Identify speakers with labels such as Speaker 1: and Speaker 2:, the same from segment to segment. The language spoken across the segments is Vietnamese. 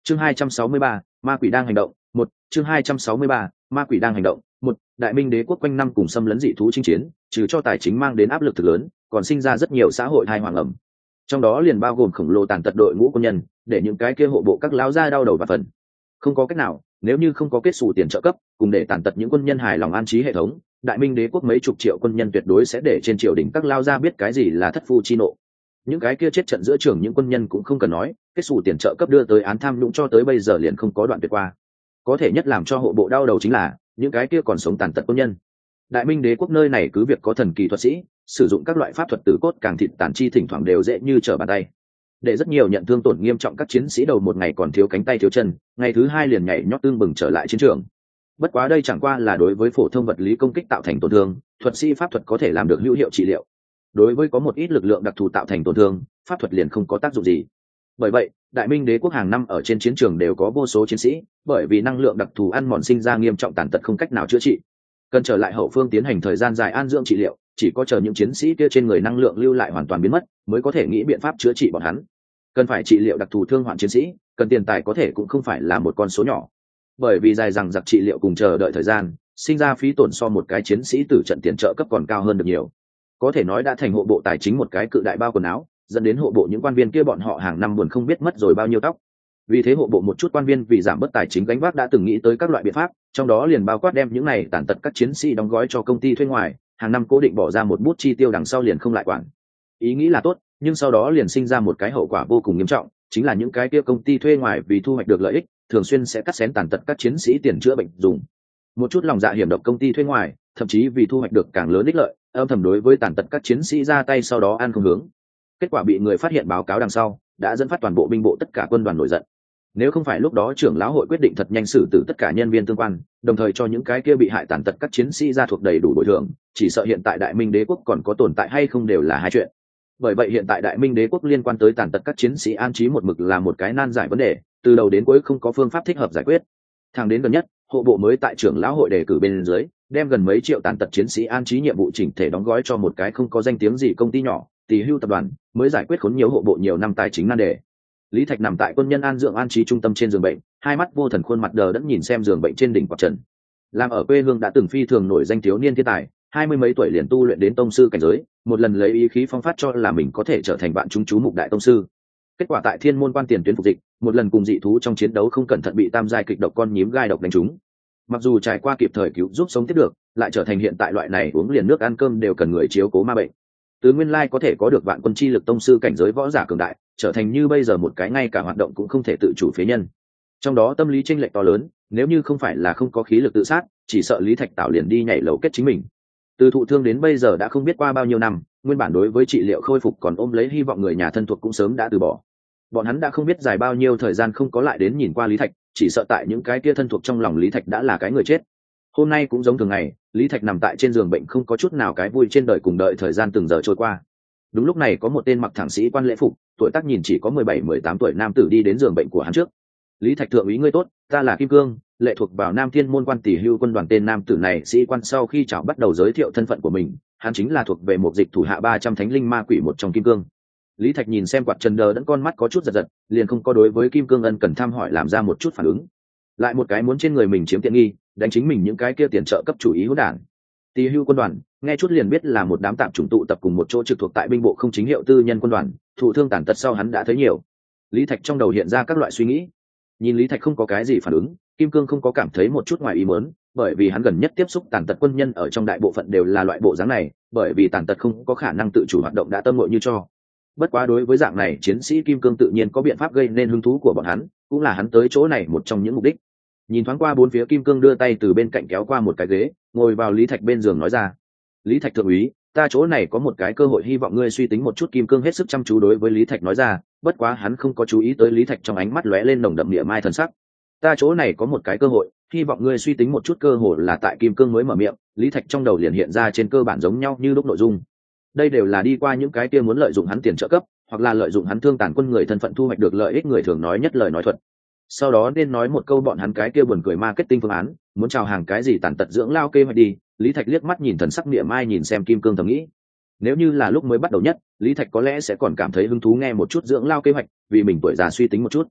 Speaker 1: Chương 263, ma quỷ đang hành động. Một chương 263, ma quỷ đang hành động. Một Đại Minh đế quốc quanh năm cùng xâm lấn dị thú chinh chiến, trừ cho tài chính mang đến áp lực thực lớn, còn sinh ra rất nhiều xã hội tai họa ngầm. Trong đó liền bao gồm khổng lồ tàn tật đội ngũ quân nhân, để những cái kia hộ bộ các lão gia đau đầu và phần. Không có cách nào, nếu như không có kết xù tiền trợ cấp, cùng để tàn tật những quân nhân hài lòng an trí hệ thống, Đại Minh đế quốc mấy chục triệu quân nhân tuyệt đối sẽ để trên triều đình các lao gia biết cái gì là thất phu chi nộ. Những cái kia chết trận giữa trường những quân nhân cũng không cần nói, kết xù tiền trợ cấp đưa tới án tham nhũng cho tới bây giờ liền không có đoạn tuyệt qua. Có thể nhất làm cho hộ bộ đau đầu chính là những cái kia còn sống tàn tật quân nhân. Đại Minh đế quốc nơi này cứ việc có thần kỳ thuật sĩ, sử dụng các loại pháp thuật tử cốt càng thịt tàn chi thỉnh thoảng đều dễ như trở bàn tay. Để rất nhiều nhận thương tổn nghiêm trọng các chiến sĩ đầu một ngày còn thiếu cánh tay thiếu chân, ngày thứ hai liền nhảy nhót tương bừng trở lại chiến trường. Bất quá đây chẳng qua là đối với phổ thông vật lý công kích tạo thành tổn thương, thuật sĩ pháp thuật có thể làm được hữu hiệu trị liệu. Đối với có một ít lực lượng đặc thù tạo thành tổn thương, pháp thuật liền không có tác dụng gì. Bởi vậy, Đại Minh đế quốc hàng năm ở trên chiến trường đều có vô số chiến sĩ, bởi vì năng lượng đặc thù ăn mòn sinh ra nghiêm trọng tàn tật không cách nào chữa trị, cần trở lại hậu phương tiến hành thời gian dài an dưỡng trị liệu, chỉ có chờ những chiến sĩ kia trên người năng lượng lưu lại hoàn toàn biến mất, mới có thể nghĩ biện pháp chữa trị bọn hắn. Cần phải trị liệu đặc thù thương hoạn chiến sĩ, cần tiền tài có thể cũng không phải là một con số nhỏ, bởi vì dài dằng dặc trị liệu cùng chờ đợi thời gian, sinh ra phí tổn so một cái chiến sĩ tử trận tiền trợ cấp còn cao hơn được nhiều. Có thể nói đã thành hộ bộ tài chính một cái cự đại bao quần áo, dẫn đến hộ bộ những quan viên kia bọn họ hàng năm buồn không biết mất rồi bao nhiêu tóc. Vì thế hộ bộ một chút quan viên vì giảm bớt tài chính gánh vác đã từng nghĩ tới các loại biện pháp, trong đó liền bao quát đem những này tàn tật các chiến sĩ đóng gói cho công ty thuê ngoài, hàng năm cố định bỏ ra một bút chi tiêu đằng sau liền không lại quản. Ý nghĩ là tốt, nhưng sau đó liền sinh ra một cái hậu quả vô cùng nghiêm trọng, chính là những cái kia công ty thuê ngoài vì thu hoạch được lợi ích, thường xuyên sẽ cắt xén tàn tật các chiến sĩ tiền chữa bệnh dùng. Một chút lòng dạ hiểm độc công ty thuê ngoài, thậm chí vì thu hoạch được càng lớn ích lợi, âm thầm đối với tàn tật các chiến sĩ ra tay sau đó ăn không hướng. Kết quả bị người phát hiện báo cáo đằng sau, đã dẫn phát toàn bộ binh bộ tất cả quân đoàn nổi giận. Nếu không phải lúc đó trưởng lão hội quyết định thật nhanh xử tử tất cả nhân viên tương quan, đồng thời cho những cái kia bị hại tàn tật các chiến sĩ ra thuộc đầy đủ bồi thường, chỉ sợ hiện tại Đại Minh đế quốc còn có tồn tại hay không đều là hai chuyện. Bởi vậy hiện tại Đại Minh đế quốc liên quan tới tàn tật các chiến sĩ an trí một mực là một cái nan giải vấn đề, từ đầu đến cuối không có phương pháp thích hợp giải quyết. Thẳng đến gần nhất, hộ bộ mới tại trưởng lão hội đề cử bên dưới, đem gần mấy triệu tàn tật chiến sĩ an trí nhiệm vụ chỉnh thể đóng gói cho một cái không có danh tiếng gì công ty nhỏ, Tỷ Hưu tập đoàn, mới giải quyết khốn nhiều hộ bộ nhiều năm tài chính nan đề. Lý Thạch nằm tại quân nhân an dưỡng an trí trung tâm trên giường bệnh, hai mắt vô thần khuôn mặt đờ đẫn nhìn xem giường bệnh trên đỉnh quạt trần. Làm ở quê hương đã từng phi thường nổi danh thiếu niên thiên tài, 20 mấy tuổi liền tu luyện đến tông sư cảnh giới, một lần lấy ý khí phong phát cho là mình có thể trở thành bạn chúng chú mục đại tông sư. Kết quả tại Thiên Môn Quan tiền tuyến phục dịch, một lần cùng dị thú trong chiến đấu không cẩn thận bị tam giai kịch độc con nhím gai độc đánh trúng. Mặc dù trải qua kịp thời cứu giúp sống tiếp được, lại trở thành hiện tại loại này uống liền nước ăn cơm đều cần người chiếu cố ma bệnh. Từ nguyên lai có thể có được vạn quân chi lực tông sư cảnh giới võ giả cường đại, trở thành như bây giờ một cái ngay cả hoạt động cũng không thể tự chủ phế nhân. Trong đó tâm lý chênh lệch to lớn, nếu như không phải là không có khí lực tự sát, chỉ sợ Lý Thạch Tạo liền đi nhảy lầu kết chính mình. Từ thụ thương đến bây giờ đã không biết qua bao nhiêu năm, nguyên bản đối với trị liệu khôi phục còn ôm lấy hy vọng người nhà thân thuộc cũng sớm đã từ bỏ. Bọn hắn đã không biết dài bao nhiêu thời gian không có lại đến nhìn qua Lý Thạch, chỉ sợ tại những cái kia thân thuộc trong lòng Lý Thạch đã là cái người chết. Hôm nay cũng giống thường ngày, Lý Thạch nằm tại trên giường bệnh không có chút nào cái vui trên đời, cùng đợi thời gian từng giờ trôi qua. Đúng lúc này có một tên mặc thẳng sĩ quan lễ phục, tuổi tác nhìn chỉ có 17-18 tuổi nam tử đi đến giường bệnh của hắn trước. Lý Thạch thượng úy ngươi tốt, ta là Kim Cương, lệ thuộc vào Nam Thiên Môn Quan Tỷ Hưu quân đoàn. Tên nam tử này sĩ quan sau khi chào bắt đầu giới thiệu thân phận của mình, hắn chính là thuộc về một dịch thủ hạ 300 thánh linh ma quỷ một trong Kim Cương. Lý Thạch nhìn xem quạt trần đờ đẫn con mắt có chút giật giật, liền không có đối với Kim Cương ân cần thăm hỏi làm ra một chút phản ứng. Lại một cái muốn trên người mình chiếm tiện nghi, đánh chính mình những cái kia tiền trợ cấp chủ ý hỗn đản. Tỷ Hưu quân đoàn, nghe chút liền biết là một đám tạm chủng tụ tập cùng một chỗ trực thuộc tại binh bộ không chính hiệu tư nhân quân đoàn, thụ thương tàn tật sau hắn đã thấy nhiều. Lý Thạch trong đầu hiện ra các loại suy nghĩ. Nhìn Lý Thạch không có cái gì phản ứng, Kim Cương không có cảm thấy một chút ngoài ý muốn, bởi vì hắn gần nhất tiếp xúc tàn tật quân nhân ở trong đại bộ phận đều là loại bộ dáng này, bởi vì tàn tật không có khả năng tự chủ hoạt động đã tâm ngội như cho. Bất quá đối với dạng này chiến sĩ Kim Cương tự nhiên có biện pháp gây nên hứng thú của bọn hắn, cũng là hắn tới chỗ này một trong những mục đích. Nhìn thoáng qua bốn phía, Kim Cương đưa tay từ bên cạnh kéo qua một cái ghế, ngồi vào Lý Thạch bên giường nói ra: Lý Thạch thượng úy, ta chỗ này có một cái cơ hội, hy vọng ngươi suy tính một chút. Kim Cương hết sức chăm chú đối với Lý Thạch nói ra, bất quá hắn không có chú ý tới Lý Thạch trong ánh mắt lóe lên nồng đậm địa mai thần sắc. Ta chỗ này có một cái cơ hội, hy vọng ngươi suy tính một chút. Cơ hội là tại Kim Cương mới mở miệng, Lý Thạch trong đầu liền hiện ra trên cơ bản giống nhau như lúc nội dung. Đây đều là đi qua những cái kia muốn lợi dụng hắn tiền trợ cấp, hoặc là lợi dụng hắn thương tàn quân người thân phận thu hoạch được lợi ích người thường nói nhất lời nói thuật. Sau đó nên nói một câu bọn hắn cái kia buồn cười marketing phương án, muốn chào hàng cái gì tàn tật dưỡng lao kế hoạch đi. Lý Thạch liếc mắt nhìn thần sắc niệm ai nhìn xem Kim Cương thầm nghĩ, nếu như là lúc mới bắt đầu nhất, Lý Thạch có lẽ sẽ còn cảm thấy hứng thú nghe một chút dưỡng lao kế hoạch, vì mình tuổi già suy tính một chút.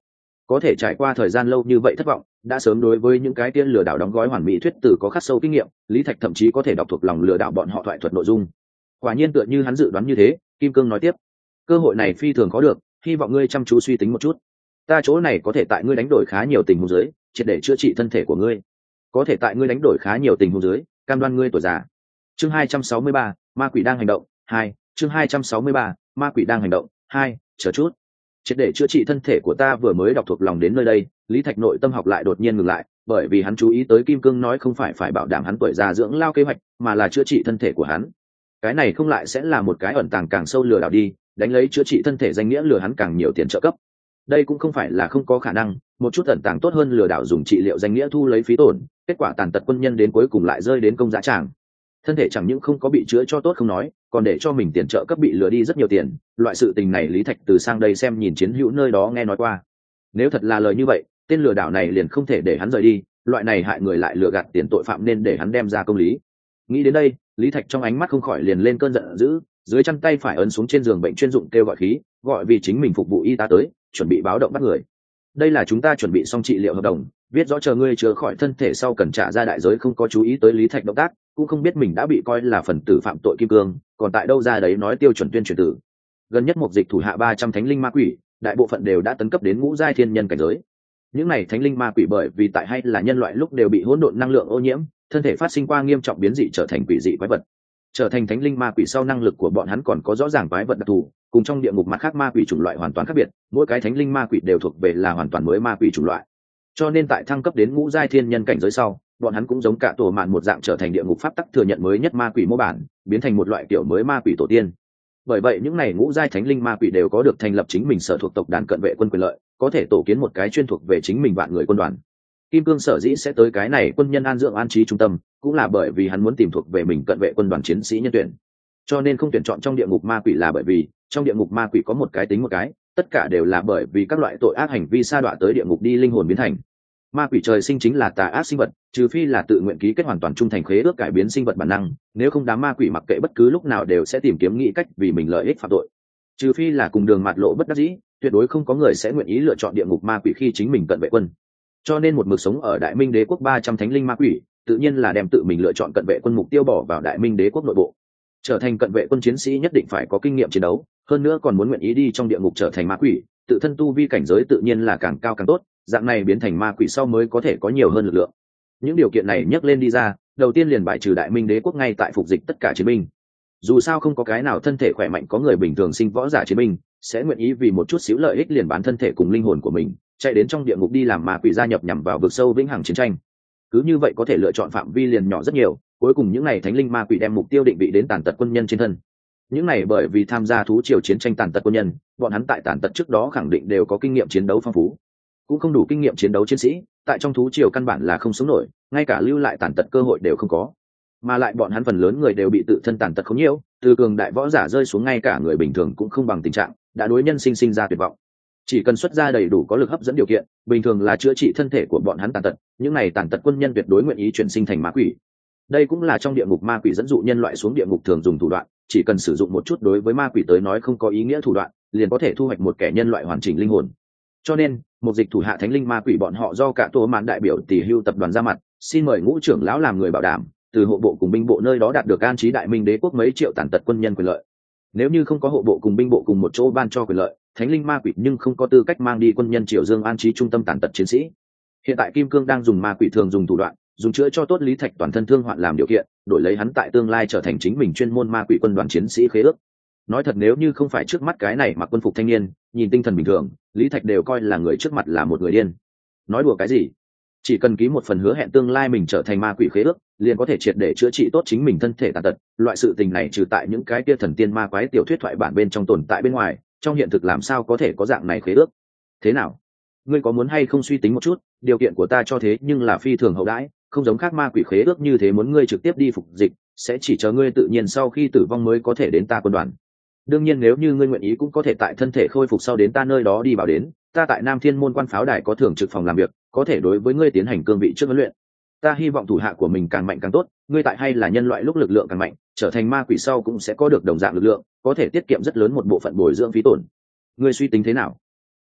Speaker 1: có thể trải qua thời gian lâu như vậy thất vọng, đã sớm đối với những cái kia lừa đảo đóng gói hoàn mỹ thuyết từ có khắc sâu kinh nghiệm, Lý Thạch thậm chí có thể đọc thuộc lòng lừa đảo bọn họ thoại thuật nội dung. Quả nhiên tựa như hắn dự đoán như thế, Kim Cương nói tiếp, cơ hội này phi thường có được, hy vọng ngươi chăm chú suy tính một chút. Ta chỗ này có thể tại ngươi đánh đổi khá nhiều tình huống dưới, triệt để chữa trị thân thể của ngươi. Có thể tại ngươi đánh đổi khá nhiều tình huống dưới, cam đoan ngươi tuổi già. Chương 263, ma quỷ đang hành động 2, chương 263, ma quỷ đang hành động 2, chờ chút. Triệt để chữa trị thân thể của ta vừa mới đọc thuộc lòng đến nơi đây, Lý Thạch nội tâm học lại đột nhiên ngừng lại, bởi vì hắn chú ý tới Kim Cương nói không phải bảo đảm hắn tuổi già dưỡng lao kế hoạch, mà là chữa trị thân thể của hắn. Cái này không lại sẽ là một cái ẩn tàng càng sâu lừa đảo đi, đánh lấy chữa trị thân thể danh nghĩa lừa hắn càng nhiều tiền trợ cấp. Đây cũng không phải là không có khả năng, một chút ẩn tàng tốt hơn lừa đảo dùng trị liệu danh nghĩa thu lấy phí tổn, kết quả tàn tật quân nhân đến cuối cùng lại rơi đến công giá tràng. Thân thể chẳng những không có bị chữa cho tốt không nói, còn để cho mình tiền trợ cấp bị lừa đi rất nhiều tiền. Loại sự tình này Lý Thạch từ sang đây xem nhìn chiến hữu nơi đó nghe nói qua. Nếu thật là lời như vậy, tên lừa đảo này liền không thể để hắn rời đi, loại này hại người lại lừa gạt tiền tội phạm nên để hắn đem ra công lý. Nghĩ đến đây, Lý Thạch trong ánh mắt không khỏi liền lên cơn giận dữ, dưới chân tay phải ấn xuống trên giường bệnh chuyên dụng kêu gọi khí, gọi vì chính mình phục vụ y tá tới, chuẩn bị báo động bắt người. Đây là chúng ta chuẩn bị xong trị liệu hợp đồng, viết rõ chờ ngươi chữa khỏi thân thể sau cần trả ra đại giới. Không có chú ý tới Lý Thạch động tác, cũng không biết mình đã bị coi là phần tử phạm tội Kim Cương, còn tại đâu ra đấy nói tiêu chuẩn tuyên truyền tử. Gần nhất một dịch thủ hạ 300 thánh linh ma quỷ, đại bộ phận đều đã tấn cấp đến ngũ giai thiên nhân cảnh giới. Những này thánh linh ma quỷ bởi vì tại hay là nhân loại lúc đều bị hỗn độn năng lượng ô nhiễm, thân thể phát sinh qua nghiêm trọng biến dị trở thành quỷ dị quái vật. Trở thành thánh linh ma quỷ sau, năng lực của bọn hắn còn có rõ ràng quái vật đặc thù, cùng trong địa ngục mặt khác ma quỷ chủng loại hoàn toàn khác biệt, mỗi cái thánh linh ma quỷ đều thuộc về là hoàn toàn mới ma quỷ chủng loại. Cho nên tại thăng cấp đến ngũ giai thiên nhân cảnh giới sau, bọn hắn cũng giống cả tổ mạn một dạng trở thành địa ngục pháp tắc thừa nhận mới nhất ma quỷ mô bản, biến thành một loại kiểu mới ma quỷ tổ tiên. Bởi vậy những này ngũ giai thánh linh ma quỷ đều có được thành lập chính mình sở thuộc tộc đàn cận vệ quân quyền lợi, có thể tổ kiến một cái chuyên thuộc về chính mình vạn người quân đoàn. Kim Cương sở dĩ sẽ tới cái này quân nhân an dưỡng an trí trung tâm, cũng là bởi vì hắn muốn tìm thuộc về mình cận vệ quân đoàn chiến sĩ nhân tuyển. Cho nên không tuyển chọn trong địa ngục ma quỷ là bởi vì trong địa ngục ma quỷ có một cái tính một cái, tất cả đều là bởi vì các loại tội ác hành vi sa đọa tới địa ngục đi linh hồn biến thành. Ma quỷ trời sinh chính là tà ác sinh vật, trừ phi là tự nguyện ký kết hoàn toàn trung thành khế ước cải biến sinh vật bản năng, nếu không đám ma quỷ mặc kệ bất cứ lúc nào đều sẽ tìm kiếm nghĩ cách vì mình lợi ích phạm tội. Trừ phi là cùng đường mạt lộ bất đắc dĩ, tuyệt đối không có người sẽ nguyện ý lựa chọn địa ngục ma quỷ khi chính mình cận vệ quân. Cho nên một mực sống ở Đại Minh Đế quốc 300 thánh linh ma quỷ, tự nhiên là đem tự mình lựa chọn cận vệ quân mục tiêu bỏ vào Đại Minh Đế quốc nội bộ. Trở thành cận vệ quân chiến sĩ nhất định phải có kinh nghiệm chiến đấu, hơn nữa còn muốn nguyện ý đi trong địa ngục trở thành ma quỷ, tự thân tu vi cảnh giới tự nhiên là càng cao càng tốt, dạng này biến thành ma quỷ sau mới có thể có nhiều hơn lực lượng. Những điều kiện này nhắc lên đi ra, đầu tiên liền bài trừ Đại Minh Đế quốc ngay tại phục dịch tất cả chiến binh. Dù sao không có cái nào thân thể khỏe mạnh có người bình thường sinh võ giả chiến binh sẽ nguyện ý vì một chút xíu lợi ích liền bán thân thể cùng linh hồn của mình, chạy đến trong địa ngục đi làm ma quỷ gia nhập nhằm vào vực sâu vĩnh hằng chiến tranh. Cứ như vậy có thể lựa chọn phạm vi liền nhỏ rất nhiều, cuối cùng những này thánh linh ma quỷ đem mục tiêu định vị đến tàn tật quân nhân trên thân. Những này bởi vì tham gia thú triều chiến tranh tàn tật quân nhân, bọn hắn tại tàn tật trước đó khẳng định đều có kinh nghiệm chiến đấu phong phú. Cũng không đủ kinh nghiệm chiến đấu chiến sĩ, tại trong thú triều căn bản là không sống nổi, ngay cả lưu lại tàn tật cơ hội đều không có. Mà lại bọn hắn phần lớn người đều bị tự thân tàn tật không nhiều, từ cường đại võ giả rơi xuống ngay cả người bình thường cũng không bằng tình trạng, đã đối nhân sinh ra tuyệt vọng. Chỉ cần xuất ra đầy đủ có lực hấp dẫn điều kiện, bình thường là chữa trị thân thể của bọn hắn tàn tật, những này tàn tật quân nhân tuyệt đối nguyện ý chuyển sinh thành ma quỷ. Đây cũng là trong địa ngục ma quỷ dẫn dụ nhân loại xuống địa ngục thường dùng thủ đoạn, chỉ cần sử dụng một chút đối với ma quỷ tới nói không có ý nghĩa thủ đoạn, liền có thể thu hoạch một kẻ nhân loại hoàn chỉnh linh hồn. Cho nên, một dịch thủ hạ thánh linh ma quỷ bọn họ do cả tổ mạn đại biểu tỷ hưu tập đoàn ra mặt, xin mời ngũ trưởng lão làm người bảo đảm, từ hộ bộ cùng binh bộ nơi đó đạt được an trí Đại Minh Đế quốc mấy triệu tàn tật quân nhân quyền lợi. Nếu như không có hộ bộ cùng binh bộ cùng một chỗ ban cho quyền lợi, thánh linh ma quỷ nhưng không có tư cách mang đi quân nhân Triều Dương an trí trung tâm tàn tật chiến sĩ. Hiện tại Kim Cương đang dùng ma quỷ thường dùng thủ đoạn, dùng chữa cho tốt Lý Thạch toàn thân thương hoạn làm điều kiện, đổi lấy hắn tại tương lai trở thành chính mình chuyên môn ma quỷ quân đoàn chiến sĩ khế ước. Nói thật, nếu như không phải trước mắt cái này mặc quân phục thanh niên, nhìn tinh thần bình thường, Lý Thạch đều coi là người trước mặt là một người điên. Nói đùa cái gì? Chỉ cần ký một phần hứa hẹn tương lai mình trở thành ma quỷ khế ước, liền có thể triệt để chữa trị tốt chính mình thân thể tàn tật. Loại sự tình này trừ tại những cái kia thần tiên ma quái tiểu thuyết thoại bản bên trong tồn tại bên ngoài, trong hiện thực làm sao có thể có dạng này khế ước? Thế nào? Ngươi có muốn hay không suy tính một chút, điều kiện của ta cho thế nhưng là phi thường hậu đãi, không giống khác ma quỷ khế ước như thế muốn ngươi trực tiếp đi phục dịch, sẽ chỉ chờ ngươi tự nhiên sau khi tử vong mới có thể đến ta quân đoàn. Đương nhiên nếu như ngươi nguyện ý cũng có thể tại thân thể khôi phục sau đến ta nơi đó đi bảo đến, ta tại Nam Thiên môn quan pháo đài có thường trực phòng làm việc, có thể đối với ngươi tiến hành cương vị trước huấn luyện. Ta hy vọng thủ hạ của mình càng mạnh càng tốt, ngươi tại hay là nhân loại lúc lực lượng càng mạnh, trở thành ma quỷ sau cũng sẽ có được đồng dạng lực lượng, có thể tiết kiệm rất lớn một bộ phận bồi dưỡng phí tổn. Ngươi suy tính thế nào?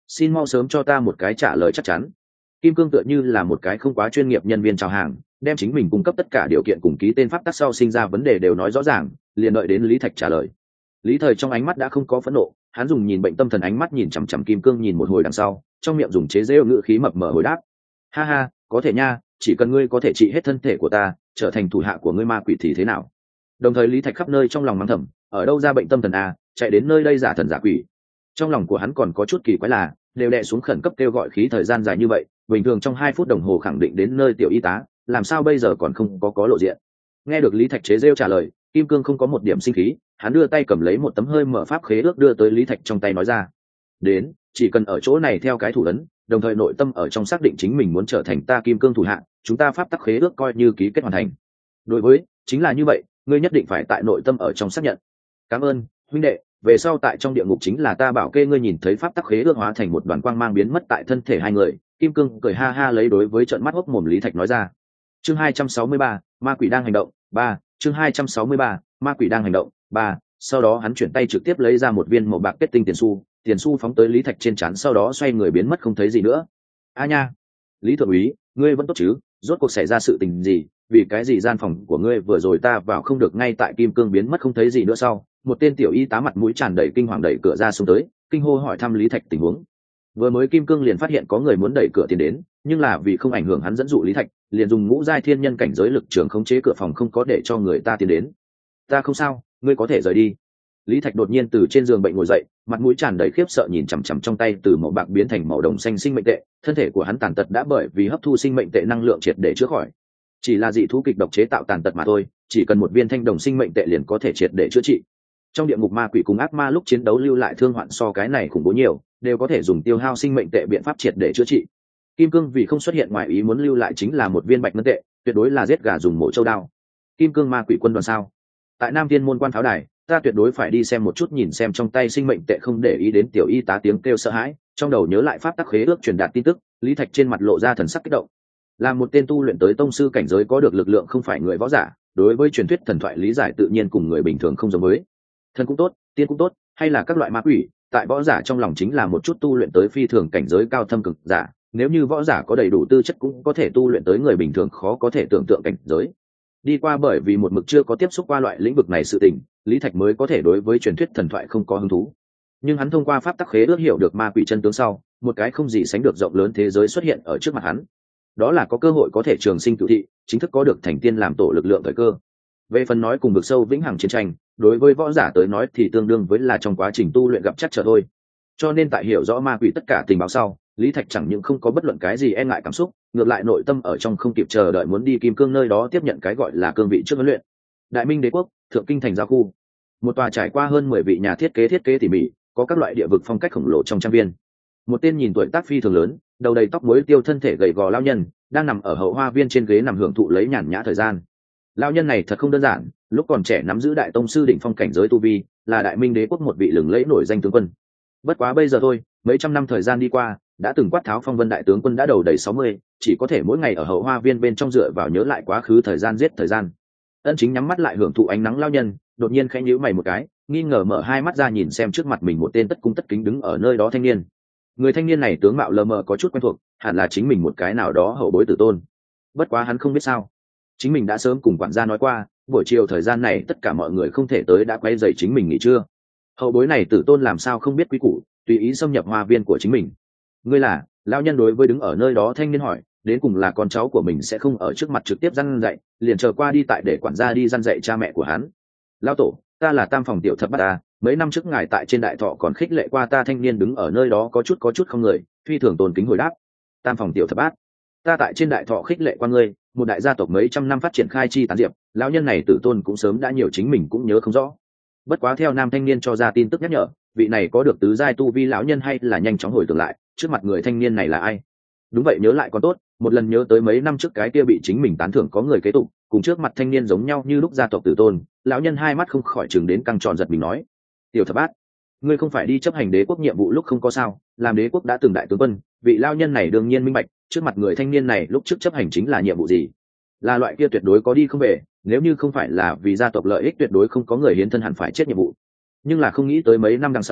Speaker 1: xin mau sớm cho ta một cái trả lời chắc chắn. Kim Cương tựa như là một cái không quá chuyên nghiệp nhân viên chào hàng, đem chính mình cung cấp tất cả điều kiện cùng ký tên pháp tắc sau sinh ra vấn đề đều nói rõ ràng, liền đợi đến Lý Thạch trả lời. Lý Thời trong ánh mắt đã không có phẫn nộ, hắn dùng nhìn bệnh tâm thần ánh mắt nhìn chằm chằm Kim Cương nhìn một hồi đằng sau, trong miệng dùng chế giễu ngữ khí mập mờ hồi đáp: ha ha, có thể nha, chỉ cần ngươi có thể trị hết thân thể của ta, trở thành thủ hạ của ngươi ma quỷ thì thế nào? Đồng thời Lý Thạch khắp nơi trong lòng mắng thầm, ở đâu ra bệnh tâm thần à, chạy đến nơi đây giả thần giả quỷ. Trong lòng của hắn còn có chút kỳ quái là, đều đè xuống khẩn cấp kêu gọi khí thời gian dài như vậy, bình thường trong 2 phút đồng hồ khẳng định đến nơi tiểu y tá, làm sao bây giờ còn không có lộ diện? Nghe được Lý Thạch chế giễu trả lời, Kim Cương không có một điểm sinh khí, hắn đưa tay cầm lấy một tấm hơi mở pháp khế ước đưa tới Lý Thạch trong tay nói ra: đến, chỉ cần ở chỗ này theo cái thủ ấn, đồng thời nội tâm ở trong xác định chính mình muốn trở thành ta Kim Cương thủ hạ, chúng ta pháp tắc khế ước coi như ký kết hoàn thành. Đối với, chính là như vậy, ngươi nhất định phải tại nội tâm ở trong xác nhận. Cảm ơn, huynh đệ, về sau tại trong địa ngục chính là ta bảo kê ngươi nhìn thấy pháp tắc khế ước hóa thành một đoàn quang mang biến mất tại thân thể hai người. Kim Cương cười ha ha lấy đối với trợn mắt hốc mồm Lý Thạch nói ra. Chương 263, ma quỷ đang hành động 3. Chương 263, ma quỷ đang hành động 3. Sau đó hắn chuyển tay trực tiếp lấy ra một viên màu bạc kết tinh tiền xu phóng tới Lý Thạch trên trán, sau đó xoay người biến mất không thấy gì nữa. A nha, Lý thượng úy, ngươi vẫn tốt chứ? Rốt cuộc xảy ra sự tình gì? Vì cái gì gian phòng của ngươi vừa rồi ta vào không được? Ngay tại Kim Cương biến mất không thấy gì nữa sau, một tên tiểu y tá mặt mũi tràn đầy kinh hoàng đẩy cửa ra xuống tới, kinh hô hỏi thăm Lý Thạch tình huống. Vừa mới Kim Cương liền phát hiện có người muốn đẩy cửa tiến đến, nhưng là vì không ảnh hưởng hắn dẫn dụ Lý Thạch, liền dùng ngũ giai thiên nhân cảnh giới lực trường khống chế cửa phòng không có để cho người ta tiến đến. Ta không sao, ngươi có thể rời đi. Lý Thạch đột nhiên từ trên giường bệnh ngồi dậy, mặt mũi tràn đầy khiếp sợ nhìn chằm chằm trong tay từ màu bạc biến thành màu đồng xanh sinh mệnh tệ, thân thể của hắn tàn tật đã bởi vì hấp thu sinh mệnh tệ năng lượng triệt để chữa khỏi. Chỉ là dị thú kịch độc chế tạo tàn tật mà thôi, chỉ cần một viên thanh đồng sinh mệnh tệ liền có thể triệt để chữa trị. Trong địa ngục ma quỷ cùng ác ma lúc chiến đấu lưu lại thương hoạn so cái này khủng bố nhiều, đều có thể dùng tiêu hao sinh mệnh tệ biện pháp triệt để chữa trị. Kim Cương vì không xuất hiện ngoài ý muốn lưu lại chính là một viên bạch ngân tệ, tuyệt đối là giết gà dùng mổ châu đao. Kim Cương ma quỷ quân đoàn sao? Tại Nam Thiên môn quan pháo đài, ta tuyệt đối phải đi xem một chút, nhìn xem trong tay sinh mệnh tệ. Không để ý đến tiểu y tá tiếng kêu sợ hãi, trong đầu nhớ lại pháp tắc khế ước truyền đạt tin tức, Lý Thạch trên mặt lộ ra thần sắc kích động. Là một tên tu luyện tới tông sư cảnh giới có được lực lượng không phải người võ giả, đối với truyền thuyết thần thoại lý giải tự nhiên cùng người bình thường không giống với. Thần cũng tốt, tiên cũng tốt, hay là các loại ma quỷ, tại võ giả trong lòng chính là một chút tu luyện tới phi thường cảnh giới cao thâm cực giả, nếu như võ giả có đầy đủ tư chất cũng có thể tu luyện tới người bình thường khó có thể tưởng tượng cảnh giới. Đi qua bởi vì một mực chưa có tiếp xúc qua loại lĩnh vực này sự tình, Lý Thạch mới có thể đối với truyền thuyết thần thoại không có hứng thú. Nhưng hắn thông qua pháp tắc khế ước hiểu được ma quỷ chân tướng sau, một cái không gì sánh được rộng lớn thế giới xuất hiện ở trước mặt hắn. Đó là có cơ hội có thể trường sinh cửu thị, chính thức có được thành tiên làm tổ lực lượng thời cơ. Về phần nói cùng vực sâu vĩnh hằng chiến tranh, đối với võ giả tới nói thì tương đương với là trong quá trình tu luyện gặp chắc trở thôi. Cho nên tại hiểu rõ ma quỷ tất cả tình báo sau, Lý Thạch chẳng những không có bất luận cái gì e ngại cảm xúc, ngược lại nội tâm ở trong không kịp chờ đợi muốn đi Kim Cương nơi đó tiếp nhận cái gọi là cương vị trước huấn luyện. Đại Minh Đế quốc, Thượng Kinh thành giao khu, một tòa trải qua hơn 10 vị nhà thiết kế tỉ mỉ, có các loại địa vực phong cách khổng lồ trong trang viên. Một tên nhìn tuổi tác phi thường lớn, đầu đầy tóc muối tiêu, thân thể gầy gò lão nhân, đang nằm ở hậu hoa viên trên ghế nằm hưởng thụ lấy nhàn nhã thời gian. Lão nhân này thật không đơn giản, lúc còn trẻ nắm giữ đại tông sư đỉnh phong cảnh giới tu vi, là Đại Minh Đế quốc một vị lừng lẫy nổi danh tướng quân. Bất quá bây giờ thôi, mấy trăm năm thời gian đi qua, đã từng quát tháo phong vân đại tướng quân đã đầu đầy 60, chỉ có thể mỗi ngày ở hậu hoa viên bên trong dựa vào nhớ lại quá khứ thời gian giết thời gian. Ân Chính nhắm mắt lại hưởng thụ ánh nắng lão nhân, đột nhiên khẽ nhíu mày một cái, nghi ngờ mở hai mắt ra nhìn xem trước mặt mình một tên tất cung tất kính đứng ở nơi đó thanh niên. Người thanh niên này tướng mạo lờ mờ có chút quen thuộc, hẳn là chính mình một cái nào đó hậu bối tử tôn. Bất quá hắn không biết sao, chính mình đã sớm cùng quản gia nói qua, buổi chiều thời gian này tất cả mọi người không thể tới đã quay dậy chính mình nghỉ trưa. Hậu bối này tử tôn làm sao không biết quý củ, tùy ý xâm nhập hoa viên của chính mình. Ngươi là? Lão nhân đối với đứng ở nơi đó thanh niên hỏi, đến cùng là con cháu của mình sẽ không ở trước mặt trực tiếp răn dạy, liền chờ qua đi tại để quản gia đi răn dạy cha mẹ của hắn. Lão tổ, ta là Tam Phòng tiểu thập bát ta, mấy năm trước ngài tại trên đại thọ còn khích lệ qua ta. Thanh niên đứng ở nơi đó có chút không người, phi thường tôn kính hồi đáp. Tam Phòng tiểu thập bát, ta tại trên đại thọ khích lệ qua ngươi, một đại gia tộc mấy trăm năm phát triển khai chi tán diệp, lão nhân này tử tôn cũng sớm đã nhiều chính mình cũng nhớ không rõ. Bất quá theo nam thanh niên cho ra tin tức nhắc nhở, vị này có được tứ giai tu vi lão nhân hay là nhanh chóng hồi tưởng lại, trước mặt người thanh niên này là ai. Đúng vậy, nhớ lại còn tốt, một lần nhớ tới mấy năm trước cái kia bị chính mình tán thưởng có người kế tục, cùng trước mặt thanh niên giống nhau như lúc gia tộc tử tôn. Lão nhân hai mắt không khỏi chừng đến căng tròn, giật mình nói: tiểu thập bát, ngươi không phải đi chấp hành đế quốc nhiệm vụ lúc không có sao? Làm đế quốc đã từng đại tướng quân, vị lão nhân này đương nhiên minh bạch trước mặt người thanh niên này lúc trước chấp hành chính là nhiệm vụ gì, là loại kia tuyệt đối có đi không về, nếu như không phải là vì gia tộc lợi ích tuyệt đối không có người hiến thân hẳn phải chết nhiệm vụ. Nhưng là không nghĩ tới mấy năm đằng sau,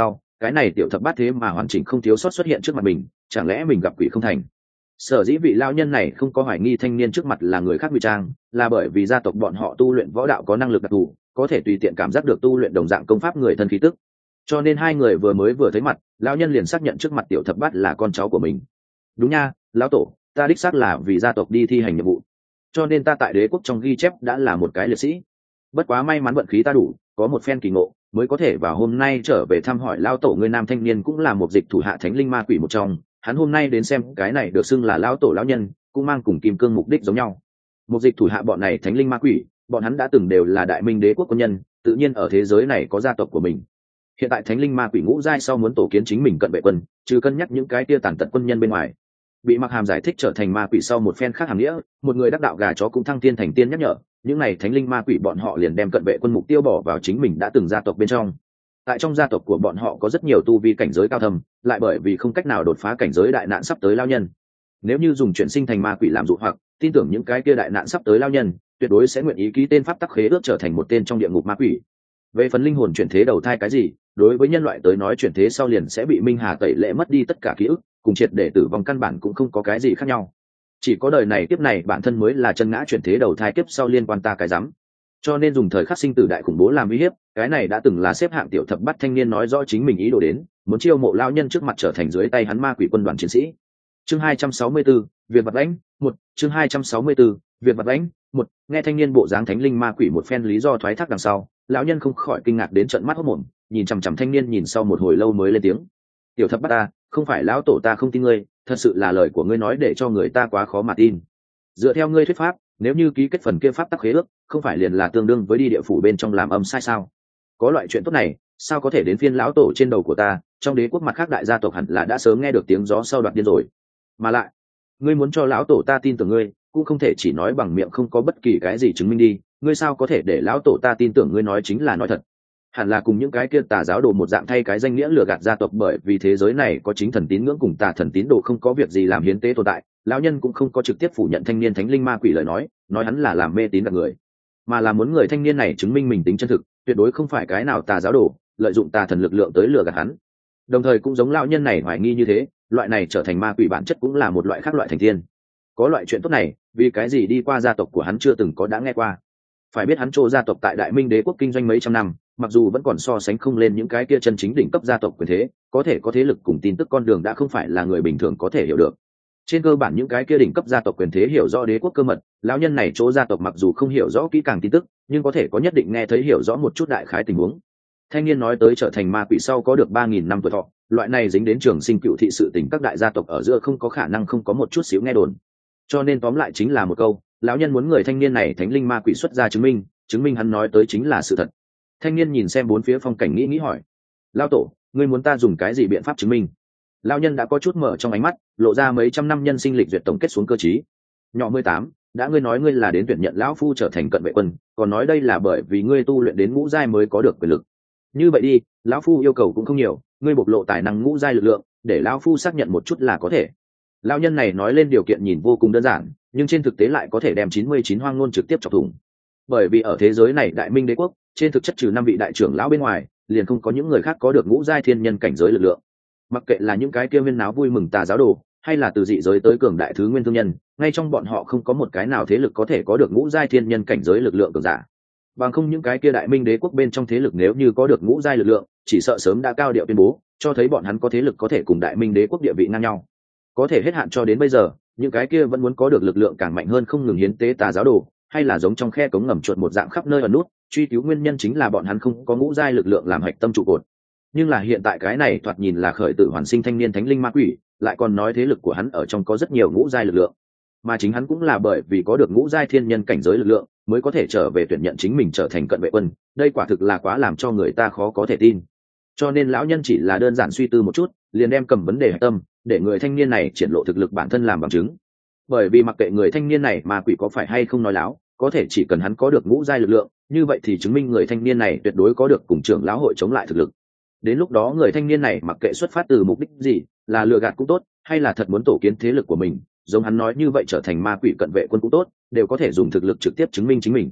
Speaker 1: cái này tiểu thập bát thế mà hoàn chỉnh không thiếu sót xuất hiện trước mặt mình, chẳng lẽ mình gặp quỷ không thành? Sở dĩ vị lao nhân này không có hoài nghi thanh niên trước mặt là người khác ngụy trang, là bởi vì gia tộc bọn họ tu luyện võ đạo có năng lực đặc thù, có thể tùy tiện cảm giác được tu luyện đồng dạng công pháp người thân khí tức. Cho nên hai người vừa thấy mặt, lão nhân liền xác nhận trước mặt tiểu thập bát là con cháu của mình. Đúng nha, lão tổ, ta đích xác là vì gia tộc đi thi hành nhiệm vụ, cho nên ta tại đế quốc trong ghi chép đã là một cái liệt sĩ. Bất quá may mắn vận khí ta đủ, có một phen kỳ ngộ mới có thể vào hôm nay trở về thăm hỏi lão tổ. Người nam thanh niên cũng là một dịch thủ hạ thánh linh ma quỷ một trong, hắn hôm nay đến xem cái này được xưng là lão tổ lão nhân, cũng mang cùng kim cương mục đích giống nhau. Một dịch thủ hạ bọn này thánh linh ma quỷ, bọn hắn đã từng đều là đại minh đế quốc quân nhân, tự nhiên ở thế giới này có gia tộc của mình. Hiện tại thánh linh ma quỷ ngũ giai sau muốn tổ kiến chính mình cận vệ quân, trừ cân nhắc những cái tia tàn tật quân nhân bên ngoài, bị Mặc Hàm giải thích trở thành ma quỷ sau một phen khác hàm nghĩa, một người đắc đạo gà chó cũng thăng tiên thành tiên nhắc nhở, những này thánh linh ma quỷ bọn họ liền đem cận vệ quân mục tiêu bỏ vào chính mình đã từng gia tộc bên trong. Tại trong gia tộc của bọn họ có rất nhiều tu vi cảnh giới cao thâm, lại bởi vì không cách nào đột phá cảnh giới đại nạn sắp tới lao nhân, nếu như dùng chuyển sinh thành ma quỷ làm dụ hoặc, tin tưởng những cái kia đại nạn sắp tới lao nhân tuyệt đối sẽ nguyện ý ký tên pháp tắc khế ước trở thành một tên trong địa ngục ma quỷ. Về phần linh hồn chuyển thế đầu thai cái gì, đối với nhân loại tới nói chuyển thế sau liền sẽ bị minh hà tẩy lệ mất đi tất cả ký ức, cùng triệt để tử vong căn bản cũng không có cái gì khác nhau. Chỉ có đời này kiếp này bản thân mới là chân ngã chuyển thế đầu thai, kiếp sau liên quan ta cái rắm. Cho nên dùng thời khắc sinh tử đại khủng bố làm uy hiếp, cái này đã từng là xếp hạng tiểu thập bát thanh niên nói rõ chính mình ý đồ đến, muốn chiêu mộ lao nhân trước mặt trở thành dưới tay hắn ma quỷ quân đoàn chiến sĩ. Chương 264, Việt Vật Lãnh, 1, chương 264, Việt Vật Lãnh, 1, nghe thanh niên bộ dáng thánh linh ma quỷ một phen lý do thoái thác đằng sau, lão nhân không khỏi kinh ngạc đến trợn mắt hốt mồm, nhìn chằm chằm thanh niên nhìn sau một hồi lâu mới lên tiếng. Tiểu thập bát ta, không phải lão tổ ta không tin ngươi, thật sự là lời của ngươi nói để cho người ta quá khó mà tin. Dựa theo ngươi thuyết pháp, nếu như ký kết phần kia pháp tắc khế ước, không phải liền là tương đương với đi địa phủ bên trong làm âm sai sao? Có loại chuyện tốt này, sao có thể đến phiên lão tổ trên đầu của ta? Trong đế quốc mặt khác đại gia tộc hẳn là đã sớm nghe được tiếng gió sau đoạt điên rồi. Mà lại, ngươi muốn cho lão tổ ta tin tưởng ngươi, cũng không thể chỉ nói bằng miệng không có bất kỳ cái gì chứng minh đi. Ngươi sao có thể để lão tổ ta tin tưởng ngươi nói chính là nói thật? Hẳn là cùng những cái kia tà giáo đồ một dạng thay cái danh nghĩa lừa gạt gia tộc, bởi vì thế giới này có chính thần tín ngưỡng cùng tà thần tín đồ không có việc gì làm hiến tế tồn tại. Lão nhân cũng không có trực tiếp phủ nhận thanh niên thánh linh ma quỷ lời nói hắn là làm mê tín gạt người, mà là muốn người thanh niên này chứng minh mình tính chân thực, tuyệt đối không phải cái nào tà giáo đồ lợi dụng tà thần lực lượng tới lừa gạt hắn. Đồng thời cũng giống lão nhân này hoài nghi như thế, loại này trở thành ma quỷ bản chất cũng là một loại khác loại thành tiên. Có loại chuyện tốt này, vì cái gì đi qua gia tộc của hắn chưa từng có đã nghe qua? Phải biết hắn trô gia tộc tại đại minh đế quốc kinh doanh mấy trăm năm, mặc dù vẫn còn so sánh không lên những cái kia chân chính đỉnh cấp gia tộc quyền thế, có thể có thế lực cùng tin tức con đường đã không phải là người bình thường có thể hiểu được. Trên cơ bản những cái kia đỉnh cấp gia tộc quyền thế hiểu rõ đế quốc cơ mật, lão nhân này chỗ gia tộc mặc dù không hiểu rõ kỹ càng tin tức, nhưng có thể có nhất định nghe thấy hiểu rõ một chút đại khái tình huống. Thanh niên nói tới trở thành ma quỷ sau có được 3.000 năm tuổi thọ, loại này dính đến trường sinh cựu thị sự tình các đại gia tộc ở giữa không có khả năng không có một chút xíu nghe đồn. Cho nên tóm lại chính là một câu, lão nhân muốn người thanh niên này thánh linh ma quỷ xuất ra chứng minh hắn nói tới chính là sự thật. Thanh niên nhìn xem bốn phía phong cảnh nghĩ hỏi, lão tổ, ngươi muốn ta dùng cái gì biện pháp chứng minh? Lão nhân đã có chút mở trong ánh mắt, lộ ra mấy trăm năm nhân sinh lịch duyệt tổng kết xuống cơ chí. Nhỏ 18, đã ngươi nói ngươi là đến tuyển nhận lão phu trở thành cận vệ quân, còn nói đây là bởi vì ngươi tu luyện đến ngũ giai mới có được quyền lực. Như vậy đi, lão phu yêu cầu cũng không nhiều, ngươi bộc lộ tài năng ngũ giai lực lượng, để lão phu xác nhận một chút là có thể. Lão nhân này nói lên điều kiện nhìn vô cùng đơn giản, nhưng trên thực tế lại có thể đem 99 hoang ngôn trực tiếp chọc thủng. Bởi vì ở thế giới này đại minh đế quốc, trên thực chất trừ 5 vị đại trưởng lão bên ngoài, liền không có những người khác có được ngũ giai thiên nhân cảnh giới lực lượng. Mặc kệ là những cái kia viên náo vui mừng tà giáo đồ, hay là từ dị giới tới cường đại thứ nguyên thương nhân, ngay trong bọn họ không có một cái nào thế lực có thể có được ngũ giai thiên nhân cảnh giới lực lượng cường giả. Bằng không những cái kia đại minh đế quốc bên trong thế lực nếu như có được ngũ giai lực lượng, chỉ sợ sớm đã cao điệu tuyên bố, cho thấy bọn hắn có thế lực có thể cùng đại minh đế quốc địa vị ngang nhau. Có thể hết hạn cho đến bây giờ, những cái kia vẫn muốn có được lực lượng càng mạnh hơn không ngừng hiến tế tà giáo đồ, hay là giống trong khe cống ngầm chuột một dạng khắp nơi ẩn nút, truy cứu nguyên nhân chính là bọn hắn không có ngũ giai lực lượng làm hạch tâm trụ cột. Nhưng là hiện tại cái này thoạt nhìn là khởi tử hoàn sinh thanh niên thánh linh ma quỷ, lại còn nói thế lực của hắn ở trong có rất nhiều ngũ giai lực lượng, mà chính hắn cũng là bởi vì có được ngũ giai thiên nhân cảnh giới lực lượng mới có thể trở về tuyển nhận chính mình trở thành cận vệ quân. Đây quả thực là quá làm cho người ta khó có thể tin. Cho nên lão nhân chỉ là đơn giản suy tư một chút, liền đem cầm vấn đề hạch tâm để người thanh niên này triển lộ thực lực bản thân làm bằng chứng. Bởi vì mặc kệ người thanh niên này ma quỷ có phải hay không nói láo, có thể chỉ cần hắn có được ngũ giai lực lượng, như vậy thì chứng minh người thanh niên này tuyệt đối có được cùng trưởng lão hội chống lại thực lực. Đến lúc đó người thanh niên này mặc kệ xuất phát từ mục đích gì, là lừa gạt cũng tốt, hay là thật muốn tổ kiến thế lực của mình, giống hắn nói như vậy trở thành ma quỷ cận vệ quân cũng tốt, đều có thể dùng thực lực trực tiếp chứng minh chính mình.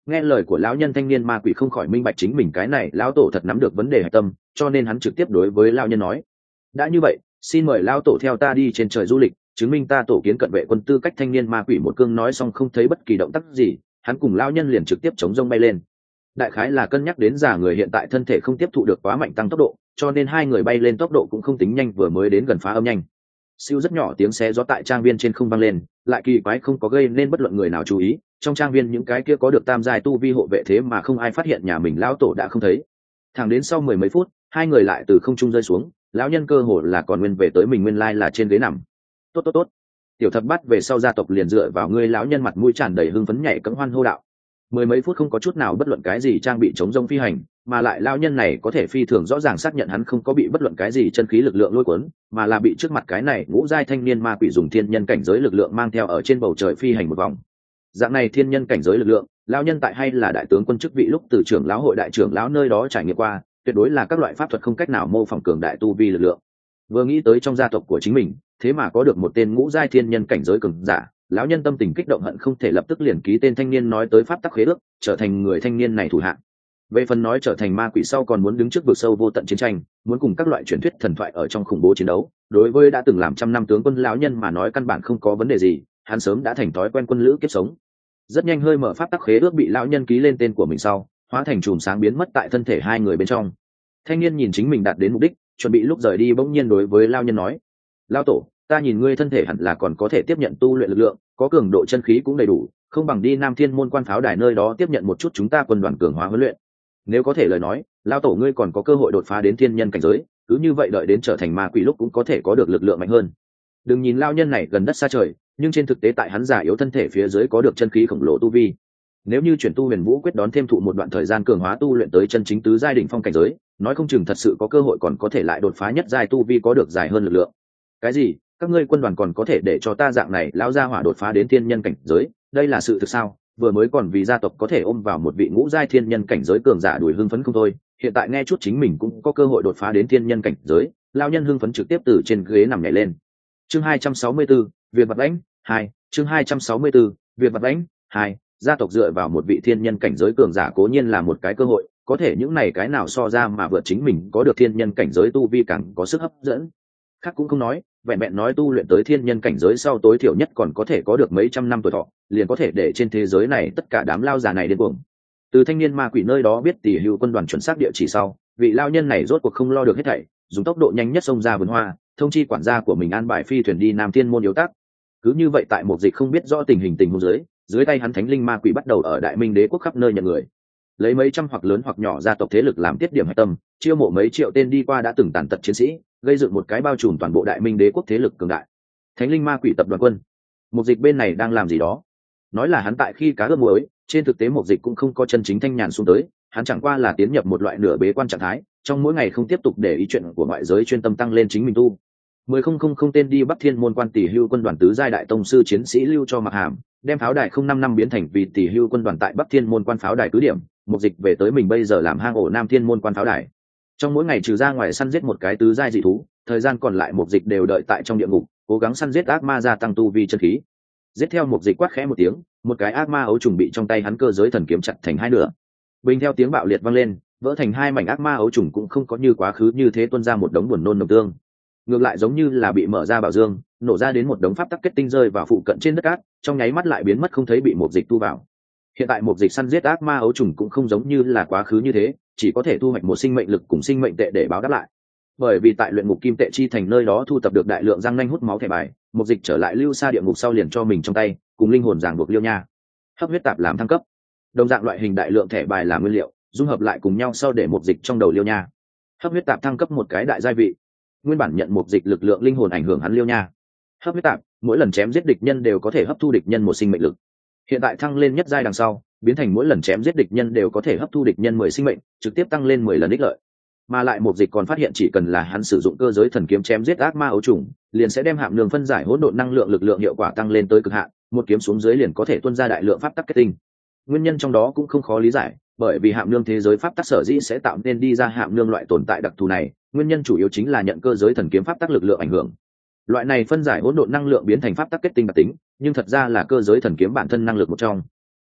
Speaker 1: Nghe lời của lão nhân, thanh niên ma quỷ không khỏi minh bạch chính mình cái này lão tổ thật nắm được vấn đề hạch tâm, cho nên hắn trực tiếp đối với lão nhân nói: đã như vậy, xin mời lão tổ theo ta đi trên trời du lịch, chứng minh ta tổ kiến cận vệ quân tư cách. Thanh niên ma quỷ một cương nói xong không thấy bất kỳ động tác gì, hắn cùng lão nhân liền trực tiếp chống rông bay lên. Đại khái là cân nhắc đến già người hiện tại thân thể không tiếp thụ được quá mạnh tăng tốc độ, cho nên hai người bay lên tốc độ cũng không tính nhanh, vừa mới đến gần phá âm nhanh. Siêu rất nhỏ tiếng xé gió tại trang viên trên không vang lên, lại kỳ quái không có gây nên bất luận người nào chú ý. Trong trang viên những cái kia có được tam giai tu vi hộ vệ thế mà không ai phát hiện nhà mình lão tổ đã không thấy. Thẳng đến sau mười mấy phút, hai người lại từ không trung rơi xuống, lão nhân cơ hồ là còn nguyên về tới mình nguyên lai là trên ghế nằm. Tốt tốt tốt, tiểu thập bắt về sau gia tộc liền dựa vào ngươi. Lão nhân mặt mũi tràn đầy hưng phấn nhảy cẫng hoan hô đạo. Mười mấy phút không có chút nào bất luận cái gì trang bị chống rông phi hành, mà lại lão nhân này có thể phi thường rõ ràng xác nhận hắn không có bị bất luận cái gì chân khí lực lượng lôi cuốn, mà là bị trước mặt cái này ngũ giai thanh niên ma quỷ dùng thiên nhân cảnh giới lực lượng mang theo ở trên bầu trời phi hành một vòng. Dạng này thiên nhân cảnh giới lực lượng, lão nhân tại hay là đại tướng quân chức vị lúc từ trưởng lão hội đại trưởng lão nơi đó trải nghiệm qua, tuyệt đối là các loại pháp thuật không cách nào mô phỏng cường đại tu vi lực lượng. Vừa nghĩ tới trong gia tộc của chính mình thế mà có được một tên ngũ giai thiên nhân cảnh giới cường giả, lão nhân tâm tình kích động hận không thể lập tức liền ký tên thanh niên nói tới pháp tắc khế ước, trở thành người thanh niên này thủ hạng. Về phần nói trở thành ma quỷ sau còn muốn đứng trước vực sâu vô tận chiến tranh, muốn cùng các loại truyền thuyết thần thoại ở trong khủng bố chiến đấu, đối với đã từng làm trăm năm tướng quân lão nhân mà nói căn bản không có vấn đề gì, hắn sớm đã thành thói quen quân lữ kiếp sống. Rất nhanh hơi mở pháp tắc khế ước bị lão nhân ký lên tên của mình sau, hóa thành chùm sáng biến mất tại thân thể hai người bên trong. Thanh niên nhìn chính mình đạt đến mục đích, chuẩn bị lúc rời đi bỗng nhiên đối với lão nhân nói: lão tổ, ta nhìn ngươi thân thể hẳn là còn có thể tiếp nhận tu luyện lực lượng, có cường độ chân khí cũng đầy đủ, không bằng đi Nam Thiên môn quan pháo đài nơi đó tiếp nhận một chút chúng ta quân đoàn cường hóa huấn luyện. Nếu có thể lời nói, lão tổ ngươi còn có cơ hội đột phá đến thiên nhân cảnh giới, cứ như vậy đợi đến trở thành ma quỷ lúc cũng có thể có được lực lượng mạnh hơn. Đừng nhìn lão nhân này gần đất xa trời, nhưng trên thực tế tại hắn già yếu thân thể phía dưới có được chân khí khổng lồ tu vi. Nếu như chuyển tu Huyền Vũ quyết đón thêm thụ một đoạn thời gian cường hóa tu luyện tới chân chính tứ giai đỉnh phong cảnh giới, nói không chừng thật sự có cơ hội còn có thể lại đột phá nhất giai tu vi có được dài hơn lực lượng. Cái gì? Các ngươi quân đoàn còn có thể để cho ta dạng này lão gia hỏa đột phá đến thiên nhân cảnh giới, đây là sự thực sao? Vừa mới còn vì gia tộc có thể ôm vào một vị ngũ giai thiên nhân cảnh giới cường giả đuổi hưng phấn không thôi, hiện tại nghe chút chính mình cũng có cơ hội đột phá đến thiên nhân cảnh giới, lão nhân hưng phấn trực tiếp từ trên ghế nằm nhảy lên. Chương 264, Việc vật lãnh 2, chương 264, Việc vật lãnh 2, gia tộc dựa vào một vị thiên nhân cảnh giới cường giả cố nhiên là một cái cơ hội, có thể những này cái nào so ra mà vượt chính mình có được thiên nhân cảnh giới tu vi càng có sức hấp dẫn. Khác cũng không nói, vẹn vẹn nói tu luyện tới thiên nhân cảnh giới sau tối thiểu nhất còn có thể có được mấy trăm năm tuổi thọ, liền có thể để trên thế giới này tất cả đám lao già này điên cuồng. Từ thanh niên ma quỷ nơi đó biết tỷ hưu quân đoàn chuẩn xác địa chỉ sau, vị lao nhân này rốt cuộc không lo được hết thảy, dùng tốc độ nhanh nhất xông ra vườn hoa, thông chi quản gia của mình an bài phi thuyền đi Nam Thiên môn yếu tác. Cứ như vậy tại một dịch không biết rõ tình huống dưới tay hắn thánh linh ma quỷ bắt đầu ở Đại Minh đế quốc khắp nơi nhận người, lấy mấy trăm hoặc lớn hoặc nhỏ gia tộc thế lực làm tiết điểm hạch tâm, chiêu mộ mấy triệu tên đi qua đã từng tàn tật chiến sĩ, gây dựng một cái bao trùm toàn bộ Đại Minh đế quốc thế lực cường đại. Thánh linh ma quỷ tập đoàn quân, một dịch bên này đang làm gì đó? Nói là hắn tại khi cá ướp muối, trên thực tế một dịch cũng không có chân chính thanh nhàn xuống tới, hắn chẳng qua là tiến nhập một loại nửa bế quan trạng thái, trong mỗi ngày không tiếp tục để ý chuyện của ngoại giới, chuyên tâm tăng lên chính mình tu. 10.000 tên đi Bắc Thiên môn quan tỷ hưu quân đoàn tứ giai đại tông sư chiến sĩ lưu cho Mặc Hàm, đem pháo đài 05 năm biến thành vì tỷ hưu quân đoàn tại Bắc Thiên môn quan pháo đài cứ điểm, một dịch về tới mình bây giờ làm hang ổ Nam Thiên môn quan pháo đài. Trong mỗi ngày trừ ra ngoài săn giết một cái tứ giai dị thú, thời gian còn lại một dịch đều đợi tại trong địa ngục, cố gắng săn giết ác ma gia tăng tu vi chân khí. Giết theo một dịch quát khẽ một tiếng, một cái ác ma ấu trùng bị trong tay hắn cơ giới thần kiếm chặt thành hai nửa. Bình theo tiếng bạo liệt vang lên, vỡ thành hai mảnh. Ác ma ấu trùng cũng không có như quá khứ như thế tuôn ra một đống buồn nôn nồng tương, ngược lại giống như là bị mở ra bảo dương, nổ ra đến một đống pháp tắc kết tinh rơi vào phụ cận trên đất cát, trong nháy mắt lại biến mất không thấy, bị một dịch thu vào. Hiện tại một dịch săn giết ác ma ấu trùng cũng không giống như là quá khứ như thế, chỉ có thể thu hoạch một sinh mệnh lực cùng sinh mệnh tệ để báo đáp lại. Bởi vì tại luyện ngục kim tệ chi thành nơi đó thu tập được đại lượng răng nanh hút máu thẻ bài, một dịch trở lại lưu xa địa ngục sau liền cho mình trong tay cùng linh hồn ràng buộc liêu nha hấp huyết tạp làm thăng cấp. Đồng dạng loại hình đại lượng thẻ bài làm nguyên liệu dung hợp lại cùng nhau sau để một dịch trong đầu liêu nha hấp huyết tạp thăng cấp một cái đại gia vị. Nguyên bản nhận một dịch lực lượng linh hồn ảnh hưởng hắn liêu nha hấp huyết tạp, mỗi lần chém giết địch nhân đều có thể hấp thu địch nhân một sinh mệnh lực. Hiện tại thăng lên nhất giai đằng sau, biến thành mỗi lần chém giết địch nhân đều có thể hấp thu địch nhân 10 sinh mệnh, trực tiếp tăng lên 10 lần ích lợi. Mà lại một dịch còn phát hiện chỉ cần là hắn sử dụng cơ giới thần kiếm chém giết ác ma ấu trùng, liền sẽ đem hạm nương phân giải hỗn độn năng lượng lực lượng hiệu quả tăng lên tới cực hạn, một kiếm xuống dưới liền có thể tuôn ra đại lượng pháp tắc kết tinh. Nguyên nhân trong đó cũng không khó lý giải, bởi vì hạm nương thế giới pháp tắc sở dĩ sẽ tạo nên đi ra hạm nương loại tồn tại đặc thù này, nguyên nhân chủ yếu chính là nhận cơ giới thần kiếm pháp tắc lực lượng ảnh hưởng. Loại này phân giải hỗn độn năng lượng biến thành pháp tắc kết tinh đặc tính, nhưng thật ra là cơ giới thần kiếm bản thân năng lực một trong.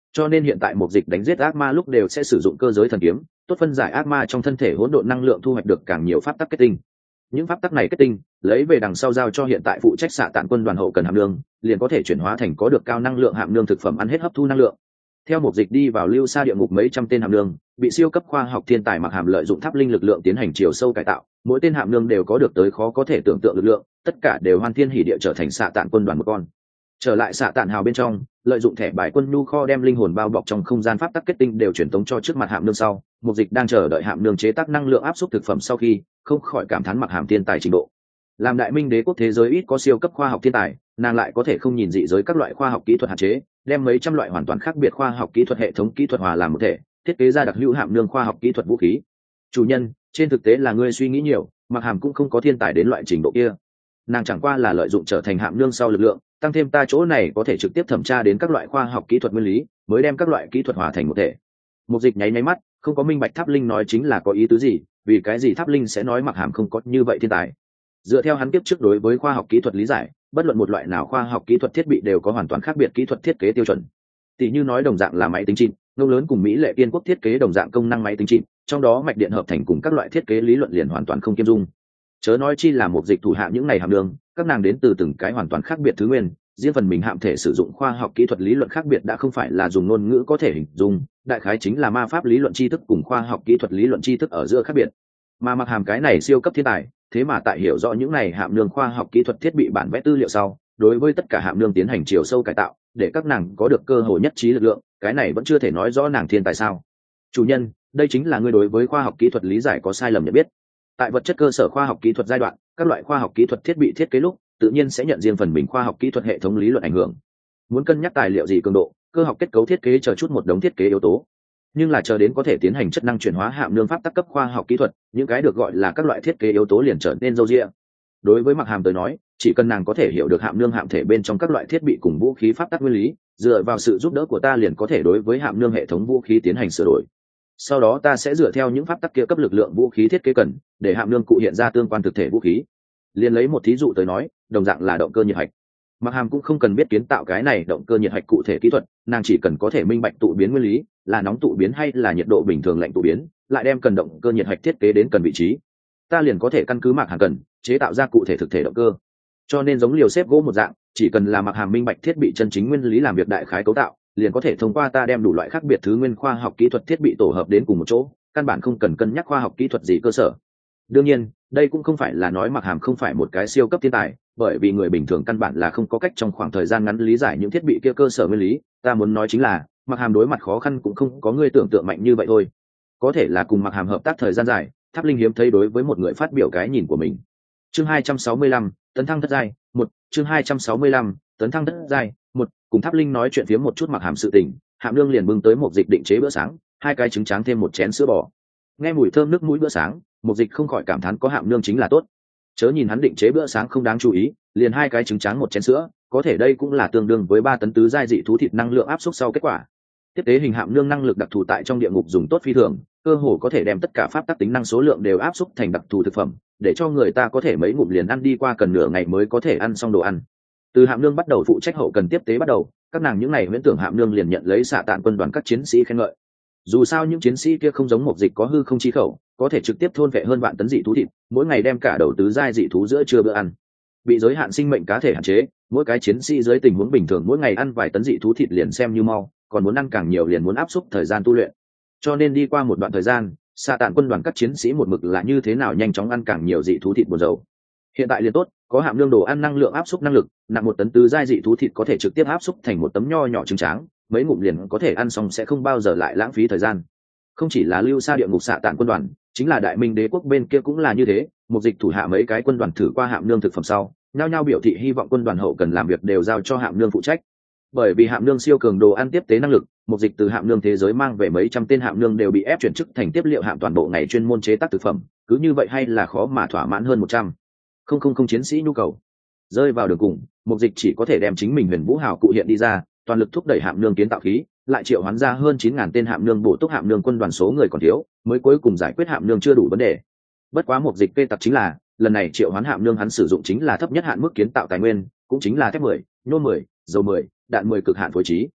Speaker 1: Cho nên hiện tại mục dịch đánh giết ác ma lúc đều sẽ sử dụng cơ giới thần kiếm, tốt phân giải ác ma trong thân thể hỗn độn năng lượng, thu hoạch được càng nhiều pháp tắc kết tinh. Những pháp tắc này kết tinh lấy về đằng sau giao cho hiện tại phụ trách xạ tạn quân đoàn hậu cần hạm nương, liền có thể chuyển hóa thành có được cao năng lượng hạm nương thực phẩm ăn hết hấp thu năng lượng. Theo mục dịch đi vào lưu xa địa ngục, mấy trăm tên hạm nương bị siêu cấp khoa học thiên tài Mặc Hàm lợi dụng tháp linh lực lượng tiến hành chiều sâu cải tạo, mỗi tên hạm nương đều có được tới khó có thể tưởng tượng lực lượng, tất cả đều hoan thiên hỉ địa trở thành xạ tạn quân đoàn một con. Trở lại xạ tạn hào bên trong, lợi dụng thẻ bài quân nhu kho đem linh hồn bao bọc trong không gian pháp tắc kết tinh đều truyền tống cho trước mặt hạm nương sau, mục dịch đang chờ đợi hạm nương chế tác năng lượng áp suất thực phẩm sau khi, không khỏi cảm thán Mặc Hàm thiên tài trình độ. Làm đại minh đế quốc thế giới ít có siêu cấp khoa học thiên tài, nàng lại có thể không nhìn dị giới các loại khoa học kỹ thuật hạn chế, đem mấy trăm loại hoàn toàn khác biệt khoa học kỹ thuật hệ thống kỹ thuật hòa làm một thể, thiết kế ra đặc hữu hạm nương khoa học kỹ thuật vũ khí. Chủ nhân, trên thực tế là ngươi suy nghĩ nhiều, Mặc Hàm cũng không có thiên tài đến loại trình độ kia. Nàng chẳng qua là lợi dụng trở thành hạm nương sau lực lượng, tăng thêm ta chỗ này có thể trực tiếp thẩm tra đến các loại khoa học kỹ thuật nguyên lý, mới đem các loại kỹ thuật hòa thành một thể. Mục dịch nháy mắt, không có minh bạch Tháp Linh nói chính là có ý tứ gì, vì cái gì Tháp Linh sẽ nói Mặc Hàm không có như vậy thiên tài. Dựa theo hắn tiếp trước đối với khoa học kỹ thuật lý giải, bất luận một loại nào khoa học kỹ thuật thiết bị đều có hoàn toàn khác biệt kỹ thuật thiết kế tiêu chuẩn. Tỷ như nói đồng dạng là máy tính chip, ngông lớn cùng Mỹ Lệ Kiên Quốc thiết kế đồng dạng công năng máy tính chip, trong đó mạch điện hợp thành cùng các loại thiết kế lý luận liền hoàn toàn không kiêm dung. Chớ nói chi là một dịch thủ hạ những này hàm đường, các nàng đến từ từng cái hoàn toàn khác biệt thứ nguyên, riêng phần mình hạm thể sử dụng khoa học kỹ thuật lý luận khác biệt đã không phải là dùng ngôn ngữ có thể hình dung, đại khái chính là ma pháp lý luận tri thức cùng khoa học kỹ thuật lý luận tri thức ở giữa khác biệt. Mà Mặc Hàm cái này siêu cấp thiên tài, thế mà tại hiểu rõ những này hạm nương khoa học kỹ thuật thiết bị bản vẽ tư liệu sau, đối với tất cả hạm nương tiến hành chiều sâu cải tạo, để các nàng có được cơ hội nhất trí lực lượng, cái này vẫn chưa thể nói rõ nàng thiên tài sao? Chủ nhân, đây chính là ngươi đối với khoa học kỹ thuật lý giải có sai lầm nhận biết. Tại vật chất cơ sở khoa học kỹ thuật giai đoạn, các loại khoa học kỹ thuật thiết bị thiết kế lúc, tự nhiên sẽ nhận riêng phần mình khoa học kỹ thuật hệ thống lý luận ảnh hưởng. Muốn cân nhắc tài liệu gì cường độ, cơ học kết cấu thiết kế chờ chút một đống thiết kế yếu tố. Nhưng là chờ đến có thể tiến hành chất năng chuyển hóa hạm nương pháp tắc cấp khoa học kỹ thuật, những cái được gọi là các loại thiết kế yếu tố liền trở nên râu ria. Đối với Mặc Hàm tới nói, chỉ cần nàng có thể hiểu được hạm nương hạm thể bên trong các loại thiết bị cùng vũ khí pháp tắc nguyên lý, dựa vào sự giúp đỡ của ta liền có thể đối với hạm nương hệ thống vũ khí tiến hành sửa đổi. Sau đó ta sẽ dựa theo những pháp tắc kia cấp lực lượng vũ khí thiết kế cần, để hạm nương cụ hiện ra tương quan thực thể vũ khí. Liên lấy một thí dụ tới nói, đồng dạng là động cơ nhiệt hạch. Mặc Hàm cũng không cần biết kiến tạo cái này động cơ nhiệt hạch cụ thể kỹ thuật, nàng chỉ cần có thể minh bạch tụ biến nguyên lý, là nóng tụ biến hay là nhiệt độ bình thường lạnh tụ biến, lại đem cần động cơ nhiệt hạch thiết kế đến cần vị trí, ta liền có thể căn cứ Mặc Hàm cần chế tạo ra cụ thể thực thể động cơ. Cho nên giống liều xếp gỗ một dạng, chỉ cần là Mặc Hàm minh bạch thiết bị chân chính nguyên lý làm việc đại khái cấu tạo, liền có thể thông qua ta đem đủ loại khác biệt thứ nguyên khoa học kỹ thuật thiết bị tổ hợp đến cùng một chỗ, căn bản không cần cân nhắc khoa học kỹ thuật gì cơ sở. Đương nhiên, đây cũng không phải là nói Mặc Hàm không phải một cái siêu cấp thiên tài, bởi vì người bình thường căn bản là không có cách trong khoảng thời gian ngắn lý giải những thiết bị kia cơ sở nguyên lý. Ta muốn nói chính là, Mặc Hàm đối mặt khó khăn cũng không có người tưởng tượng mạnh như vậy thôi. Có thể là cùng Mặc Hàm hợp tác thời gian dài, Tháp Linh hiếm thấy đối với một người phát biểu cái nhìn của mình. Chương 265, tấn thăng thất giai, 1, chương 265, tấn thăng thất giai, 1, cùng Tháp Linh nói chuyện phía một chút Mặc Hàm sự tình, Hạm Nương liền bưng tới một dịch định chế bữa sáng, 2 cái trứng tráng thêm một chén sữa bò. Nghe mùi thơm nước mũi bữa sáng, một dịch không khỏi cảm thán có Hạm Nương chính là tốt. Chớ nhìn hắn định chế bữa sáng không đáng chú ý, liền 2 cái trứng tráng một chén sữa, có thể đây cũng là tương đương với 3 tấn tứ giai dị thú thịt năng lượng áp suất sau kết quả. Tiếp tế hình Hạm Nương năng lực đặc thù tại trong địa ngục dùng tốt phi thường, cơ hồ có thể đem tất cả pháp tắc tính năng số lượng đều áp suất thành đặc thù thực phẩm, để cho người ta có thể mấy ngụm liền ăn đi qua, cần nửa ngày mới có thể ăn xong đồ ăn. Từ Hạm Nương bắt đầu phụ trách hậu cần tiếp tế bắt đầu, các nàng những ngày huyễn tưởng Hạm Nương liền nhận lấy xạ tạn quân đoàn các chiến sĩ khen ngợi. Dù sao những chiến sĩ kia không giống một dịch có hư không chi khẩu, có thể trực tiếp thôn vệ hơn vạn tấn dị thú thịt, mỗi ngày đem cả đầu tứ giai dị thú giữa trưa bữa ăn. Bị giới hạn sinh mệnh cá thể hạn chế, mỗi cái chiến sĩ dưới tình huống bình thường mỗi ngày ăn vài tấn dị thú thịt liền xem như mau, còn muốn ăn càng nhiều liền muốn áp suất thời gian tu luyện. Cho nên đi qua một đoạn thời gian, xạ tạn quân đoàn các chiến sĩ một mực là như thế nào nhanh chóng ăn càng nhiều dị thú thịt buồn dầu. Hiện tại liền tốt, có Hạm Nương đồ ăn năng lượng áp suất năng lực, nặng 1 tấn tứ giai dị thú thịt có thể trực tiếp áp suất thành một tấm nho nhỏ trứng tráng, mấy ngụm liền có thể ăn xong, sẽ không bao giờ lại lãng phí thời gian. Không chỉ là lưu xa địa ngục xạ tạn quân đoàn, chính là đại minh đế quốc bên kia cũng là như thế. Một dịch thủ hạ mấy cái quân đoàn thử qua Hạm Nương thực phẩm sau, nhao nhao biểu thị hy vọng quân đoàn hậu cần làm việc đều giao cho Hạm Nương phụ trách. Bởi vì Hạm Nương siêu cường đồ ăn tiếp tế năng lực, một dịch từ Hạm Nương thế giới mang về mấy trăm tên Hạm Nương đều bị ép chuyển chức thành tiếp liệu hạm toàn bộ ngày chuyên môn chế tác thực phẩm, cứ như vậy hay là khó mà thỏa mãn hơn 100 không chiến sĩ nhu cầu. Rơi vào đường cùng, một dịch chỉ có thể đem chính mình Huyền Vũ Hào cụ hiện đi ra, toàn lực thúc đẩy Hạm Nương kiến tạo khí, lại triệu hoán ra hơn 9.000 tên Hạm Nương bổ túc Hạm Nương quân đoàn số người còn thiếu, mới cuối cùng giải quyết Hạm Nương chưa đủ vấn đề. Bất quá một dịch kê tặc chính là, lần này triệu hoán Hạm Nương hắn sử dụng chính là thấp nhất hạn mức kiến tạo tài nguyên, cũng chính là thép 10, nhôm 10, dầu 10, đạn 10 cực hạn phối trí.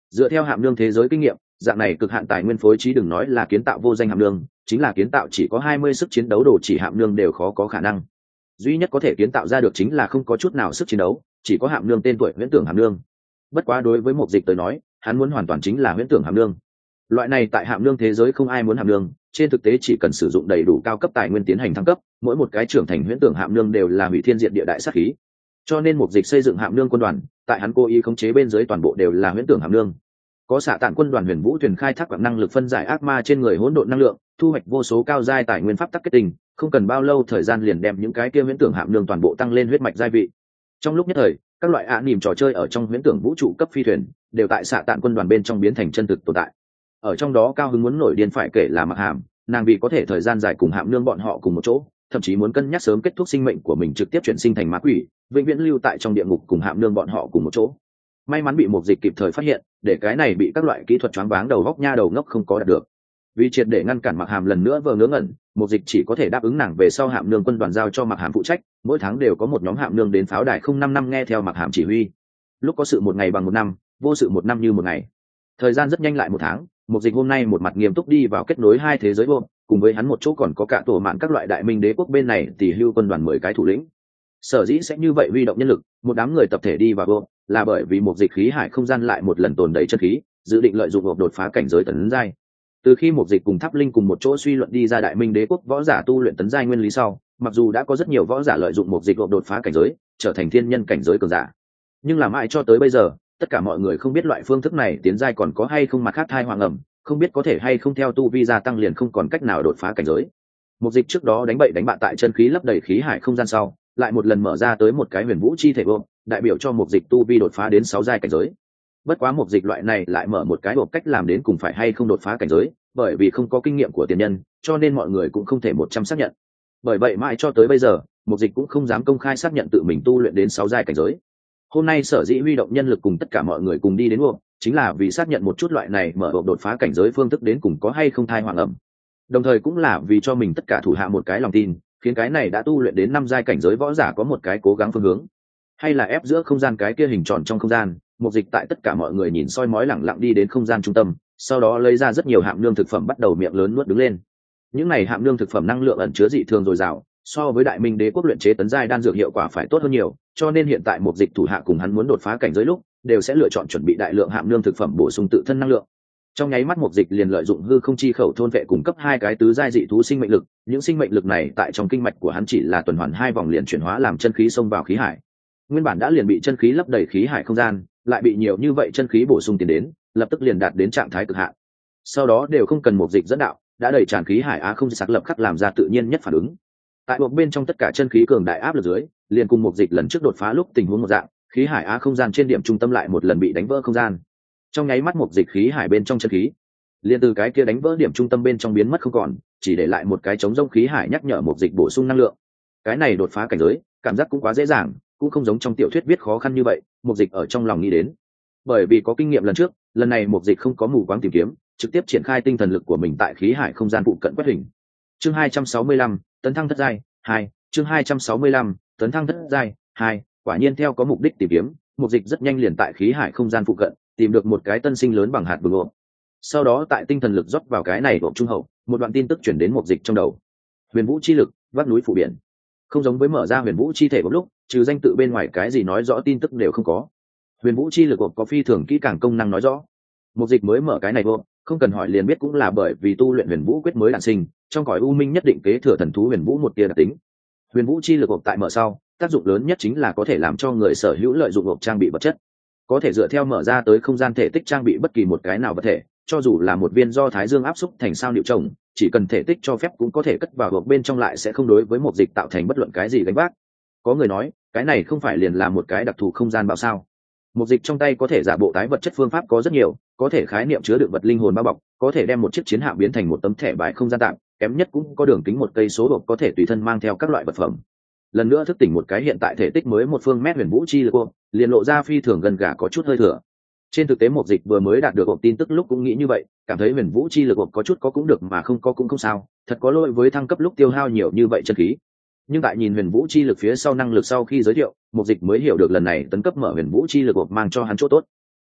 Speaker 1: Dựa theo hạm nương thế giới kinh nghiệm, dạng này cực hạn tài nguyên phối trí đừng nói là kiến tạo vô danh hạm nương, chính là kiến tạo chỉ có 20 sức chiến đấu đồ chỉ hạm nương đều khó có khả năng. Duy nhất có thể kiến tạo ra được chính là không có chút nào sức chiến đấu, chỉ có hạm nương tên tuổi huyễn tưởng hạm nương. Bất quá đối với Mục Dịch tới nói, hắn muốn hoàn toàn chính là huyễn tưởng hạm nương. Loại này tại hạm nương thế giới không ai muốn hạm nương, trên thực tế chỉ cần sử dụng đầy đủ cao cấp tài nguyên tiến hành thăng cấp, mỗi một cái trưởng thành huyễn tưởng hạm nương đều là hủy thiên diệt địa đại sát khí. Cho nên Mục Dịch xây dựng hạm nương quân đoàn, tại hắn cố ý khống chế bên dưới toàn bộ đều là huyễn tưởng hạm nương. Có xạ tản quân đoàn huyền vũ thuyền khai thác quặng năng lực phân giải ác ma trên người hỗn độn năng lượng, thu hoạch vô số cao giai tài nguyên pháp tắc kết tinh, không cần bao lâu thời gian liền đem những cái kia huyễn tưởng hạm nương toàn bộ tăng lên huyết mạch giai vị. Trong lúc nhất thời, các loại nỉm trò chơi ở trong huyễn tưởng vũ trụ cấp phi thuyền đều tại xạ tản quân đoàn bên trong biến thành chân thực tồn tại. Ở trong đó cao hứng muốn nổi điên phải kể là Mặc Hàm, nàng vì có thể thời gian dài cùng hạm nương bọn họ cùng một chỗ, thậm chí muốn cân nhắc sớm kết thúc sinh mệnh của mình trực tiếp chuyển sinh thành ma quỷ, vĩnh viễn lưu tại trong địa ngục cùng hạm nương bọn họ cùng một chỗ. May mắn bị Mục Dịch kịp thời phát hiện, để cái này bị các loại kỹ thuật choáng váng đầu góc nha đầu ngốc không có đạt được. Vì triệt để ngăn cản Mặc Hàm lần nữa vờ ngớ ngẩn, Mục Dịch chỉ có thể đáp ứng nàng về sau hạm nương quân đoàn giao cho Mặc Hàm phụ trách, mỗi tháng đều có một nhóm hạm nương đến pháo đài 055 nghe theo Mặc Hàm chỉ huy. Lúc có sự một ngày bằng một năm, vô sự một năm như một ngày. Thời gian rất nhanh lại một tháng, Mục Dịch hôm nay một mặt nghiêm túc đi vào kết nối hai thế giới vô, cùng với hắn một chỗ còn có cả tổ mạn các loại đại minh đế quốc bên này tỷ hưu quân đoàn 10 cái thủ lĩnh. Sở dĩ sẽ như vậy huy động nhân lực, một đám người tập thể đi vào vô, là bởi vì Mục Dịch khí hải không gian lại một lần tồn đầy chân khí, dự định lợi dụng hộp đột phá cảnh giới tấn giai. Từ khi Mục Dịch cùng Tháp Linh cùng một chỗ suy luận đi ra đại minh đế quốc võ giả tu luyện tấn giai nguyên lý sau, mặc dù đã có rất nhiều võ giả lợi dụng Mục Dịch hộp đột phá cảnh giới, trở thành thiên nhân cảnh giới cường giả, nhưng làm mãi cho tới bây giờ, tất cả mọi người không biết loại phương thức này tiến giai còn có hay không mặt khác thai hoàng ẩm, không biết có thể hay không theo tu vi gia tăng liền không còn cách nào đột phá cảnh giới. Mục Dịch trước đó đánh bậy đánh bạ tại chân khí lấp đầy khí hải không gian sau, lại một lần mở ra tới một cái huyền vũ chi thể ôm, đại biểu cho Mục Dịch tu vi đột phá đến 6 giai cảnh giới. Bất quá Mục Dịch loại này lại mở một cái hộp cách làm đến cùng phải hay không đột phá cảnh giới, bởi vì không có kinh nghiệm của tiền nhân, cho nên mọi người cũng không thể 100 xác nhận. Bởi vậy mãi cho tới bây giờ, Mục Dịch cũng không dám công khai xác nhận tự mình tu luyện đến 6 giai cảnh giới. Hôm nay sở dĩ huy động nhân lực cùng tất cả mọi người cùng đi đến hộp, chính là vì xác nhận một chút loại này mở hộp đột phá cảnh giới phương thức đến cùng có hay không thai hoàng ẩm. Đồng thời cũng là vì cho mình tất cả thủ hạ một cái lòng tin, khiến cái này đã tu luyện đến 5 giai cảnh giới võ giả có một cái cố gắng phương hướng. Hay là ép giữa không gian cái kia hình tròn trong không gian, Mục Dịch tại tất cả mọi người nhìn soi mói lẳng lặng đi đến không gian trung tâm, sau đó lấy ra rất nhiều hạm nương thực phẩm bắt đầu miệng lớn nuốt đứng lên. Những này hạm nương thực phẩm năng lượng ẩn chứa dị thường dồi dào, so với đại minh đế quốc luyện chế tấn giai đan dược hiệu quả phải tốt hơn nhiều, cho nên hiện tại Mục Dịch thủ hạ cùng hắn muốn đột phá cảnh giới lúc, đều sẽ lựa chọn chuẩn bị đại lượng hạm nương thực phẩm bổ sung tự thân năng lượng. Trong nháy mắt Mục Dịch liền lợi dụng hư không chi khẩu thôn vệ cung cấp 2 cái tứ giai dị thú sinh mệnh lực, những sinh mệnh lực này tại trong kinh mạch của hắn chỉ là tuần hoàn 2 vòng liền chuyển hóa làm chân khí xông vào khí hải. Nguyên bản đã liền bị chân khí lấp đầy khí hải không gian, lại bị nhiều như vậy chân khí bổ sung tiến đến, lập tức liền đạt đến trạng thái cực hạn. Sau đó đều không cần Mục Dịch dẫn đạo, đã đầy tràn khí hải không sắc lập khắc làm ra tự nhiên nhất phản ứng. Tại buộc bên trong tất cả chân khí cường đại áp lực dưới, liền cùng Mục Dịch lần trước đột phá lúc tình huống một dạng, khí hải không gian trên điểm trung tâm lại một lần bị đánh vỡ không gian. Trong nháy mắt Mục Dịch khí hải bên trong chân khí liền từ cái kia đánh vỡ điểm trung tâm bên trong biến mất không còn, chỉ để lại một cái trống rỗng khí hải nhắc nhở Mục Dịch bổ sung năng lượng. Cái này đột phá cảnh giới, cảm giác cũng quá dễ dàng, cũng không giống trong tiểu thuyết viết khó khăn như vậy, Mục Dịch ở trong lòng nghĩ đến. Bởi vì có kinh nghiệm lần trước, lần này Mục Dịch không có mù quáng tìm kiếm, trực tiếp triển khai tinh thần lực của mình tại khí hải không gian phụ cận quét hình. Chương 265, tấn thăng thất giai 2, chương 265, tấn thăng thất giai 2, quả nhiên theo có mục đích tìm kiếm, Mục Dịch rất nhanh liền tại khí hải không gian phụ cận tìm được một cái tân sinh lớn bằng hạt bừng ộp. Sau đó tại tinh thần lực rót vào cái này ộp trung hậu, một đoạn tin tức chuyển đến Mục Dịch trong đầu. Huyền vũ chi lực, vác núi phủ biển. Không giống với mở ra huyền vũ chi thể một lúc, trừ danh tự bên ngoài cái gì nói rõ tin tức đều không có. Huyền vũ chi lực ộp có phi thường kỹ càng công năng nói rõ. Mục Dịch mới mở cái này ộp, không cần hỏi liền biết cũng là bởi vì tu luyện huyền vũ quyết mới đản sinh, trong cõi u minh nhất định kế thừa thần thú huyền vũ một tia đặc tính. Huyền vũ chi lực ộp tại mở sau, tác dụng lớn nhất chính là có thể làm cho người sở hữu lợi dụng ộp trang bị vật chất, có thể dựa theo mở ra tới không gian thể tích trang bị bất kỳ một cái nào vật thể, cho dù là một viên do thái dương áp xúc thành sao liệu trồng, chỉ cần thể tích cho phép cũng có thể cất vào hộp bên trong lại sẽ không đối với Mục Dịch tạo thành bất luận cái gì gánh vác. Có người nói cái này không phải liền là một cái đặc thù không gian bao sao? Mục Dịch trong tay có thể giả bộ tái vật chất phương pháp có rất nhiều, có thể khái niệm chứa đựng vật linh hồn bao bọc, có thể đem một chiếc chiến hạm biến thành một tấm thẻ bài không gian tạm, kém nhất cũng có đường kính 1 cây số hộp có thể tùy thân mang theo các loại vật phẩm. Lần nữa thức tỉnh một cái hiện tại thể tích mới 1 phương mét huyền vũ chi lực hộp, liền lộ ra phi thường gần gà có chút hơi thừa. Trên thực tế Mục Dịch vừa mới đạt được hộp tin tức lúc cũng nghĩ như vậy, cảm thấy huyền vũ chi lực hộp có chút có cũng được mà không có cũng không sao, thật có lỗi với thăng cấp lúc tiêu hao nhiều như vậy chân khí. Nhưng tại nhìn huyền vũ chi lực phía sau năng lực sau khi giới thiệu, Mục Dịch mới hiểu được lần này tấn cấp mở huyền vũ chi lực hộp mang cho hắn chỗ tốt.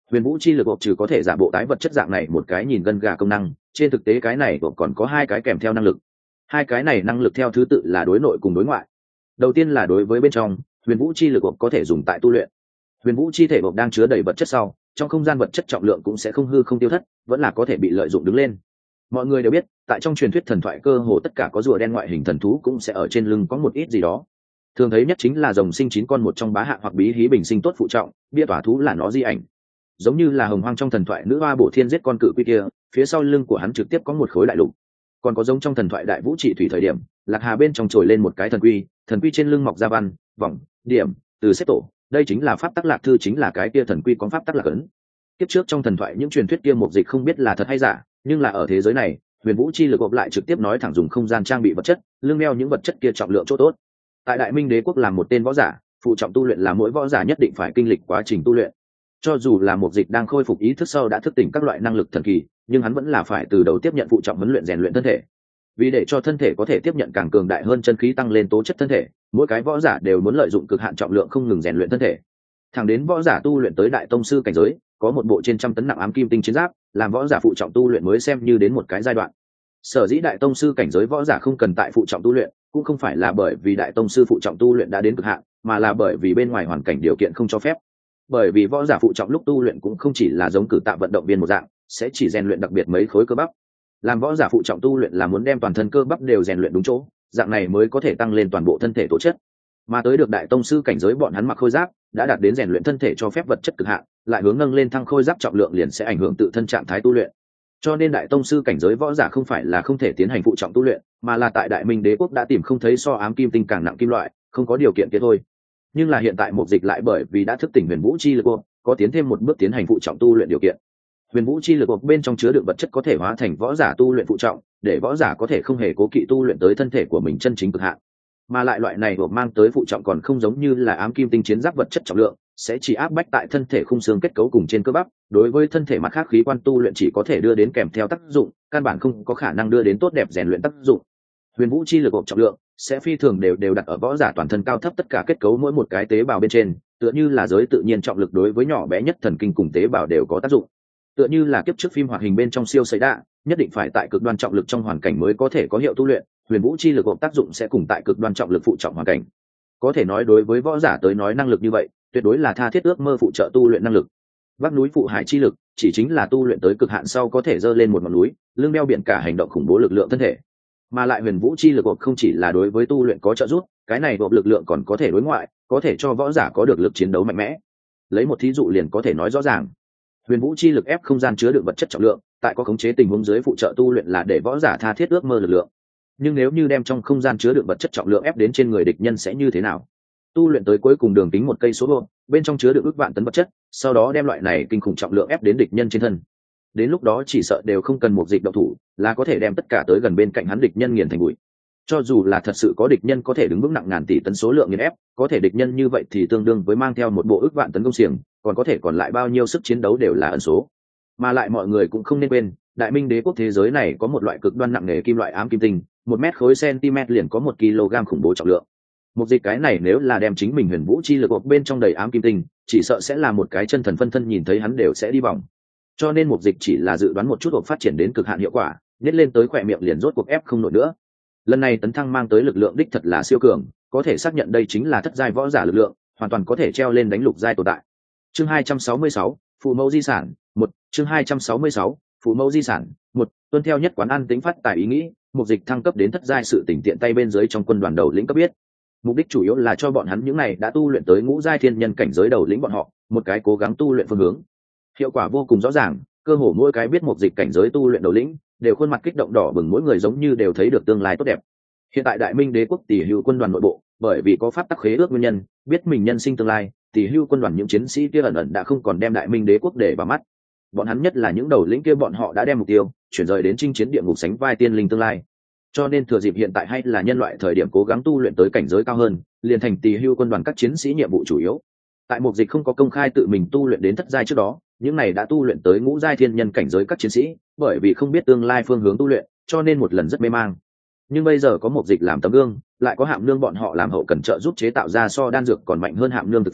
Speaker 1: Huyền vũ chi lực hộp trừ có thể giả bộ tái vật chất dạng này một cái nhìn gân gà công năng, trên thực tế cái này hộp còn có hai cái kèm theo năng lực. Hai cái này năng lực theo thứ tự là đối nội cùng đối ngoại. Đầu tiên là đối với bên trong, huyền vũ chi lực hộp có thể dùng tại tu luyện. Huyền vũ chi thể hộp đang chứa đầy vật chất sau, trong không gian vật chất trọng lượng cũng sẽ không hư không tiêu thất, vẫn là có thể bị lợi dụng đứng lên. Mọi người đều biết, tại trong truyền thuyết thần thoại cơ hồ tất cả có rùa đen ngoại hình thần thú cũng sẽ ở trên lưng có một ít gì đó. Thường thấy nhất chính là rồng sinh 9 con một trong bá hạ hoặc bí hí bình sinh tốt phụ trọng, bia tỏa thú là nó di ảnh. Giống như là hồng hoang trong thần thoại nữ hoa bổ thiên giết con cự quy kia, phía sau lưng của hắn trực tiếp có một khối đại lục. Còn có giống trong thần thoại đại vũ trị thủy thời điểm, lạc hà bên trong trồi lên một cái thần quy trên lưng mọc ra văn, vòng, điểm, từ xếp tổ, đây chính là pháp tắc lạc thư, chính là cái kia thần quy có pháp tắc lạc ấn. Kiếp trước trong thần thoại những truyền thuyết kia một dịch không biết là thật hay giả, nhưng là ở thế giới này, huyền vũ chi lực gộp lại trực tiếp nói thẳng dùng không gian trang bị vật chất, lưng đeo những vật chất kia trọng lượng chỗ tốt. Tại đại minh đế quốc làm một tên võ giả, phụ trọng tu luyện là mỗi võ giả nhất định phải kinh lịch quá trình tu luyện. Cho dù là một dịch đang khôi phục ý thức sau đã thức tỉnh các loại năng lực thần kỳ, nhưng hắn vẫn là phải từ đầu tiếp nhận phụ trọng huấn luyện rèn luyện thân thể. Vì để cho thân thể có thể tiếp nhận càng cường đại hơn chân khí tăng lên tố chất thân thể, mỗi cái võ giả đều muốn lợi dụng cực hạn trọng lượng không ngừng rèn luyện thân thể. Thẳng đến võ giả tu luyện tới đại tông sư cảnh giới, có một bộ trên trăm tấn nặng ám kim tinh chiến giáp, làm võ giả phụ trọng tu luyện mới xem như đến một cái giai đoạn. Sở dĩ đại tông sư cảnh giới võ giả không cần tại phụ trọng tu luyện, cũng không phải là bởi vì đại tông sư phụ trọng tu luyện đã đến cực hạn, mà là bởi vì bên ngoài hoàn cảnh điều kiện không cho phép. Bởi vì võ giả phụ trọng lúc tu luyện cũng không chỉ là giống cử tạ vận động viên một dạng, sẽ chỉ rèn luyện đặc biệt mấy khối cơ bắp. Làm võ giả phụ trọng tu luyện là muốn đem toàn thân cơ bắp đều rèn luyện đúng chỗ, dạng này mới có thể tăng lên toàn bộ thân thể tố chất. Mà tới được đại tông sư cảnh giới bọn hắn mặc khôi giáp, đã đạt đến rèn luyện thân thể cho phép vật chất cực hạn, lại hướng nâng lên thăng khôi giáp trọng lượng liền sẽ ảnh hưởng tự thân trạng thái tu luyện. Cho nên đại tông sư cảnh giới võ giả không phải là không thể tiến hành phụ trọng tu luyện, mà là tại đại minh đế quốc đã tìm không thấy so ám kim tinh càng nặng kim loại, không có điều kiện kia thôi. Nhưng là hiện tại một dịch lại bởi vì đã thức tỉnh huyền vũ chi lực có tiến thêm một bước tiến hành phụ trọng tu luyện điều kiện. Huyền vũ chi lực bên trong chứa đựng vật chất có thể hóa thành võ giả tu luyện phụ trọng, để võ giả có thể không hề cố kỵ tu luyện tới thân thể của mình chân chính cực hạn. Mà lại loại này hộp mang tới phụ trọng còn không giống như là ám kim tinh chiến giáp vật chất trọng lượng, sẽ chỉ áp bách tại thân thể khung xương kết cấu cùng trên cơ bắp, đối với thân thể mặt khác khí quan tu luyện chỉ có thể đưa đến kèm theo tác dụng, căn bản không có khả năng đưa đến tốt đẹp rèn luyện tác dụng. Huyền vũ chi lực hộp trọng lượng sẽ phi thường đều đặt ở võ giả toàn thân cao thấp tất cả kết cấu mỗi một cái tế bào bên trên, tựa như là giới tự nhiên trọng lực đối với nhỏ bé nhất thần kinh cùng tế bào đều có tác dụng. Tựa như là kiếp trước phim hoạt hình bên trong siêu sấy đạ, nhất định phải tại cực đoan trọng lực trong hoàn cảnh mới có thể có hiệu tu luyện, huyền vũ chi lực hộp tác dụng sẽ cùng tại cực đoan trọng lực phụ trọng hoàn cảnh. Có thể nói đối với võ giả tới nói năng lực như vậy, tuyệt đối là tha thiết ước mơ phụ trợ tu luyện năng lực. Vác núi phụ hải chi lực chỉ chính là tu luyện tới cực hạn sau có thể dơ lên một ngọn núi, lưng đeo biển cả hành động khủng bố lực lượng thân thể. Mà lại huyền vũ chi lực hộp không chỉ là đối với tu luyện có trợ giúp, cái này hộp lực lượng còn có thể đối ngoại, có thể cho võ giả có được lực chiến đấu mạnh mẽ. Lấy một thí dụ liền có thể nói rõ ràng. Huyền vũ chi lực ép không gian chứa đựng vật chất trọng lượng, tại có khống chế tình huống dưới phụ trợ tu luyện là để võ giả tha thiết ước mơ lực lượng. Nhưng nếu như đem trong không gian chứa đựng vật chất trọng lượng ép đến trên người địch nhân sẽ như thế nào? Tu luyện tới cuối cùng đường tính một cây số bộ, bên trong chứa đựng ước vạn tấn vật chất, sau đó đem loại này kinh khủng trọng lượng ép đến địch nhân trên thân. Đến lúc đó chỉ sợ đều không cần một dịch động thủ, là có thể đem tất cả tới gần bên cạnh hắn địch nhân nghiền thành bụi. Cho dù là thật sự có địch nhân có thể đứng vững nặng ngàn tỷ tấn số lượng nghiền ép, có thể địch nhân như vậy thì tương đương với mang theo một bộ ước vạn tấn công xiềng, còn có thể còn lại bao nhiêu sức chiến đấu đều là ẩn số. Mà lại mọi người cũng không nên quên, đại minh đế quốc thế giới này có một loại cực đoan nặng nề kim loại ám kim tinh, 1 mét khối cm liền có 1 kg khủng bố trọng lượng. Một dịch cái này nếu là đem chính mình huyền vũ chi lực hộp bên trong đầy ám kim tinh, chỉ sợ sẽ là một cái chân thần phân thân nhìn thấy hắn đều sẽ đi vòng. Cho nên một dịch chỉ là dự đoán một chút hộp phát triển đến cực hạn hiệu quả, nhét lên tới khỏe miệng liền rốt cuộc ép không nổi nữa. Lần này tấn thăng mang tới lực lượng đích thật là siêu cường, có thể xác nhận đây chính là thất giai võ giả lực lượng, hoàn toàn có thể treo lên đánh lục giai tồn tại. Chương 266, phụ mẫu di sản 1, chương 266, phụ mẫu di sản 1, tuân theo nhất quán ăn tính phát tài ý nghĩ, một dịch thăng cấp đến thất giai sự tỉnh tiện tay bên dưới trong quân đoàn đầu lĩnh cấp biết. Mục đích chủ yếu là cho bọn hắn những này đã tu luyện tới ngũ giai thiên nhân cảnh giới đầu lĩnh bọn họ một cái cố gắng tu luyện phương hướng. Hiệu quả vô cùng rõ ràng, cơ hồ mỗi cái biết một dịch cảnh giới tu luyện đầu lĩnh đều khuôn mặt kích động đỏ bừng, mỗi người giống như đều thấy được tương lai tốt đẹp. Hiện tại đại minh đế quốc tỷ hưu quân đoàn nội bộ, bởi vì có pháp tắc khế ước nguyên nhân, biết mình nhân sinh tương lai, tỷ hưu quân đoàn những chiến sĩ kia ẩn ẩn đã không còn đem đại minh đế quốc để vào mắt. Bọn hắn nhất là những đầu lĩnh kia bọn họ đã đem mục tiêu chuyển rời đến chinh chiến địa ngục sánh vai tiên linh tương lai. Cho nên thừa dịp hiện tại hay là nhân loại thời điểm cố gắng tu luyện tới cảnh giới cao hơn, liền thành tỷ hưu quân đoàn các chiến sĩ nhiệm vụ chủ yếu. Tại mục dịch không có công khai tự mình tu luyện đến thất giai trước đó, những này đã tu luyện tới ngũ giai thiên nhân cảnh giới các chiến sĩ, bởi vì không biết tương lai phương hướng tu luyện, cho nên một lần rất mê mang. Nhưng bây giờ có mục dịch làm tấm gương, lại có hạm nương bọn họ làm hậu cần trợ giúp chế tạo ra so đan dược còn mạnh hơn hạm nương thực phẩm,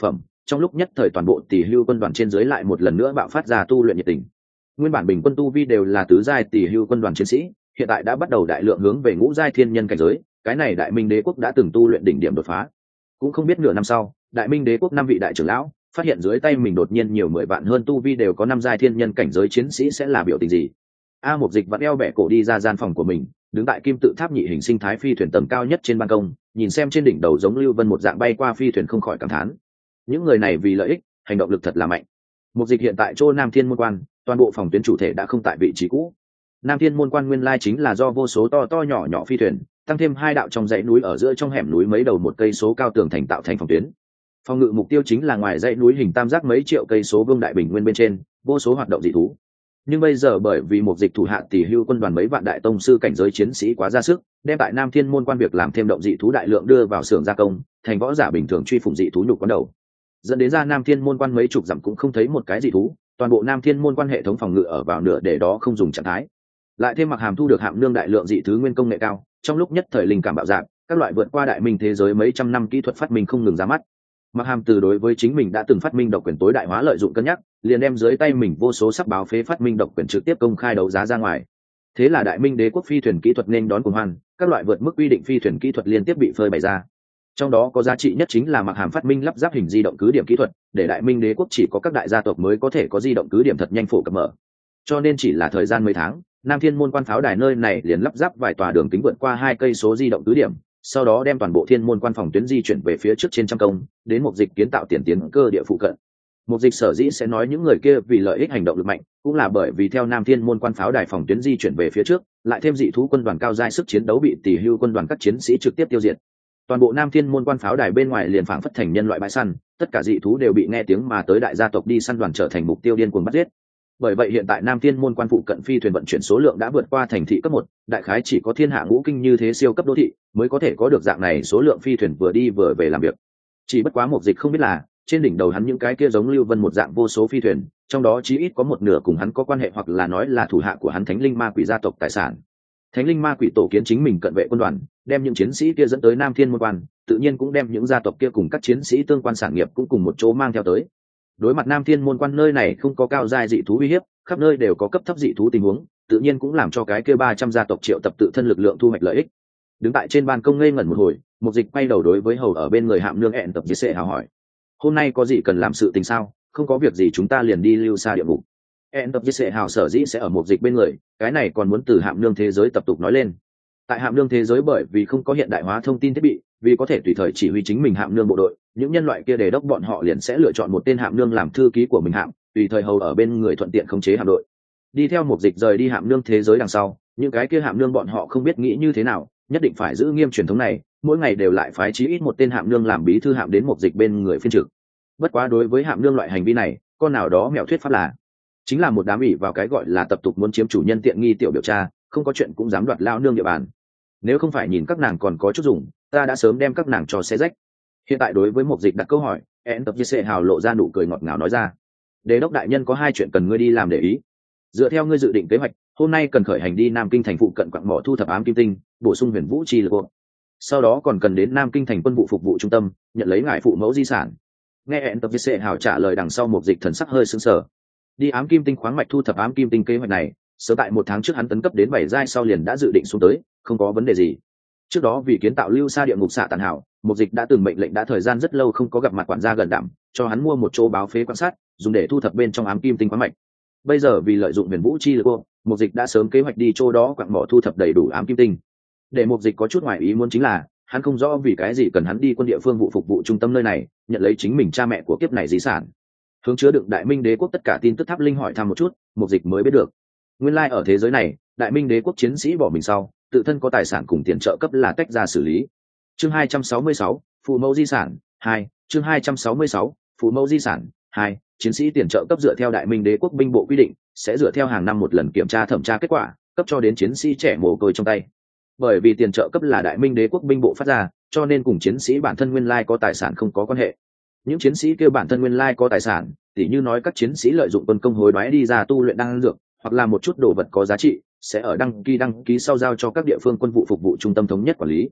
Speaker 1: trong lúc nhất thời toàn bộ tỷ hưu quân đoàn trên dưới lại một lần nữa bạo phát ra tu luyện nhiệt tình. Nguyên bản bình quân tu vi đều là tứ giai tỷ hưu quân đoàn chiến sĩ, hiện tại đã bắt đầu đại lượng hướng về ngũ giai thiên nhân cảnh giới, cái này Đại Minh Đế quốc đã từng tu luyện đỉnh điểm đột phá. Cũng không biết nửa năm sau, Đại Minh Đế quốc 5 vị đại trưởng lão phát hiện dưới tay mình đột nhiên nhiều 10 vạn hơn tu vi đều có 5 giai thiên nhân cảnh giới chiến sĩ sẽ là biểu tình gì. A Mục Dịch vặn eo bẻ cổ đi ra gian phòng của mình, đứng tại kim tự tháp nhị hình sinh thái phi thuyền tầng cao nhất trên ban công, nhìn xem trên đỉnh đầu giống lưu vân một dạng bay qua phi thuyền không khỏi cảm thán. Những người này vì lợi ích, hành động lực thật là mạnh. Mục Dịch hiện tại chỗ Nam Thiên môn quan, toàn bộ phòng tuyến chủ thể đã không tại vị trí cũ. Nam Thiên môn quan nguyên lai chính là do vô số to to nhỏ nhỏ phi thuyền, tăng thêm 2 đạo trong dãy núi ở giữa trong hẻm núi mấy đầu 1 cây số cao tường thành tạo thành phòng tuyến. Phòng ngự mục tiêu chính là ngoài dãy núi hình tam giác mấy triệu cây số vương đại bình nguyên bên trên, vô số hoạt động dị thú. Nhưng bây giờ bởi vì Mục Dịch thủ hạ tỷ hưu quân đoàn mấy vạn đại tông sư cảnh giới chiến sĩ quá ra sức, đem tại Nam Thiên môn quan việc làm thêm động dị thú đại lượng đưa vào xưởng gia công, thành võ giả bình thường truy phụng dị thú nhục quán đầu. Dẫn đến ra Nam Thiên môn quan mấy chục dặm cũng không thấy một cái dị thú, toàn bộ Nam Thiên môn quan hệ thống phòng ngự ở vào nửa để đó không dùng trạng thái. Lại thêm Mặc Hàm thu được Hạm Nương đại lượng dị thứ nguyên công nghệ cao, trong lúc nhất thời linh cảm bạo dạn, các loại vượt qua đại minh thế giới mấy trăm năm kỹ thuật phát minh không ngừng ra mắt. Mặc Hàm từ đối với chính mình đã từng phát minh độc quyền tối đại hóa lợi dụng cân nhắc, liền đem dưới tay mình vô số sắc báo phế phát minh độc quyền trực tiếp công khai đấu giá ra ngoài. Thế là Đại Minh Đế quốc phi thuyền kỹ thuật nên đón cuồng hoan, các loại vượt mức quy định phi thuyền kỹ thuật liên tiếp bị phơi bày ra. Trong đó có giá trị nhất chính là Mặc Hàm phát minh lắp ráp hình di động cứ điểm kỹ thuật, để Đại Minh Đế quốc chỉ có các đại gia tộc mới có thể có di động cứ điểm thật nhanh phổ cập mở. Cho nên chỉ là thời gian mấy tháng, Nam Thiên môn quan pháo đài nơi này liền lắp ráp vài tòa đường kính vượt qua 2 cây số di động cứ điểm, sau đó đem toàn bộ Thiên môn quan phòng tuyến di chuyển về phía trước trên trăm công, đến Mục Dịch kiến tạo tiền tiến cơ địa phụ cận. Mục Dịch sở dĩ sẽ nói những người kia vì lợi ích hành động lực mạnh, cũng là bởi vì theo Nam Thiên môn quan pháo đài phòng tuyến di chuyển về phía trước, lại thêm dị thú quân đoàn cao giai sức chiến đấu bị tỷ hưu quân đoàn các chiến sĩ trực tiếp tiêu diệt. Toàn bộ Nam Thiên môn quan pháo đài bên ngoài liền phảng phất thành nhân loại bãi săn, tất cả dị thú đều bị nghe tiếng mà tới đại gia tộc đi săn đoàn trở thành mục tiêu điên cuồng bắt giết. Bởi vậy hiện tại Nam Thiên môn quan phụ cận phi thuyền vận chuyển số lượng đã vượt qua thành thị cấp 1, đại khái chỉ có thiên hạ ngũ kinh như thế siêu cấp đô thị mới có thể có được dạng này số lượng phi thuyền vừa đi vừa về làm việc. Chỉ bất quá Mục Dịch không biết là, trên đỉnh đầu hắn những cái kia giống lưu vân một dạng vô số phi thuyền, trong đó chí ít có một nửa cùng hắn có quan hệ hoặc là nói là thủ hạ của hắn Thánh Linh Ma Quỷ gia tộc tài sản. Thánh Linh Ma Quỷ tổ kiến chính mình cận vệ quân đoàn, đem những chiến sĩ kia dẫn tới Nam Thiên môn quan, tự nhiên cũng đem những gia tộc kia cùng các chiến sĩ tương quan sản nghiệp cũng cùng một chỗ mang theo tới. Đối mặt Nam Thiên môn quan nơi này không có cao giai dị thú uy hiếp, khắp nơi đều có cấp thấp dị thú tình huống, tự nhiên cũng làm cho cái kia 300 gia tộc triệu tập tự thân lực lượng thu hoạch lợi ích. Đứng tại trên ban công ngây ngẩn một hồi, Mục Dịch quay đầu đối với hầu ở bên người Hạm Nương ẹn tập với sệ hào hỏi: "Hôm nay có gì cần làm sự tình sao? Không có việc gì chúng ta liền đi lưu xa địa ngục." ẹn tập với sệ hào sở dĩ sẽ ở Mục Dịch bên người, cái này còn muốn từ Hạm Nương thế giới tập tục nói lên. Tại Hạm Nương thế giới bởi vì không có hiện đại hóa thông tin thiết bị, vì có thể tùy thời chỉ huy chính mình Hạm Nương bộ đội, những nhân loại kia đề đốc bọn họ liền sẽ lựa chọn một tên Hạm Nương làm thư ký của mình hạm, tùy thời hầu ở bên người thuận tiện khống chế hạm đội. Đi theo Mục Dịch rời đi Hạm Nương thế giới đằng sau, những cái kia Hạm Nương bọn họ không biết nghĩ như thế nào, nhất định phải giữ nghiêm truyền thống này, mỗi ngày đều lại phái chí ít một tên Hạm Nương làm bí thư hạm đến Mục Dịch bên người phiên trực. Bất quá đối với Hạm Nương loại hành vi này, con nào đó mẹo thuyết pháp là chính là một đám ỷ vào cái gọi là tập tục muốn chiếm chủ nhân tiện nghi tiểu biểu cha, không có chuyện cũng dám đoạt lao nương địa bàn. Nếu không phải nhìn các nàng còn có chút dùng, ta đã sớm đem các nàng cho xé rách. Hiện tại đối với Mục Dịch đặt câu hỏi, ẹn tập như sệ hào lộ ra nụ cười ngọt ngào nói ra: "Đế đốc đại nhân có 2 chuyện cần ngươi đi làm để ý. Dựa theo ngươi dự định kế hoạch, hôm nay cần khởi hành đi Nam Kinh thành phụ cận quặng mỏ thu thập ám kim tinh, bổ sung huyền vũ chi lực. Sau đó còn cần đến Nam Kinh thành quân vụ phục vụ trung tâm, nhận lấy ngài phụ mẫu di sản." Nghe ẹn tập như sệ hào trả lời đằng sau, Mục Dịch thần sắc hơi sững sờ. Đi ám kim tinh khoáng mạch thu thập ám kim tinh kế hoạch này, sớm tại 1 tháng trước hắn tấn cấp đến 7 giai sau liền đã dự định xuống tới, không có vấn đề gì. Trước đó vì kiến tạo lưu xa địa ngục xạ tàn hảo, Mục Dịch đã từng mệnh lệnh đã thời gian rất lâu không có gặp mặt quản gia gần đảm, cho hắn mua một chỗ báo phế quan sát, dùng để thu thập bên trong ám kim tinh khoáng mạch. Bây giờ vì lợi dụng huyền vũ chi lực, Mục Dịch đã sớm kế hoạch đi chỗ đó quặng mỏ thu thập đầy đủ ám kim tinh. Để Mục Dịch có chút ngoài ý muốn chính là, hắn không rõ vì cái gì cần hắn đi quân địa phương vụ phục vụ trung tâm nơi này, nhận lấy chính mình cha mẹ của kiếp này di sản. Hướng chứa đựng Đại Minh Đế quốc tất cả tin tức tháp linh hỏi thăm một chút, Mục Dịch mới biết được. Nguyên lai ở thế giới này, Đại Minh Đế quốc chiến sĩ bỏ mình sau, tự thân có tài sản cùng tiền trợ cấp là tách ra xử lý. Chương 266, phụ mẫu di sản 2, chương 266, phụ mẫu di sản 2, chiến sĩ tiền trợ cấp dựa theo Đại Minh Đế quốc binh bộ quy định, sẽ dựa theo hàng năm một lần kiểm tra thẩm tra kết quả, cấp cho đến chiến sĩ trẻ mồ côi trong tay. Bởi vì tiền trợ cấp là Đại Minh Đế quốc binh bộ phát ra, cho nên cùng chiến sĩ bản thân nguyên lai có tài sản không có quan hệ. Những chiến sĩ kêu bản thân nguyên lai có tài sản, tỉ như nói các chiến sĩ lợi dụng quân công hối đoái đi ra tu luyện đan dược, hoặc là một chút đồ vật có giá trị, sẽ ở đăng ký sau giao cho các địa phương quân vụ phục vụ trung tâm thống nhất quản lý.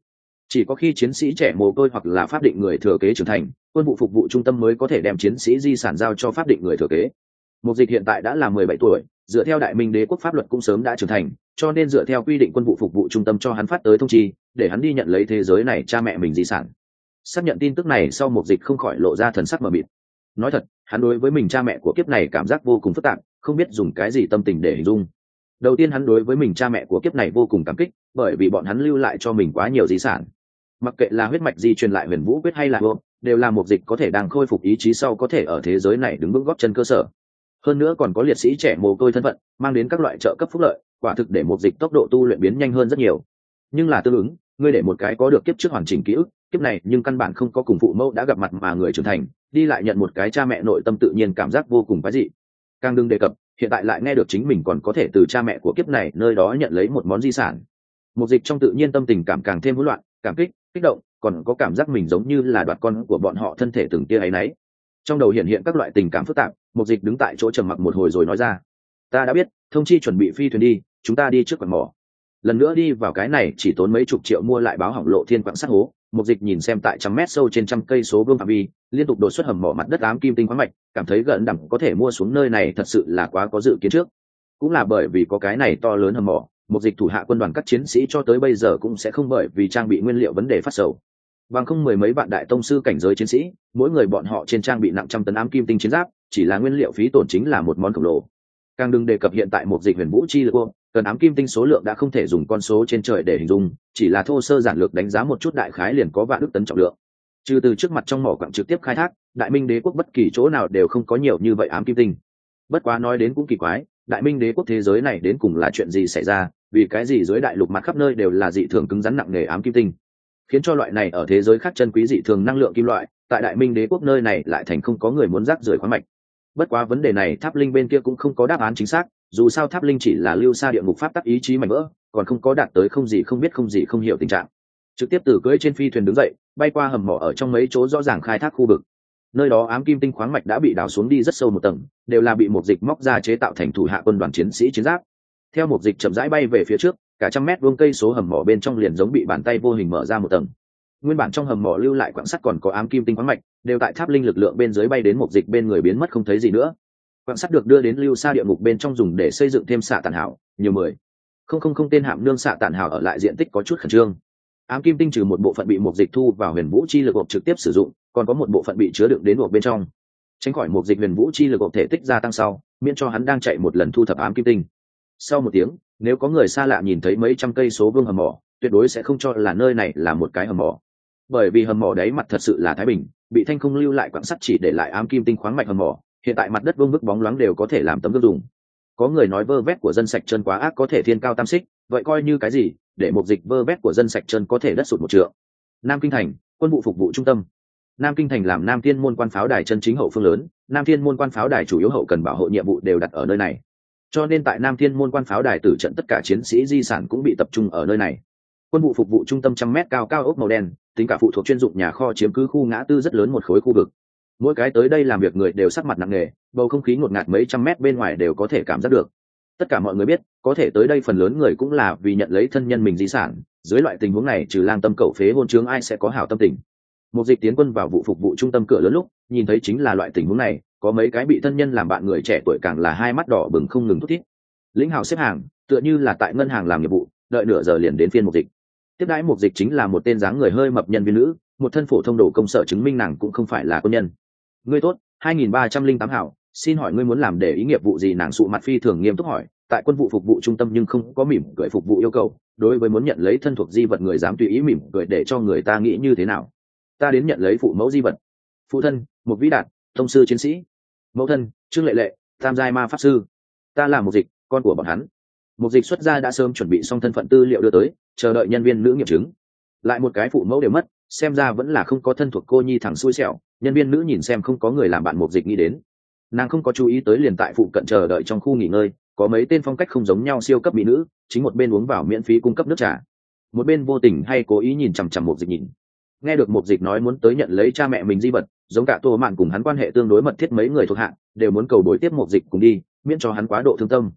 Speaker 1: Chỉ có khi chiến sĩ trẻ mồ côi hoặc là pháp định người thừa kế trưởng thành, quân vụ phục vụ trung tâm mới có thể đem chiến sĩ di sản giao cho pháp định người thừa kế. Mục Dịch hiện tại đã là 17 tuổi, dựa theo Đại Minh Đế quốc pháp luật cũng sớm đã trưởng thành, cho nên dựa theo quy định quân vụ phục vụ trung tâm cho hắn phát tới thông chi, để hắn đi nhận lấy thế giới này cha mẹ mình di sản. Xác nhận tin tức này sau, Mục Dịch không khỏi lộ ra thần sắc mờ mịt. Nói thật, hắn đối với mình cha mẹ của kiếp này cảm giác vô cùng phức tạp, không biết dùng cái gì tâm tình để hình dung. Đầu tiên, hắn đối với mình cha mẹ của kiếp này vô cùng cảm kích, bởi vì bọn hắn lưu lại cho mình quá nhiều di sản. Mặc kệ là huyết mạch di truyền lại Huyền Vũ quyết hay là vô, đều là Mục Dịch có thể đang khôi phục ý chí sau có thể ở thế giới này đứng vững gót chân cơ sở. Hơn nữa còn có liệt sĩ trẻ mồ côi thân phận, mang đến các loại trợ cấp phúc lợi, quả thực để Mục Dịch tốc độ tu luyện biến nhanh hơn rất nhiều. Nhưng là tương ứng, ngươi để một cái có được kiếp trước hoàn chỉnh ký ức, kiếp này nhưng căn bản không có cùng phụ mẫu đã gặp mặt mà người trưởng thành, đi lại nhận một cái cha mẹ nội tâm tự nhiên cảm giác vô cùng quái dị. Càng đừng đề cập, hiện tại lại nghe được chính mình còn có thể từ cha mẹ của kiếp này nơi đó nhận lấy một món di sản. Mục Dịch trong tự nhiên tâm tình cảm càng thêm hỗn loạn, cảm kích, kích động, còn có cảm giác mình giống như là đoạt con của bọn họ thân thể từng tia ấy nấy. Trong đầu hiện các loại tình cảm phức tạp. Mục Dịch đứng tại chỗ trầm mặc một hồi rồi nói ra: ta đã biết, thông chi chuẩn bị phi thuyền đi, chúng ta đi trước quặng mỏ. Lần nữa đi vào cái này chỉ tốn mấy chục triệu mua lại báo hỏng lộ thiên quặng sắt hố. Mục Dịch nhìn xem tại trăm mét sâu trên trăm cây số vương phạm vi liên tục đột xuất hầm mỏ mặt đất ám kim tinh khoáng mạch, cảm thấy gần đẳng có thể mua xuống nơi này thật sự là quá có dự kiến trước. Cũng là bởi vì có cái này to lớn hầm mỏ, Mục Dịch thủ hạ quân đoàn các chiến sĩ cho tới bây giờ cũng sẽ không bởi vì trang bị nguyên liệu vấn đề phát sầu. Bằng không mười mấy vạn đại tông sư cảnh giới chiến sĩ, mỗi người bọn họ trên trang bị nặng trăm tấn ám kim tinh chiến giáp, chỉ là nguyên liệu phí tổn chính là một món khổng lồ. Càng đừng đề cập hiện tại Mục Dịch Huyền Vũ chi lực, cần ám kim tinh số lượng đã không thể dùng con số trên trời để hình dung, chỉ là thô sơ giản lược đánh giá một chút đại khái liền có vạn ức tấn trọng lượng. Trừ từ trước mặt trong mỏ quặng trực tiếp khai thác, Đại Minh Đế quốc bất kỳ chỗ nào đều không có nhiều như vậy ám kim tinh. Bất quá nói đến cũng kỳ quái, Đại Minh Đế quốc thế giới này đến cùng là chuyện gì xảy ra, vì cái gì dưới đại lục mặt khắp nơi đều là dị thường cứng rắn nặng nề ám kim tinh, khiến cho loại này ở thế giới khác chân quý dị thường năng lượng kim loại, tại Đại Minh Đế quốc nơi này lại thành không có người muốn rác rưởi khoáng mạch. Bất quá vấn đề này Tháp Linh bên kia cũng không có đáp án chính xác, dù sao Tháp Linh chỉ là lưu xa địa ngục pháp tắc ý chí mảnh vỡ, còn không có đạt tới không gì không biết không gì không hiểu tình trạng. Trực tiếp từ cưỡi trên phi thuyền đứng dậy, bay qua hầm mỏ ở trong mấy chỗ rõ ràng khai thác khu vực. Nơi đó ám kim tinh khoáng mạch đã bị đào xuống đi rất sâu một tầng, đều là bị Mục Dịch móc ra chế tạo thành thủ hạ quân đoàn chiến sĩ chiến giáp. Theo Mục Dịch chậm rãi bay về phía trước, cả trăm mét vuông cây số hầm mỏ bên trong liền giống bị bàn tay vô hình mở ra một tầng. Nguyên bản trong hầm mỏ lưu lại quặng sắt còn có ám kim tinh khoáng mạch, đều tại Tháp Linh lực lượng bên dưới bay đến Mục Dịch bên người biến mất không thấy gì nữa. Quặng sắt được đưa đến lưu xa địa ngục bên trong dùng để xây dựng thêm xạ tản hảo, nhiều 10,000 tên hạm nương xạ tản hảo ở lại diện tích có chút khẩn trương. Ám kim tinh trừ một bộ phận bị Mục Dịch thu vào Huyền Vũ chi lực hộp trực tiếp sử dụng, còn có một bộ phận bị chứa đựng đến hộp bên trong. Tránh khỏi Mục Dịch Huyền Vũ chi lực hộp thể tích gia tăng sau, miễn cho hắn đang chạy một lần thu thập ám kim tinh. Sau một tiếng, nếu có người xa lạ nhìn thấy mấy trăm cây số vương hầm mỏ, tuyệt đối sẽ không cho là nơi này là một cái hầm mỏ, bởi vì hầm mỏ đáy mặt thật sự là thái bình, bị thanh không lưu lại quặng sắt chỉ để lại ám kim tinh khoáng mạch hầm mỏ, hiện tại mặt đất vương vức bóng loáng đều có thể làm tấm gương dùng. Có người nói vơ vét của dân sạch chân quá ác có thể thiên cao tam xích, vậy coi như cái gì, để Mục Dịch vơ vét của dân sạch chân có thể đất sụt một trượng. Nam Kinh thành, quân vụ phục vụ trung tâm. Nam Kinh thành làm Nam Thiên môn quan pháo đài chân chính hậu phương lớn, Nam Thiên môn quan pháo đài chủ yếu hậu cần bảo hộ nhiệm vụ đều đặt ở nơi này, cho nên tại Nam Thiên môn quan pháo đài tử trận tất cả chiến sĩ di sản cũng bị tập trung ở nơi này. Quân vụ phục vụ trung tâm trăm mét cao cao ốc màu đen, tính cả phụ thuộc chuyên dụng nhà kho chiếm cứ khu ngã tư rất lớn một khối khu vực. Mỗi cái tới đây làm việc người đều sắc mặt nặng nề, bầu không khí ngột ngạt mấy trăm mét bên ngoài đều có thể cảm giác được. Tất cả mọi người biết, có thể tới đây phần lớn người cũng là vì nhận lấy thân nhân mình di sản, dưới loại tình huống này trừ lang tâm cẩu phế hôn chướng ai sẽ có hảo tâm tình. Mục Dịch tiến quân vào vụ phục vụ trung tâm cửa lớn lúc, nhìn thấy chính là loại tình huống này, có mấy cái bị thân nhân làm bạn người trẻ tuổi càng là hai mắt đỏ bừng không ngừng thút thít. Lĩnh hào xếp hàng, tựa như là tại ngân hàng làm nhiệm vụ, đợi nửa giờ liền đến phiên Mục Dịch. Tiếp đãi Mục Dịch chính là một tên dáng người hơi mập nhân viên nữ, một thân phổ thông đồ công sở chứng minh nàng cũng không phải là quân nhân. Ngươi tốt, 2308 hảo, xin hỏi ngươi muốn làm để ý nghiệp vụ gì? Nàng sụ mặt phi thường nghiêm túc hỏi, tại quân vụ phục vụ trung tâm nhưng không có mỉm cười phục vụ yêu cầu, đối với muốn nhận lấy thân thuộc di vật người dám tùy ý mỉm cười để cho người ta nghĩ như thế nào. Ta đến nhận lấy phụ mẫu di vật. Phụ thân, Mục Vĩ Đạt, thông sư chiến sĩ. Mẫu thân, Trương Lệ Lệ, tam giai ma pháp sư. Ta là Mục Dịch, con của bọn hắn. Mục Dịch xuất ra đã sớm chuẩn bị xong thân phận tư liệu đưa tới, chờ đợi nhân viên nữ nghiệm chứng. Lại một cái phụ mẫu đều mất, xem ra vẫn là không có thân thuộc cô nhi thẳng xui xẻo. Nhân viên nữ nhìn xem không có người làm bạn Mục Dịch nghĩ đến, nàng không có chú ý tới liền tại phụ cận chờ đợi trong khu nghỉ ngơi có mấy tên phong cách không giống nhau siêu cấp mỹ nữ, chính một bên uống vào miễn phí cung cấp nước trà, một bên vô tình hay cố ý nhìn chằm chằm Mục Dịch nhìn. Nghe được Mục Dịch nói muốn tới nhận lấy cha mẹ mình di vật, giống cả Tô Mạn cùng hắn quan hệ tương đối mật thiết mấy người thuộc hạ đều muốn cầu đối tiếp Mục Dịch cùng đi, miễn cho hắn quá độ thương tâm.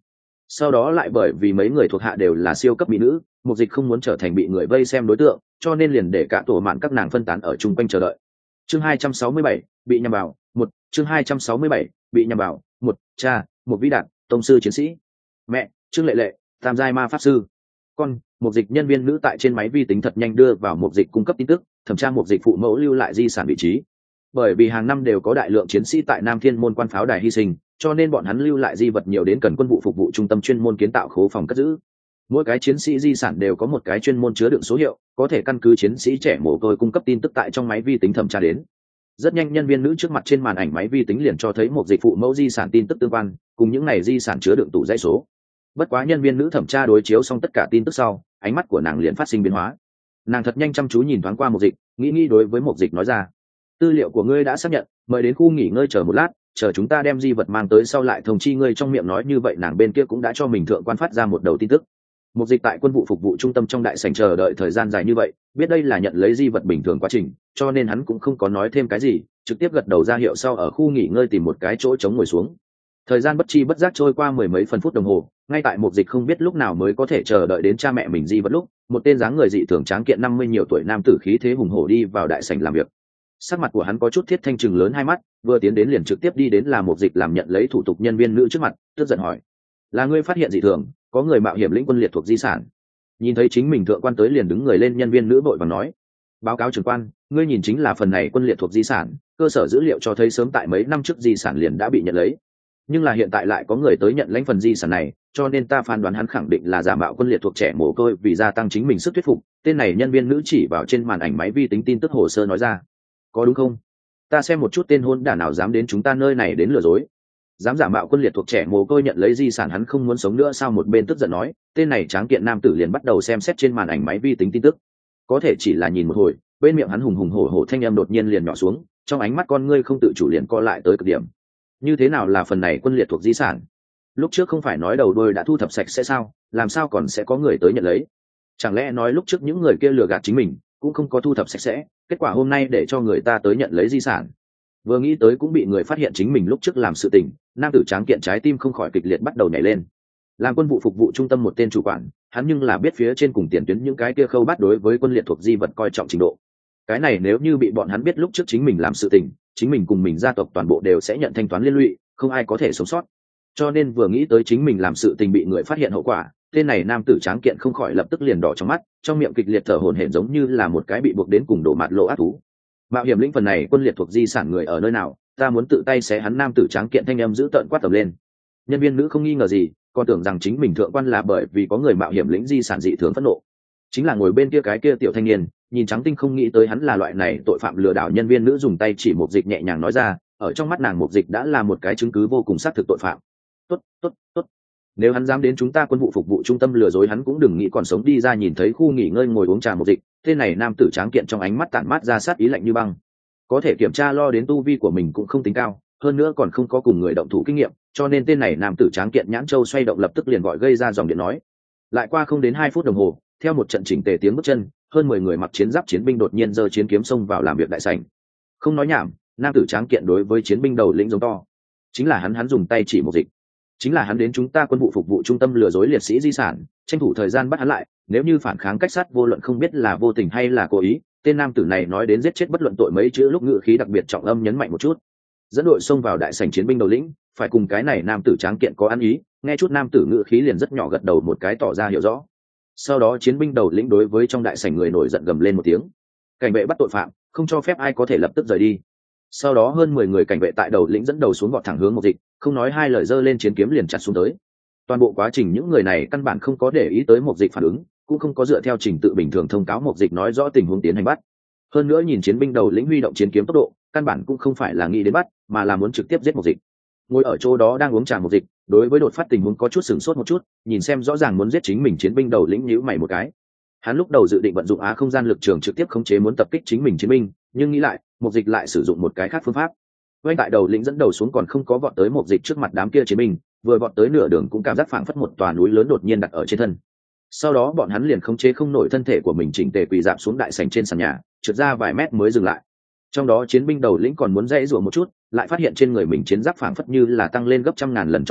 Speaker 1: sau đó lại bởi vì mấy người thuộc hạ đều là siêu cấp mỹ nữ, mục dịch không muốn trở thành bị người vây xem đối tượng, cho nên liền để cả tổ mạn các nàng phân tán ở chung quanh chờ đợi. Chương 267, bị nhằm vào, một chương 267, bị nhằm vào, một cha, một vĩ đạt, tông sư chiến sĩ. Mẹ, Trương Lệ Lệ, tam giai ma pháp sư. Con, mục dịch nhân viên nữ tại trên máy vi tính thật nhanh đưa vào mục dịch cung cấp tin tức, thẩm tra mục dịch phụ mẫu lưu lại di sản vị trí. Bởi vì hàng năm đều có đại lượng chiến sĩ tại Nam Thiên môn quan pháo đài hy sinh, cho nên bọn hắn lưu lại di vật nhiều đến cần quân vụ phục vụ trung tâm chuyên môn kiến tạo khố phòng cất giữ. Mỗi cái chiến sĩ di sản đều có một cái chuyên môn chứa đựng số hiệu, có thể căn cứ chiến sĩ trẻ mồ côi cung cấp tin tức tại trong máy vi tính thẩm tra đến. Rất nhanh nhân viên nữ trước mặt trên màn ảnh máy vi tính liền cho thấy một dịch phụ mẫu di sản tin tức tương quan, cùng những này di sản chứa đựng tủ dãy số. Bất quá nhân viên nữ thẩm tra đối chiếu xong tất cả tin tức sau, ánh mắt của nàng liền phát sinh biến hóa. Nàng thật nhanh chăm chú nhìn thoáng qua một dịch, nghĩ đối với một dịch nói ra: tư liệu của ngươi đã xác nhận, mời đến khu nghỉ ngơi chờ một lát, chờ chúng ta đem di vật mang tới sau lại thông chi ngươi. Trong miệng nói như vậy nàng bên kia cũng đã cho mình thượng quan phát ra một đầu tin tức. Một dịch tại quân vụ phục vụ trung tâm trong đại sảnh chờ đợi thời gian dài như vậy, biết đây là nhận lấy di vật bình thường quá trình, cho nên hắn cũng không có nói thêm cái gì, trực tiếp gật đầu ra hiệu sau ở khu nghỉ ngơi tìm một cái chỗ trống ngồi xuống. Thời gian bất chi bất giác trôi qua mười mấy phần phút đồng hồ, ngay tại một dịch không biết lúc nào mới có thể chờ đợi đến cha mẹ mình di vật lúc, một tên dáng người dị thường tráng kiện 50 nhiều tuổi nam tử khí thế hùng hổ đi vào đại sảnh làm việc. Sắc mặt của hắn có chút thiết thanh trừng lớn hai mắt, vừa tiến đến liền trực tiếp đi đến là một dịch làm nhận lấy thủ tục nhân viên nữ trước mặt, tức giận hỏi: là ngươi phát hiện dị thường, có người mạo hiểm lĩnh quân liệt thuộc di sản? Nhìn thấy chính mình thượng quan tới liền đứng người lên nhân viên nữ vội vàng nói: báo cáo trưởng quan, ngươi nhìn chính là phần này quân liệt thuộc di sản, cơ sở dữ liệu cho thấy sớm tại mấy năm trước di sản liền đã bị nhận lấy, nhưng là hiện tại lại có người tới nhận lãnh phần di sản này, cho nên ta phán đoán hắn khẳng định là giả mạo quân liệt thuộc trẻ mồ côi vì gia tăng chính mình sức thuyết phục. Tên này nhân viên nữ chỉ vào trên màn ảnh máy vi tính tin tức hồ sơ nói ra: có đúng không? Ta xem một chút tên hôn đản nào dám đến chúng ta nơi này đến lừa dối, dám giả mạo quân liệt thuộc trẻ mồ côi nhận lấy di sản, hắn không muốn sống nữa sao? Một bên tức giận nói. Tên này tráng kiện nam tử liền bắt đầu xem xét trên màn ảnh máy vi tính tin tức, có thể chỉ là nhìn một hồi, bên miệng hắn hùng hùng hổ hổ thanh âm đột nhiên liền nhỏ xuống, trong ánh mắt con ngươi không tự chủ liền co lại tới cực điểm. Như thế nào là phần này quân liệt thuộc di sản? Lúc trước không phải nói đầu đuôi đã thu thập sạch sẽ sao, làm sao còn sẽ có người tới nhận lấy? Chẳng lẽ nói lúc trước những người kia lừa gạt chính mình, cũng không có thu thập sạch sẽ, kết quả hôm nay để cho người ta tới nhận lấy di sản? Vừa nghĩ tới cũng bị người phát hiện chính mình lúc trước làm sự tình, nam tử tráng kiện trái tim không khỏi kịch liệt bắt đầu nhảy lên. Làm quân vụ phục vụ trung tâm một tên chủ quản, hắn nhưng là biết phía trên cùng tiền tuyến những cái kia khâu bắt đối với quân liệt thuộc di vật coi trọng trình độ. Cái này nếu như bị bọn hắn biết lúc trước chính mình làm sự tình, chính mình cùng mình gia tộc toàn bộ đều sẽ nhận thanh toán liên lụy, không ai có thể sống sót. Cho nên vừa nghĩ tới chính mình làm sự tình bị người phát hiện hậu quả, tên này nam tử tráng kiện không khỏi lập tức liền đỏ trong mắt, trong miệng kịch liệt thở hổn hển giống như là một cái bị buộc đến cùng đổ mạt lộ ác thú. Mạo hiểm lĩnh phần này quân liệt thuộc di sản người ở nơi nào, ta muốn tự tay xé hắn. Nam tử tráng kiện thanh âm giữ tợn quát tầm lên. Nhân viên nữ không nghi ngờ gì, còn tưởng rằng chính mình thượng quan là bởi vì có người mạo hiểm lĩnh di sản dị thường phẫn nộ. Chính là ngồi bên kia cái kia tiểu thanh niên, nhìn trắng tinh không nghĩ tới hắn là loại này tội phạm lừa đảo. Nhân viên nữ dùng tay chỉ một dịch nhẹ nhàng nói ra, ở trong mắt nàng một dịch đã là một cái chứng cứ vô cùng xác thực tội phạm. Tốt, tốt, tốt. Nếu hắn dám đến chúng ta quân vụ phục vụ trung tâm lừa dối hắn cũng đừng nghĩ còn sống đi ra. Nhìn thấy khu nghỉ ngơi ngồi uống trà một dịch, tên này nam tử tráng kiện trong ánh mắt tản mát ra sát ý lạnh như băng. Có thể kiểm tra lo đến tu vi của mình cũng không tính cao, hơn nữa còn không có cùng người động thủ kinh nghiệm, cho nên tên này nam tử tráng kiện nhãn châu xoay động lập tức liền gọi gây ra dòng điện nói. Lại qua không đến 2 phút đồng hồ, theo một trận chỉnh tề tiếng bước chân, hơn 10 người mặc chiến giáp chiến binh đột nhiên giơ chiến kiếm xông vào làm việc đại sảnh. Không nói nhảm, nam tử tráng kiện đối với chiến binh đầu lĩnh giống to. Chính là hắn dùng tay chỉ một dịch. Chính là hắn đến chúng ta quân vụ phục vụ trung tâm lừa dối liệt sĩ di sản, tranh thủ thời gian bắt hắn lại, nếu như phản kháng cách sát vô luận không biết là vô tình hay là cố ý. Tên nam tử này nói đến giết chết bất luận tội mấy chữ lúc ngữ khí đặc biệt trọng âm nhấn mạnh một chút. Dẫn đội xông vào đại sảnh chiến binh đầu lĩnh, phải cùng cái này nam tử tráng kiện có ăn ý, nghe chút nam tử ngữ khí liền rất nhỏ gật đầu một cái tỏ ra hiểu rõ. Sau đó chiến binh đầu lĩnh đối với trong đại sảnh người nổi giận gầm lên một tiếng. Cảnh vệ bắt tội phạm, không cho phép ai có thể lập tức rời đi. Sau đó hơn 10 người cảnh vệ tại đầu lĩnh dẫn đầu xuống vọt thẳng hướng một dịch, không nói hai lời giơ lên chiến kiếm liền chặt xuống tới. Toàn bộ quá trình những người này căn bản không có để ý tới một dịch phản ứng, cũng không có dựa theo trình tự bình thường thông cáo một dịch nói rõ tình huống tiến hành bắt. Hơn nữa nhìn chiến binh đầu lĩnh huy động chiến kiếm tốc độ, căn bản cũng không phải là nghĩ đến bắt, mà là muốn trực tiếp giết một dịch. Ngồi ở chỗ đó đang uống trà một dịch, đối với đột phát tình huống có chút sửng sốt một chút, nhìn xem rõ ràng muốn giết chính mình chiến binh đầu lĩnh nhíu mày một cái. Hắn lúc đầu dự định vận dụng á không gian lực trường trực tiếp khống chế muốn tập kích chính mình chiến binh, nhưng nghĩ lại, một dịch lại sử dụng một cái khác phương pháp. Quay tại đầu lĩnh dẫn đầu xuống còn không có vọt tới một dịch trước mặt đám kia chiến binh, vừa vọt tới nửa đường cũng cảm giác phảng phất một tòa núi lớn đột nhiên đặt ở trên thân. Sau đó bọn hắn liền khống chế không nổi thân thể của mình chỉnh tề quỳ rạp xuống đại sảnh trên sàn nhà, trượt ra vài mét mới dừng lại. Trong đó chiến binh đầu lĩnh còn muốn dãy rủa một chút, lại phát hiện trên người mình chiến giáp phảng phất như là tăng lên gấp trăm ngàn lần trọng lượng,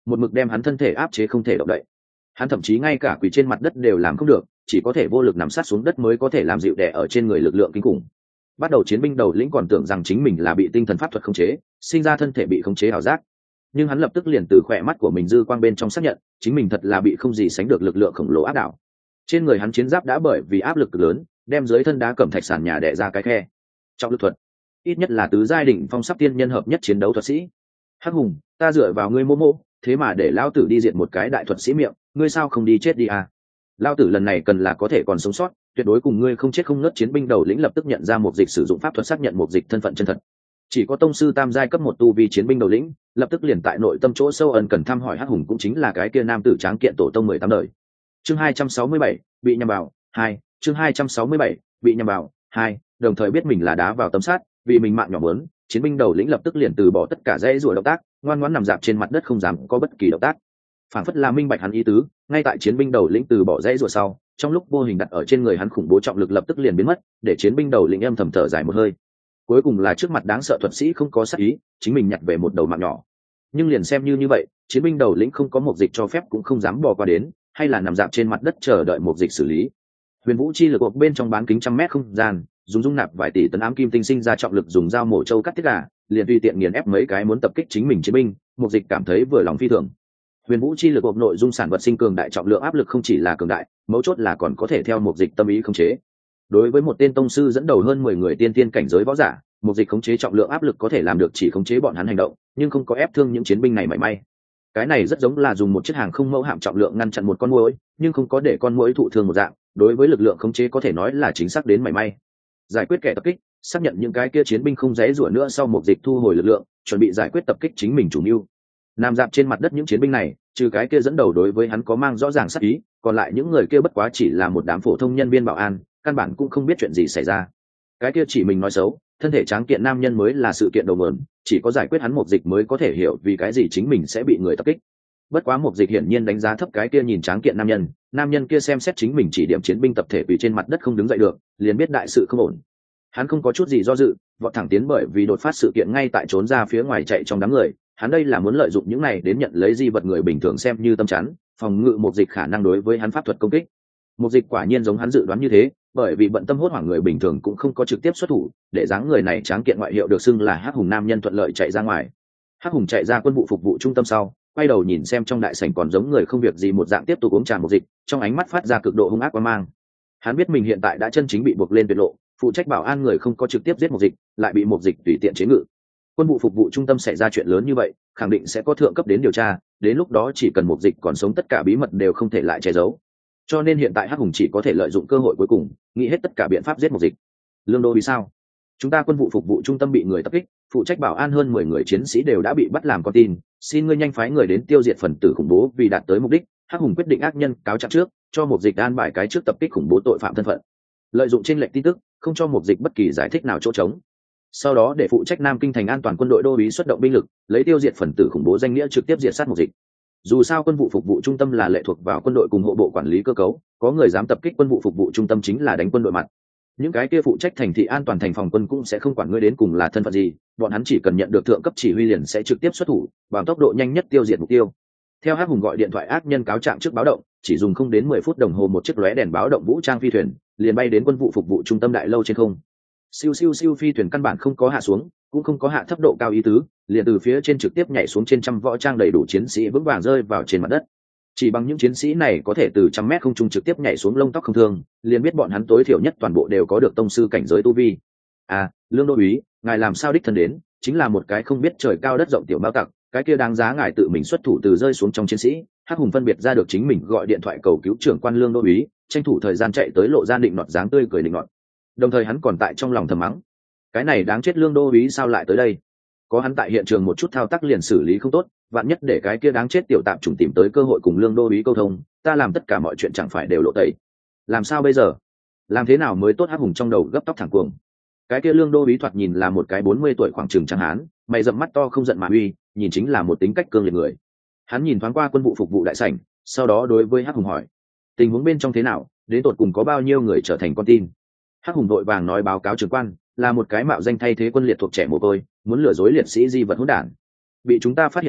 Speaker 1: một mực đem hắn thân thể áp chế không thể động đậy. Hắn thậm chí ngay cả quỳ trên mặt đất đều làm không được, chỉ có thể vô lực nằm sát xuống đất mới có thể làm dịu đè ở trên người lực lượng kinh khủng. Bắt đầu chiến binh đầu lĩnh còn tưởng rằng chính mình là bị tinh thần pháp thuật khống chế, sinh ra thân thể bị khống chế ảo giác, nhưng hắn lập tức liền từ khỏe mắt của mình dư quang bên trong xác nhận chính mình thật là bị không gì sánh được lực lượng khổng lồ áp đảo. Trên người hắn chiến giáp đã bởi vì áp lực cực lớn đem dưới thân đá cẩm thạch sàn nhà đè ra cái khe. Trọng lực thuật, ít nhất là tứ giai đỉnh phong sắp tiên nhân hợp nhất chiến đấu thuật sĩ. Hắc Hùng, ta dựa vào ngươi mô mô, thế mà để lão tử đi diện một cái đại thuật sĩ miệng, ngươi sao không đi chết đi à? Lão tử lần này cần là có thể còn sống sót, tuyệt đối cùng ngươi không chết không ngất. Chiến binh đầu lĩnh lập tức nhận ra một dịch sử dụng pháp thuật xác nhận một dịch thân phận chân thật. Chỉ có tông sư tam giai cấp 1 tu vi chiến binh đầu lĩnh lập tức liền tại nội tâm chỗ sâu ẩn cần thăm hỏi Hắc Hùng, cũng chính là cái kia nam tử tráng kiện tổ tông 18 đời. Chương 267, bị nhầm vào 2, chương 267, bị nhầm vào 2, đồng thời biết mình là đá vào tấm sắt, vì mình mạng nhỏ muốn, chiến binh đầu lĩnh lập tức liền từ bỏ tất cả dãy rủa động tác, ngoan ngoãn nằm dạp trên mặt đất không dám có bất kỳ động tác. Phản phất là minh bạch hắn ý tứ, ngay tại chiến binh đầu lĩnh từ bỏ dãy rủa sau, trong lúc vô hình đặt ở trên người hắn khủng bố trọng lực lập tức liền biến mất, để chiến binh đầu lĩnh âm thầm thở dài một hơi. Cuối cùng là trước mặt đáng sợ thuật sĩ không có sát ý, chính mình nhặt về một đầu mạng nhỏ. Nhưng liền xem như vậy, chiến binh đầu lĩnh không có một dịch cho phép cũng không dám bò qua đến, hay là nằm dạp trên mặt đất chờ đợi một dịch xử lý. Huyền Vũ chi lực cuộc bên trong bán kính trăm mét không gian, dùng dung nạp vài tỷ tấn ám kim tinh sinh ra trọng lực, dùng dao mổ trâu cắt tiết gà, liền tùy tiện nghiền ép mấy cái muốn tập kích chính mình chiến binh. Một dịch cảm thấy vừa lòng phi thường. Huyền Vũ chi lực cuộc nội dung sản vật sinh cường đại, trọng lượng áp lực không chỉ là cường đại, mấu chốt là còn có thể theo một dịch tâm ý khống chế. Đối với một tên tông sư dẫn đầu hơn 10 người tiên tiên cảnh giới võ giả, một dịch khống chế trọng lượng áp lực có thể làm được chỉ khống chế bọn hắn hành động, nhưng không có ép thương những chiến binh này mảy may. Cái này rất giống là dùng một chiếc hàng không mẫu hạm trọng lượng ngăn chặn một con muỗi, nhưng không có để con muỗi thụ thương một dạng. Đối với lực lượng khống chế có thể nói là chính xác đến mảy may. Giải quyết kẻ tập kích, xác nhận những cái kia chiến binh không dễ rủa nữa sau một dịch thu hồi lực lượng, chuẩn bị giải quyết tập kích chính mình chủ mưu. Nằm dạp trên mặt đất những chiến binh này, trừ cái kia dẫn đầu đối với hắn có mang rõ ràng sát ý, còn lại những người kia bất quá chỉ là một đám phổ thông nhân viên bảo an, căn bản cũng không biết chuyện gì xảy ra. Cái kia chỉ mình nói xấu, thân thể tráng kiện nam nhân mới là sự kiện đầu mượn, chỉ có giải quyết hắn một dịch mới có thể hiểu vì cái gì chính mình sẽ bị người tập kích. Bất quá một dịch hiển nhiên đánh giá thấp cái kia nhìn tráng kiện nam nhân kia xem xét chính mình chỉ điểm chiến binh tập thể vì trên mặt đất không đứng dậy được, liền biết đại sự không ổn. Hắn không có chút gì do dự, vọt thẳng tiến, bởi vì đột phát sự kiện ngay tại trốn ra phía ngoài chạy trong đám người. Hắn đây là muốn lợi dụng những này đến nhận lấy di vật người bình thường xem như tâm chắn, phòng ngự một dịch khả năng đối với hắn pháp thuật công kích. Một dịch quả nhiên giống hắn dự đoán như thế, bởi vì bận tâm hốt hoảng người bình thường cũng không có trực tiếp xuất thủ, để dáng người này tráng kiện ngoại hiệu được xưng là Hắc Hùng nam nhân thuận lợi chạy ra ngoài. Hắc Hùng chạy ra quân vụ phục vụ trung tâm sau, quay đầu nhìn xem trong đại sảnh còn giống người không việc gì một dạng tiếp tục uống trà một dịch, trong ánh mắt phát ra cực độ hung ác quan mang. Hắn biết mình hiện tại đã chân chính bị buộc lên tuyệt lộ, phụ trách bảo an người không có trực tiếp giết một dịch, lại bị một dịch tùy tiện chế ngự. Quân vụ phục vụ trung tâm xảy ra chuyện lớn như vậy, khẳng định sẽ có thượng cấp đến điều tra, đến lúc đó chỉ cần một dịch còn sống tất cả bí mật đều không thể lại che giấu. Cho nên hiện tại Hắc Hùng chỉ có thể lợi dụng cơ hội cuối cùng, nghĩ hết tất cả biện pháp giết một dịch. Lương Đô vì sao? Chúng ta quân vụ phục vụ trung tâm bị người tập kích, phụ trách bảo an hơn 10 người chiến sĩ đều đã bị bắt làm con tin, xin ngươi nhanh phái người đến tiêu diệt phần tử khủng bố vì đạt tới mục đích. Hắc Hùng quyết định ác nhân cáo trạng trước, cho một dịch an bài cái trước tập kích khủng bố tội phạm thân phận, lợi dụng trên lệnh tin tức, không cho một dịch bất kỳ giải thích nào chỗ trống. Sau đó để phụ trách Nam Kinh thành an toàn quân đội đô úy xuất động binh lực, lấy tiêu diệt phần tử khủng bố danh nghĩa trực tiếp diệt sát một dịch. Dù sao quân vụ phục vụ trung tâm là lệ thuộc vào quân đội cùng hộ bộ quản lý cơ cấu, có người dám tập kích quân vụ phục vụ trung tâm chính là đánh quân đội mặt. Những cái kia phụ trách thành thị an toàn thành phòng quân cũng sẽ không quản ngươi đến cùng là thân phận gì, bọn hắn chỉ cần nhận được thượng cấp chỉ huy liền sẽ trực tiếp xuất thủ, bằng tốc độ nhanh nhất tiêu diệt mục tiêu. Theo Hắc Hùng gọi điện thoại ác nhân cáo trạng trước báo động, chỉ dùng không đến 10 phút đồng hồ một chiếc lóe đèn báo động vũ trang phi thuyền liền bay đến quân vụ phục vụ trung tâm đại lâu trên không. Siêu siêu siêu, phi thuyền căn bản không có hạ xuống, cũng không có hạ thấp độ cao ý tứ, liền từ phía trên trực tiếp nhảy xuống trên trăm võ trang đầy đủ chiến sĩ vững vàng rơi vào trên mặt đất. Chỉ bằng những chiến sĩ này có thể từ trăm mét không trung trực tiếp nhảy xuống lông tóc không thương, liền biết bọn hắn tối thiểu nhất toàn bộ đều có được tông sư cảnh giới tu vi. À, Lương đô úy, ngài làm sao đích thân đến, chính là một cái không biết trời cao đất rộng tiểu mao tặc, cái kia đáng giá ngài tự mình xuất thủ từ rơi xuống trong chiến sĩ. Hắc Hùng phân biệt ra được chính mình gọi điện thoại cầu cứu trưởng quan Lương đô úy, tranh thủ thời gian chạy tới lộ ra định nọt dáng tươi cười định nọt. Đồng thời hắn còn tại trong lòng thầm mắng, cái này đáng chết Lương đô úy sao lại tới đây? Có hắn tại hiện trường một chút thao tác liền xử lý không tốt, vạn nhất để cái kia đáng chết tiểu tạp chủng tìm tới cơ hội cùng Lương đô úy câu thông, ta làm tất cả mọi chuyện chẳng phải đều lộ tẩy. Làm sao bây giờ? Làm thế nào mới tốt? Hắc Hùng trong đầu gấp tóc thẳng cuồng. Cái kia Lương đô úy thoạt nhìn là một cái 40 tuổi khoảng chừng trắng hán, mày rậm mắt to không giận mà uy, nhìn chính là một tính cách cương liệt người. Hắn nhìn thoáng qua quân vụ phục vụ đại sảnh, sau đó đối với Hắc Hùng hỏi, tình huống bên trong thế nào, đến tột cùng có bao nhiêu người trở thành con tin? Hắc Hùng vội vàng nói, báo cáo trưởng quan, là một cái mạo danh thay thế quân liệt thuộc trẻ mồ côi, muốn lừa dối liệt sĩ di vật hỗn đản. Bị chúng ta phát hiện sau,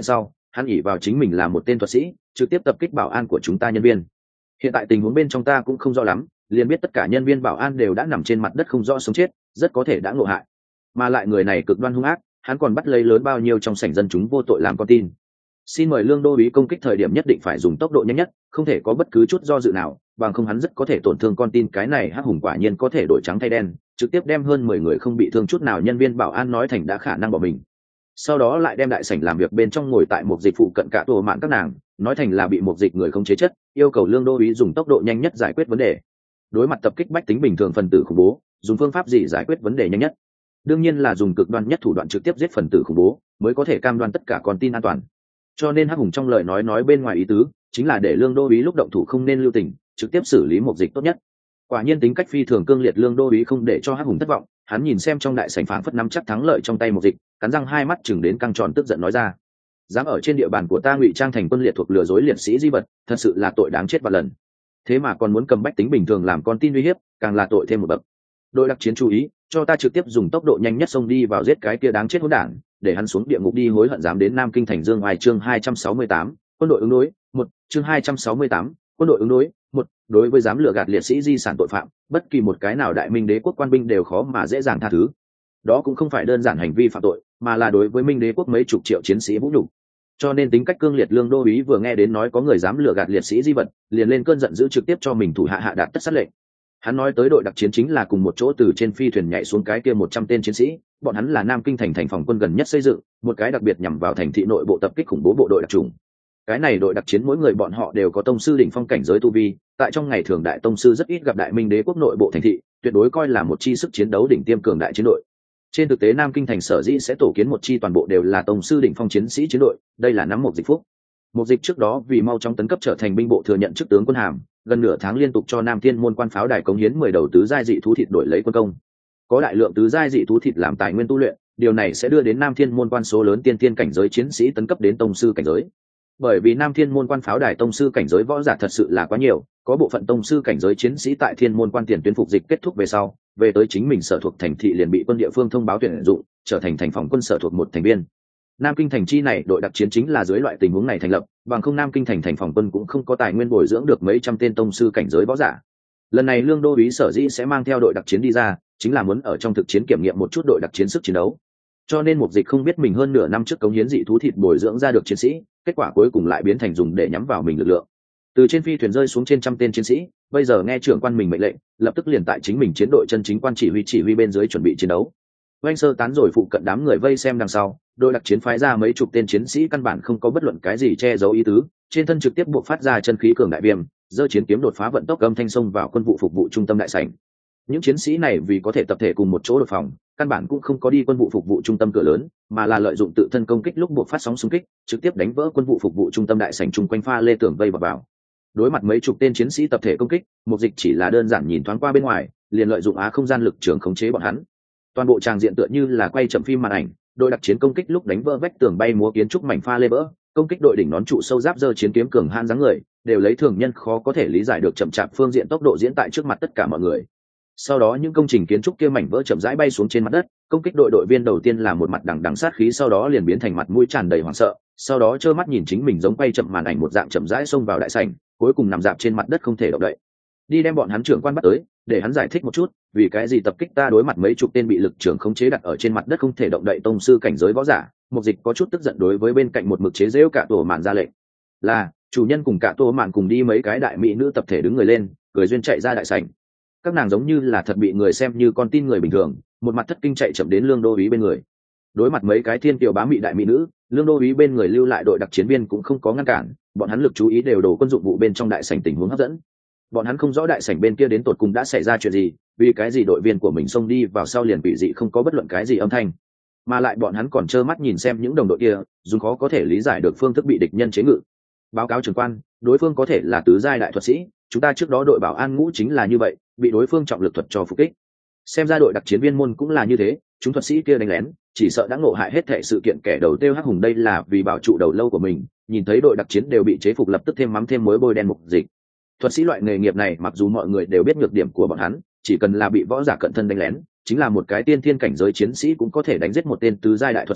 Speaker 1: hắn ỷ vào chính mình là một tên thuật sĩ trực tiếp tập kích bảo an của chúng ta nhân viên. Hiện tại tình huống bên trong ta cũng không rõ lắm, liền biết tất cả nhân viên bảo an đều đã nằm trên mặt đất không rõ sống chết, rất có thể đã ngộ hại. Mà lại người này cực đoan hung ác, hắn còn bắt lấy lớn bao nhiêu trong sảnh dân chúng vô tội làm con tin. Xin mời Lương Đô úy công kích thời điểm nhất định phải dùng tốc độ nhanh nhất, không thể có bất cứ chút do dự nào, bằng không hắn rất có thể tổn thương con tin. Cái này hắc hùng quả nhiên có thể đổi trắng thay đen, trực tiếp đem hơn 10 người không bị thương chút nào nhân viên bảo an nói thành đã khả năng bỏ mình. Sau đó lại đem đại sảnh làm việc bên trong ngồi tại một dịch phụ cận cả tổ mạn các nàng nói thành là bị một dịch người không chế chất, yêu cầu Lương Đô úy dùng tốc độ nhanh nhất giải quyết vấn đề. Đối mặt tập kích bách tính bình thường phần tử khủng bố, dùng phương pháp gì giải quyết vấn đề nhanh nhất? Đương nhiên là dùng cực đoan nhất thủ đoạn trực tiếp giết phần tử khủng bố, mới có thể cam đoan tất cả con tin an toàn. Cho nên hắc hùng trong lời nói bên ngoài ý tứ chính là để Lương Đô úy lúc động thủ không nên lưu tình, trực tiếp xử lý một dịch tốt nhất. Quả nhiên tính cách phi thường cương liệt Lương Đô úy không để cho hắc hùng thất vọng, hắn nhìn xem trong đại sảnh phảng phất nắm chắc thắng lợi trong tay một dịch, cắn răng hai mắt chừng đến căng tròn tức giận nói ra: dám ở trên địa bàn của ta ngụy trang thành quân liệt thuộc lừa dối liệt sĩ di vật, thật sự là tội đáng chết vạn lần. Thế mà còn muốn cầm bách tính bình thường làm con tin uy hiếp, càng là tội thêm một bậc. Đội đặc chiến chú ý, cho ta trực tiếp dùng tốc độ nhanh nhất xông đi vào giết cái kia đáng chết hỗn đản, để hắn xuống địa ngục đi hối hận. Dám đến Nam Kinh thành Dương Hoài. Chương 268, quân đội ứng đối. Một chương 268, quân đội ứng đối. Một đối với dám lừa gạt liệt sĩ di sản tội phạm, bất kỳ một cái nào đại minh đế quốc quan binh đều khó mà dễ dàng tha thứ. Đó cũng không phải đơn giản hành vi phạm tội, mà là đối với minh đế quốc mấy chục triệu chiến sĩ vũ nhục. Cho nên tính cách cương liệt Lương Đô úy vừa nghe đến nói có người dám lừa gạt liệt sĩ di vật, liền lên cơn giận dữ trực tiếp cho mình thủ hạ hạ đạt tất sát lệnh. Hắn nói tới đội đặc chiến chính là cùng một chỗ từ trên phi thuyền nhảy xuống cái kia 100 tên chiến sĩ, bọn hắn là Nam Kinh thành thành phòng quân gần nhất xây dựng, một cái đặc biệt nhằm vào thành thị nội bộ tập kích khủng bố bộ đội đặc chủng. Cái này đội đặc chiến mỗi người bọn họ đều có tông sư đỉnh phong cảnh giới tu vi, tại trong ngày thường đại tông sư rất ít gặp đại minh đế quốc nội bộ thành thị, tuyệt đối coi là một chi sức chiến đấu đỉnh tiêm cường đại chiến đội. Trên thực tế Nam Kinh thành sở dĩ sẽ tổ kiến một chi toàn bộ đều là tông sư đỉnh phong chiến sĩ chiến đội, đây là nắm một dịch phúc. Một dịch trước đó vì mau chóng tấn cấp trở thành binh bộ thừa nhận chức tướng quân hàm, gần nửa tháng liên tục cho Nam Thiên môn quan pháo đài cống hiến 10 đầu tứ giai dị thú thịt đổi lấy quân công. Có đại lượng tứ giai dị thú thịt làm tài nguyên tu luyện, điều này sẽ đưa đến Nam Thiên môn quan số lớn tiên tiên cảnh giới chiến sĩ tấn cấp đến tông sư cảnh giới. Bởi vì Nam Thiên môn quan pháo đài tông sư cảnh giới võ giả thật sự là quá nhiều, có bộ phận tông sư cảnh giới chiến sĩ tại Thiên môn quan tiền tuyến phục dịch kết thúc về sau, về tới chính mình sở thuộc thành thị liền bị quân địa phương thông báo tuyển dụng, trở thành thành phòng quân sở thuộc một thành viên. Nam Kinh thành chi này đội đặc chiến chính là dưới loại tình huống này thành lập, bằng không Nam Kinh thành thành phòng quân cũng không có tài nguyên bồi dưỡng được mấy trăm tên tông sư cảnh giới võ giả. Lần này Lương Đô úy sở dĩ sẽ mang theo đội đặc chiến đi ra, chính là muốn ở trong thực chiến kiểm nghiệm một chút đội đặc chiến sức chiến đấu. Cho nên Mục Dịch không biết mình hơn nửa năm trước cống hiến dị thú thịt bồi dưỡng ra được chiến sĩ, kết quả cuối cùng lại biến thành dùng để nhắm vào mình lực lượng. Từ trên phi thuyền rơi xuống trên trăm tên chiến sĩ, bây giờ nghe trưởng quan mình mệnh lệnh, lập tức liền tại chính mình chiến đội chân chính quan chỉ huy bên dưới chuẩn bị chiến đấu. Oanh sơ tán rồi phụ cận đám người vây xem đằng sau, đội đặc chiến phái ra mấy chục tên chiến sĩ căn bản không có bất luận cái gì che giấu ý tứ, trên thân trực tiếp buộc phát ra chân khí cường đại viêm, giơ chiến kiếm đột phá vận tốc âm thanh sông vào quân vụ phục vụ trung tâm đại sảnh. Những chiến sĩ này vì có thể tập thể cùng một chỗ đột phòng, căn bản cũng không có đi quân vụ phục vụ trung tâm cửa lớn, mà là lợi dụng tự thân công kích lúc buộc phát sóng xung kích, trực tiếp đánh vỡ quân vụ phục vụ trung tâm đại sảnh chung quanh pha lê tường vây vào. Đối mặt mấy chục tên chiến sĩ tập thể công kích, Mục Dịch chỉ là đơn giản nhìn thoáng qua bên ngoài, liền lợi dụng không gian lực trường khống chế bọn hắn. Toàn bộ tràng diện tựa như là quay chậm phim màn ảnh, đội đặc chiến công kích lúc đánh vỡ vách tường bay múa kiến trúc mảnh pha lê vỡ, công kích đội đỉnh nón trụ sâu giáp giơ chiến kiếm cường hãn dáng người, đều lấy thường nhân khó có thể lý giải được chậm chạp phương diện tốc độ diễn tại trước mặt tất cả mọi người. Sau đó những công trình kiến trúc kia mảnh vỡ chậm rãi bay xuống trên mặt đất, công kích đội viên đầu tiên là một mặt đằng sát khí, sau đó liền biến thành mặt mũi tràn đầy hoảng sợ, sau đó trơ mắt nhìn chính mình giống quay chậm màn ảnh một dạng chậm rãi xông vào đại sảnh, cuối cùng nằm dạp trên mặt đất không thể động đậy. Đi đem bọn hắn trưởng quan bắt tới, để hắn giải thích một chút, vì cái gì tập kích ta đối mặt mấy chục tên bị lực trưởng khống chế đặt ở trên mặt đất không thể động đậy tông sư cảnh giới võ giả. Mục Dịch có chút tức giận đối với bên cạnh một mực chế giễu cả tổ mạn ra lệnh, là chủ nhân cùng cả tổ mạn cùng đi. Mấy cái đại mỹ nữ tập thể đứng người lên, cười duyên chạy ra đại sảnh. Các nàng giống như là thật bị người xem như con tin người bình thường, một mặt thất kinh chạy chậm đến Lương Đô úy bên người. Đối mặt mấy cái thiên kiều bá mị đại mỹ nữ, Lương Đô úy bên người lưu lại đội đặc chiến viên cũng không có ngăn cản, bọn hắn lực chú ý đều đổ quân dụng vụ bên trong đại sảnh tình huống hấp dẫn. Bọn hắn không rõ đại sảnh bên kia đến tột cùng đã xảy ra chuyện gì, vì cái gì đội viên của mình xông đi vào sau liền bị dị không có bất luận cái gì âm thanh, mà lại bọn hắn còn trơ mắt nhìn xem những đồng đội kia dùng khó có thể lý giải được phương thức bị địch nhân chế ngự. Báo cáo trưởng quan, đối phương có thể là tứ giai đại thuật sĩ, chúng ta trước đó đội bảo an ngũ chính là như vậy, bị đối phương trọng lực thuật cho phục kích. Xem ra đội đặc chiến viên môn cũng là như thế, chúng thuật sĩ kia đánh lén, chỉ sợ đã ngộ hại hết thảy sự kiện kẻ đầu tiêu hắc hùng, đây là vì bảo trụ đầu lâu của mình. Nhìn thấy đội đặc chiến đều bị chế phục lập tức thêm mắm thêm muối bôi đen Mục Dịch. Thuật sĩ loại nghề nghiệp này mặc dù mọi người đều biết nhược điểm của bọn hắn, chỉ cần là bị võ giả cận thân đánh lén, chính là một cái tiên thiên cảnh giới chiến sĩ cũng có thể đánh giết một tên tứ giai đại thuật sĩ,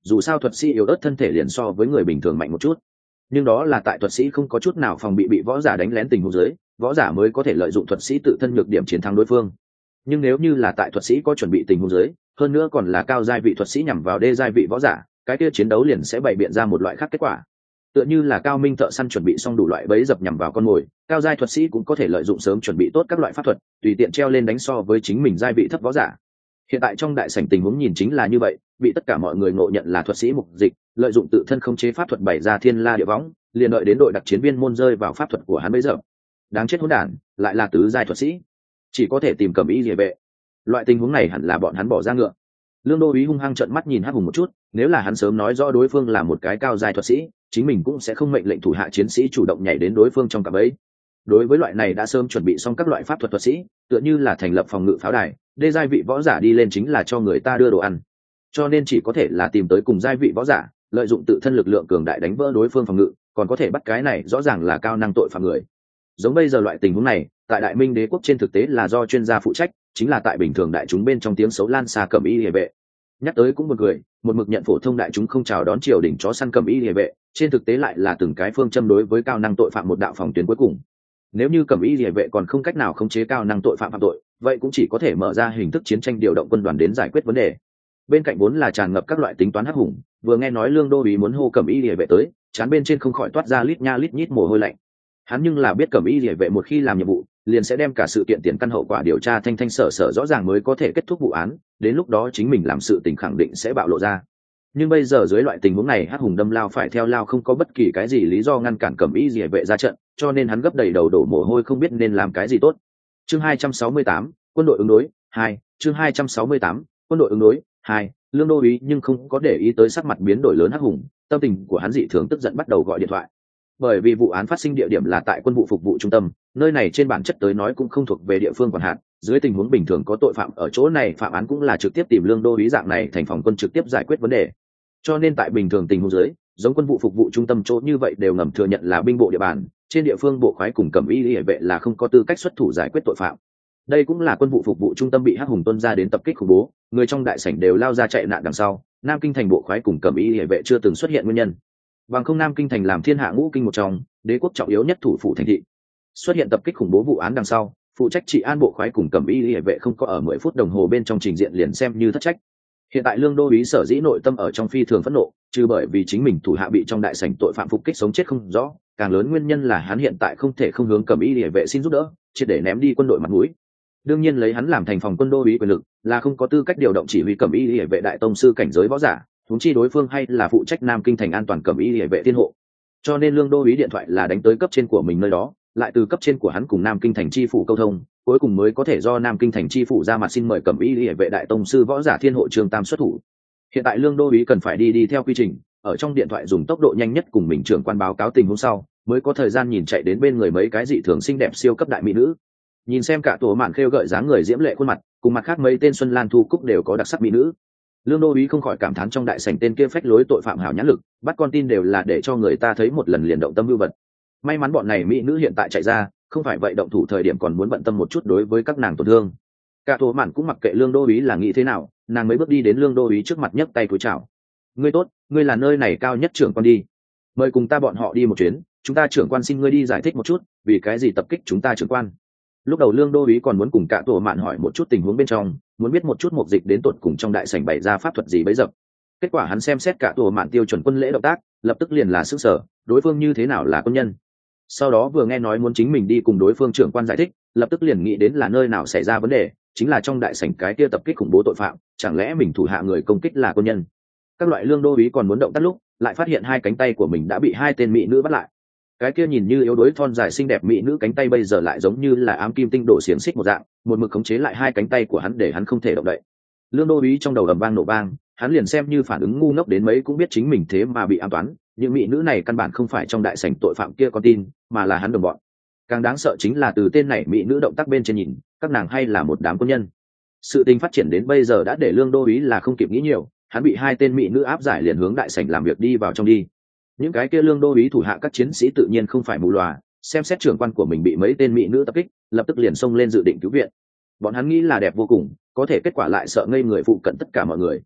Speaker 1: dù sao thuật sĩ yếu ớt thân thể liền so với người bình thường mạnh một chút, nhưng đó là tại thuật sĩ không có chút nào phòng bị võ giả đánh lén tình huống dưới, võ giả mới có thể lợi dụng thuật sĩ tự thân nhược điểm chiến thắng đối phương. Nhưng nếu như là tại thuật sĩ có chuẩn bị tình huống dưới, hơn nữa còn là cao giai vị thuật sĩ nhằm vào đê giai vị võ giả, cái kia chiến đấu liền sẽ bày biện ra một loại khác kết quả. Tựa như là cao minh thợ săn chuẩn bị xong đủ loại bẫy dập nhằm vào con mồi, cao giai thuật sĩ cũng có thể lợi dụng sớm chuẩn bị tốt các loại pháp thuật, tùy tiện treo lên đánh so với chính mình giai vị thấp võ giả. Hiện tại trong đại sảnh tình huống nhìn chính là như vậy, bị tất cả mọi người ngộ nhận là thuật sĩ mục dịch, lợi dụng tự thân khống chế pháp thuật bày ra thiên la địa võng, liền đợi đến đội đặc chiến viên môn rơi vào pháp thuật của hắn bấy giờ. Đáng chết hỗn đản, lại là tứ giai thuật sĩ, chỉ có thể tìm Cẩm Y Liề Vệ. Loại tình huống này hẳn là bọn hắn bỏ ra ngựa. Lương Đô Úy hung hăng trợn mắt nhìn Hắc Hùng một chút, nếu là hắn sớm nói rõ đối phương là một cái cao giai thuật sĩ, chính mình cũng sẽ không mệnh lệnh thủ hạ chiến sĩ chủ động nhảy đến đối phương trong cạm bẫy. Đối với loại này đã sớm chuẩn bị xong các loại pháp thuật thuật sĩ, tựa như là thành lập phòng ngự pháo đài, đê giai vị võ giả đi lên chính là cho người ta đưa đồ ăn, cho nên chỉ có thể là tìm tới cùng giai vị võ giả, lợi dụng tự thân lực lượng cường đại đánh vỡ đối phương phòng ngự, còn có thể bắt cái này rõ ràng là cao năng tội phạm người. Giống bây giờ loại tình huống này, tại Đại Minh Đế quốc trên thực tế là do chuyên gia phụ trách, chính là tại bình thường đại chúng bên trong tiếng xấu lan xa Cẩm Y Liề Vệ. Nhắc tới cũng một người, một mực nhận phổ thông đại chúng không chào đón triều đình chó săn Cẩm Y Liề Vệ, trên thực tế lại là từng cái phương châm đối với cao năng tội phạm một đạo phòng tuyến cuối cùng. Nếu như Cẩm Y Liề Vệ còn không cách nào khống chế cao năng tội phạm phạm tội, vậy cũng chỉ có thể mở ra hình thức chiến tranh điều động quân đoàn đến giải quyết vấn đề. Bên cạnh vốn là tràn ngập các loại tính toán Hắc Hùng, vừa nghe nói Lương Đô Úy muốn hô Cẩm Y Liề Vệ tới, trán bên trên không khỏi toát ra lít nha lít nhít mồ hôi lạnh. Hắn nhưng là biết Cẩm Y Liề Vệ một khi làm nhiệm vụ, liền sẽ đem cả sự kiện tiền căn hậu quả điều tra thanh thanh sở sở rõ ràng mới có thể kết thúc vụ án, đến lúc đó chính mình làm sự tình khẳng định sẽ bạo lộ ra. Nhưng bây giờ dưới loại tình huống này, Hắc Hùng đâm lao phải theo lao, không có bất kỳ cái gì lý do ngăn cản Cẩm Y Liề Vệ ra trận, cho nên hắn gấp đầy đầu đổ mồ hôi không biết nên làm cái gì tốt. Chương 268, quân đội ứng đối 2, chương 268, quân đội ứng đối 2. Lương Đô Úy nhưng không có để ý tới sắc mặt biến đổi lớn Hắc Hùng, tâm tình của hắn dị thường tức giận, bắt đầu gọi điện thoại. Bởi vì vụ án phát sinh địa điểm là tại quân vụ phục vụ trung tâm, nơi này trên bản chất tới nói cũng không thuộc về địa phương quản hạt, dưới tình huống bình thường có tội phạm ở chỗ này, phạm án cũng là trực tiếp tìm Lương Đô Úy dạng này thành phòng quân trực tiếp giải quyết vấn đề. Cho nên tại bình thường tình huống dưới, giống quân vụ phục vụ trung tâm chỗ như vậy đều ngầm thừa nhận là binh bộ địa bàn, trên địa phương bộ khoái cùng Cẩm Y Liề Vệ là không có tư cách xuất thủ giải quyết tội phạm. Đây cũng là quân vụ phục vụ trung tâm bị Hắc Hùng tuân ra đến tập kích khủng bố, người trong đại sảnh đều lao ra chạy nạn đằng sau, Nam Kinh thành bộ khoái cùng Cẩm Y Liề Vệ chưa từng xuất hiện nguyên nhân. Bằng không Nam Kinh thành làm thiên hạ ngũ kinh một trong, đế quốc trọng yếu nhất thủ phủ thành thị. Xuất hiện tập kích khủng bố vụ án đằng sau, phụ trách trị an bộ khoái cùng Cẩm Y Liề Vệ không có ở 10 phút đồng hồ bên trong trình diện liền xem như thất trách. Hiện tại Lương Đô Úy sở dĩ nội tâm ở trong phi thường phẫn nộ, trừ bởi vì chính mình thủ hạ bị trong đại sảnh tội phạm phục kích sống chết không rõ, càng lớn nguyên nhân là hắn hiện tại không thể không hướng Cẩm Y Liề Vệ xin giúp đỡ, triệt để ném đi quân đội mặt mũi. Đương nhiên lấy hắn làm thành phòng quân Đô Úy quyền lực, là không có tư cách điều động chỉ huy Cẩm Y Liề Vệ đại tông sư cảnh giới võ giả, huống chi đối phương hay là phụ trách Nam Kinh thành an toàn Cẩm Y Liề Vệ thiên hộ. Cho nên Lương Đô Úy điện thoại là đánh tới cấp trên của mình nơi đó, lại từ cấp trên của hắn cùng Nam Kinh thành chi phủ câu thông, cuối cùng mới có thể do Nam Kinh thành chi phủ ra mặt xin mời Cẩm Y Liề Vệ đại tông sư võ giả thiên hộ Trương Tam xuất thủ. Hiện tại Lương Đô Úy cần phải đi theo quy trình, ở trong điện thoại dùng tốc độ nhanh nhất cùng mình trưởng quan báo cáo tình huống sau, mới có thời gian nhìn chạy đến bên người mấy cái dị thường xinh đẹp siêu cấp đại mỹ nữ. Nhìn xem cả tổ mạn khêu gợi dáng người diễm lệ khuôn mặt, cùng mặt khác mấy tên Xuân Lan Thu Cúc đều có đặc sắc mỹ nữ. Lương Đô Úy không khỏi cảm thán trong đại sảnh tên kia phách lối tội phạm hảo nhãn lực, bắt con tin đều là để cho người ta thấy một lần liền động tâm vưu vật. May mắn bọn này mỹ nữ hiện tại chạy ra, không phải vậy động thủ thời điểm còn muốn bận tâm một chút đối với các nàng tổn thương. Cả tổ mạn cũng mặc kệ Lương Đô Úy là nghĩ thế nào, nàng mới bước đi đến Lương Đô Úy trước mặt nhấc tay cúi chào. Ngươi tốt, ngươi là nơi này cao nhất trưởng quan đi, mời cùng ta bọn họ đi một chuyến, chúng ta trưởng quan xin ngươi đi giải thích một chút, vì cái gì tập kích chúng ta trưởng quan. Lúc đầu Lương Đô Úy còn muốn cùng cả tổ mạn hỏi một chút tình huống bên trong, muốn biết một chút mục dịch đến tột cùng trong đại sảnh bày ra pháp thuật gì bấy dập. Kết quả hắn xem xét cả tổ mạn tiêu chuẩn quân lễ động tác, lập tức liền là sức sở, đối phương như thế nào là quân nhân. Sau đó vừa nghe nói muốn chính mình đi cùng đối phương trưởng quan giải thích, lập tức liền nghĩ đến là nơi nào xảy ra vấn đề, chính là trong đại sảnh cái kia tập kích khủng bố tội phạm, chẳng lẽ mình thủ hạ người công kích là quân nhân. Các loại Lương Đô Úy còn muốn động tác lúc, lại phát hiện hai cánh tay của mình đã bị hai tên mỹ nữ bắt lại. Cái kia nhìn như yếu đuối thon dài xinh đẹp mỹ nữ cánh tay bây giờ lại giống như là ám kim tinh đổ xiềng xích một dạng, một mực khống chế lại hai cánh tay của hắn để hắn không thể động đậy. Lương Đô Úy trong đầu ầm vang nổ vang, hắn liền xem như phản ứng ngu ngốc đến mấy cũng biết chính mình thế mà bị ám toán, những mỹ nữ này căn bản không phải trong đại sảnh tội phạm kia con tin, mà là hắn đồng bọn. Càng đáng sợ chính là từ tên này mỹ nữ động tác bên trên nhìn, các nàng hay là một đám quân nhân. Sự tình phát triển đến bây giờ đã để Lương Đô Úy là không kịp nghĩ nhiều, hắn bị hai tên mỹ nữ áp giải liền hướng đại sảnh làm việc đi vào trong đi. Những cái kia Lương Đô Úy thủ hạ các chiến sĩ tự nhiên không phải mù lòa, xem xét trưởng quan của mình bị mấy tên mỹ nữ tập kích, lập tức liền xông lên dự định cứu viện. Bọn hắn nghĩ là đẹp vô cùng, có thể kết quả lại sợ ngây người phụ cận tất cả mọi người.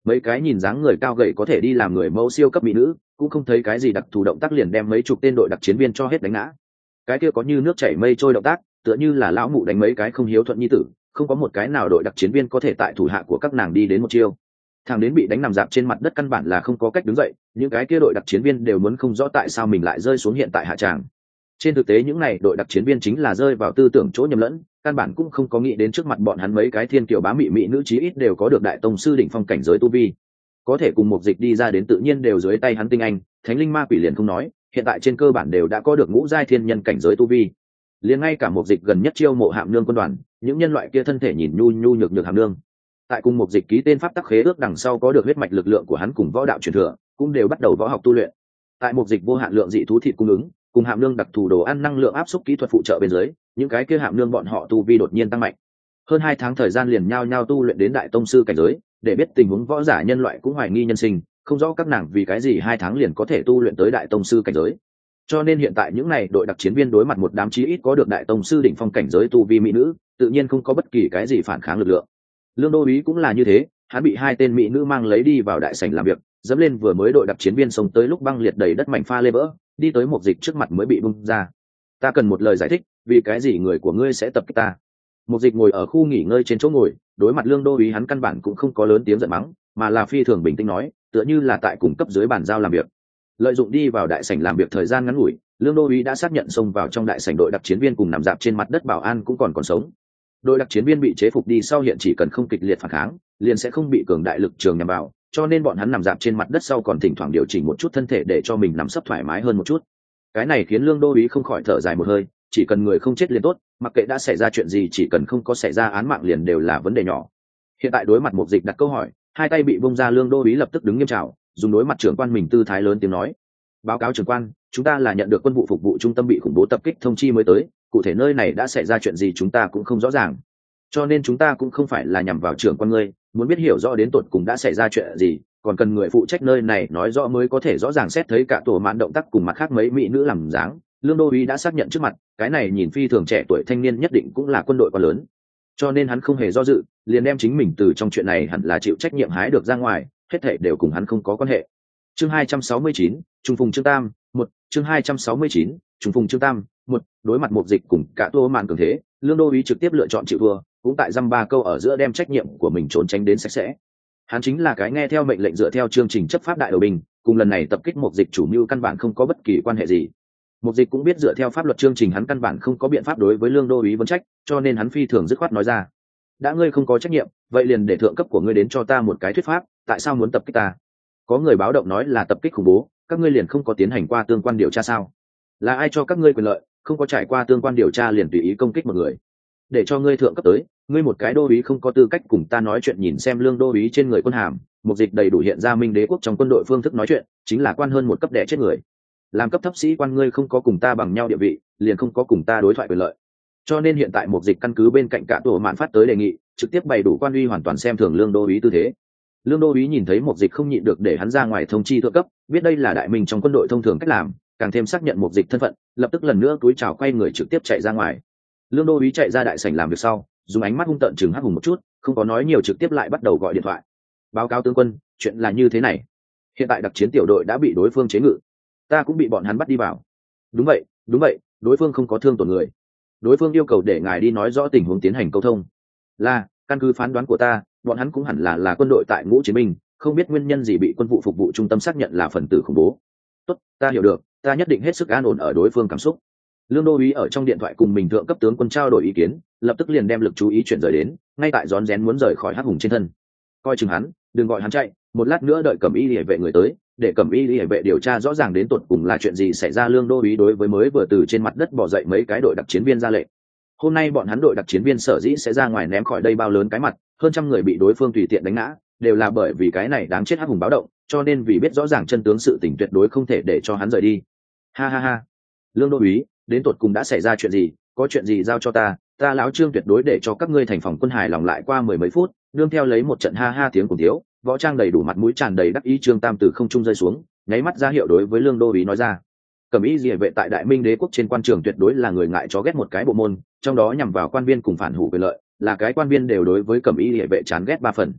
Speaker 1: mấy cái nhìn dáng người cao gầy có thể đi làm người mẫu siêu cấp mỹ nữ cũng không thấy cái gì đặc thù động tác liền đem mấy chục tên đội đặc chiến viên cho hết đánh ngã. Cái kia có như nước chảy mây trôi động tác tựa như là lão mụ đánh mấy cái không hiếu thuận nhi tử, không có một cái nào đội đặc chiến viên có thể tại thủ hạ của các nàng đi đến một chiêu. Thằng đến bị đánh nằm dạp trên mặt đất căn bản là không có cách đứng dậy, những cái kia đội đặc chiến viên đều muốn không rõ tại sao mình lại rơi xuống hiện tại hạ tràng. Trên thực tế những này đội đặc chiến viên chính là rơi vào tư tưởng chỗ nhầm lẫn, căn bản cũng không có nghĩ đến trước mặt bọn hắn mấy cái thiên kiều bá mị mỹ nữ chí ít đều có được đại tông sư đỉnh phong cảnh giới tu vi, có thể cùng một dịch đi ra đến tự nhiên đều dưới tay hắn tinh anh, thánh linh ma quỷ liền không nói, hiện tại trên cơ bản đều đã có được ngũ giai thiên nhân cảnh giới tu vi. Liền ngay cả một dịch gần nhất chiêu mộ hạm nương quân đoàn, những nhân loại kia thân thể nhìn nhu nhu nhược nhược hạm nương, tại cùng một dịch ký tên pháp tắc khế ước đằng sau có được huyết mạch lực lượng của hắn cùng võ đạo truyền thừa, cũng đều bắt đầu võ học tu luyện. Tại một dịch vô hạn lượng dị thú thịt cung ứng, cùng hạm nương đặc thù đồ ăn năng lượng áp suất kỹ thuật phụ trợ bên dưới, những cái kia hạm nương bọn họ tu vi đột nhiên tăng mạnh. Hơn 2 tháng thời gian liền nhao nhao tu luyện đến đại tông sư cảnh giới, để biết tình huống võ giả nhân loại cũng hoài nghi nhân sinh, không rõ các nàng vì cái gì 2 tháng liền có thể tu luyện tới đại tông sư cảnh giới. Cho nên hiện tại những này đội đặc chiến viên đối mặt một đám chí ít có được đại tông sư đỉnh phong cảnh giới tu vi mỹ nữ, tự nhiên không có bất kỳ cái gì phản kháng lực lượng. Lương Đô Úy cũng là như thế, hắn bị 2 tên mỹ nữ mang lấy đi vào đại sảnh làm việc, dẫm lên vừa mới đội đặc chiến viên sống tới lúc băng liệt đầy đất mảnh pha lê vỡ, đi tới một dịch trước mặt mới bị bung ra. Ta cần một lời giải thích, vì cái gì người của ngươi sẽ tập kích ta? Một dịch ngồi ở khu nghỉ ngơi trên chỗ ngồi, đối mặt Lương Đô Úy hắn căn bản cũng không có lớn tiếng giận mắng, mà là phi thường bình tĩnh nói, tựa như là tại cùng cấp dưới bàn giao làm việc. Lợi dụng đi vào đại sảnh làm việc thời gian ngắn ngủi, Lương Đô Úy đã xác nhận xông vào trong đại sảnh đội đặc chiến viên cùng nằm dạp trên mặt đất bảo an cũng còn sống. Đội đặc chiến viên bị chế phục đi sau hiện chỉ cần không kịch liệt phản kháng, liền sẽ không bị cường đại lực trường nhằm vào, cho nên bọn hắn nằm dạp trên mặt đất sau còn thỉnh thoảng điều chỉnh một chút thân thể để cho mình nằm sấp thoải mái hơn một chút. Cái này khiến Lương Đô Úy không khỏi thở dài một hơi, chỉ cần người không chết liền tốt, mặc kệ đã xảy ra chuyện gì chỉ cần không có xảy ra án mạng liền đều là vấn đề nhỏ. Hiện tại đối mặt một dịch đặt câu hỏi, 2 tay bị bung ra, Lương Đô Úy lập tức đứng nghiêm trào, dùng đối mặt trưởng quan mình tư thái lớn tiếng nói: báo cáo trưởng quan, chúng ta là nhận được quân vụ phục vụ trung tâm bị khủng bố tập kích thông chi mới tới, cụ thể nơi này đã xảy ra chuyện gì chúng ta cũng không rõ ràng, cho nên chúng ta cũng không phải là nhằm vào trưởng quan ngươi, muốn biết hiểu rõ đến tột cùng đã xảy ra chuyện gì còn cần người phụ trách nơi này nói rõ mới có thể rõ ràng. Xét thấy cả tổ mãn động tác cùng mặt khác mấy mỹ nữ làm dáng, Lương Đô Úy đã xác nhận trước mặt cái này nhìn phi thường trẻ tuổi thanh niên nhất định cũng là quân đội quá lớn, cho nên hắn không hề do dự, liền đem chính mình từ trong chuyện này hẳn là chịu trách nhiệm hái được ra ngoài, hết thảy đều cùng hắn không có quan hệ. Chương 269, trùng phùng Trương Tam, 1, chương 269, trùng phùng Trương Tam, 1, đối mặt một dịch cùng cả tổ mãn cường thế, Lương Đô Úy trực tiếp lựa chọn chịu thua, cũng tại dăm ba câu ở giữa đem trách nhiệm của mình trốn tránh đến sạch sẽ. Hắn chính là cái nghe theo mệnh lệnh dựa theo chương trình chấp pháp đại đầu binh, cùng lần này tập kích một dịch chủ mưu căn bản không có bất kỳ quan hệ gì. Một dịch cũng biết dựa theo pháp luật chương trình hắn căn bản không có biện pháp đối với Lương Đô Úy vấn trách, cho nên hắn phi thường dứt khoát nói ra: đã ngươi không có trách nhiệm, vậy liền để thượng cấp của ngươi đến cho ta một cái thuyết pháp, tại sao muốn tập kích ta? Có người báo động nói là tập kích khủng bố, các ngươi liền không có tiến hành qua tương quan điều tra sao? Là ai cho các ngươi quyền lợi, không có trải qua tương quan điều tra liền tùy ý công kích một người? Để cho ngươi thượng cấp tới, ngươi một cái đô úy không có tư cách cùng ta nói chuyện. Nhìn xem Lương Đô Úy trên người quân hàm, một dịch đầy đủ hiện ra Minh Đế quốc trong quân đội phương thức nói chuyện, chính là quan hơn một cấp đẻ chết người. Làm cấp thấp sĩ quan ngươi không có cùng ta bằng nhau địa vị, liền không có cùng ta đối thoại quyền lợi. Cho nên hiện tại một dịch căn cứ bên cạnh cả tổ mạn phát tới đề nghị, trực tiếp bày đủ quan uy hoàn toàn xem thường Lương Đô Úy tư thế. Lương Đô Úy nhìn thấy một dịch không nhịn được để hắn ra ngoài thông chi thượng cấp, biết đây là đại minh trong quân đội thông thường cách làm, càng thêm xác nhận một dịch thân phận, lập tức lần nữa cúi chào quay người trực tiếp chạy ra ngoài. Lương Đô Úy chạy ra đại sảnh làm việc sau, dùng ánh mắt hung tợn chừng Hắc Hùng một chút, không có nói nhiều trực tiếp lại bắt đầu gọi điện thoại. Báo cáo tướng quân, chuyện là như thế này, hiện tại đặc chiến tiểu đội đã bị đối phương chế ngự, ta cũng bị bọn hắn bắt đi vào. Đúng vậy, đối phương không có thương tổn người, đối phương yêu cầu để ngài đi nói rõ tình huống tiến hành câu thông. Là, căn cứ phán đoán của ta, bọn hắn cũng hẳn là quân đội tại ngũ chiến binh, không biết nguyên nhân gì bị quân vụ phục vụ trung tâm xác nhận là phần tử khủng bố. Tốt, ta hiểu được, ta nhất định hết sức an ổn ở đối phương cảm xúc. Lương Đô Úy ở trong điện thoại cùng mình thượng cấp tướng quân trao đổi ý kiến, lập tức liền đem lực chú ý chuyển rời đến ngay tại rón rén muốn rời khỏi Hắc Hùng trên thân. Coi chừng hắn, đừng gọi hắn chạy, một lát nữa đợi Cẩm Y Liễu vệ người tới, để Cẩm Y Liễu vệ điều tra rõ ràng đến tột cùng là chuyện gì xảy ra. Lương Đô Úy đối với mới vừa từ trên mặt đất bò dậy mấy cái đội đặc chiến viên ra lệnh. Hôm nay bọn hắn đội đặc chiến viên sở dĩ sẽ ra ngoài ném khỏi đây bao lớn cái mặt, hơn trăm người bị đối phương tùy tiện đánh ngã, đều là bởi vì cái này đáng chết Hắc Hùng báo động, cho nên vì biết rõ ràng chân tướng sự tình tuyệt đối không thể để cho hắn rời đi. Ha ha ha, Lương Đô Úy, đến tột cùng đã xảy ra chuyện gì, có chuyện gì giao cho ta lão Trương tuyệt đối để cho các ngươi thành phòng quân hài lòng. Lại qua 10 mấy phút, nương theo lấy một trận ha ha tiếng cùng thiếu, võ trang đầy đủ mặt mũi tràn đầy đắc ý Trương Tam từ không trung rơi xuống, nháy mắt ra hiệu đối với Lương Đô Úy nói ra: Cẩm Y Liễu vệ tại Đại Minh Đế quốc trên quan trường tuyệt đối là người ngại chó ghét một cái bộ môn, trong đó nhằm vào quan viên cùng phản hủ quyền lợi, là cái quan viên đều đối với Cẩm Y Liễu vệ chán ghét 3 phần.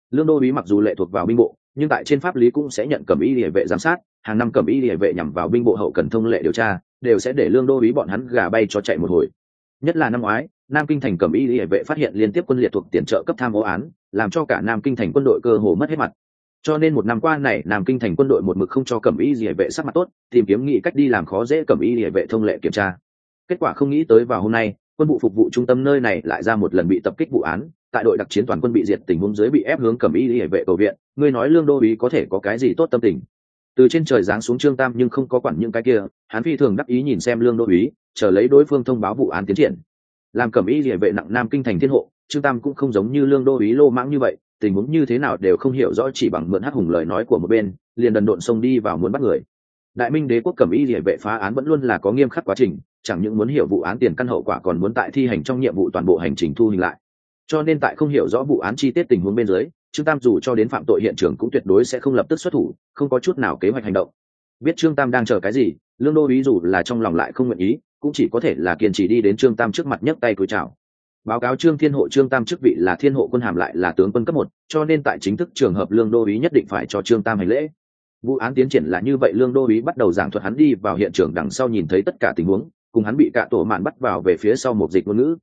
Speaker 1: Lương đô úy mặc dù lệ thuộc vào binh bộ, nhưng tại trên pháp lý cũng sẽ nhận cẩm y liề vệ giám sát, hàng năm cẩm y liề vệ nhằm vào binh bộ hậu cần thông lệ điều tra, đều sẽ để lương đô úy bọn hắn gà bay cho chạy một hồi. Nhất là năm ngoái, Nam Kinh thành cẩm y liề vệ phát hiện liên tiếp quân liệt thuộc tiền trợ cấp tham ô án, làm cho cả Nam Kinh thành quân đội cơ hồ mất hết mặt. Cho nên một năm qua này, Nam Kinh thành quân đội một mực không cho cẩm y liề vệ sắc mặt tốt, tìm kiếm nghị cách đi làm khó dễ cẩm y liề vệ thông lệ kiểm tra. Kết quả không nghĩ tới vào hôm nay, quân vụ phục vụ trung tâm nơi này lại ra một lần bị tập kích vụ án, tại đội đặc chiến toàn quân bị diệt tình huống dưới bị ép hướng cẩm y liề vệ cầu viện, ngươi nói lương đô úy có thể có cái gì tốt tâm tình? Từ trên trời giáng xuống Trương Tam nhưng không có quản những cái kia, hắn phi thường đắc ý nhìn xem lương đô úy, chờ lấy đối phương thông báo vụ án tiến triển. Làm cẩm y liề vệ nặng Nam Kinh thành thiên hộ, Trương Tam cũng không giống như lương đô úy lô mãng như vậy, tình huống như thế nào đều không hiểu rõ, chỉ bằng mượn hắc hùng lời nói của một bên, liền đần độn xông đi vào muốn bắt người. Đại Minh đế quốc cẩm y liề vệ phá án vẫn luôn là có nghiêm khắc quá trình, chẳng những muốn hiểu vụ án tiền căn hậu quả, còn muốn tại thi hành trong nhiệm vụ toàn bộ hành trình thu hình lại. Cho nên tại không hiểu rõ vụ án chi tiết tình huống bên dưới, Trương Tam dù cho đến phạm tội hiện trường cũng tuyệt đối sẽ không lập tức xuất thủ, không có chút nào kế hoạch hành động. Biết Trương Tam đang chờ cái gì, lương đô úy dù là trong lòng lại không nguyện ý, cũng chỉ có thể là kiên trì đi đến Trương Tam trước mặt nhấc tay cúi chào. Báo cáo Trương Thiên hộ, Trương Tam chức vị là thiên hộ quân, hàm lại là tướng quân cấp 1, cho nên tại chính thức trường hợp lương đô úy nhất định phải cho Trương Tam hành lễ. Vụ án tiến triển là như vậy, lương đô úy bắt đầu giảng thuật hắn đi vào hiện trường đằng sau nhìn thấy tất cả tình huống, cùng hắn bị cả tổ mạn bắt vào về phía sau một dịch ngôn ngữ.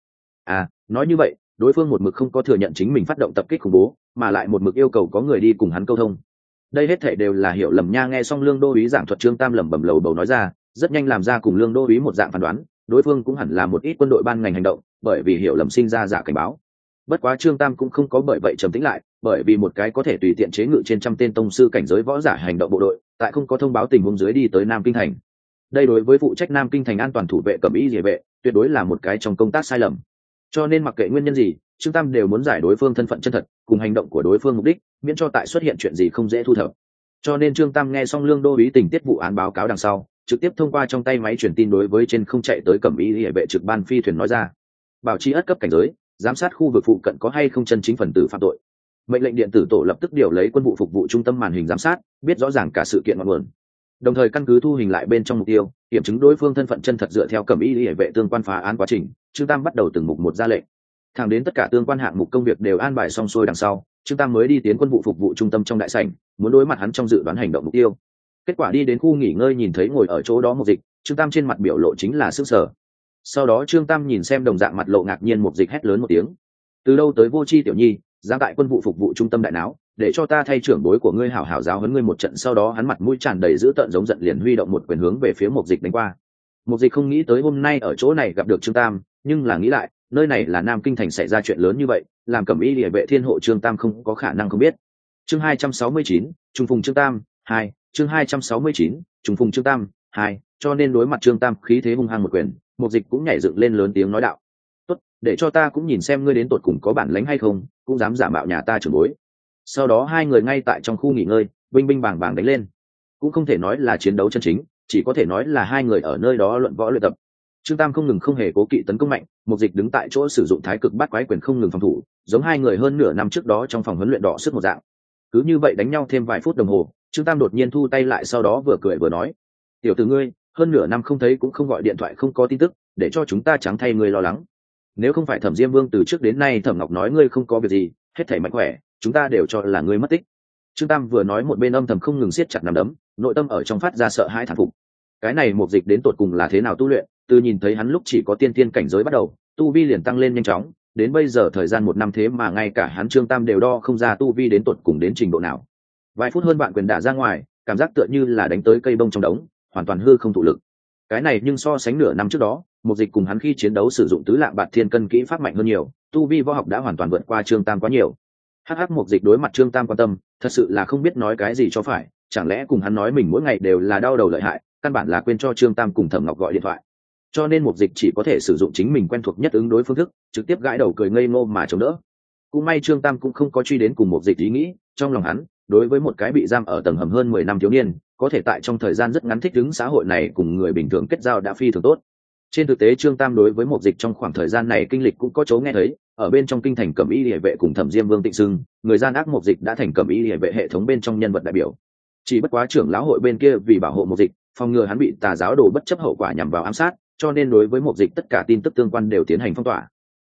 Speaker 1: Nói như vậy, đối phương một mực không có thừa nhận chính mình phát động tập kích khủng bố, mà lại một mực yêu cầu có người đi cùng hắn câu thông. Đây hết thảy đều là hiểu lầm nha. Nghe xong lương đô úy giảng thuật, Trương Tam lẩm bẩm lầu bầu nói ra, rất nhanh làm ra cùng lương đô úy một dạng phán đoán, đối phương cũng hẳn là một ít quân đội ban ngành hành động, bởi vì hiểu lầm sinh ra giả cảnh báo. Bất quá Trương Tam cũng không có bởi vậy trầm tĩnh lại, bởi vì một cái có thể tùy tiện chế ngự trên trăm tên tông sư cảnh giới võ giả hành động bộ đội, tại không có thông báo tình huống dưới đi tới Nam Kinh thành. Đây đối với phụ trách Nam Kinh thành an toàn thủ vệ cẩm y liề vệ, tuyệt đối là một cái trong công tác sai lầm. Cho nên mặc kệ nguyên nhân gì, Trương Tam đều muốn giải đối phương thân phận chân thật, cùng hành động của đối phương mục đích, miễn cho tại xuất hiện chuyện gì không dễ thu thập. Cho nên Trương Tam nghe xong lương đô úy tình tiết vụ án báo cáo đằng sau, trực tiếp thông qua trong tay máy truyền tin đối với trên không chạy tới cẩm y liề vệ trực ban phi thuyền nói ra, bảo trì ất cấp cảnh giới, giám sát khu vực phụ cận có hay không chân chính phần tử phạm tội. Mệnh lệnh điện tử tổ lập tức điều lấy quân vụ phục vụ trung tâm màn hình giám sát, biết rõ ràng cả sự kiện ngọn nguồn, đồng thời căn cứ thu hình lại bên trong mục tiêu, kiểm chứng đối phương thân phận chân thật. Dựa theo cẩm y liề vệ tương quan phá án quá trình, Trương Tam bắt đầu từng mục một ra lệnh, thẳng đến tất cả tương quan hạng mục công việc đều an bài xong xuôi đằng sau, Trương Tam mới đi tiến quân vụ phục vụ trung tâm trong đại sảnh, muốn đối mặt hắn trong dự đoán hành động mục tiêu. Kết quả đi đến khu nghỉ ngơi, nhìn thấy ngồi ở chỗ đó một dịch, Trương Tam trên mặt biểu lộ chính là sững sờ. Sau đó Trương Tam nhìn xem đồng dạng mặt lộ ngạc nhiên một dịch, hét lớn một tiếng, từ đâu tới vô tri tiểu nhi, dám tại quân vụ phục vụ trung tâm đại náo, để cho ta thay trưởng bối của ngươi hảo hảo giáo huấn ngươi một trận. Sau đó hắn mặt mũi tràn đầy dữ tợn giống giận, liền huy động một quyền hướng về phía một dịch đánh qua. Một dịch không nghĩ tới hôm nay ở chỗ này gặp được Trương Tam, nhưng là nghĩ lại, nơi này là Nam Kinh thành, xảy ra chuyện lớn như vậy, làm cẩm y liề vệ thiên hộ Trương Tam không có khả năng không biết. Chương 269, trùng phùng Trương Tam 2, chương 269, trùng phùng Trương Tam 2, cho nên đối mặt Trương Tam khí thế hung hăng một quyền, một dịch cũng nhảy dựng lên lớn tiếng nói đạo, tốt, để cho ta cũng nhìn xem ngươi đến tột cùng có bản lĩnh hay không, cũng dám giả mạo nhà ta trưởng bối. Sau đó hai người ngay tại trong khu nghỉ ngơi binh binh bàng bàng đánh lên, cũng không thể nói là chiến đấu chân chính, chỉ có thể nói là hai người ở nơi đó luận võ luyện tập. Trương Tam không ngừng không hề cố kỵ tấn công mạnh, một dịch đứng tại chỗ sử dụng thái cực bát quái quyền không ngừng phòng thủ, giống hai người hơn nửa năm trước đó trong phòng huấn luyện đỏ sức một dạng. Cứ như vậy đánh nhau thêm vài phút đồng hồ, Trương Tam đột nhiên thu tay lại, sau đó vừa cười vừa nói, tiểu tử ngươi, hơn nửa năm không thấy cũng không gọi điện thoại, không có tin tức, để cho chúng ta trắng thay ngươi lo lắng. Nếu không phải Thẩm Diêm Vương từ trước đến nay Thẩm Ngọc nói ngươi không có việc gì, hết thảy mạnh khỏe, chúng ta đều cho là ngươi mất tích. Trương Tam vừa nói một bên âm thầm không ngừng siết chặt nắm đấm, nội tâm ở trong phát ra sợ hãi thán phục. Cái này một dịch đến tột cùng là thế nào tu luyện, từ nhìn thấy hắn lúc chỉ có tiên tiên cảnh giới bắt đầu, tu vi liền tăng lên nhanh chóng, đến bây giờ thời gian một năm thế mà ngay cả hắn Trương Tam đều đo không ra tu vi đến tột cùng đến trình độ nào. Vài phút hơn bạn quyền đả ra ngoài, cảm giác tựa như là đánh tới cây bông trong đống, hoàn toàn hư không thụ lực. Cái này nhưng so sánh nửa năm trước đó, một dịch cùng hắn khi chiến đấu sử dụng tứ lạng bạt thiên cân kỹ pháp mạnh hơn nhiều, tu vi võ học đã hoàn toàn vượt qua Trương Tam quá nhiều. Hắc một dịch đối mặt Trương Tam quan tâm, thật sự là không biết nói cái gì cho phải, chẳng lẽ cùng hắn nói mình mỗi ngày đều là đau đầu lợi hại, căn bản là quên cho Trương Tam cùng Thẩm Ngọc gọi điện thoại. Cho nên một dịch chỉ có thể sử dụng chính mình quen thuộc nhất ứng đối phương thức, trực tiếp gãi đầu cười ngây ngô mà chống đỡ. Cũng may Trương Tam cũng không có truy đến cùng một dịch ý nghĩ, trong lòng hắn, đối với một cái bị giam ở tầng hầm hơn 10 năm thiếu niên, có thể tại trong thời gian rất ngắn thích ứng xã hội này cùng người bình thường kết giao đã phi thường tốt. Trên thực tế Trương Tam đối với một dịch trong khoảng thời gian này kinh lịch cũng có chỗ nghe thấy, ở bên trong kinh thành cẩm y liề vệ cùng Thẩm Diêm Vương Tịnh Sưng, người gian ác một dịch đã thành cẩm y liề vệ hệ thống bên trong nhân vật đại biểu. Chỉ bất quá trưởng lão hội bên kia vì bảo hộ một dịch, phòng ngừa hắn bị tà giáo đồ bất chấp hậu quả nhằm vào ám sát, cho nên đối với một dịch tất cả tin tức tương quan đều tiến hành phong tỏa.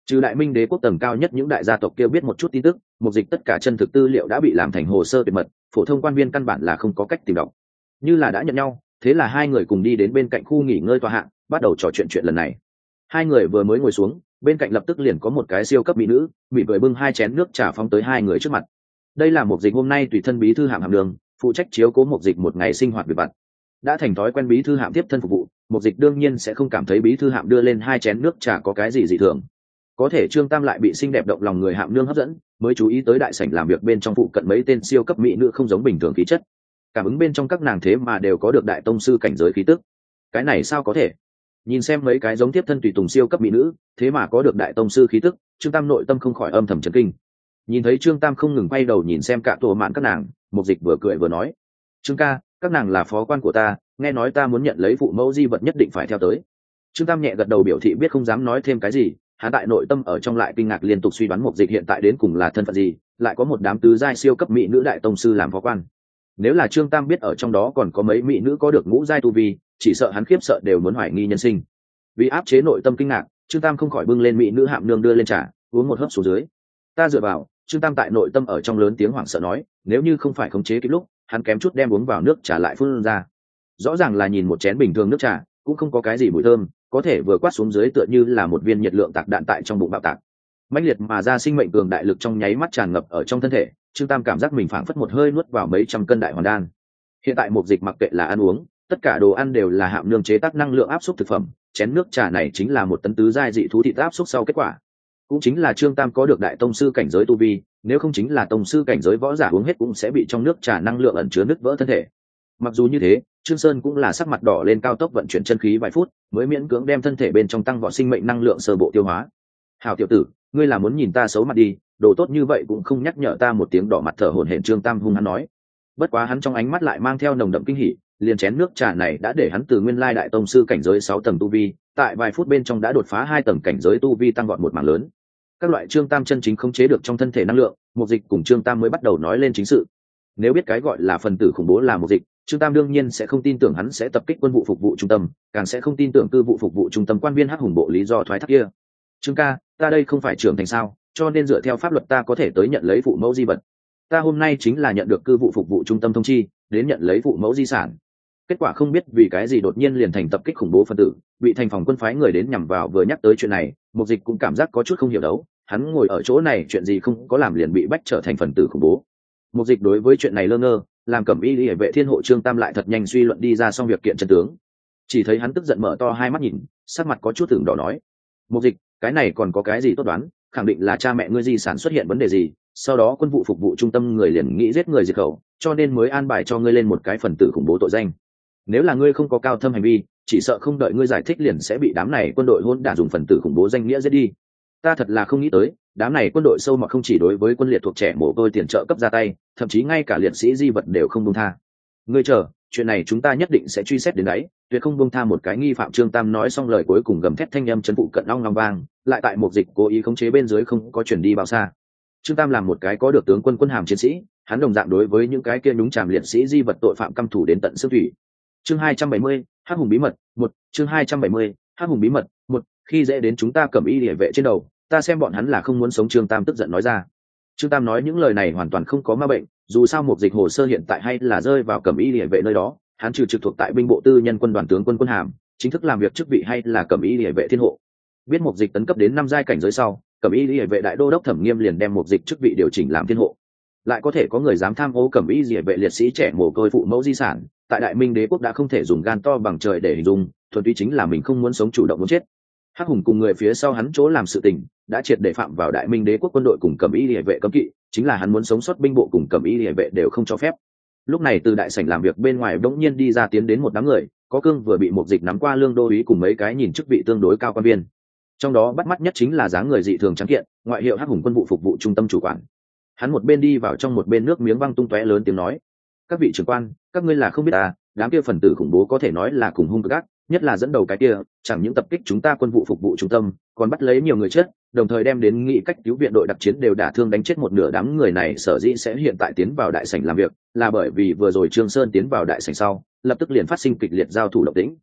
Speaker 1: Trừ Đại Minh Đế quốc tầng cao nhất những đại gia tộc kia biết một chút tin tức, mục dịch tất cả chân thực tư liệu đã bị làm thành hồ sơ tuyệt mật, phổ thông quan viên căn bản là không có cách tìm đọc. Như là đã nhận nhau, thế là hai người cùng đi đến bên cạnh khu nghỉ ngơi tòa hạng, bắt đầu trò chuyện lần này. Hai người vừa mới ngồi xuống, bên cạnh lập tức liền có một cái siêu cấp mỹ nữ, bị cười bưng hai chén nước trà phóng tới hai người trước mặt. Đây là mục dịch hôm nay tùy thân bí thư hàm đường, phụ trách chiếu cố mục dịch một ngày sinh hoạt việc vặt. Đã thành thói quen bí thư hàm tiếp thân phục vụ, mục dịch đương nhiên sẽ không cảm thấy bí thư hàm đưa lên hai chén nước trà có cái gì dị thường. Có thể Trương Tam lại bị xinh đẹp động lòng người hàm nương hấp dẫn, mới chú ý tới đại sảnh làm việc bên trong phụ cận mấy tên siêu cấp mỹ nữ không giống bình thường khí chất. Cảm ứng bên trong các nàng thế mà đều có được đại tông sư cảnh giới khí tức. Cái này sao có thể? Nhìn xem mấy cái giống tiếp thân tùy tùng siêu cấp mỹ nữ, thế mà có được đại tông sư khí tức, Trương Tam nội tâm không khỏi âm thầm chấn kinh. Nhìn thấy Trương Tam không ngừng quay đầu nhìn xem cả tổ mạn các nàng, mục dịch vừa cười vừa nói: "Trương ca, các nàng là phó quan của ta, nghe nói ta muốn nhận lấy phụ mẫu di vật nhất định phải theo tới." Trương Tam nhẹ gật đầu biểu thị biết không dám nói thêm cái gì, hắn tại nội tâm ở trong lại kinh ngạc liên tục suy đoán mục dịch hiện tại đến cùng là thân phận gì, lại có một đám tứ giai siêu cấp mỹ nữ đại tông sư làm phó quan. Nếu là Trương Tam biết ở trong đó còn có mấy mỹ nữ có được ngũ giai tu vi, chỉ sợ hắn khiếp sợ đều muốn hoài nghi nhân sinh. Vì áp chế nội tâm kinh ngạc, Trương Tam không khỏi bưng lên mỹ nữ hạm nương đưa lên trà, uống một hớp xuống dưới. Ta dựa vào, Trương Tam tại nội tâm ở trong lớn tiếng hoảng sợ nói, nếu như không phải khống chế kịp lúc, hắn kém chút đem uống vào nước trà lại phun ra. Rõ ràng là nhìn một chén bình thường nước trà, cũng không có cái gì mùi thơm, có thể vừa quát xuống dưới tựa như là một viên nhiệt lượng tạc đạn tại trong bụng bạo tạc. Mãnh liệt mà ra sinh mệnh cường đại lực trong nháy mắt tràn ngập ở trong thân thể, Trương Tam cảm giác mình phảng phất một hơi nuốt vào mấy trăm cân đại hoàn đan. Hiện tại mục dịch mặc kệ là ăn uống, tất cả đồ ăn đều là hạm nương chế tác năng lượng áp suất thực phẩm, chén nước trà này chính là một tấn tứ giai dị thú thịt áp suất sau kết quả. Cũng chính là Trương Tam có được đại tông sư cảnh giới tu vi, nếu không chính là tông sư cảnh giới võ giả uống hết cũng sẽ bị trong nước trà năng lượng ẩn chứa nứt vỡ thân thể. Mặc dù như thế, Trương Sơn cũng là sắc mặt đỏ lên cao tốc vận chuyển chân khí vài phút, mới miễn cưỡng đem thân thể bên trong tăng vọt sinh mệnh năng lượng sơ bộ tiêu hóa. Hảo tiểu tử, ngươi là muốn nhìn ta xấu mặt đi, đồ tốt như vậy cũng không nhắc nhở ta một tiếng, đỏ mặt thở hổn hển Trương Tam hung hăng nói. Bất quá hắn trong ánh mắt lại mang theo nồng đậm kinh hỉ, liền chén nước trà này đã để hắn từ nguyên lai đại tông sư cảnh giới 6 tầng tu vi, tại vài phút bên trong đã đột phá 2 tầng cảnh giới tu vi, tăng vọt một mảng lớn. Các loại Trương Tam chân chính khống chế được trong thân thể năng lượng, Mục Dịch cùng Trương Tam mới bắt đầu nói lên chính sự. Nếu biết cái gọi là phần tử khủng bố là Mục Dịch, Trương Tam đương nhiên sẽ không tin tưởng hắn sẽ tập kích quân vụ phục vụ trung tâm, càng sẽ không tin tưởng cư vụ phục vụ trung tâm quan viên Hắc Hùng bộ lý do thoái thác kia. Trương ca, ta đây không phải trưởng thành sao, cho nên dựa theo pháp luật ta có thể tới nhận lấy phụ mẫu di vật. Ta hôm nay chính là nhận được cư vụ phục vụ trung tâm thông chi, đến nhận lấy phụ mẫu di sản. Kết quả không biết vì cái gì đột nhiên liền thành tập kích khủng bố phân tử, bị thành phòng quân phái người đến nhằm vào. Vừa nhắc tới chuyện này, Mục Dịch cũng cảm giác có chút không hiểu đấu, hắn ngồi ở chỗ này chuyện gì không có làm liền bị bách trở thành phần tử khủng bố. Mục Dịch đối với chuyện này lơ ngơ, làm Cẩm Y Liễu vệ thiên hộ Trương Tam lại thật nhanh suy luận đi ra xong việc kiện chân tướng. Chỉ thấy hắn tức giận mở to hai mắt nhìn, sắc mặt có chút tưởng đỏ nói: Mục Dịch, cái này còn có cái gì tốt đoán, khẳng định là cha mẹ ngươi di sản xuất hiện vấn đề gì, sau đó quân vụ phục vụ trung tâm người liền nghĩ giết người diệt khẩu, cho nên mới an bài cho ngươi lên một cái phần tử khủng bố tội danh. Nếu là ngươi không có cao thâm hành vi, chỉ sợ không đợi ngươi giải thích liền sẽ bị đám này quân đội hỗn đản dùng phần tử khủng bố danh nghĩa giết đi. Ta thật là không nghĩ tới, đám này quân đội sâu mọt không chỉ đối với quân liệt thuộc trẻ mồ côi tiền trợ cấp ra tay, thậm chí ngay cả liệt sĩ di vật đều không buông tha. Ngươi chờ, chuyện này chúng ta nhất định sẽ truy xét đến đấy, tuyệt không buông tha một cái nghi phạm. Trương Tam nói xong lời cuối cùng gầm thét thanh âm chấn phụ cận long long vang, lại tại Mục Dịch cố ý khống chế bên dưới không có chuyển đi bao xa. Trương Tam làm một cái có được tướng quân hàm chiến sĩ, hắn đồng dạng đối với những cái kia nhúng chàm liệt sĩ di vật tội phạm căm thù đến tận xương thủy. Chương 270, Hắc Hùng bí mật 1, chương 270, Hắc Hùng bí mật 1, khi dễ đến chúng ta Cẩm Y Liễu vệ trên đầu, ta xem bọn hắn là không muốn sống. Trương Tam tức giận nói ra. Trương Tam nói những lời này hoàn toàn không có ma bệnh, dù sao Mục Dịch hồ sơ hiện tại hay là rơi vào Cẩm Y Liễu vệ nơi đó, hắn trừ trực thuộc tại binh bộ tư nhân quân đoàn tướng quân hàm, chính thức làm việc chức vị hay là Cẩm Y Liễu vệ thiên hộ. Biết Mục Dịch tấn cấp đến 5 giai cảnh giới sau, Cẩm Y Liễu vệ đại đô đốc Thẩm Nghiêm liền đem Mục Dịch chức vị điều chỉnh làm thiên hộ. Lại có thể có người dám tham ô Cẩm Y Liễu vệ liệt sĩ trẻ mồ côi phụ mẫu di sản, tại Đại Minh Đế quốc đã không thể dùng gan to bằng trời để hình dung, thuần túy chính là mình không muốn sống chủ động muốn chết. Hắc Hùng cùng người phía sau hắn chỗ làm sự tình đã triệt để phạm vào Đại Minh Đế quốc quân đội cùng Cẩm Y Liễu vệ cấm kỵ, chính là hắn muốn sống sót binh bộ cùng Cẩm Y Liễu vệ đều không cho phép. Lúc này từ đại sảnh làm việc bên ngoài bỗng nhiên đi ra tiến đến một đám người, có cương vừa bị Mục Dịch nắm qua lương đô úy cùng mấy cái nhìn chức vị tương đối cao quan viên. Trong đó bắt mắt nhất chính là dáng người dị thường trắng kiện, ngoại hiệu Hắc Hùng quân vụ phục vụ trung tâm chủ quản. Hắn một bên đi vào trong một bên nước miếng văng tung tóe lớn tiếng nói: các vị trưởng quan, các ngươi là không biết à, đám kia phần tử khủng bố có thể nói là cùng hung cực ác, nhất là dẫn đầu cái kia, chẳng những tập kích chúng ta quân vụ phục vụ trung tâm, còn bắt lấy nhiều người chết, đồng thời đem đến nghị cách cứu viện đội đặc chiến đều đả thương đánh chết một nửa. Đám người này sở dĩ sẽ hiện tại tiến vào đại sảnh làm việc, là bởi vì vừa rồi Trương Sơn tiến vào đại sảnh sau, lập tức liền phát sinh kịch liệt giao thủ động tĩnh.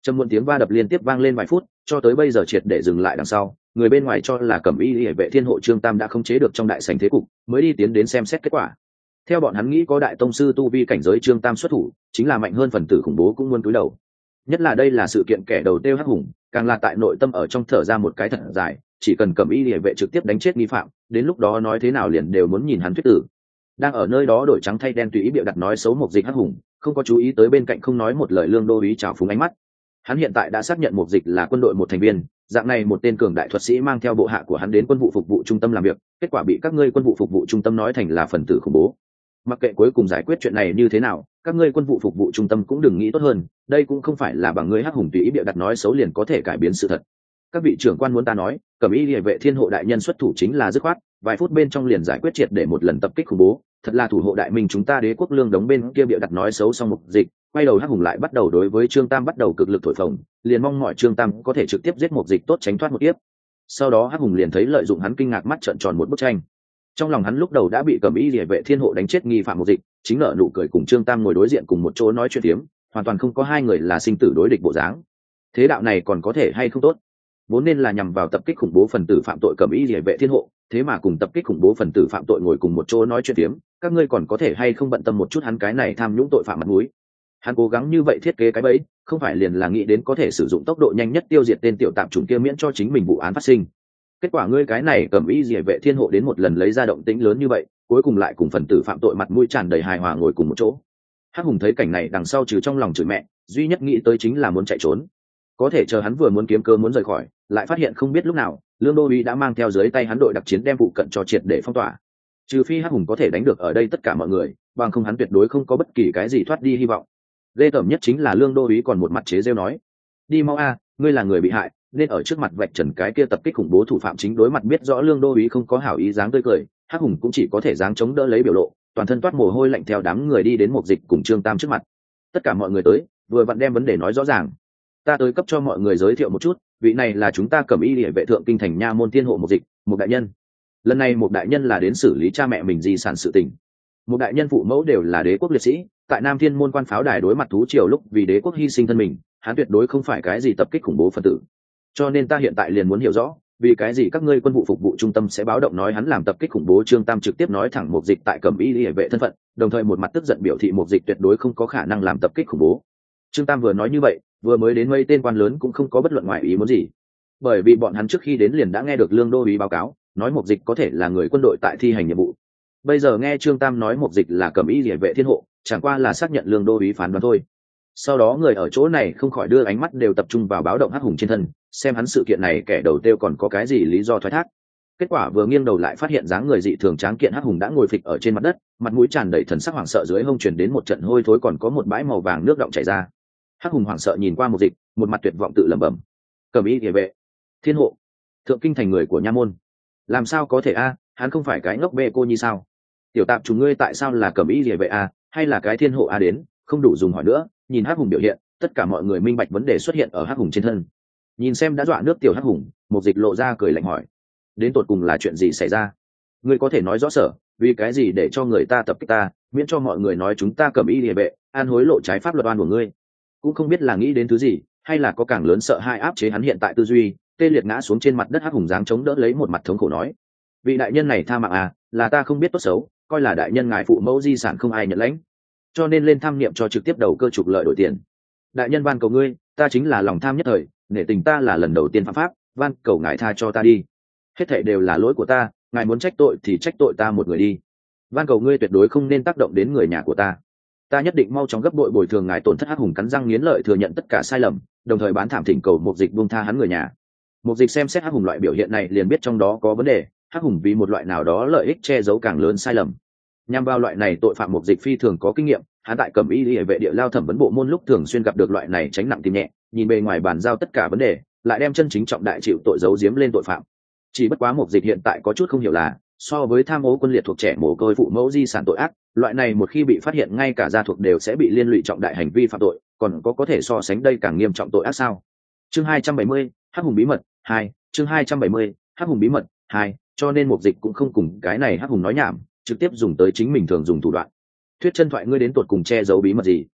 Speaker 1: trầm muộn tiếng va đập liên tiếp vang lên vài phút, cho tới bây giờ triệt để dừng lại đằng sau, người bên ngoài cho là Cẩm Y Liễu vệ thiên hộ Trương Tam đã khống chế được trong đại sảnh thế cục, mới đi tiến đến xem xét kết quả. Theo bọn hắn nghĩ có đại tông sư tu vi cảnh giới Trương Tam xuất thủ, chính là mạnh hơn phần tử khủng bố cũng muốn cúi đầu. Nhất là đây là sự kiện kẻ đầu tiêu hắc hùng, càng là tại nội tâm ở trong thở ra một cái thật dài, chỉ cần Cẩm Y Liễu vệ trực tiếp đánh chết nghi phạm, đến lúc đó nói thế nào liền đều muốn nhìn hắn thuyết tử. Đang ở nơi đó đổi trắng thay đen tùy ý bịa đặt nói xấu Mục Dịch hắc hùng, không có chú ý tới bên cạnh không nói một lời Lương Đô úy trào phúng ánh mắt. Hắn hiện tại đã xác nhận Mục Dịch là quân đội một thành viên, dạng này một tên cường đại thuật sĩ mang theo bộ hạ của hắn đến quân vụ phục vụ trung tâm làm việc, kết quả bị các ngươi quân vụ phục vụ trung tâm nói thành là phần tử khủng bố. Mặc kệ cuối cùng giải quyết chuyện này như thế nào, các ngươi quân vụ phục vụ trung tâm cũng đừng nghĩ tốt hơn, đây cũng không phải là bằng ngươi hắc hùng tùy ý bịa đặt nói xấu liền có thể cải biến sự thật. Các vị trưởng quan muốn ta nói, Cẩm Y Liễu vệ thiên hộ đại nhân xuất thủ chính là dứt khoát, vài phút bên trong liền giải quyết triệt để một lần tập kích khủng bố, thật là thủ hộ đại minh chúng ta Đế quốc Lương Đống bên kia bịa đặt nói xấu xong Mục Dịch, quay đầu hắc hùng lại bắt đầu đối với Trương Tam bắt đầu cực lực thổi phồng, liền mong mọi Trương Tam có thể trực tiếp giết Mục Dịch tốt tránh thoát một kiếp. Sau đó hắc hùng liền thấy lợi dụng hắn kinh ngạc mắt trợn tròn một bức tranh. Trong lòng hắn lúc đầu đã bị Cẩm Y Liễu vệ thiên hộ đánh chết nghi phạm Mục Dịch, chính nở nụ cười cùng Trương Tam ngồi đối diện cùng một chỗ nói chuyện tiếm, hoàn toàn không có hai người là sinh tử đối địch bộ dáng. Thế đạo này còn có thể hay không tốt? Vốn nên là nhằm vào tập kích khủng bố phần tử phạm tội Cẩm Y Liễu vệ thiên hộ, thế mà cùng tập kích khủng bố phần tử phạm tội ngồi cùng một chỗ nói chuyện tiếm, các ngươi còn có thể hay không bận tâm một chút hắn cái này tham nhũng tội phạm mặt mũi? Hắn cố gắng như vậy thiết kế cái bẫy, không phải liền là nghĩ đến có thể sử dụng tốc độ nhanh nhất tiêu diệt tên tiểu tạp chủng kia miễn cho chính mình vụ án phát sinh. Kết quả ngươi cái này Cẩm Y Liễu vệ thiên hộ đến một lần lấy ra động tĩnh lớn như vậy, cuối cùng lại cùng phần tử phạm tội mặt mũi tràn đầy hài hòa ngồi cùng một chỗ. Hắc hùng thấy cảnh này đằng sau trừ trong lòng chửi mẹ, duy nhất nghĩ tới chính là muốn chạy trốn. Có thể chờ hắn vừa muốn kiếm cơ muốn rời khỏi, lại phát hiện không biết lúc nào Lương Đô úy đã mang theo dưới tay hắn đội đặc chiến đem vụ cận cho triệt để phong tỏa. Trừ phi hắc hùng có thể đánh được ở đây tất cả mọi người, bằng không hắn tuyệt đối không có bất kỳ cái gì thoát đi hy vọng. Ghê tởm nhất chính là Lương Đô úy còn một mặt chế rêu nói: đi mau a, ngươi là người bị hại, nên ở trước mặt vạch trần cái kia tập kích khủng bố thủ phạm chính đối mặt biết rõ Lương Đô úy không có hảo ý dáng tươi cười, hắc hùng cũng chỉ có thể dáng chống đỡ lấy biểu lộ, toàn thân toát mồ hôi lạnh theo đám người đi đến Mục Dịch cùng Trương Tam trước mặt. Tất cả mọi người tới, vừa vặn đem vấn đề nói rõ ràng. Ta tới cấp cho mọi người giới thiệu một chút, vị này là chúng ta Cẩm Y Liễu vệ thượng kinh thành nha môn thiên hộ Mục Dịch, một đại nhân. Lần này một đại nhân là đến xử lý cha mẹ mình di sản sự tình. Một đại nhân phụ mẫu đều là đế quốc liệt sĩ, tại Nam Thiên môn quan pháo đài đối mặt thú triều lúc vì đế quốc hy sinh thân mình, hắn tuyệt đối không phải cái gì tập kích khủng bố phần tử. Cho nên ta hiện tại liền muốn hiểu rõ, vì cái gì các ngươi quân vụ phục vụ trung tâm sẽ báo động nói hắn làm tập kích khủng bố? Trương Tam trực tiếp nói thẳng Mục Dịch tại Cẩm Y Liễu vệ thân phận, đồng thời một mặt tức giận biểu thị Mục Dịch tuyệt đối không có khả năng làm tập kích khủng bố. Trương Tam vừa nói như vậy, vừa mới đến mấy tên quan lớn cũng không có bất luận ngoại ý muốn gì, bởi vì bọn hắn trước khi đến liền đã nghe được Lương Đô úy báo cáo, nói Mục Dịch có thể là người quân đội tại thi hành nhiệm vụ. Bây giờ nghe Trương Tam nói Mục Dịch là Cẩm Y Liễu vệ thiên hộ, chẳng qua là xác nhận Lương Đô úy phán đoán thôi. Sau đó người ở chỗ này không khỏi đưa ánh mắt đều tập trung vào báo động hắc hùng trên thân, xem hắn sự kiện này kẻ đầu tiêu còn có cái gì lý do thoái thác. Kết quả vừa nghiêng đầu lại phát hiện dáng người dị thường tráng kiện hắc hùng đã ngồi phịch ở trên mặt đất, mặt mũi tràn đầy thần sắc hoảng sợ, dưới hông truyền đến một trận hôi thối, còn có một bãi màu vàng nước đọng chảy ra. Hắc hùng hoảng sợ nhìn qua Mục Dịch, một mặt tuyệt vọng tự lẩm bẩm: Cẩm Y Liễu vệ thiên hộ, thượng kinh thành người của nha môn, làm sao có thể a, hắn không phải cái ngốc bê cô nhi sao? Tiểu tạp chúng ngươi tại sao là Cẩm Y Liễu vệ a, hay là cái thiên hộ a? Đến không đủ dùng hỏi nữa, nhìn hắc hùng biểu hiện, tất cả mọi người minh bạch vấn đề xuất hiện ở hắc hùng trên thân. Nhìn xem đã dọa nước tiểu hắc hùng, Mục Dịch lộ ra cười lạnh hỏi: đến tột cùng là chuyện gì xảy ra? Ngươi có thể nói rõ sở, vì cái gì để cho người ta tập kích ta, miễn cho mọi người nói chúng ta Cẩm Y Liễu vệ an hối lộ trái pháp luật oan của ngươi. Cũng không biết là nghĩ đến thứ gì, hay là có càng lớn sợ hai áp chế hắn hiện tại tư duy, tê liệt ngã xuống trên mặt đất hắc hùng dáng chống đỡ lấy một mặt thống khổ nói: vị đại nhân này tha mạng à, là ta không biết tốt xấu, coi là đại nhân ngài phụ mẫu di sản không ai nhận lãnh, cho nên lên tham niệm cho trực tiếp đầu cơ trục lợi đổi tiền. Đại nhân van cầu ngươi, ta chính là lòng tham nhất thời, nể tình ta là lần đầu tiên phạm pháp, van cầu ngài tha cho ta đi. Hết thảy đều là lỗi của ta, ngài muốn trách tội thì trách tội ta một người đi. Van cầu ngươi tuyệt đối không nên tác động đến người nhà của ta. Ta nhất định mau chóng gấp bội bồi thường ngài tổn thất. hắc hùng cắn răng nghiến lợi thừa nhận tất cả sai lầm, đồng thời bán thảm thỉnh cầu Mục Dịch buông tha hắn người nhà. Mục Dịch xem xét hắc hùng loại biểu hiện này liền biết trong đó có vấn đề, hắc hùng vì một loại nào đó lợi ích che giấu càng lớn sai lầm. Nhằm vào loại này tội phạm Mục Dịch phi thường có kinh nghiệm, hắn tại Cẩm Y Liễu vệ địa lao thẩm vấn bộ môn lúc thường xuyên gặp được loại này tránh nặng tìm nhẹ, nhìn bề ngoài bàn giao tất cả vấn đề, lại đem chân chính trọng đại chịu tội giấu giếm lên tội phạm. Chỉ bất quá Mục Dịch hiện tại có chút không hiểu là, so với tham ô quân liệt thuộc trẻ mồ côi phụ mẫu di sản tội ác, loại này một khi bị phát hiện ngay cả gia thuộc đều sẽ bị liên lụy trọng đại hành vi phạm tội, còn có thể so sánh đây càng nghiêm trọng tội ác sao? Chương 270, hắc hùng bí mật 2, chương 270, hắc hùng bí mật 2, cho nên Mục Dịch cũng không cùng cái này hắc hùng nói nhảm, trực tiếp dùng tới chính mình thường dùng thủ đoạn. Thuyết chân thoại, ngươi đến tuột cùng che giấu bí mật gì?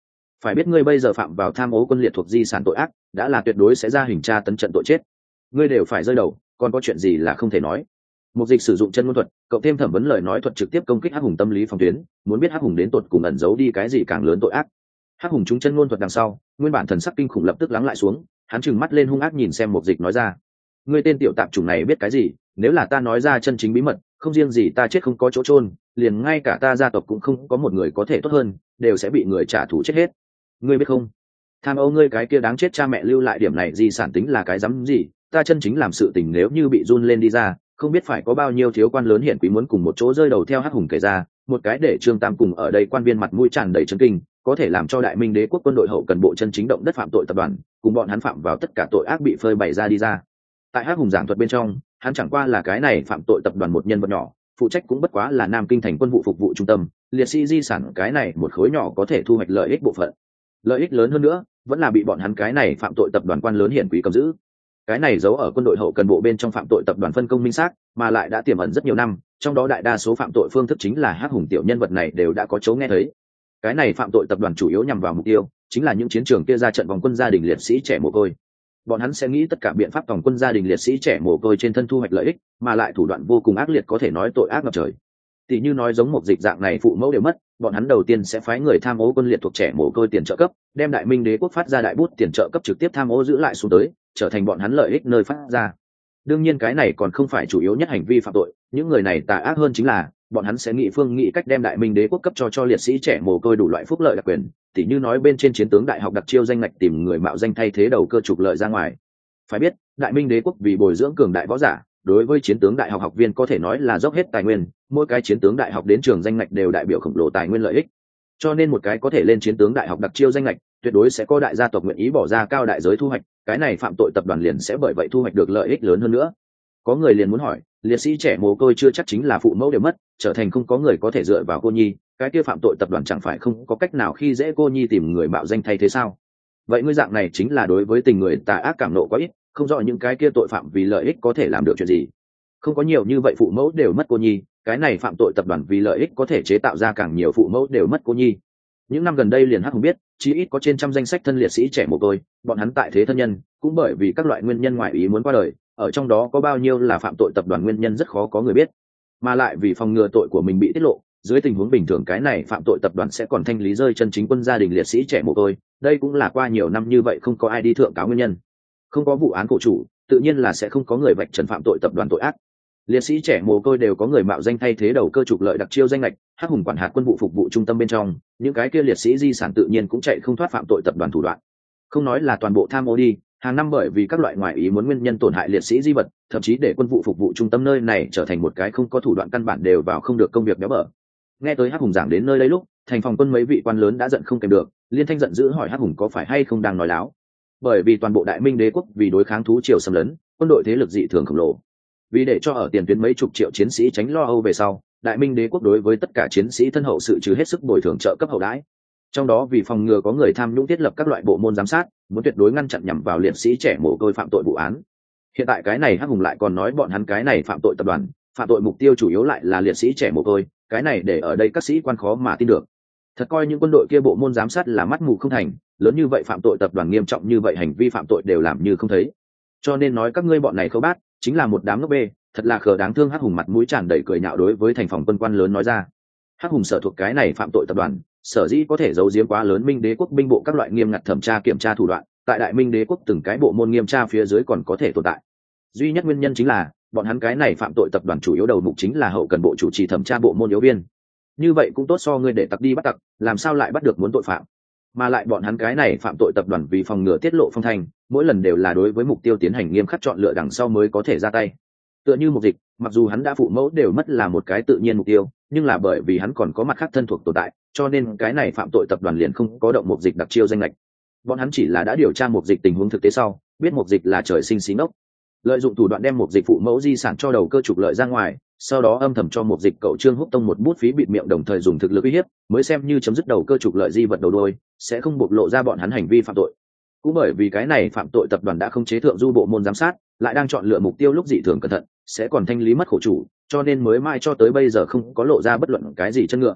Speaker 1: phải biết ngươi bây giờ phạm vào tham ô quân liệt thuộc di sản tội ác, đã là tuyệt đối sẽ ra hình tra tấn trận tội chết. Ngươi đều phải rơi đầu, còn có chuyện gì là không thể nói. Mục Dịch sử dụng chân ngôn thuật, cộng thêm thẩm vấn lời nói thuật trực tiếp công kích Hắc Hùng tâm lý phòng tuyến, muốn biết Hắc Hùng đến tột cùng ẩn giấu đi cái gì càng lớn tội ác. Hắc Hùng trúng chân ngôn thuật đằng sau, nguyên bản thần sắc kinh khủng lập tức lắng lại xuống, hắn trừng mắt lên hung ác nhìn xem Mục Dịch nói ra: ngươi tên tiểu tạp chủng này biết cái gì? Nếu là ta nói ra chân chính bí mật, không riêng gì ta chết không có chỗ chôn, liền ngay cả ta gia tộc cũng không có một người có thể tốt hơn, đều sẽ bị người trả thù chết hết. Ngươi biết không? Tham ô ngươi cái kia đáng chết cha mẹ lưu lại điểm này di sản tính là cái rắm gì? Ta chân chính làm sự tình nếu như bị run lên đi ra, không biết phải có bao nhiêu thiếu quan lớn hiển quý muốn cùng một chỗ rơi đầu theo Hắc Hùng kể ra, một cái để Trương Tam cùng ở đây quan viên mặt mũi tràn đầy chấn kinh, có thể làm cho Đại Minh Đế quốc quân đội hậu cần bộ chân chính động đất phạm tội tập đoàn, cùng bọn hắn phạm vào tất cả tội ác bị phơi bày ra đi ra. Tại Hắc Hùng giảng thuật bên trong, hắn chẳng qua là cái này phạm tội tập đoàn một nhân vật nhỏ, phụ trách cũng bất quá là Nam Kinh thành quân vụ phục vụ trung tâm, liệt sĩ di sản cái này một khối nhỏ có thể thu hoạch lợi ích bộ phận. Lợi ích lớn hơn nữa, vẫn là bị bọn hắn cái này phạm tội tập đoàn quan lớn hiển quý cầm giữ. Cái này giấu ở quân đội hậu cần bộ bên trong phạm tội tập đoàn phân công minh xác, mà lại đã tiềm ẩn rất nhiều năm, trong đó đại đa số phạm tội phương thức chính là Hắc Hùng tiểu nhân vật này đều đã có chỗ nghe thấy. Cái này phạm tội tập đoàn chủ yếu nhằm vào mục tiêu chính là những chiến trường kia ra trận vòng quân gia đình liệt sĩ trẻ mồ côi. Bọn hắn sẽ nghĩ tất cả biện pháp vòng quân gia đình liệt sĩ trẻ mồ côi trên thân thu hoạch lợi ích, mà lại thủ đoạn vô cùng ác liệt, có thể nói tội ác ngập trời. Tỷ như nói giống một dịch dạng này phụ mẫu đều mất, bọn hắn đầu tiên sẽ phái người tham ô quân liệt thuộc trẻ mồ côi tiền trợ cấp, đem Đại Minh Đế quốc phát ra đại bút tiền trợ cấp trực tiếp tham ô giữ lại xuống tới, trở thành bọn hắn lợi ích nơi phát ra. Đương nhiên cái này còn không phải chủ yếu nhất hành vi phạm tội, những người này tà ác hơn chính là bọn hắn sẽ nghĩ cách đem Đại Minh Đế quốc cấp cho liệt sĩ trẻ mồ côi đủ loại phúc lợi đặc quyền, tỉ như nói bên trên chiến tướng đại học đặc chiêu danh ngạch tìm người mạo danh thay thế đầu cơ trục lợi ra ngoài. Phải biết, Đại Minh Đế quốc vì bồi dưỡng cường đại võ giả, đối với chiến tướng đại học học viên có thể nói là dốc hết tài nguyên, mỗi cái chiến tướng đại học đến trường danh ngạch đều đại biểu khổng lồ tài nguyên lợi ích. Cho nên một cái có thể lên chiến tướng đại học đặc chiêu danh ngạch, tuyệt đối sẽ có đại gia tộc nguyện ý bỏ ra cao đại giới thu hoạch, cái này phạm tội tập đoàn liền sẽ bởi vậy thu hoạch được lợi ích lớn hơn nữa. Có người liền muốn hỏi, liệt sĩ trẻ mồ côi chưa chắc chính là phụ mẫu đều mất, trở thành không có người có thể dựa vào cô nhi, cái kia phạm tội tập đoàn chẳng phải không có cách nào khi dễ cô nhi tìm người mạo danh thay thế sao? Vậy ngươi dạng này chính là đối với tình người tà ác cảm nộ quá ít, không rõ những cái kia tội phạm vì lợi ích có thể làm được chuyện gì. Không có nhiều như vậy phụ mẫu đều mất cô nhi, cái này phạm tội tập đoàn vì lợi ích có thể chế tạo ra càng nhiều phụ mẫu đều mất cô nhi. Những năm gần đây liền Hắc Hùng biết, chí ít có trên trăm danh sách thân liệt sĩ trẻ mồ côi, bọn hắn tại thế thân nhân, cũng bởi vì các loại nguyên nhân ngoại ý muốn qua đời, ở trong đó có bao nhiêu là phạm tội tập đoàn nguyên nhân rất khó có người biết. Mà lại vì phòng ngừa tội của mình bị tiết lộ, dưới tình huống bình thường cái này phạm tội tập đoàn sẽ còn thanh lý rơi chân chính quân gia đình liệt sĩ trẻ mồ côi, đây cũng là qua nhiều năm như vậy không có ai đi thượng cáo nguyên nhân. Không có vụ án cổ chủ, tự nhiên là sẽ không có người vạch trần phạm tội tập đoàn tội ác. Liệt sĩ trẻ mồ côi đều có người mạo danh thay thế đầu cơ trục lợi đặc chiêu danh lệch, Hắc Hùng quản hạt quân vụ phục vụ trung tâm bên trong, những cái kia liệt sĩ di sản tự nhiên cũng chạy không thoát phạm tội tập đoàn thủ đoạn. Không nói là toàn bộ tham ô đi, hàng năm bởi vì các loại ngoại ý muốn nguyên nhân tổn hại liệt sĩ di vật, thậm chí để quân vụ phục vụ trung tâm nơi này trở thành một cái không có thủ đoạn căn bản đều vào không được công việc béo bở. Nghe tới Hắc Hùng giảng đến nơi đây lúc, thành phòng quân mấy vị quan lớn đã giận không kèm được, liên thanh giận dữ hỏi Hắc Hùng có phải hay không đang nói láo. Bởi vì toàn bộ Đại Minh Đế quốc vì đối kháng thú triều xâm lấn, quân đội thế lực dị thường khổng lồ. Vì để cho ở tiền tuyến mấy chục triệu chiến sĩ tránh lo âu về sau, Đại Minh Đế quốc đối với tất cả chiến sĩ thân hậu sự trừ hết sức bồi thường trợ cấp hậu đãi. Trong đó vì phòng ngừa có người tham nhũng thiết lập các loại bộ môn giám sát, muốn tuyệt đối ngăn chặn nhằm vào liệt sĩ trẻ mồ côi phạm tội vụ án. Hiện tại cái này Hắc Hùng lại còn nói bọn hắn cái này phạm tội tập đoàn, phạm tội mục tiêu chủ yếu lại là liệt sĩ trẻ mồ côi, cái này để ở đây các sĩ quan khó mà tin được. Thật coi những quân đội kia bộ môn giám sát là mắt mù không thành, lớn như vậy phạm tội tập đoàn nghiêm trọng như vậy hành vi phạm tội đều làm như không thấy. Cho nên nói các ngươi bọn này khâu bát, chính là một đám ngốc bê, thật là khờ đáng thương. Hắc Hùng mặt mũi tràn đầy cười nhạo đối với thành phòng quân quan lớn nói ra. Hắc Hùng sở thuộc cái này phạm tội tập đoàn, sở dĩ có thể giấu giếm quá lớn Minh Đế quốc binh bộ các loại nghiêm ngặt thẩm tra kiểm tra thủ đoạn, tại Đại Minh Đế quốc từng cái bộ môn nghiêm tra phía dưới còn có thể tồn tại. Duy nhất nguyên nhân chính là bọn hắn cái này phạm tội tập đoàn chủ yếu đầu mục chính là hậu cần bộ chủ trì thẩm tra bộ môn yếu viên. Như vậy cũng tốt so ngươi để tặc đi bắt tặc, làm sao lại bắt được muốn tội phạm. Mà lại bọn hắn cái này phạm tội tập đoàn vì phòng ngừa tiết lộ phong thanh, mỗi lần đều là đối với mục tiêu tiến hành nghiêm khắc chọn lựa đằng sau mới có thể ra tay. Tựa như Mục Dịch, mặc dù hắn đã phụ mẫu đều mất là một cái tự nhiên mục tiêu, nhưng là bởi vì hắn còn có mặt khác thân thuộc tồn tại, cho nên cái này phạm tội tập đoàn liền không có động Mục Dịch đặc chiêu danh lệch. Bọn hắn chỉ là đã điều tra Mục Dịch tình huống thực tế sau, biết Mục Dịch là trời sinh xí ngốc, lợi dụng thủ đoạn đem Mục Dịch phụ mẫu di sản cho đầu cơ trục lợi ra ngoài, sau đó âm thầm cho Mục Dịch cậu Trương Húc Tông một bút phí bịt miệng, đồng thời dùng thực lực uy hiếp, mới xem như chấm dứt đầu cơ trục lợi di vật đầu đuôi, sẽ không bộc lộ ra bọn hắn hành vi phạm tội. Cũng bởi vì cái này phạm tội tập đoàn đã không chế thượng du bộ môn giám sát, lại đang chọn lựa mục tiêu lúc dị thường cẩn thận, sẽ còn thanh lý mất khổ chủ, cho nên mới mãi cho tới bây giờ không có lộ ra bất luận cái gì chân ngựa.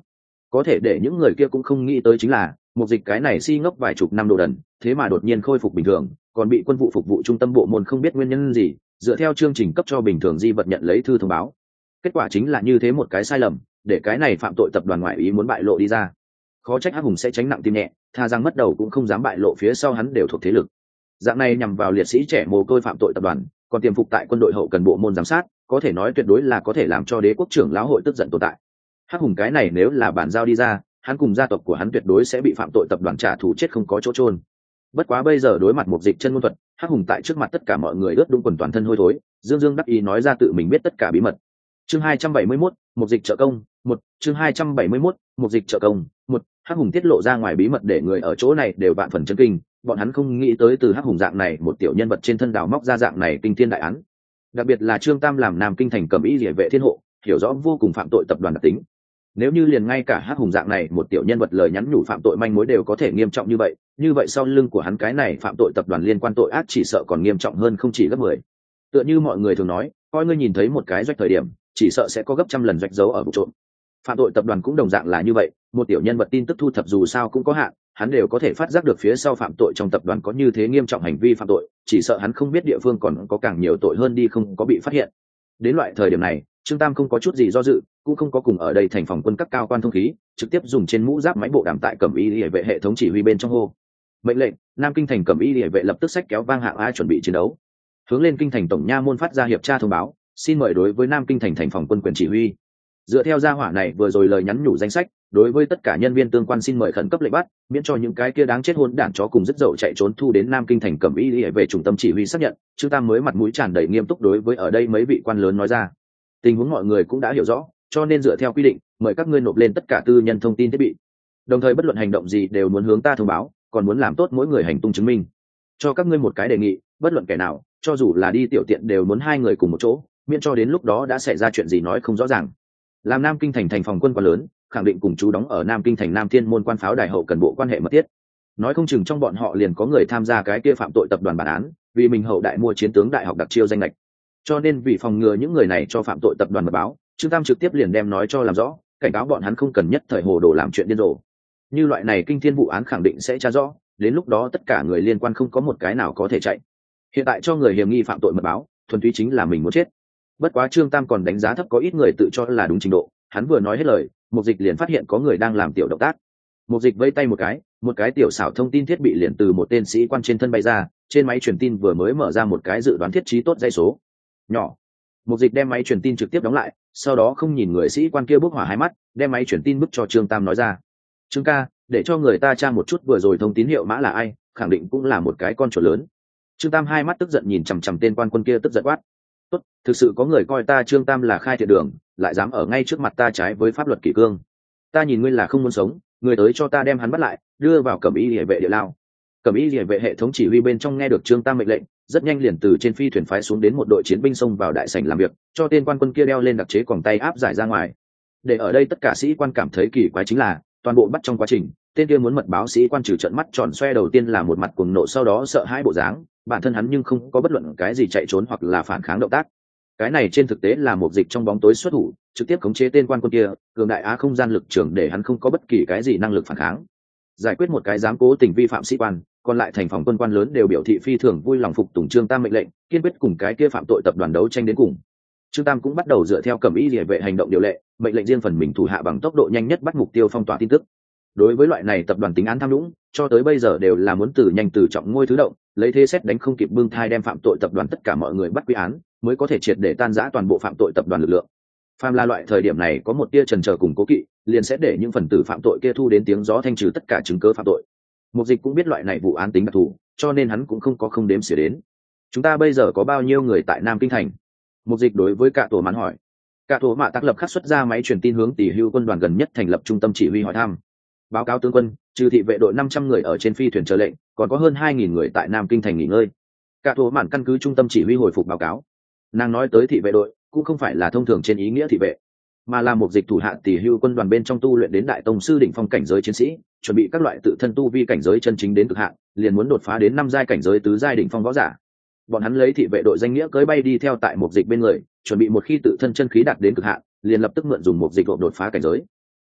Speaker 1: Có thể để những người kia cũng không nghĩ tới chính là mục dịch cái này si ngốc vài chục năm đồ đần, thế mà đột nhiên khôi phục bình thường, còn bị quân vụ phục vụ trung tâm bộ môn không biết nguyên nhân gì dựa theo chương trình cấp cho bình thường di vật nhận lấy thư thông báo. Kết quả chính là như thế một cái sai lầm, để cái này phạm tội tập đoàn ngoại ý muốn bại lộ đi ra. Khó trách Hắc Hùng sẽ tránh nặng tim nhẹ, tha rằng mất đầu cũng không dám bại lộ phía sau hắn đều thuộc thế lực. Dạng này nhằm vào liệt sĩ trẻ mồ côi phạm tội tập đoàn, còn tiềm phục tại quân đội hậu cần bộ môn giám sát, có thể nói tuyệt đối là có thể làm cho đế quốc trưởng lão hội tức giận tồn tại. Hắc Hùng cái này nếu là bản giao đi ra, hắn cùng gia tộc của hắn tuyệt đối sẽ bị phạm tội tập đoàn trả thù chết không có chỗ chôn. Bất quá bây giờ đối mặt một dịch chân môn thuật, Hắc Hùng tại trước mặt tất cả mọi người ướt đũng quần toàn thân hôi thối, dương dương đắc ý nói ra tự mình biết tất cả bí mật. Chương 271, một dịch trợ công, một chương 271, một dịch trợ công, một Hắc Hùng tiết lộ ra ngoài bí mật để người ở chỗ này đều vạn phần chấn kinh, bọn hắn không nghĩ tới từ Hắc Hùng dạng này một tiểu nhân vật trên thân đào móc ra dạng này kinh thiên đại án. Đặc biệt là Trương Tam làm Nam Kinh thành cầm y liễu vệ thiên hộ, hiểu rõ vô cùng phạm tội tập đoàn đặc tính. Nếu như liền ngay cả Hắc Hùng dạng này một tiểu nhân vật lời nhắn nhủ phạm tội manh mối đều có thể nghiêm trọng như vậy sau lưng của hắn cái này phạm tội tập đoàn liên quan tội ác chỉ sợ còn nghiêm trọng hơn không chỉ gấp 10. Tựa như mọi người thường nói, coi ngươi nhìn thấy một cái rách thời điểm, chỉ sợ sẽ có gấp trăm lần rách dấu ở vụ trộm. Phạm tội tập đoàn cũng đồng dạng là như vậy, một tiểu nhân vật tin tức thu thập dù sao cũng có hạn, hắn đều có thể phát giác được phía sau phạm tội trong tập đoàn có như thế nghiêm trọng hành vi phạm tội, chỉ sợ hắn không biết địa phương còn có càng nhiều tội hơn đi không có bị phát hiện. Đến loại thời điểm này, Trương Tam không có chút gì do dự, cũng không có cùng ở đây thành phòng quân các cao quan thông khí, trực tiếp dùng trên mũ giáp máy bộ đàm tại cẩm y liễu vệ hệ thống chỉ huy bên trong hô mệnh lệnh. Nam Kinh thành cẩm y liễu vệ lập tức xách kéo vang hạng A chuẩn bị chiến đấu, hướng lên kinh thành tổng nha môn phát ra hiệp tra thông báo, xin mời đối với Nam Kinh thành thành phòng quân quyền chỉ huy. Dựa theo gia hỏa này vừa rồi lời nhắn nhủ danh sách, đối với tất cả nhân viên tương quan xin mời khẩn cấp lệnh bắt, miễn cho những cái kia đáng chết hôn đản chó cùng rất dậu chạy trốn thu đến Nam Kinh thành cẩm y liễu vệ trung tâm chỉ huy xác nhận. Trương Tam mới mặt mũi tràn đầy nghiêm túc đối với ở đây mấy vị quan lớn nói ra, tình huống mọi người cũng đã hiểu rõ, cho nên dựa theo quy định mời các ngươi nộp lên tất cả tư nhân thông tin thiết bị, đồng thời bất luận hành động gì đều muốn hướng ta thông báo, còn muốn làm tốt mỗi người hành tung chứng minh. Cho các ngươi một cái đề nghị, bất luận kẻ nào cho dù là đi tiểu tiện đều muốn hai người cùng một chỗ, miễn cho đến lúc đó đã xảy ra chuyện gì nói không rõ ràng. Làm Nam Kinh thành thành phòng quân quá lớn, khẳng định cùng chú đóng ở Nam Kinh thành Nam Thiên môn quan pháo đài hậu cần bộ quan hệ mật thiết, nói không chừng trong bọn họ liền có người tham gia cái kia phạm tội tập đoàn bản án, vì mình hậu đại mua chiến tướng đại học đặc chiêu danh lệch. Cho nên vì phòng ngừa những người này cho phạm tội tập đoàn mật báo, Trương Tam trực tiếp liền đem nói cho làm rõ, cảnh cáo bọn hắn không cần nhất thời hồ đồ làm chuyện điên rồ. Như loại này kinh thiên vụ án khẳng định sẽ tra rõ, đến lúc đó tất cả người liên quan không có một cái nào có thể chạy. Hiện tại cho người hiểm nghi phạm tội mật báo, thuần túy chính là mình muốn chết. Bất quá Trương Tam còn đánh giá thấp có ít người tự cho là đúng trình độ, hắn vừa nói hết lời, Mục Dịch liền phát hiện có người đang làm tiểu động tác. Mục Dịch vẫy tay một cái tiểu xảo thông tin thiết bị liền từ một tên sĩ quan trên thân bay ra, trên máy truyền tin vừa mới mở ra một cái dự đoán thiết trí tốt dây số nhỏ. Mục Dịch đem máy truyền tin trực tiếp đóng lại, sau đó không nhìn người sĩ quan kia bốc hỏa hai mắt, đem máy truyền tin bức cho Trương Tam nói ra, Trương ca, để cho người ta tra một chút vừa rồi thông tín hiệu mã là ai, khẳng định cũng là một cái con chuột lớn. Trương Tam hai mắt tức giận nhìn chằm chằm tên quan quân kia tức giận quát, tốt, thực sự có người coi ta Trương Tam là khai thiện đường, lại dám ở ngay trước mặt ta trái với pháp luật kỷ cương. Ta nhìn ngươi là không muốn sống, người tới cho ta đem hắn bắt lại, đưa vào cẩm y liễu vệ địa lao. Cẩm y liễu vệ hệ thống chỉ huy bên trong nghe được Trương Tam mệnh lệnh, rất nhanh liền từ trên phi thuyền phái xuống đến một đội chiến binh xông vào đại sảnh làm việc, cho tên quan quân kia đeo lên đặc chế quòng tay áp giải ra ngoài. Để ở đây tất cả sĩ quan cảm thấy kỳ quái chính là, toàn bộ bắt trong quá trình, tên kia muốn mật báo sĩ quan trừ trận mắt tròn xoe đầu tiên là một mặt cuồng nộ, sau đó sợ hãi bộ dáng, bản thân hắn nhưng không có bất luận cái gì chạy trốn hoặc là phản kháng động tác. Cái này trên thực tế là một dịch trong bóng tối xuất thủ, trực tiếp khống chế tên quan quân kia, cường đại á không gian lực trường để hắn không có bất kỳ cái gì năng lực phản kháng. Giải quyết một cái dám cố tình vi phạm sĩ quan, còn lại thành phòng quân quan lớn đều biểu thị phi thường vui lòng phục tùng Trương Tam mệnh lệnh, kiên quyết cùng cái kia phạm tội tập đoàn đấu tranh đến cùng. Trương Tam cũng bắt đầu dựa theo cẩm y liễu vệ hành động điều lệ, mệnh lệnh riêng phần mình thủ hạ bằng tốc độ nhanh nhất bắt mục tiêu phong tỏa tin tức. Đối với loại này tập đoàn tính án tham nhũng, cho tới bây giờ đều là muốn từ nhanh từ trọng ngôi thứ động, lấy thế xét đánh không kịp bưng thai đem phạm tội tập đoàn tất cả mọi người bắt quy án, mới có thể triệt để tan rã toàn bộ phạm tội tập đoàn lực lượng. Phàm là loại thời điểm này có một tia chần chờ cùng cố kỵ, liền sẽ để những phần tử phạm tội kia thu đến tiếng gió thanh trừ tất cả chứng cứ phạm tội. Mục Dịch cũng biết loại này vụ án tính đặc thù, cho nên hắn cũng không có không đếm xỉa đến. Chúng ta bây giờ có bao nhiêu người tại Nam Kinh thành? Mục Dịch đối với cả tổ mãn hỏi. Cả tổ mạ tác lập khắc xuất ra máy truyền tin hướng tỷ hưu quân đoàn gần nhất thành lập trung tâm chỉ huy hỏi thăm. Báo cáo tướng quân, trừ thị vệ đội 500 người ở trên phi thuyền chờ lệnh, còn có hơn 2.000 người tại Nam Kinh thành nghỉ ngơi. Cả tổ mạn căn cứ trung tâm chỉ huy hồi phục báo cáo. Nàng nói tới thị vệ đội cũng không phải là thông thường trên ý nghĩa thị vệ, mà là một dịch thủ hạ tỷ hưu quân đoàn bên trong tu luyện đến đại tông sư đỉnh phong cảnh giới chiến sĩ, chuẩn bị các loại tự thân tu vi cảnh giới chân chính đến cực hạn, liền muốn đột phá đến 5 giai cảnh giới tứ giai đỉnh phong võ giả. Bọn hắn lấy thị vệ đội danh nghĩa cưỡi bay đi theo tại một dịch bên người, chuẩn bị một khi tự thân chân khí đạt đến cực hạn, liền lập tức mượn dùng một dịch độ đột phá cảnh giới.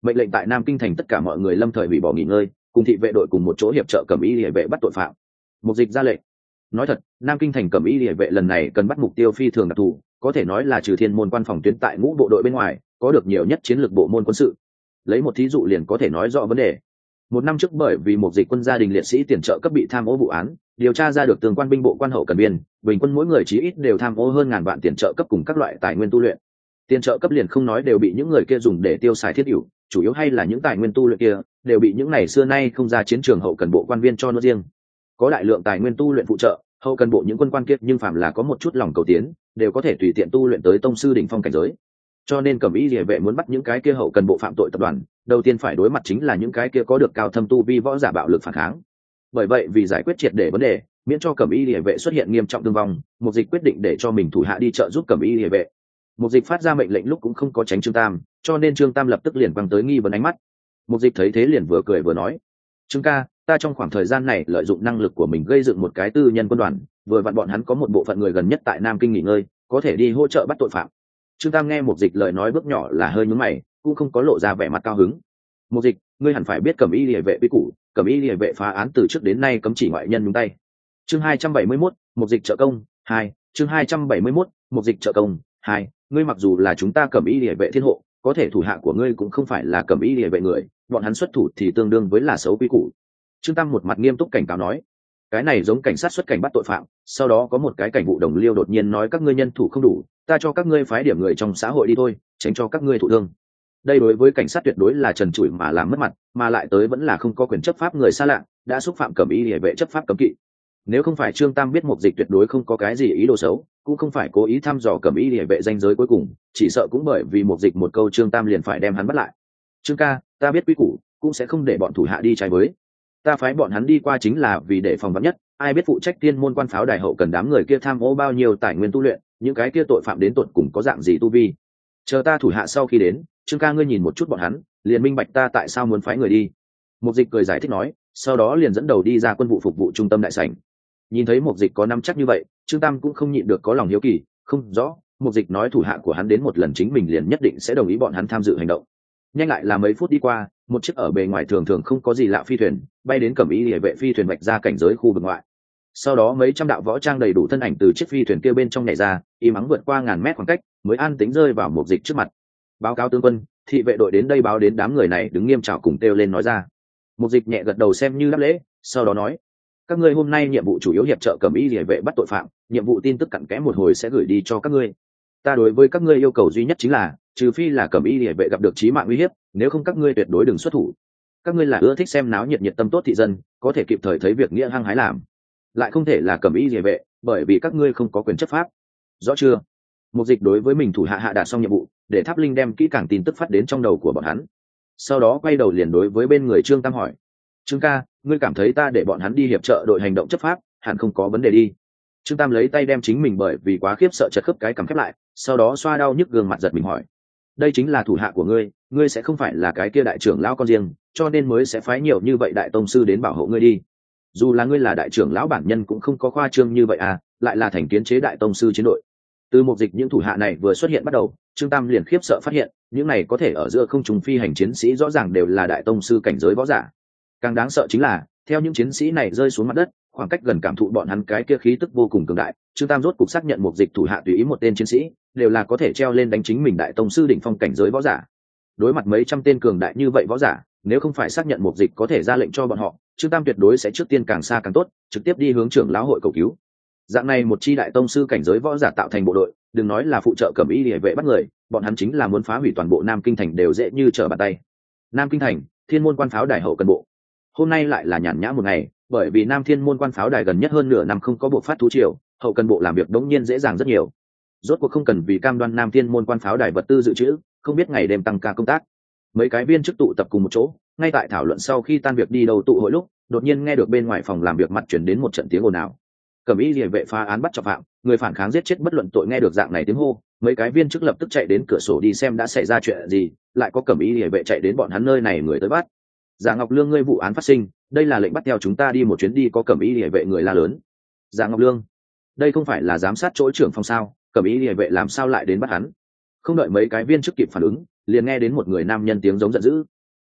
Speaker 1: mệnh lệnh tại Nam Kinh thành tất cả mọi người lâm thời hủy bỏ nghỉ ngơi, cùng thị vệ đội cùng một chỗ hiệp trợ Cẩm Y Liề vệ bắt tội phạm. Mục Dịch ra lệnh. Nói thật, Nam Kinh thành Cẩm Y Liề vệ lần này cần bắt mục tiêu phi thường đặc thù, có thể nói là trừ Thiên môn quan phòng tuyến tại ngũ bộ đội bên ngoài, có được nhiều nhất chiến lược bộ môn quân sự. Lấy một thí dụ liền có thể nói rõ vấn đề. Một năm trước bởi vì Mục Dịch quân gia đình liệt sĩ tiền trợ cấp bị tham ô vụ án, điều tra ra được tương quan binh bộ quan hậu cần biên, bình quân mỗi người chí ít đều tham ô hơn ngàn vạn tiền trợ cấp cùng các loại tài nguyên tu luyện. Tiền trợ cấp liền không nói đều bị những người kia dùng để tiêu xài thiết hữu, chủ yếu hay là những tài nguyên tu luyện kia đều bị những ngày xưa nay không ra chiến trường hậu cần bộ quan viên cho nó riêng. Có đại lượng tài nguyên tu luyện phụ trợ, hậu cần bộ những quân quan kia nhưng phàm là có một chút lòng cầu tiến, đều có thể tùy tiện tu luyện tới tông sư đỉnh phong cảnh giới. Cho nên Cẩm Y Liề vệ muốn bắt những cái kia hậu cần bộ phạm tội tập đoàn, đầu tiên phải đối mặt chính là những cái kia có được cao thâm tu vi võ giả bạo lực phản kháng. Bởi vậy vì giải quyết triệt để vấn đề, miễn cho Cẩm Y Liề vệ xuất hiện nghiêm trọng thương vong, Mục Dịch quyết định để cho mình thủ hạ đi trợ giúp Cẩm Y Liề vệ. Mục Dịch phát ra mệnh lệnh lúc cũng không có tránh Trương Tam, cho nên Trương Tam lập tức liền quăng tới nghi vấn ánh mắt. Mục Dịch thấy thế liền vừa cười vừa nói: "Trương ca, ta trong khoảng thời gian này lợi dụng năng lực của mình gây dựng một cái tư nhân quân đoàn, vừa vặn bọn hắn có một bộ phận người gần nhất tại Nam Kinh nghỉ ngơi, có thể đi hỗ trợ bắt tội phạm." Trương Tam nghe Mục Dịch lời nói bước nhỏ là hơi nhướng mày, cũng không có lộ ra vẻ mặt cao hứng. "Mục Dịch, ngươi hẳn phải biết Cẩm Y Liề vệ quy củ, Cẩm Y Liề vệ phá án từ trước đến nay cấm chỉ ngoại nhân nhúng tay." Chương 271, Mục Dịch trợ công 2, chương 271, Mục Dịch trợ công 2, ngươi mặc dù là chúng ta Cẩm Y Liề vệ thiên hộ, có thể thủ hạ của ngươi cũng không phải là Cẩm Y Liề vệ người, bọn hắn xuất thủ thì tương đương với là xấu quy củ. Trương Tam một mặt nghiêm túc cảnh cáo nói, cái này giống cảnh sát xuất cảnh bắt tội phạm, sau đó có một cái cảnh vụ đồng liêu đột nhiên nói các ngươi nhân thủ không đủ, ta cho các ngươi phái điểm người trong xã hội đi thôi, tránh cho các ngươi thụ thương. Đây đối với cảnh sát tuyệt đối là trần trụi mà làm mất mặt, mà lại tới vẫn là không có quyền chấp pháp người xa lạ, đã xúc phạm Cẩm Y Liề vệ chấp pháp cấm kỵ. Nếu không phải Trương Tam biết Mục Dịch tuyệt đối không có cái gì ý đồ xấu, cũng không phải cố ý thăm dò Cẩm Y Liề vệ danh giới cuối cùng, chỉ sợ cũng bởi vì Mục Dịch một câu Trương Tam liền phải đem hắn bắt lại. Trương ca, ta biết quy củ, cũng sẽ không để bọn thủ hạ đi trái với. Ta phái bọn hắn đi qua chính là vì để phòng vắn nhất, ai biết phụ trách Thiên môn quan pháo đài hậu cần đám người kia tham ô bao nhiêu tài nguyên tu luyện, những cái kia tội phạm đến tột cùng có dạng gì tu vi. Chờ ta thủ hạ sau khi đến, Trương ca ngươi nhìn một chút bọn hắn, liền minh bạch ta tại sao muốn phái người đi. Mục Dịch cười giải thích nói, sau đó liền dẫn đầu đi ra quân vụ phục vụ trung tâm đại sảnh. Nhìn thấy Mục Dịch có nắm chắc như vậy, Trương Tam cũng không nhịn được có lòng hiếu kỳ, không rõ Mục Dịch nói thủ hạ của hắn đến một lần chính mình liền nhất định sẽ đồng ý bọn hắn tham dự hành động. Nhanh lại là mấy phút đi qua, một chiếc ở bề ngoài thường thường không có gì lạ phi thuyền bay đến Cẩm Y Liề vệ phi thuyền vạch ra cảnh giới khu vực ngoại. Sau đó mấy trăm đạo võ trang đầy đủ thân ảnh từ chiếc phi thuyền kia bên trong nhảy ra, im ắng vượt qua ngàn mét khoảng cách, mới an tính rơi vào Mục Dịch trước mặt. Báo cáo tướng quân, thị vệ đội đến đây báo đến đám người này đứng nghiêm chào cùng kêu lên nói ra. Mục Dịch nhẹ gật đầu xem như đáp lễ, sau đó nói, các ngươi hôm nay nhiệm vụ chủ yếu hiệp trợ Cẩm Y Liề vệ bắt tội phạm, nhiệm vụ tin tức cặn kẽ một hồi sẽ gửi đi cho các ngươi. Ta đối với các ngươi yêu cầu duy nhất chính là, trừ phi là Cẩm Y Liề vệ gặp được chí mạng uy hiếp, nếu không các ngươi tuyệt đối đừng xuất thủ. Các ngươi là ưa thích xem náo nhiệt nhiệt tâm tốt thị dân, có thể kịp thời thấy việc nghĩa hăng hái làm, lại không thể là Cẩm Y Liề vệ, bởi vì các ngươi không có quyền chấp pháp. Rõ chưa? Mục Dịch đối với mình thủ hạ hạ đạt xong nhiệm vụ, để Tháp Linh đem kỹ càng tin tức phát đến trong đầu của bọn hắn. Sau đó quay đầu liền đối với bên người Trương Tam hỏi, Trương ca, ngươi cảm thấy ta để bọn hắn đi hiệp trợ đội hành động chấp pháp, hẳn không có vấn đề đi. Trương Tam lấy tay đem chính mình bởi vì quá khiếp sợ chật khớp cái cằm khép lại, sau đó xoa đau nhức gương mặt giật mình hỏi, đây chính là thủ hạ của ngươi, ngươi sẽ không phải là cái kia đại trưởng lão con riêng, cho nên mới sẽ phái nhiều như vậy đại tông sư đến bảo hộ ngươi đi. Dù là ngươi là đại trưởng lão bản nhân cũng không có khoa trương như vậy à, lại là thành kiến chế đại tông sư chiến đội. Từ Mục Dịch những thủ hạ này vừa xuất hiện bắt đầu, Trương Tam liền khiếp sợ phát hiện, những này có thể ở giữa không trung phi hành chiến sĩ rõ ràng đều là đại tông sư cảnh giới võ giả. Càng đáng sợ chính là, theo những chiến sĩ này rơi xuống mặt đất, khoảng cách gần cảm thụ bọn hắn cái kia khí tức vô cùng cường đại, Trương Tam rốt cục xác nhận Mục Dịch thủ hạ tùy ý một tên chiến sĩ, đều là có thể treo lên đánh chính mình đại tông sư đỉnh phong cảnh giới võ giả. Đối mặt mấy trăm tên cường đại như vậy võ giả, nếu không phải xác nhận Mục Dịch có thể ra lệnh cho bọn họ, Trương Tam tuyệt đối sẽ trước tiên càng xa càng tốt, trực tiếp đi hướng trưởng lão hội cầu cứu. Dạng này một chi đại tông sư cảnh giới võ giả tạo thành bộ đội, đừng nói là phụ trợ Cẩm Y Liề vệ bắt người, bọn hắn chính là muốn phá hủy toàn bộ Nam Kinh thành đều dễ như trở bàn tay. Nam Kinh thành, Thiên môn quan pháo đài hậu cần bộ. Hôm nay lại là nhàn nhã một ngày, bởi vì Nam Thiên môn quan pháo đài gần nhất hơn nửa năm không có buộc phát thú triều, hậu cần bộ làm việc đống nhiên dễ dàng rất nhiều. Rốt cuộc không cần vì cam đoan Nam Thiên môn quan pháo đài vật tư dự trữ, không biết ngày đêm tăng ca công tác. Mấy cái viên chức tụ tập cùng một chỗ, ngay tại thảo luận sau khi tan việc đi đâu tụ hội lúc, đột nhiên nghe được bên ngoài phòng làm việc mặt chuyển đến một trận tiếng ồn ào. Cẩm Y Liề vệ phá án bắt trọng phạm, người phản kháng giết chết bất luận tội, nghe được dạng này tiếng hô, mấy cái viên chức lập tức chạy đến cửa sổ đi xem đã xảy ra chuyện gì, lại có Cẩm Y Liề vệ chạy đến bọn hắn nơi này người tới bắt. Giả Ngọc Lương, ngươi vụ án phát sinh, đây là lệnh bắt theo chúng ta đi một chuyến đi, có Cẩm Y Liề vệ người la lớn. Giả Ngọc Lương, đây không phải là giám sát chỗ trưởng phòng sao, Cẩm Y Liề vệ làm sao lại đến bắt hắn? Không đợi mấy cái viên chức kịp phản ứng, liền nghe đến một người nam nhân tiếng giống giận dữ,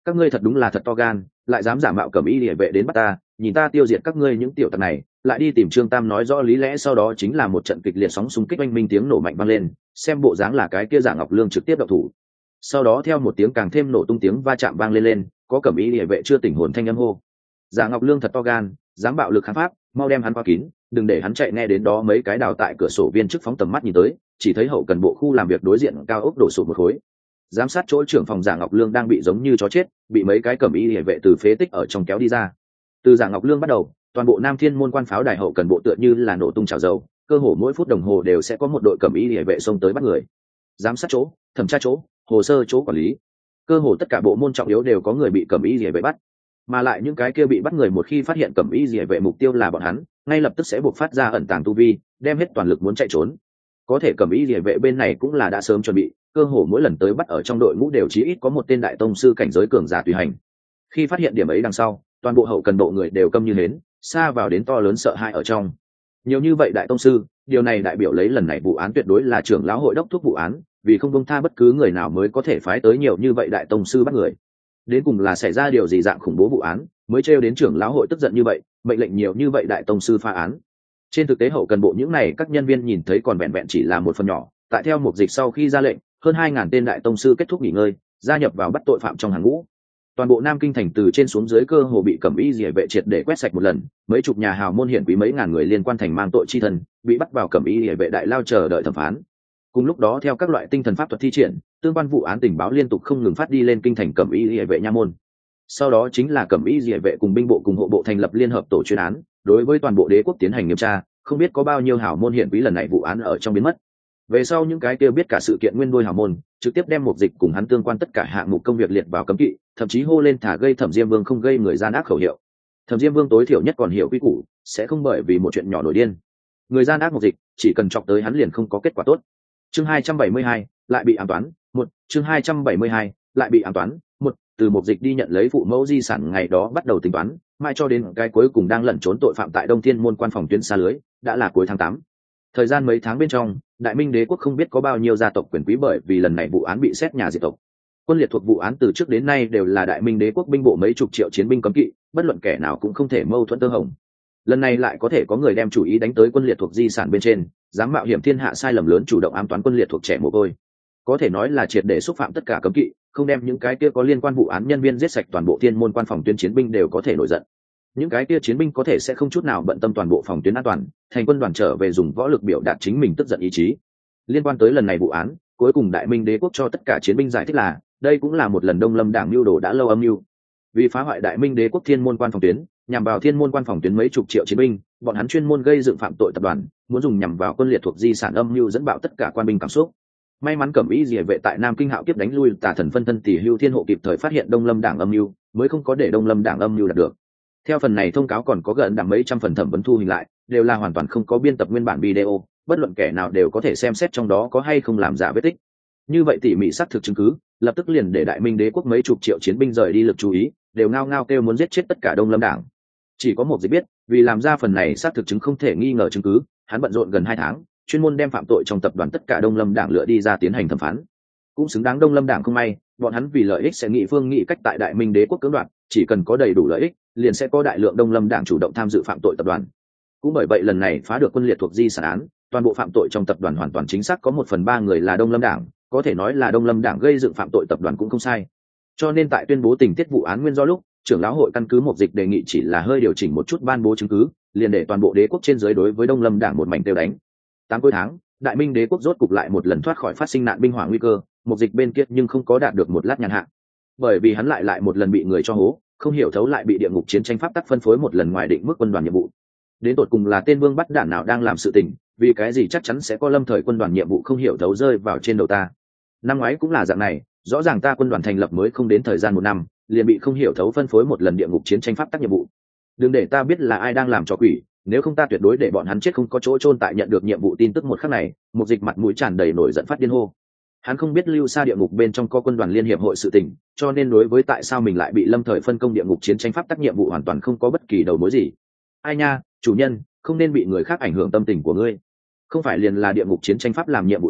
Speaker 1: các ngươi thật đúng là thật to gan, lại dám giả mạo cẩm y địa vệ đến bắt ta, nhìn ta tiêu diệt các ngươi những tiểu tặc này. Lại đi tìm Trương Tam nói rõ lý lẽ, sau đó chính là một trận kịch liệt sóng xung kích oanh minh, tiếng nổ mạnh vang lên, xem bộ dáng là cái kia Giả Ngọc Lương trực tiếp động thủ. Sau đó theo một tiếng càng thêm nổ tung tiếng va chạm vang lên, có cẩm y địa vệ chưa tỉnh hồn thanh âm hô: Giả Ngọc Lương thật to gan, dám bạo lực kháng pháp, mau đem hắn qua kín, đừng để hắn chạy. Nghe đến đó mấy cái đào tại cửa sổ viên chức phóng tầm mắt nhìn tới, chỉ thấy hậu cần bộ khu làm việc đối diện cao ốc đổ sụp một khối. Giám sát chỗ trưởng phòng Giả Ngọc Lương đang bị giống như chó chết, bị mấy cái cẩm y địa vệ từ phế tích ở trong kéo đi ra. Từ Giả Ngọc Lương bắt đầu, toàn bộ Nam Thiên môn quan pháo đài hậu cần bộ tựa như là nổ tung chảo dầu, cơ hồ mỗi phút đồng hồ đều sẽ có một đội cẩm y địa vệ xông tới bắt người. Giám sát chỗ, thẩm tra chỗ, hồ sơ chỗ quản lý, cơ hồ tất cả bộ môn trọng yếu đều có người bị cẩm y địa vệ bắt. Mà lại những cái kia bị bắt người một khi phát hiện cẩm y địa vệ mục tiêu là bọn hắn, ngay lập tức sẽ buộc phát ra ẩn tàng tu vi, đem hết toàn lực muốn chạy trốn. Có thể cẩm y địa vệ bên này cũng là đã sớm chuẩn bị, cơ hồ mỗi lần tới bắt ở trong đội ngũ đều chí ít có một tên đại tông sư cảnh giới cường giả tùy hành. Khi phát hiện điểm ấy đằng sau, toàn bộ hậu cần bộ người đều câm như hến, xa vào đến to lớn sợ hãi ở trong. Nhiều như vậy đại tông sư, điều này đại biểu lấy lần này vụ án tuyệt đối là trưởng lão hội đốc thúc vụ án, vì không buông tha bất cứ người nào mới có thể phái tới nhiều như vậy đại tông sư bắt người. Đến cùng là xảy ra điều gì dạng khủng bố vụ án, mới trêu đến trưởng lão hội tức giận như vậy, mệnh lệnh nhiều như vậy đại tông sư phá án. Trên thực tế hậu cần bộ những này các nhân viên nhìn thấy còn vẹn vẹn chỉ là một phần nhỏ, tại theo một dịch sau khi ra lệnh, hơn 2.000 tên đại tông sư kết thúc nghỉ ngơi, gia nhập vào bắt tội phạm trong hàng ngũ. Toàn bộ Nam Kinh thành từ trên xuống dưới cơ hồ bị cẩm y rỉa vệ triệt để quét sạch một lần, mấy chục nhà hào môn hiển quý mấy ngàn người liên quan thành mang tội chi thân, bị bắt vào cẩm y rỉa vệ đại lao chờ đợi thẩm phán. Cùng lúc đó theo các loại tinh thần pháp thuật thi triển, tương quan vụ án tình báo liên tục không ngừng phát đi lên kinh thành cẩm y rỉa vệ nha môn. Sau đó chính là cẩm y rỉa vệ cùng binh bộ cùng hộ bộ thành lập liên hợp tổ chuyên án, đối với toàn bộ đế quốc tiến hành nghiêm tra, không biết có bao nhiêu hào môn hiển quý lần này vụ án ở trong biến mất. Về sau những cái kia biết cả sự kiện nguyên đuôi hào môn, trực tiếp đem một dịch cùng hắn tương quan tất cả hạng mục công việc liệt vào cấm kỵ, thậm chí hô lên thả gây Thẩm Diêm Vương không gây người gian ác khẩu hiệu. Thẩm Diêm Vương tối thiểu nhất còn hiểu quy củ, sẽ không bởi vì một chuyện nhỏ nổi điên. Người gian ác một dịch, chỉ cần chọc tới hắn liền không có kết quả tốt. Chương 272, lại bị ám toán. Một chương 272, lại bị ám toán. Một từ một dịch đi nhận lấy phụ mẫu di sản ngày đó bắt đầu tính toán, mai cho đến cái cuối cùng đang lẩn trốn tội phạm tại Đông Thiên môn quan phòng tuyến xa lưới, đã là cuối tháng 8. Thời gian mấy tháng bên trong, Đại Minh đế quốc không biết có bao nhiêu gia tộc quyền quý bởi vì lần này vụ án bị xét nhà diệt tộc. Quân liệt thuộc vụ án từ trước đến nay đều là Đại Minh đế quốc binh bộ mấy chục triệu chiến binh cấm kỵ, bất luận kẻ nào cũng không thể mâu thuẫn tơ hồng. Lần này lại có thể có người đem chủ ý đánh tới quân liệt thuộc di sản bên trên, dám mạo hiểm thiên hạ sai lầm lớn chủ động ám toán quân liệt thuộc trẻ mồ côi. Có thể nói là triệt để xúc phạm tất cả cấm kỵ, không đem những cái kia có liên quan vụ án nhân viên giết sạch toàn bộ thiên môn quan phòng tuyến chiến binh đều có thể nổi giận. Những cái kia chiến binh có thể sẽ không chút nào bận tâm toàn bộ phòng tuyến an toàn, thành quân đoàn trở về dùng võ lực biểu đạt chính mình tức giận ý chí. Liên quan tới lần này vụ án, cuối cùng Đại Minh đế quốc cho tất cả chiến binh giải thích là đây cũng là một lần Đông Lâm Đảng mưu đồ đã lâu âm mưu. Vì phá hoại Đại Minh đế quốc thiên môn quan phòng tuyến, nhằm vào thiên môn quan phòng tuyến mấy chục triệu chiến binh, bọn hắn chuyên môn gây dựng phạm tội tập đoàn, muốn dùng nhằm vào quân liệt thuộc di sản âm mưu dẫn bạo tất cả quan binh cảm xúc. May mắn cẩm y rỉa vệ tại Nam Kinh hạo kiếp đánh lui Tà Thần phân thân Tỷ Hưu Thiên Hộ kịp thời phát hiện Đông Lâm Đảng âm mưu, mới không có để Đông Lâm Đảng âm mưu đạt được. Theo phần này thông cáo còn có gần đẳng mấy trăm phần thẩm vấn thu hình lại, đều là hoàn toàn không có biên tập nguyên bản video, bất luận kẻ nào đều có thể xem xét trong đó có hay không làm giả vết tích. Như vậy tỉ mỉ xác thực chứng cứ, lập tức liền để Đại Minh đế quốc mấy chục triệu chiến binh rời đi lực chú ý, đều ngao ngao kêu muốn giết chết tất cả Đông Lâm Đảng. Chỉ có một dịch biết, vì làm ra phần này xác thực chứng không thể nghi ngờ chứng cứ, hắn bận rộn gần 2 tháng, chuyên môn đem phạm tội trong tập đoàn tất cả Đông Lâm Đảng lựa đi ra tiến hành thẩm phán. Cũng xứng đáng Đông Lâm Đảng không may, bọn hắn vì lợi ích sẽ nghị phương nghị cách tại Đại Minh đế quốc cưỡng đoạt, chỉ cần có đầy đủ lợi ích, liền sẽ có đại lượng Đông Lâm Đảng chủ động tham dự phạm tội tập đoàn. Cũng bởi vậy lần này phá được quân liệt thuộc di sản án, toàn bộ phạm tội trong tập đoàn hoàn toàn chính xác có 1/3 người là Đông Lâm Đảng, có thể nói là Đông Lâm Đảng gây dựng phạm tội tập đoàn cũng không sai. Cho nên tại tuyên bố tình tiết vụ án nguyên do lúc, trưởng lão hội căn cứ một dịch đề nghị chỉ là hơi điều chỉnh một chút ban bố chứng cứ, liền để toàn bộ đế quốc trên dưới đối với Đông Lâm Đảng một mảnh tiêu đánh. 8 cuối tháng, Đại Minh đế quốc rốt cục lại một lần thoát khỏi phát sinh nạn binh hỏa nguy cơ, một dịch bên kia nhưng không có đạt được một lát nhàn hạ. Bởi vì hắn lại một lần bị người cho hố, không hiểu thấu lại bị địa ngục chiến tranh pháp tắc phân phối một lần ngoài định mức quân đoàn nhiệm vụ. Đến tột cùng là tên vương bắt đản nào đang làm sự tình, vì cái gì chắc chắn sẽ có lâm thời quân đoàn nhiệm vụ không hiểu thấu rơi vào trên đầu ta. Năm ngoái cũng là dạng này, rõ ràng ta quân đoàn thành lập mới không đến thời gian 1 năm, liền bị không hiểu thấu phân phối một lần địa ngục chiến tranh pháp tắc nhiệm vụ. Đừng để ta biết là ai đang làm trò quỷ, nếu không ta tuyệt đối để bọn hắn chết không có chỗ chôn. Tại nhận được nhiệm vụ tin tức một khắc này, một dịch mặt mũi tràn đầy nổi giận phát điên hô. Hắn không biết lưu xa địa ngục bên trong có quân đoàn liên hiệp hội sự tình, cho nên đối với tại sao mình lại bị lâm thời phân công địa ngục chiến tranh pháp tắc nhiệm vụ hoàn toàn không có bất kỳ đầu mối gì. Ai nha, chủ nhân, không nên bị người khác ảnh hưởng tâm tình của ngươi. Không phải liền là địa ngục chiến tranh pháp làm nhiệm vụ sao,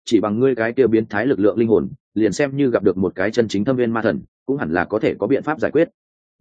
Speaker 1: chỉ bằng ngươi cái kia biến thái lực lượng linh hồn, liền xem như gặp được một cái chân chính thâm viên ma thần cũng hẳn là có thể có biện pháp giải quyết.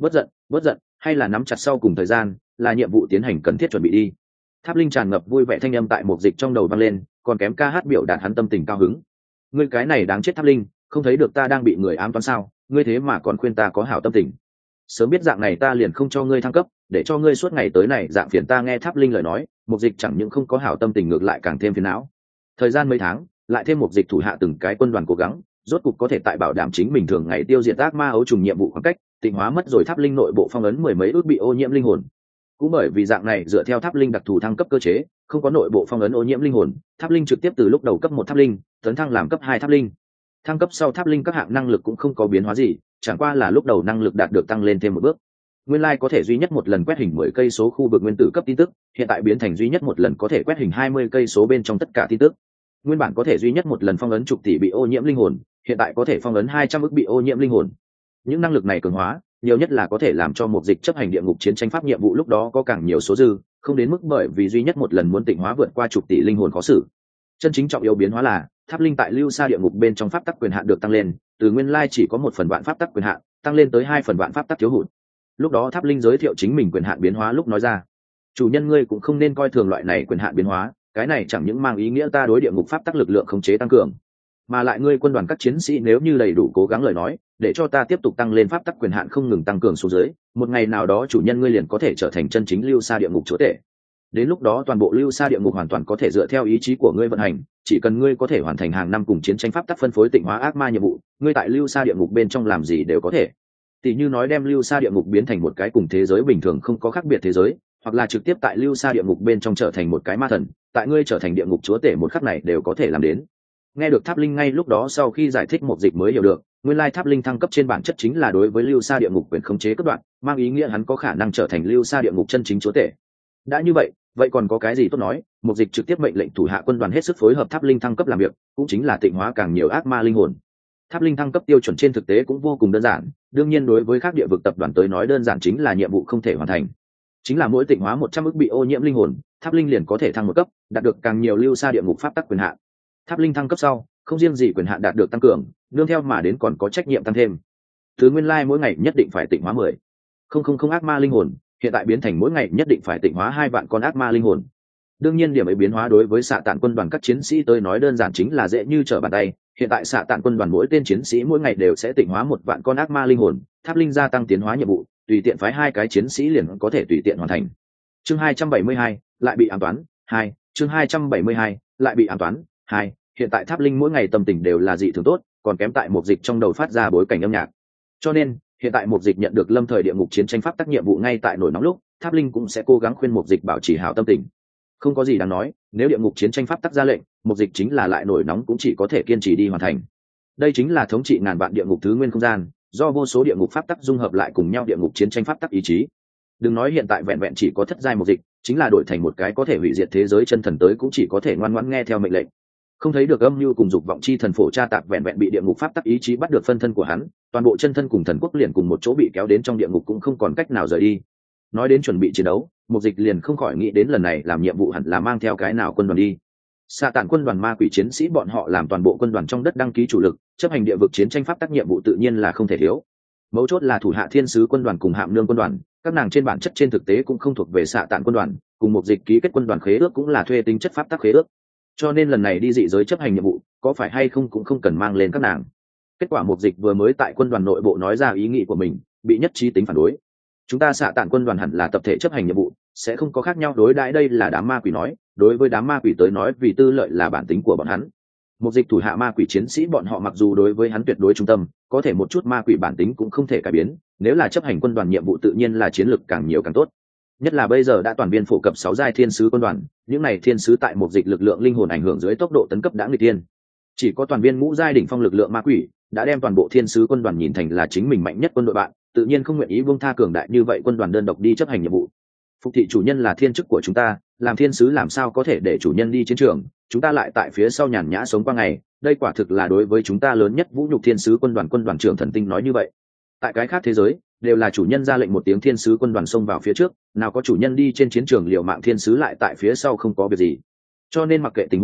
Speaker 1: Bớt giận, hay là nắm chặt sau cùng thời gian, là nhiệm vụ tiến hành cần thiết chuẩn bị đi. Tháp linh tràn ngập vui vẻ thanh âm tại một dịch trong đầu vang lên, còn kém ca hát biểu đạt hắn tâm tình cao hứng. Ngươi cái này đáng chết Tháp linh, không thấy được ta đang bị người ám toán sao? Ngươi thế mà còn khuyên ta có hảo tâm tình. Sớm biết dạng này ta liền không cho ngươi thăng cấp, để cho ngươi suốt ngày tới này dạng phiền ta. Nghe Tháp linh lời nói, một dịch chẳng những không có hảo tâm tình, ngược lại càng thêm phiền não. Thời gian mấy tháng, lại thêm một dịch thủ hạ từng cái quân đoàn cố gắng, rốt cục có thể tại bảo đảm chính mình thường ngày tiêu diệt ác ma ấu trùng nhiệm vụ khoảng cách, tịnh hóa mất rồi Tháp linh nội bộ phong ấn mười mấy ước bị ô nhiễm linh hồn. Cũng bởi vì dạng này, dựa theo Tháp linh đặc thù thăng cấp cơ chế, không có nội bộ phong ấn ô nhiễm linh hồn, Tháp linh trực tiếp từ lúc đầu cấp 1 Tháp linh tấn thăng làm cấp 2 Tháp linh. Thăng cấp sau Tháp linh các hạng năng lực cũng không có biến hóa gì, chẳng qua là lúc đầu năng lực đạt được tăng lên thêm một bước. Nguyên lai có thể duy nhất một lần quét hình 10 cây số khu vực nguyên tử cấp tin tức, hiện tại biến thành duy nhất một lần có thể quét hình 20 cây số bên trong tất cả tin tức. Nguyên bản có thể duy nhất một lần phong ấn chục tỷ bị ô nhiễm linh hồn, hiện tại có thể phong ấn 200 ức bị ô nhiễm linh hồn. Những năng lực này cường hóa, nhiều nhất là có thể làm cho một dịch chấp hành địa ngục chiến tranh pháp nhiệm vụ lúc đó có càng nhiều số dư, không đến mức bởi vì duy nhất một lần muốn tịnh hóa vượt qua chục tỷ linh hồn khó xử. Chân chính trọng yếu biến hóa là Tháp linh tại lưu xa địa ngục bên trong pháp tắc quyền hạn được tăng lên, từ nguyên lai chỉ có 1/1000 pháp tắc quyền hạn, tăng lên tới 2/1000 pháp tắc thiếu hụt. Lúc đó Tháp linh giới thiệu chính mình quyền hạn biến hóa lúc nói ra, chủ nhân ngươi cũng không nên coi thường loại này quyền hạn biến hóa, cái này chẳng những mang ý nghĩa ta đối địa ngục pháp tắc lực lượng khống chế tăng cường, mà lại ngươi quân đoàn các chiến sĩ nếu như đầy đủ cố gắng lời nói, để cho ta tiếp tục tăng lên pháp tắc quyền hạn không ngừng tăng cường xuống dưới, một ngày nào đó chủ nhân ngươi liền có thể trở thành chân chính lưu xa địa ngục chúa tể. Đến lúc đó toàn bộ lưu xa địa ngục hoàn toàn có thể dựa theo ý chí của ngươi vận hành, chỉ cần ngươi có thể hoàn thành hàng năm cùng chiến tranh pháp tắc phân phối tịnh hóa ác ma nhiệm vụ, ngươi tại lưu xa địa ngục bên trong làm gì đều có thể. Tỷ như nói đem lưu xa địa ngục biến thành một cái cùng thế giới bình thường không có khác biệt thế giới, hoặc là trực tiếp tại lưu xa địa ngục bên trong trở thành một cái ma thần, tại ngươi trở thành địa ngục chúa tể một khắc này đều có thể làm đến. Nghe được Tháp linh ngay lúc đó sau khi giải thích một dịch mới hiểu được, nguyên lai Tháp linh thăng cấp trên bản chất chính là đối với lưu xa địa ngục quyền khống chế cấp đoạn, mang ý nghĩa hắn có khả năng trở thành lưu xa địa ngục chân chính chúa tể. Đã như vậy, vậy còn có cái gì tốt nói, một dịch trực tiếp mệnh lệnh thủ hạ quân đoàn hết sức phối hợp Tháp linh thăng cấp làm việc, cũng chính là tịnh hóa càng nhiều ác ma linh hồn. Tháp linh thăng cấp tiêu chuẩn trên thực tế cũng vô cùng đơn giản, đương nhiên đối với các địa vực tập đoàn tới nói đơn giản chính là nhiệm vụ không thể hoàn thành. Chính là mỗi tịnh hóa 100 ức bị ô nhiễm linh hồn, Tháp linh liền có thể thăng một cấp, đạt được càng nhiều lưu xa địa ngục pháp tắc quyền hạn. Tháp linh thăng cấp sau, không riêng gì quyền hạn đạt được tăng cường, nương theo mà đến còn có trách nhiệm tăng thêm. Từ nguyên lai mỗi ngày nhất định phải tịnh hóa 10,000 ác ma linh hồn, hiện tại biến thành mỗi ngày nhất định phải tịnh hóa 2 vạn con ác ma linh hồn. Đương nhiên điểm ấy biến hóa đối với xạ tản quân đoàn các chiến sĩ tới nói đơn giản chính là dễ như trở bàn tay. Hiện tại xạ tản quân đoàn mỗi tên chiến sĩ mỗi ngày đều sẽ tịnh hóa 1 vạn con ác ma linh hồn, Tháp linh gia tăng tiến hóa nhiệm vụ, tùy tiện phái 2 cái chiến sĩ liền có thể tùy tiện hoàn thành. Chương 272, lại bị ám toán 2. Chương 272, lại bị ám toán 2. Hiện tại Tháp linh mỗi ngày tâm tình đều là dị thường tốt, còn kém tại một dịch trong đầu phát ra bối cảnh âm nhạc. Cho nên hiện tại một dịch nhận được lâm thời địa ngục chiến tranh pháp tắc nhiệm vụ ngay tại nổi nóng lúc, Tháp linh cũng sẽ cố gắng khuyên một dịch bảo trì hảo tâm tình. Không có gì đáng nói, nếu địa ngục chiến tranh pháp tắc ra lệnh, một dịch chính là lại nổi nóng cũng chỉ có thể kiên trì đi hoàn thành. Đây chính là thống trị ngàn vạn địa ngục thứ nguyên không gian, do vô số địa ngục pháp tắc dung hợp lại cùng nhau địa ngục chiến tranh pháp tắc ý chí. Đừng nói hiện tại vẹn vẹn chỉ có thất giai một dịch, chính là đổi thành một cái có thể hủy diệt thế giới chân thần tới cũng chỉ có thể ngoan ngoãn nghe theo mệnh lệnh. Không thấy được âm mưu cùng dục vọng chi thần phổ tra tạp vẹn vẹn bị địa ngục pháp tắc ý chí bắt được phân thân của hắn, toàn bộ chân thân cùng thần quốc liền cùng một chỗ bị kéo đến trong địa ngục cũng không còn cách nào rời đi. Nói đến chuẩn bị chiến đấu, một dịch liền không khỏi nghĩ đến lần này làm nhiệm vụ hẳn là mang theo cái nào quân đoàn đi. Xạ tản quân đoàn ma quỷ chiến sĩ bọn họ làm toàn bộ quân đoàn trong đất đăng ký chủ lực, chấp hành địa vực chiến tranh pháp tắc nhiệm vụ tự nhiên là không thể thiếu. Mấu chốt là thủ hạ thiên sứ quân đoàn cùng hạm nương quân đoàn, các nàng trên bản chất trên thực tế cũng không thuộc về xạ tản quân đoàn, cùng một dịch ký kết quân đoàn khế ước cũng là thuê tính chất pháp tắc khế ước. Cho nên lần này đi dị giới chấp hành nhiệm vụ, có phải hay không cũng không cần mang lên các nàng. Kết quả một dịch vừa mới tại quân đoàn nội bộ nói ra ý nghĩ của mình, bị nhất trí tính phản đối. Chúng ta xạ tản quân đoàn hẳn là tập thể chấp hành nhiệm vụ, sẽ không có khác nhau đối đãi, đây là đám ma quỷ nói, đối với đám ma quỷ tới nói vì tư lợi là bản tính của bọn hắn. Một dịch thủ hạ ma quỷ chiến sĩ bọn họ mặc dù đối với hắn tuyệt đối trung tâm, có thể một chút ma quỷ bản tính cũng không thể cải biến, nếu là chấp hành quân đoàn nhiệm vụ tự nhiên là chiến lược càng nhiều càng tốt. Nhất là bây giờ đã toàn viên phổ cập 6 giai thiên sứ quân đoàn, những này thiên sứ tại một dịch lực lượng linh hồn ảnh hưởng dưới tốc độ tấn cấp đã nghịch tiên. Chỉ có toàn viên ngũ giai đỉnh phong lực lượng ma quỷ đã đem toàn bộ thiên sứ quân đoàn nhìn thành là chính mình mạnh nhất quân đội bạn, tự nhiên không nguyện ý buông tha cường đại như vậy quân đoàn đơn độc đi chấp hành nhiệm vụ. Phục thị chủ nhân là thiên chức của chúng ta, làm thiên sứ làm sao có thể để chủ nhân đi chiến trường, chúng ta lại tại phía sau nhàn nhã sống qua ngày, đây quả thực là đối với chúng ta lớn nhất vũ nhục. Thiên sứ quân đoàn trưởng thần tinh nói như vậy. Tại cái khác thế giới đều là chủ nhân ra lệnh một tiếng thiên sứ quân đoàn xông vào phía trước, nào có chủ nhân đi trên chiến trường liều mạng thiên sứ lại tại phía sau không có việc gì. Cho nên mặc kệ tình huống,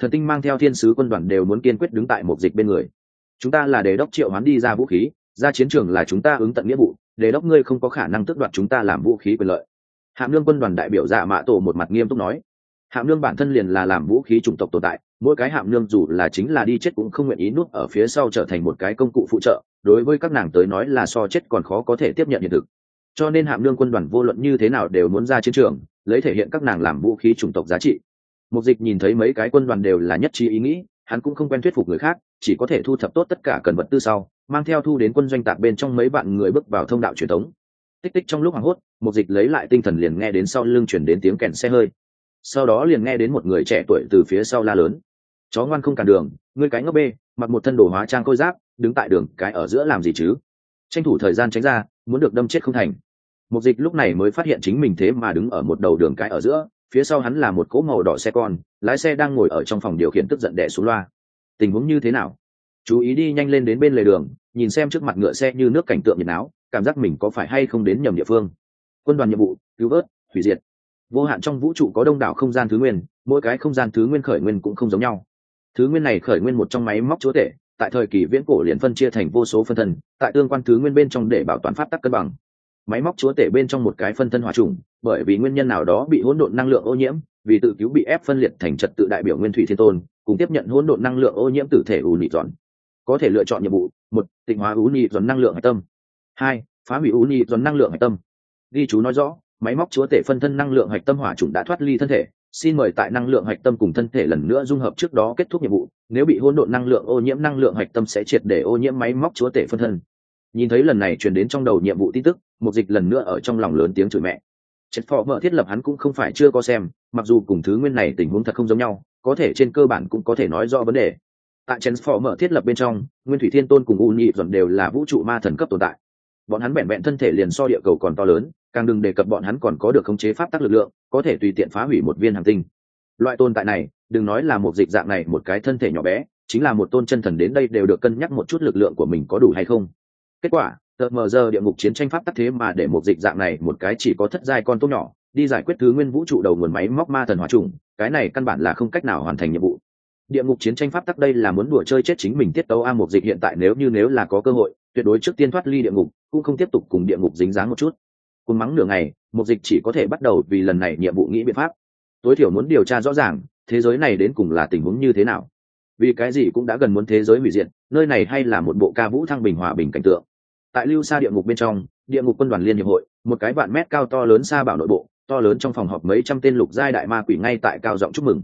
Speaker 1: Thần Tinh mang theo thiên sứ quân đoàn đều muốn kiên quyết đứng tại Mục Dịch bên người. Chúng ta là Đế đốc triệu hoán đi ra vũ khí, ra chiến trường là chúng ta ứng tận nghĩa vụ, Đế đốc ngươi không có khả năng tước đoạt chúng ta làm vũ khí quyền lợi. Hạm Nương quân đoàn đại biểu Dạ Mạ Tổ một mặt nghiêm túc nói. Hạm Nương bản thân liền là làm vũ khí chủng tộc tồn tại, mỗi cái Hạm Nương dù là chính là đi chết cũng không nguyện ý nuốt ở phía sau trở thành một cái công cụ phụ trợ, đối với các nàng tới nói là so chết còn khó có thể tiếp nhận hiện thực. Cho nên Hạm Nương quân đoàn vô luận như thế nào đều muốn ra chiến trường, lấy thể hiện các nàng làm vũ khí chủng tộc giá trị. Mục Dịch nhìn thấy mấy cái quân đoàn đều là nhất trí ý nghĩ, hắn cũng không quen thuyết phục người khác, chỉ có thể thu thập tốt tất cả cần vật tư sau, mang theo thu đến quân doanh tạc bên trong mấy bạn người bước vào thông đạo truyền thống. Tích tích trong lúc hoảng hốt, Mục Dịch lấy lại tinh thần liền nghe đến sau lưng chuyển đến tiếng kèn xe hơi. Sau đó liền nghe đến một người trẻ tuổi từ phía sau la lớn: "Chó ngoan không cản đường, ngươi cái ngốc bê, mặc một thân đồ hóa trang khôi giáp, đứng tại đường cái ở giữa làm gì chứ? Tranh thủ thời gian tránh ra, muốn được đâm chết không thành." Mục Dịch lúc này mới phát hiện chính mình thế mà đứng ở một đầu đường cái ở giữa, phía sau hắn là một cỗ màu đỏ xe con, lái xe đang ngồi ở trong phòng điều khiển tức giận đè xuống loa. Tình huống như thế nào? Chú ý đi nhanh lên đến bên lề đường, nhìn xem trước mặt ngựa xe như nước cảnh tượng nhiệt náo, cảm giác mình có phải hay không đến nhầm địa phương. Quân đoàn nhiệm vụ: cứu vớt, hủy diệt. Vô hạn trong vũ trụ có đông đảo không gian thứ nguyên, mỗi cái không gian thứ nguyên khởi nguyên cũng không giống nhau. Thứ nguyên này khởi nguyên một trong máy móc chúa tể, tại thời kỳ viễn cổ liền phân chia thành vô số phân thân, tại tương quan thứ nguyên bên trong để bảo toàn pháp tắc cân bằng. Máy móc chúa tể bên trong một cái phân thân hỏa trùng, bởi vì nguyên nhân nào đó bị hỗn độn năng lượng ô nhiễm, vì tự cứu bị ép phân liệt thành trật tự đại biểu Nguyên Thủy Thiên Tôn, cùng tiếp nhận hỗn độn năng lượng ô nhiễm tử thể u nhị dọn. Có thể lựa chọn nhiệm vụ: 1. Tịnh hóa u nhị dọn năng lượng hạch tâm. 2. Phá hủy u nhị dọn năng lượng hạch tâm. Ghi chú nói rõ, máy móc chúa tể phân thân năng lượng hạch tâm hỏa trùng đã thoát ly thân thể, xin mời tại năng lượng hạch tâm cùng thân thể lần nữa dung hợp trước đó kết thúc nhiệm vụ, nếu bị hỗn độn năng lượng ô nhiễm năng lượng hạch tâm sẽ triệt để ô nhiễm máy móc chúa tể phân thân. Nhìn thấy lần này truyền đến trong đầu nhiệm vụ tin tức, Mục Dịch lần nữa ở trong lòng lớn tiếng chửi mẹ. Chết phò mở thiết lập hắn cũng không phải chưa có xem, mặc dù cùng thứ nguyên này tình huống thật không giống nhau, có thể trên cơ bản cũng có thể nói rõ vấn đề. Tại Transformer thiết lập bên trong, Nguyên Thủy Thiên Tôn cùng U Nhị Dọn đều là vũ trụ ma thần cấp tồn tại. Bọn hắn vẹn vẹn thân thể liền so địa cầu còn to lớn, càng đừng đề cập bọn hắn còn có được khống chế pháp tắc lực lượng, có thể tùy tiện phá hủy một viên hành tinh. Loại tồn tại này, đừng nói là một dịch dạng này một cái thân thể nhỏ bé, chính là một tôn chân thần đến đây đều được cân nhắc một chút lực lượng của mình có đủ hay không. Kết quả, tờ mờ giờ địa ngục chiến tranh pháp tắc thế mà để một dịch dạng này một cái chỉ có thất giai con tốt nhỏ đi giải quyết thứ nguyên vũ trụ đầu nguồn máy móc ma thần hỏa trùng, cái này căn bản là không cách nào hoàn thành nhiệm vụ. Địa ngục chiến tranh pháp tắc đây là muốn đùa chơi chết chính mình tiết tấu a. Một dịch hiện tại nếu là có cơ hội, tuyệt đối trước tiên thoát ly địa ngục, cũng không tiếp tục cùng địa ngục dính dáng một chút. Cùng mắng nửa ngày, một dịch chỉ có thể bắt đầu vì lần này nhiệm vụ nghĩ biện pháp. Tối thiểu muốn điều tra rõ ràng thế giới này đến cùng là tình huống như thế nào, vì cái gì cũng đã gần muốn thế giới hủy diệt, nơi này hay là một bộ ca vũ thăng bình hòa bình cảnh tượng. Tại lưu xa địa ngục bên trong, địa ngục quân đoàn liên hiệp hội, một cái vạn mét cao to lớn xa bảo nội bộ, to lớn trong phòng họp mấy trăm tên lục giai đại ma quỷ ngay tại cao giọng chúc mừng.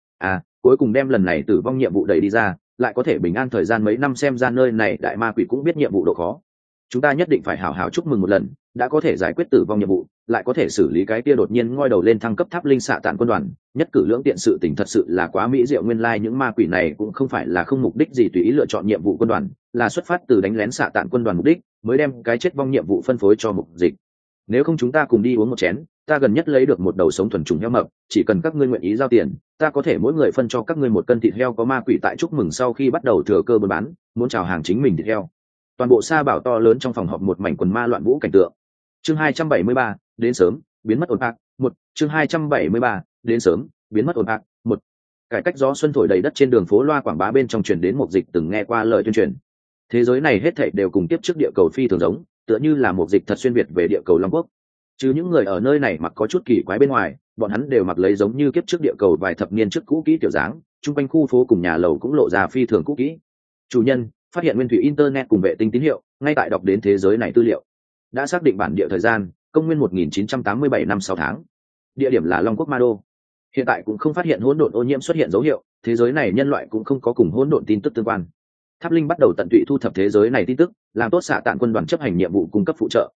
Speaker 1: Cuối cùng đem lần này tử vong nhiệm vụ đẩy đi ra, lại có thể bình an thời gian mấy năm, xem ra nơi này đại ma quỷ cũng biết nhiệm vụ độ khó. Chúng ta nhất định phải hảo hảo chúc mừng một lần, đã có thể giải quyết tử vong nhiệm vụ, lại có thể xử lý cái kia đột nhiên ngoi đầu lên thăng cấp tháp linh xạ tản quân đoàn, nhất cử lưỡng tiện, sự tình thật sự là quá mỹ diệu. Nguyên lai những ma quỷ này cũng không phải là không mục đích gì tùy ý lựa chọn nhiệm vụ quân đoàn, là xuất phát từ đánh lén xạ tản quân đoàn mục đích, mới đem cái chết vong nhiệm vụ phân phối cho mục dịch. Nếu không chúng ta cùng đi uống một chén, ta gần nhất lấy được một đầu sống thuần trùng heo mập, chỉ cần các ngươi nguyện ý giao tiền, ta có thể mỗi người phân cho các ngươi một cân thịt heo. Có ma quỷ tại chúc mừng sau khi bắt đầu thừa cơ buôn bán, muốn chào hàng chính mình thịt heo. Toàn bộ sa bảo to lớn trong phòng họp một mảnh quần ma loạn vũ cảnh tượng. Chương 273, đến sớm, biến mất ổn ạc. Một chương 273, đến sớm, biến mất ổn ạc. Một cải cách gió xuân thổi đầy đất, trên đường phố loa quảng bá bên trong truyền đến một dịch từng nghe qua lời tuyên truyền. Thế giới này hết thảy đều cùng tiếp trước địa cầu phi thường giống, tựa như là một dịch thật xuyên việt về địa cầu Long Quốc. Chứ những người ở nơi này mặc có chút kỳ quái bên ngoài, bọn hắn đều mặc lấy giống như kiếp trước địa cầu vài thập niên trước cũ kỹ kiểu dáng, chung quanh khu phố cùng nhà lầu cũng lộ ra phi thường cũ kỹ. Chủ nhân phát hiện nguyên thủy internet cùng vệ tinh tín hiệu, ngay tại đọc đến thế giới này tư liệu. Đã xác định bản địa thời gian, công nguyên 1987 năm 6 tháng. Địa điểm là Long Quốc Ma Đô. Hiện tại cũng không phát hiện hỗn độn ô nhiễm xuất hiện dấu hiệu, thế giới này nhân loại cũng không có cùng hỗn độn tin tức tương quan. Tháp Linh bắt đầu tận tụy thu thập thế giới này tin tức, làm tốt xạ tản quân đoàn chấp hành nhiệm vụ cung cấp phụ trợ.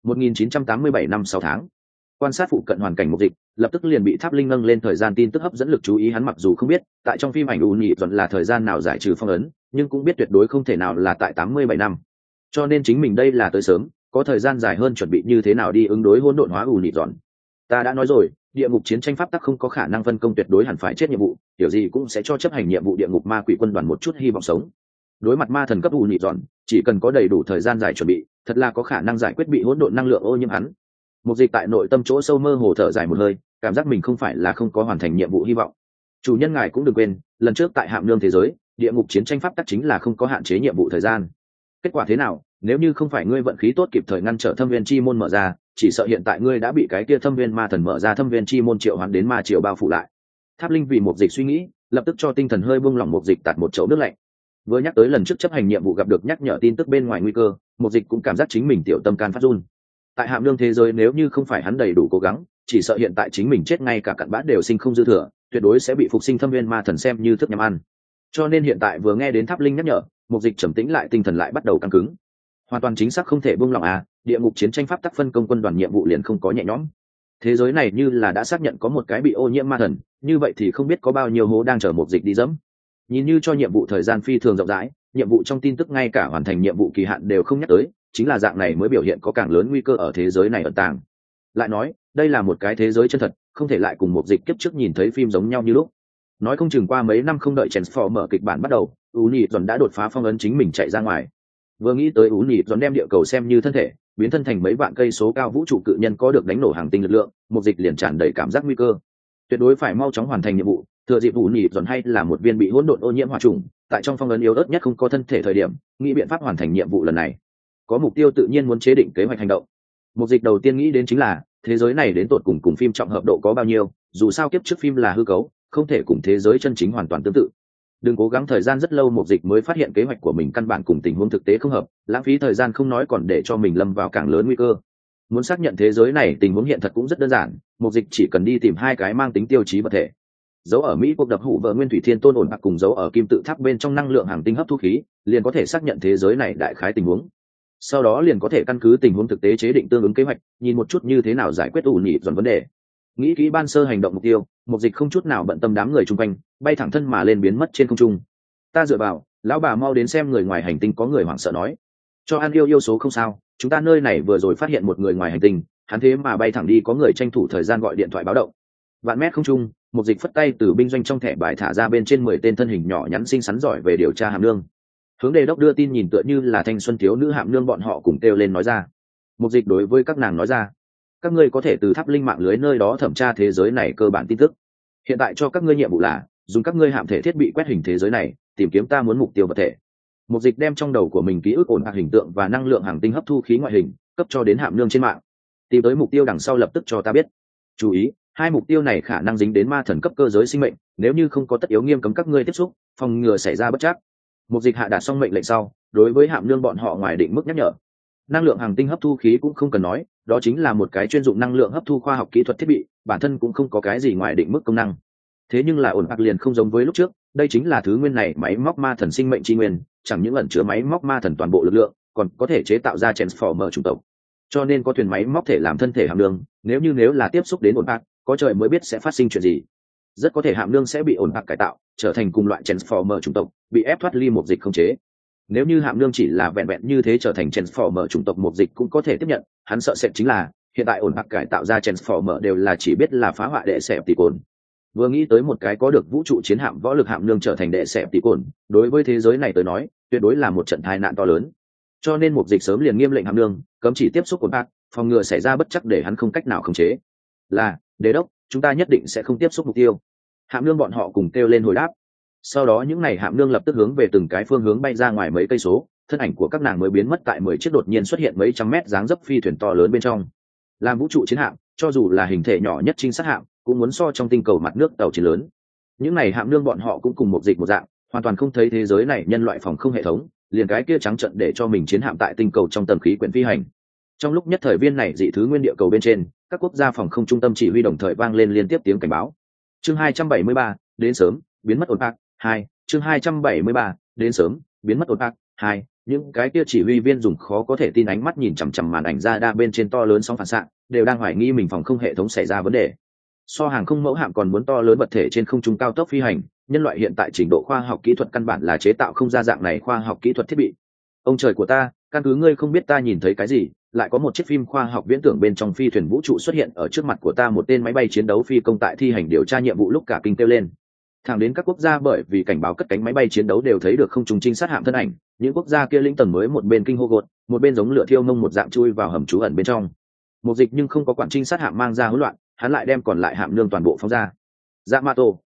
Speaker 1: 1987 năm 6 tháng. Quan sát phụ cận hoàn cảnh mục dịch, lập tức liền bị Tháp Linh nâng lên thời gian tin tức hấp dẫn lực chú ý. Hắn mặc dù không biết tại trong phim ảnh U Nhị Dọn là thời gian nào giải trừ phong ấn, nhưng cũng biết tuyệt đối không thể nào là tại 87 năm. Cho nên chính mình đây là tới sớm, có thời gian dài hơn chuẩn bị như thế nào đi ứng đối hỗn độn hóa U Nhị Dọn. Ta đã nói rồi, địa ngục chiến tranh pháp tắc không có khả năng phân công tuyệt đối hẳn phải chết nhiệm vụ, kiểu gì cũng sẽ cho chấp hành nhiệm vụ địa ngục ma quỷ quân đoàn một chút hy vọng sống. Đối mặt ma thần cấp U Nhị Dọn, chỉ cần có đầy đủ thời gian dài chuẩn bị, thật là có khả năng giải quyết bị hỗn độn năng lượng ô nhiễm hắn. Một dịch tại nội tâm chỗ sâu mơ hồ thở dài một hơi, cảm giác mình không phải là không có hoàn thành nhiệm vụ hy vọng. Chủ nhân ngài cũng đừng quên, lần trước tại hạm nương thế giới, địa ngục chiến tranh pháp tắc chính là không có hạn chế nhiệm vụ thời gian. Kết quả thế nào? Nếu như không phải ngươi vận khí tốt kịp thời ngăn trở thâm viên chi môn mở ra, chỉ sợ hiện tại ngươi đã bị cái kia thâm viên ma thần mở ra thâm viên chi môn triệu hoán đến ma triều bao phủ lại. Tháp Linh vì Mục Dịch suy nghĩ, lập tức cho tinh thần hơi buông lỏng Mục Dịch tạt một chậu nước lạnh. Vừa nhắc tới lần trước chấp hành nhiệm vụ gặp được nhắc nhở tin tức bên ngoài nguy cơ, Mục Dịch cũng cảm giác chính mình tiểu tâm can phát run. Tại hạm nương thế giới nếu như không phải hắn đầy đủ cố gắng, chỉ sợ hiện tại chính mình chết ngay cả cặn bã đều sinh không dư thừa, tuyệt đối sẽ bị phục sinh thâm viên ma thần xem như thức nhắm ăn. Cho nên hiện tại vừa nghe đến Tháp Linh nhắc nhở, Mục Dịch trầm tĩnh lại, tinh thần lại bắt đầu căng cứng. Hoàn toàn chính xác không thể buông lỏng à, địa ngục chiến tranh pháp tắc phân công quân đoàn nhiệm vụ liền không có nhẹ nhõm. Thế giới này như là đã xác nhận có một cái bị ô nhiễm ma thần, như vậy thì không biết có bao nhiêu hố đang chờ Mục Dịch đi dẫm. Nhìn như cho nhiệm vụ thời gian phi thường rộng rãi, nhiệm vụ trong tin tức ngay cả hoàn thành nhiệm vụ kỳ hạn đều không nhắc tới, chính là dạng này mới biểu hiện có càng lớn nguy cơ ở thế giới này ẩn tàng. Lại nói, đây là một cái thế giới chân thật, không thể lại cùng Mục Dịch kiếp trước nhìn thấy phim giống nhau như lúc. Nói không chừng qua mấy năm không đợi Transform mở kịch bản bắt đầu, Ú Nhị Dọn đã đột phá phong ấn chính mình chạy ra ngoài. Vừa nghĩ tới Ú Nhị Dọn đem địa cầu xem như thân thể, biến thân thành mấy vạn cây số cao vũ trụ cự nhân có được đánh nổ hàng tinh lực lượng, Mục Dịch liền tràn đầy cảm giác nguy cơ. Tuyệt đối phải mau chóng hoàn thành nhiệm vụ, thừa dịp Ú Nhị Dọn hay là một viên bị hỗn độn ô nhiễm hỏa trùng, tại trong phong ấn yếu ớt nhất không có thân thể thời điểm, nghĩ biện pháp hoàn thành nhiệm vụ lần này. Có mục tiêu tự nhiên muốn chế định kế hoạch hành động. Mục Dịch đầu tiên nghĩ đến chính là thế giới này đến tột cùng phim trọng hợp độ có bao nhiêu, dù sao kiếp trước phim là hư cấu, không thể cùng thế giới chân chính hoàn toàn tương tự. Đừng cố gắng thời gian rất lâu, Mục Dịch mới phát hiện kế hoạch của mình căn bản cùng tình huống thực tế không hợp, lãng phí thời gian không nói còn để cho mình lâm vào càng lớn nguy cơ. Muốn xác nhận thế giới này tình huống hiện thật cũng rất đơn giản, Mục Dịch chỉ cần đi tìm hai cái mang tính tiêu chí vật thể. Dấu ở Mỹ quốc đập hủ vợ nguyên thủy thiên tôn ổn bạc cùng dấu ở kim tự tháp bên trong năng lượng hàng tinh hấp thu khí, liền có thể xác nhận thế giới này đại khái tình huống. Sau đó liền có thể căn cứ tình huống thực tế chế định tương ứng kế hoạch, nhìn một chút như thế nào giải quyết ủ nhị dọn vấn đề. Nghĩ kỹ ban sơ hành động mục tiêu, Mục Dịch không chút nào bận tâm đám người chung quanh, bay thẳng thân mà lên biến mất trên không trung. Ta dựa vào, lão bà mau đến xem, người ngoài hành tinh có người hoảng sợ nói. Cho An yêu số không sao, chúng ta nơi này vừa rồi phát hiện một người ngoài hành tinh, hắn thế mà bay thẳng đi, có người tranh thủ thời gian gọi điện thoại báo động. Vạn mét không trung, Mục Dịch phất tay từ binh doanh trong thẻ bài thả ra bên trên 10 tên thân hình nhỏ nhắn xinh xắn giỏi về điều tra hàm nương. Hướng Đề đốc đưa tin nhìn tựa như là thanh xuân thiếu nữ hàm nương bọn họ cùng kêu lên nói ra. Mục Dịch đối với các nàng nói ra, các ngươi có thể từ Tháp Linh mạng lưới nơi đó thẩm tra thế giới này cơ bản tin tức. Hiện tại cho các ngươi nhiệm vụ là dùng các ngươi hạm thể thiết bị quét hình thế giới này, tìm kiếm ta muốn mục tiêu vật thể. Mục Dịch đem trong đầu của mình ký ức ổn định hình tượng và năng lượng hàng tinh hấp thu khí ngoại hình cấp cho đến hạm nương trên mạng. Tìm tới mục tiêu đằng sau lập tức cho ta biết. Chú ý, hai mục tiêu này khả năng dính đến ma thần cấp cơ giới sinh mệnh, nếu như không có tất yếu nghiêm cấm các ngươi tiếp xúc, phòng ngừa xảy ra bất trắc. Mục Dịch hạ đạt xong mệnh lệnh sau, đối với hạm nương bọn họ ngoài định mức nhắc nhở. Năng lượng hàng tinh hấp thu khí cũng không cần nói, đó chính là một cái chuyên dụng năng lượng hấp thu khoa học kỹ thuật thiết bị, bản thân cũng không có cái gì ngoài định mức công năng. Thế nhưng là ổn bạc liền không giống với lúc trước, đây chính là thứ nguyên này máy móc ma thần sinh mệnh chi nguyên, chẳng những ẩn chứa máy móc ma thần toàn bộ lực lượng, còn có thể chế tạo ra transformer chủng tộc. Cho nên có thuyền máy móc thể làm thân thể hạm nương, nếu là tiếp xúc đến ổn bạc, có trời mới biết sẽ phát sinh chuyện gì. Rất có thể hạm nương sẽ bị ổn bạc cải tạo, trở thành cùng loại transformer chủng tộc, bị ép thoát ly Mục Dịch không chế. Nếu như hạm nương chỉ là vẹn vẹn như thế trở thành transformer chủng tộc, Mục Dịch cũng có thể tiếp nhận, hắn sợ sệt chính là hiện tại ổn bạc cải tạo ra transformer đều là chỉ biết là phá hoại đệ sẹp tỷ cồn. Vừa nghĩ tới một cái có được vũ trụ chiến hạm võ lực hạm nương trở thành đệ sẹp tỷ cồn, đối với thế giới này tới nói tuyệt đối là một trận tai nạn to lớn. Cho nên Mục Dịch sớm liền nghiêm lệnh hạm nương cấm chỉ tiếp xúc ổn bạc, phòng ngừa xảy ra bất chắc để hắn không cách nào khống chế. Là Đế đốc, chúng ta nhất định sẽ không tiếp xúc mục tiêu. Hạm nương bọn họ cùng kêu lên hồi đáp. Sau đó những ngày hạm nương lập tức hướng về từng cái phương hướng bay ra ngoài mấy cây số, thân ảnh của các nàng mới biến mất tại 10 chiếc đột nhiên xuất hiện mấy trăm mét dáng dấp phi thuyền to lớn bên trong. Làm vũ trụ chiến hạm, cho dù là hình thể nhỏ nhất trinh sát hạm, cũng muốn so trong tinh cầu mặt nước tàu chiến lớn. Những ngày hạm nương bọn họ cũng cùng Mục Dịch một dạng, hoàn toàn không thấy thế giới này nhân loại phòng không hệ thống, liền cái kia trắng trận để cho mình chiến hạm tại tinh cầu trong tầm khí quyển phi hành. Trong lúc nhất thời viên này dị thứ nguyên địa cầu bên trên, các quốc gia phòng không trung tâm chỉ huy đồng thời vang lên liên tiếp tiếng cảnh báo. Chương 273, đến sớm, biến mất ổn bạc. 2, chương 273, đến sớm, biến mất ổn bạc. 2, những cái kia chỉ huy viên dùng khó có thể tin ánh mắt nhìn chằm chằm màn ảnh radar bên trên to lớn sóng phản xạ, đều đang hoài nghi mình phòng không hệ thống xảy ra vấn đề. So hàng không mẫu hạm còn muốn to lớn vật thể trên không trung cao tốc phi hành, nhân loại hiện tại trình độ khoa học kỹ thuật căn bản là chế tạo không ra dạng này khoa học kỹ thuật thiết bị. Ông trời của ta, căn cứ ngươi không biết ta nhìn thấy cái gì, lại có một chiếc phim khoa học viễn tưởng bên trong phi thuyền vũ trụ xuất hiện ở trước mặt của ta, một tên máy bay chiến đấu phi công tại thi hành điều tra nhiệm vụ lúc cả kinh kêu lên. Thẳng đến các quốc gia bởi vì cảnh báo cất cánh máy bay chiến đấu đều thấy được không trung trinh sát hạm thân ảnh, những quốc gia kia lĩnh tầng mới một bên kinh hô gột, một bên giống lửa thiêu mông một dạng chui vào hầm trú ẩn bên trong. Mục Dịch nhưng không có quản trinh sát hạm mang ra hỗn loạn, hắn lại đem còn lại hạm nương toàn bộ phóng ra. Yamato,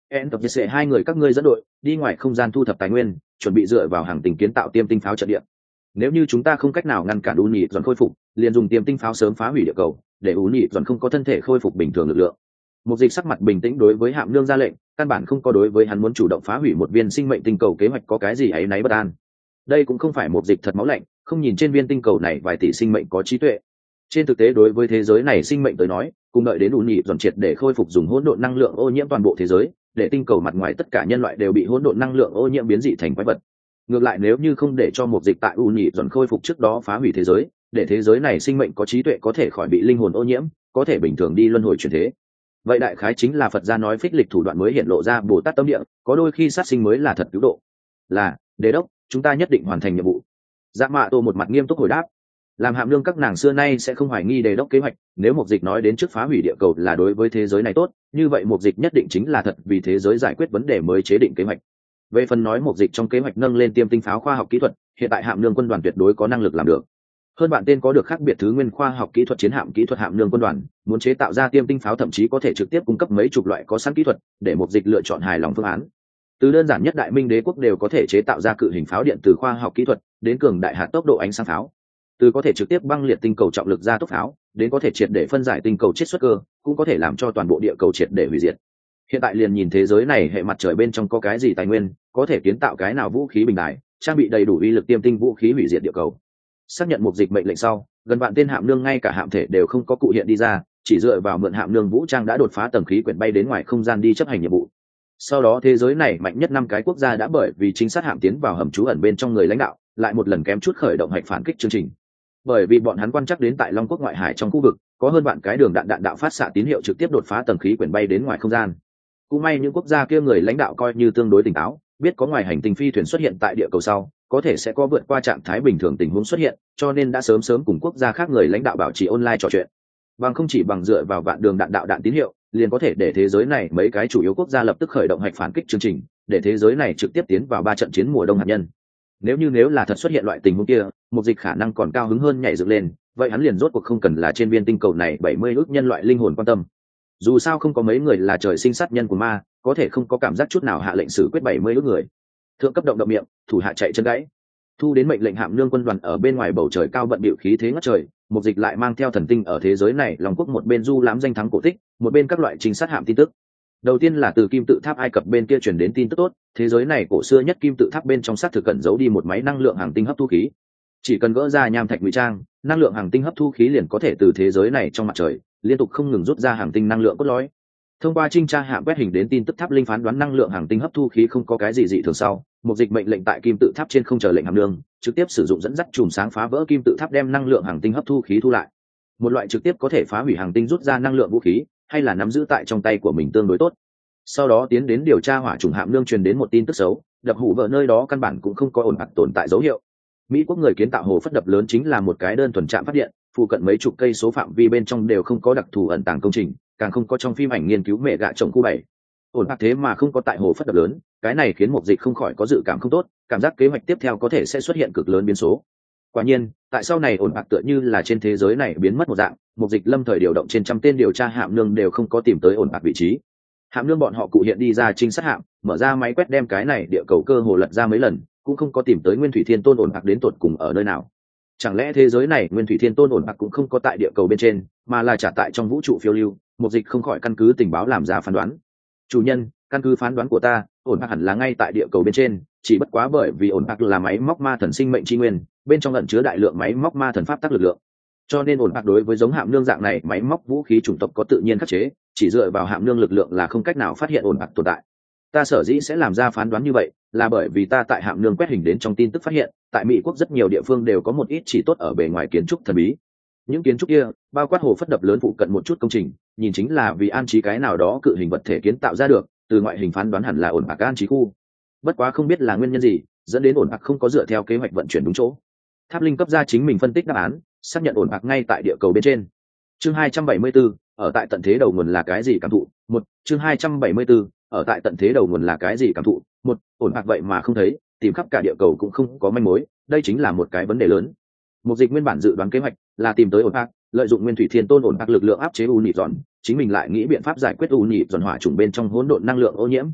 Speaker 1: En tập sẽ hai người các ngươi dẫn đội đi ngoài không gian thu thập tài nguyên, chuẩn bị dựa vào hàng tình kiến tạo tiêm tinh pháo trận địa. Nếu như chúng ta không cách nào ngăn cản u nhị dọn khôi phục, liền dùng tiêm tinh pháo sớm phá hủy địa cầu, để u nhị dọn không có thân thể khôi phục bình thường lực lượng. Một dịch sắc mặt bình tĩnh đối với Hạm Nương ra lệnh, căn bản không có đối với hắn muốn chủ động phá hủy một viên sinh mệnh tinh cầu kế hoạch có cái gì ấy náy bất an. Đây cũng không phải một dịch thật máu lạnh, không nhìn trên viên tinh cầu này vài tỷ sinh mệnh có trí tuệ. Trên thực tế đối với thế giới này sinh mệnh tới nói, cùng đợi đến u nhị dọn triệt để khôi phục dùng hỗn độn năng lượng ô nhiễm toàn bộ thế giới, để tinh cầu mặt ngoài tất cả nhân loại đều bị hỗn độn năng lượng ô nhiễm biến dị thành quái vật. Ngược lại nếu như không để cho một dịch tại u nhị dọn khôi phục trước đó phá hủy thế giới, để thế giới này sinh mệnh có trí tuệ có thể khỏi bị linh hồn ô nhiễm, có thể bình thường đi luân hồi chuyển thế. Vậy đại khái chính là Phật gia nói phích lịch thủ đoạn mới hiện lộ ra Bồ Tát tâm địa, có đôi khi sát sinh mới là thật cứu độ. Là đế đốc, chúng ta nhất định hoàn thành nhiệm vụ. Dạ Mạ Tô một mặt nghiêm túc hồi đáp. Làm Hạm Nương các nàng xưa nay sẽ không hoài nghi đề đốc kế hoạch, nếu một dịch nói đến trước phá hủy địa cầu là đối với thế giới này tốt, như vậy một dịch nhất định chính là thật vì thế giới giải quyết vấn đề mới chế định kế hoạch. Về phần nói một dịch trong kế hoạch nâng lên tiêm tinh pháo khoa học kỹ thuật, hiện tại Hạm Nương quân đoàn tuyệt đối có năng lực làm được. Hơn bạn tên có được khác biệt thứ nguyên khoa học kỹ thuật chiến hạm kỹ thuật Hạm Nương quân đoàn, muốn chế tạo ra tiêm tinh pháo thậm chí có thể trực tiếp cung cấp mấy chục loại có sẵn kỹ thuật, để một dịch lựa chọn hài lòng phương án. Từ đơn giản nhất Đại Minh Đế quốc đều có thể chế tạo ra cự hình pháo điện từ khoa học kỹ thuật, đến cường đại hạt tốc độ ánh sáng pháo. Từ có thể trực tiếp băng liệt tinh cầu trọng lực ra tốc pháo, đến có thể triệt để phân giải tinh cầu chiết xuất cơ, cũng có thể làm cho toàn bộ địa cầu triệt để hủy diệt. Hiện tại liền nhìn thế giới này hệ mặt trời bên trong có cái gì tài nguyên, có thể kiến tạo cái nào vũ khí bình đại, trang bị đầy đủ uy lực tiêm tinh vũ khí hủy diệt địa cầu. Xác nhận một dịch mệnh lệnh sau, gần vạn tên Hạm Nương ngay cả hạm thể đều không có cụ hiện đi ra, chỉ dựa vào mượn Hạm Nương vũ trang đã đột phá tầng khí quyển bay đến ngoài không gian đi chấp hành nhiệm vụ. Sau đó thế giới này mạnh nhất 5 cái quốc gia đã bởi vì chính sát hạm tiến vào hầm trú ẩn bên trong người lãnh đạo, lại một lần kém chút khởi động hạch phản kích chương trình. Bởi vì bọn hắn quan chắc đến tại Long Quốc ngoại hải trong khu vực có hơn bạn cái đường đạn đạo phát xạ tín hiệu trực tiếp đột phá tầng khí quyển bay đến ngoài không gian. Cũng may những quốc gia kia người lãnh đạo coi như tương đối tỉnh táo, biết có ngoài hành tinh phi thuyền xuất hiện tại địa cầu sau, có thể sẽ có vượt qua trạng thái bình thường tình huống xuất hiện, cho nên đã sớm cùng quốc gia khác người lãnh đạo bảo trì online trò chuyện. Bằng không chỉ bằng dựa vào vạn đường đạn tín hiệu, liền có thể để thế giới này mấy cái chủ yếu quốc gia lập tức khởi động hạch phản kích chương trình, để thế giới này trực tiếp tiến vào 3 trận chiến mùa đông hạt nhân. Nếu là thật xuất hiện loại tình huống kia, một dịch khả năng còn cao hứng hơn nhảy dựng lên, vậy hắn liền rốt cuộc không cần là trên viên tinh cầu này 70 ước nhân loại linh hồn quan tâm. Dù sao không có mấy người là trời sinh sát nhân của ma, có thể không có cảm giác chút nào hạ lệnh xử quyết 70 ước người. Thượng cấp động miệng, thủ hạ chạy chân gãy. Thu đến mệnh lệnh Hạm Nương quân đoàn ở bên ngoài bầu trời cao bận bịu khí thế ngất trời, một dịch lại mang theo thần tinh ở thế giới này Long Quốc một bên du lãm danh thắng cổ tích, một bên các loại trinh sát hạm tin tức. Đầu tiên là từ kim tự tháp Ai Cập bên kia truyền đến tin tức tốt, thế giới này cổ xưa nhất kim tự tháp bên trong xác thực cẩn giấu đi một máy năng lượng hàng tinh hấp thu khí. Chỉ cần gỡ ra nham thạch ngụy trang, năng lượng hàng tinh hấp thu khí liền có thể từ thế giới này trong mặt trời liên tục không ngừng rút ra hàng tinh năng lượng cốt lõi. Thông qua trinh tra hạm quét hình đến tin tức tháp linh phán đoán năng lượng hàng tinh hấp thu khí không có cái gì dị thường sau, một dịch mệnh lệnh tại kim tự tháp trên không chờ lệnh Hạm Nương, trực tiếp sử dụng dẫn dắt chùm sáng phá vỡ kim tự tháp đem năng lượng hàng tinh hấp thu khí thu lại. Một loại trực tiếp có thể phá hủy hàng tinh rút ra năng lượng vũ khí, hay là nắm giữ tại trong tay của mình tương đối tốt. Sau đó tiến đến điều tra hỏa trùng Hạm Nương truyền đến một tin tức xấu, đập hủ vỡ nơi đó căn bản cũng không có ổn ạc tồn tại dấu hiệu. Mỹ quốc người kiến tạo hồ phất đập lớn chính là một cái đơn thuần trạm phát điện, phụ cận mấy chục cây số phạm vi bên trong đều không có đặc thù ẩn tàng công trình, càng không có trong phim ảnh nghiên cứu mẹ gạ chồng khu 7. Ổn ạc thế mà không có tại hồ phất đập lớn, cái này khiến một dịch không khỏi có dự cảm không tốt, cảm giác kế hoạch tiếp theo có thể sẽ xuất hiện cực lớn biến số. Quả nhiên, tại sau này ổn ạc tựa như là trên thế giới này biến mất một dạng, một dịch lâm thời điều động trên trăm tên điều tra Hạm Nương đều không có tìm tới ổn ạc vị trí. Hạm Nương bọn họ cụ hiện đi ra trinh sát hạm, mở ra máy quét đem cái này địa cầu cơ hồ lật ra mấy lần, cũng không có tìm tới Nguyên Thủy Thiên Tôn ổn ạc đến tột cùng ở nơi nào. Chẳng lẽ thế giới này Nguyên Thủy Thiên Tôn ổn ạc cũng không có tại địa cầu bên trên, mà là trả tại trong vũ trụ phiêu lưu? Một dịch không khỏi căn cứ tình báo làm ra phán đoán. Chủ nhân, căn cứ phán đoán của ta, ổn ạc hẳn là ngay tại địa cầu bên trên, chỉ bất quá bởi vì ổn ạc là máy móc ma thần sinh mệnh chi nguyên, bên trong ẩn chứa đại lượng máy móc ma thần pháp tắc lực lượng, cho nên ổn ạc đối với giống Hạm Nương dạng này máy móc vũ khí chủng tộc có tự nhiên khắc chế, chỉ dựa vào Hạm Nương lực lượng là không cách nào phát hiện ổn ạc tồn tại. Ta sở dĩ sẽ làm ra phán đoán như vậy, là bởi vì ta tại Hạm Nương quét hình đến trong tin tức phát hiện, tại Mỹ quốc rất nhiều địa phương đều có một ít chỉ tốt ở bề ngoài kiến trúc thần bí. Những kiến trúc kia, bao quát hồ phất đập lớn phụ cận một chút công trình, nhìn chính là vì an trí cái nào đó cự hình vật thể kiến tạo ra được, từ ngoại hình phán đoán hẳn là ổn ạc an trí khu. Bất quá không biết là nguyên nhân gì, dẫn đến ổn ạc không có dựa theo kế hoạch vận chuyển đúng chỗ. Tháp Linh cấp ra chính mình phân tích đáp án, xác nhận ổn ạc ngay tại địa cầu bên trên. Chương 274, ở tại tận thế đầu nguồn là cái gì cảm thụ? Một, chương 274, ở tại tận thế đầu nguồn là cái gì cảm thụ? Một, ổn ạc vậy mà không thấy, tìm khắp cả địa cầu cũng không có manh mối, đây chính là một cái vấn đề lớn. Một dịch nguyên bản dự đoán kế hoạch là tìm tới ổn ạc, lợi dụng Nguyên Thủy Thiên Tôn ổn ạc lực lượng áp chế u nhị dọn, chính mình lại nghĩ biện pháp giải quyết u nhị dọn hỏa trùng bên trong hỗn độn năng lượng ô nhiễm,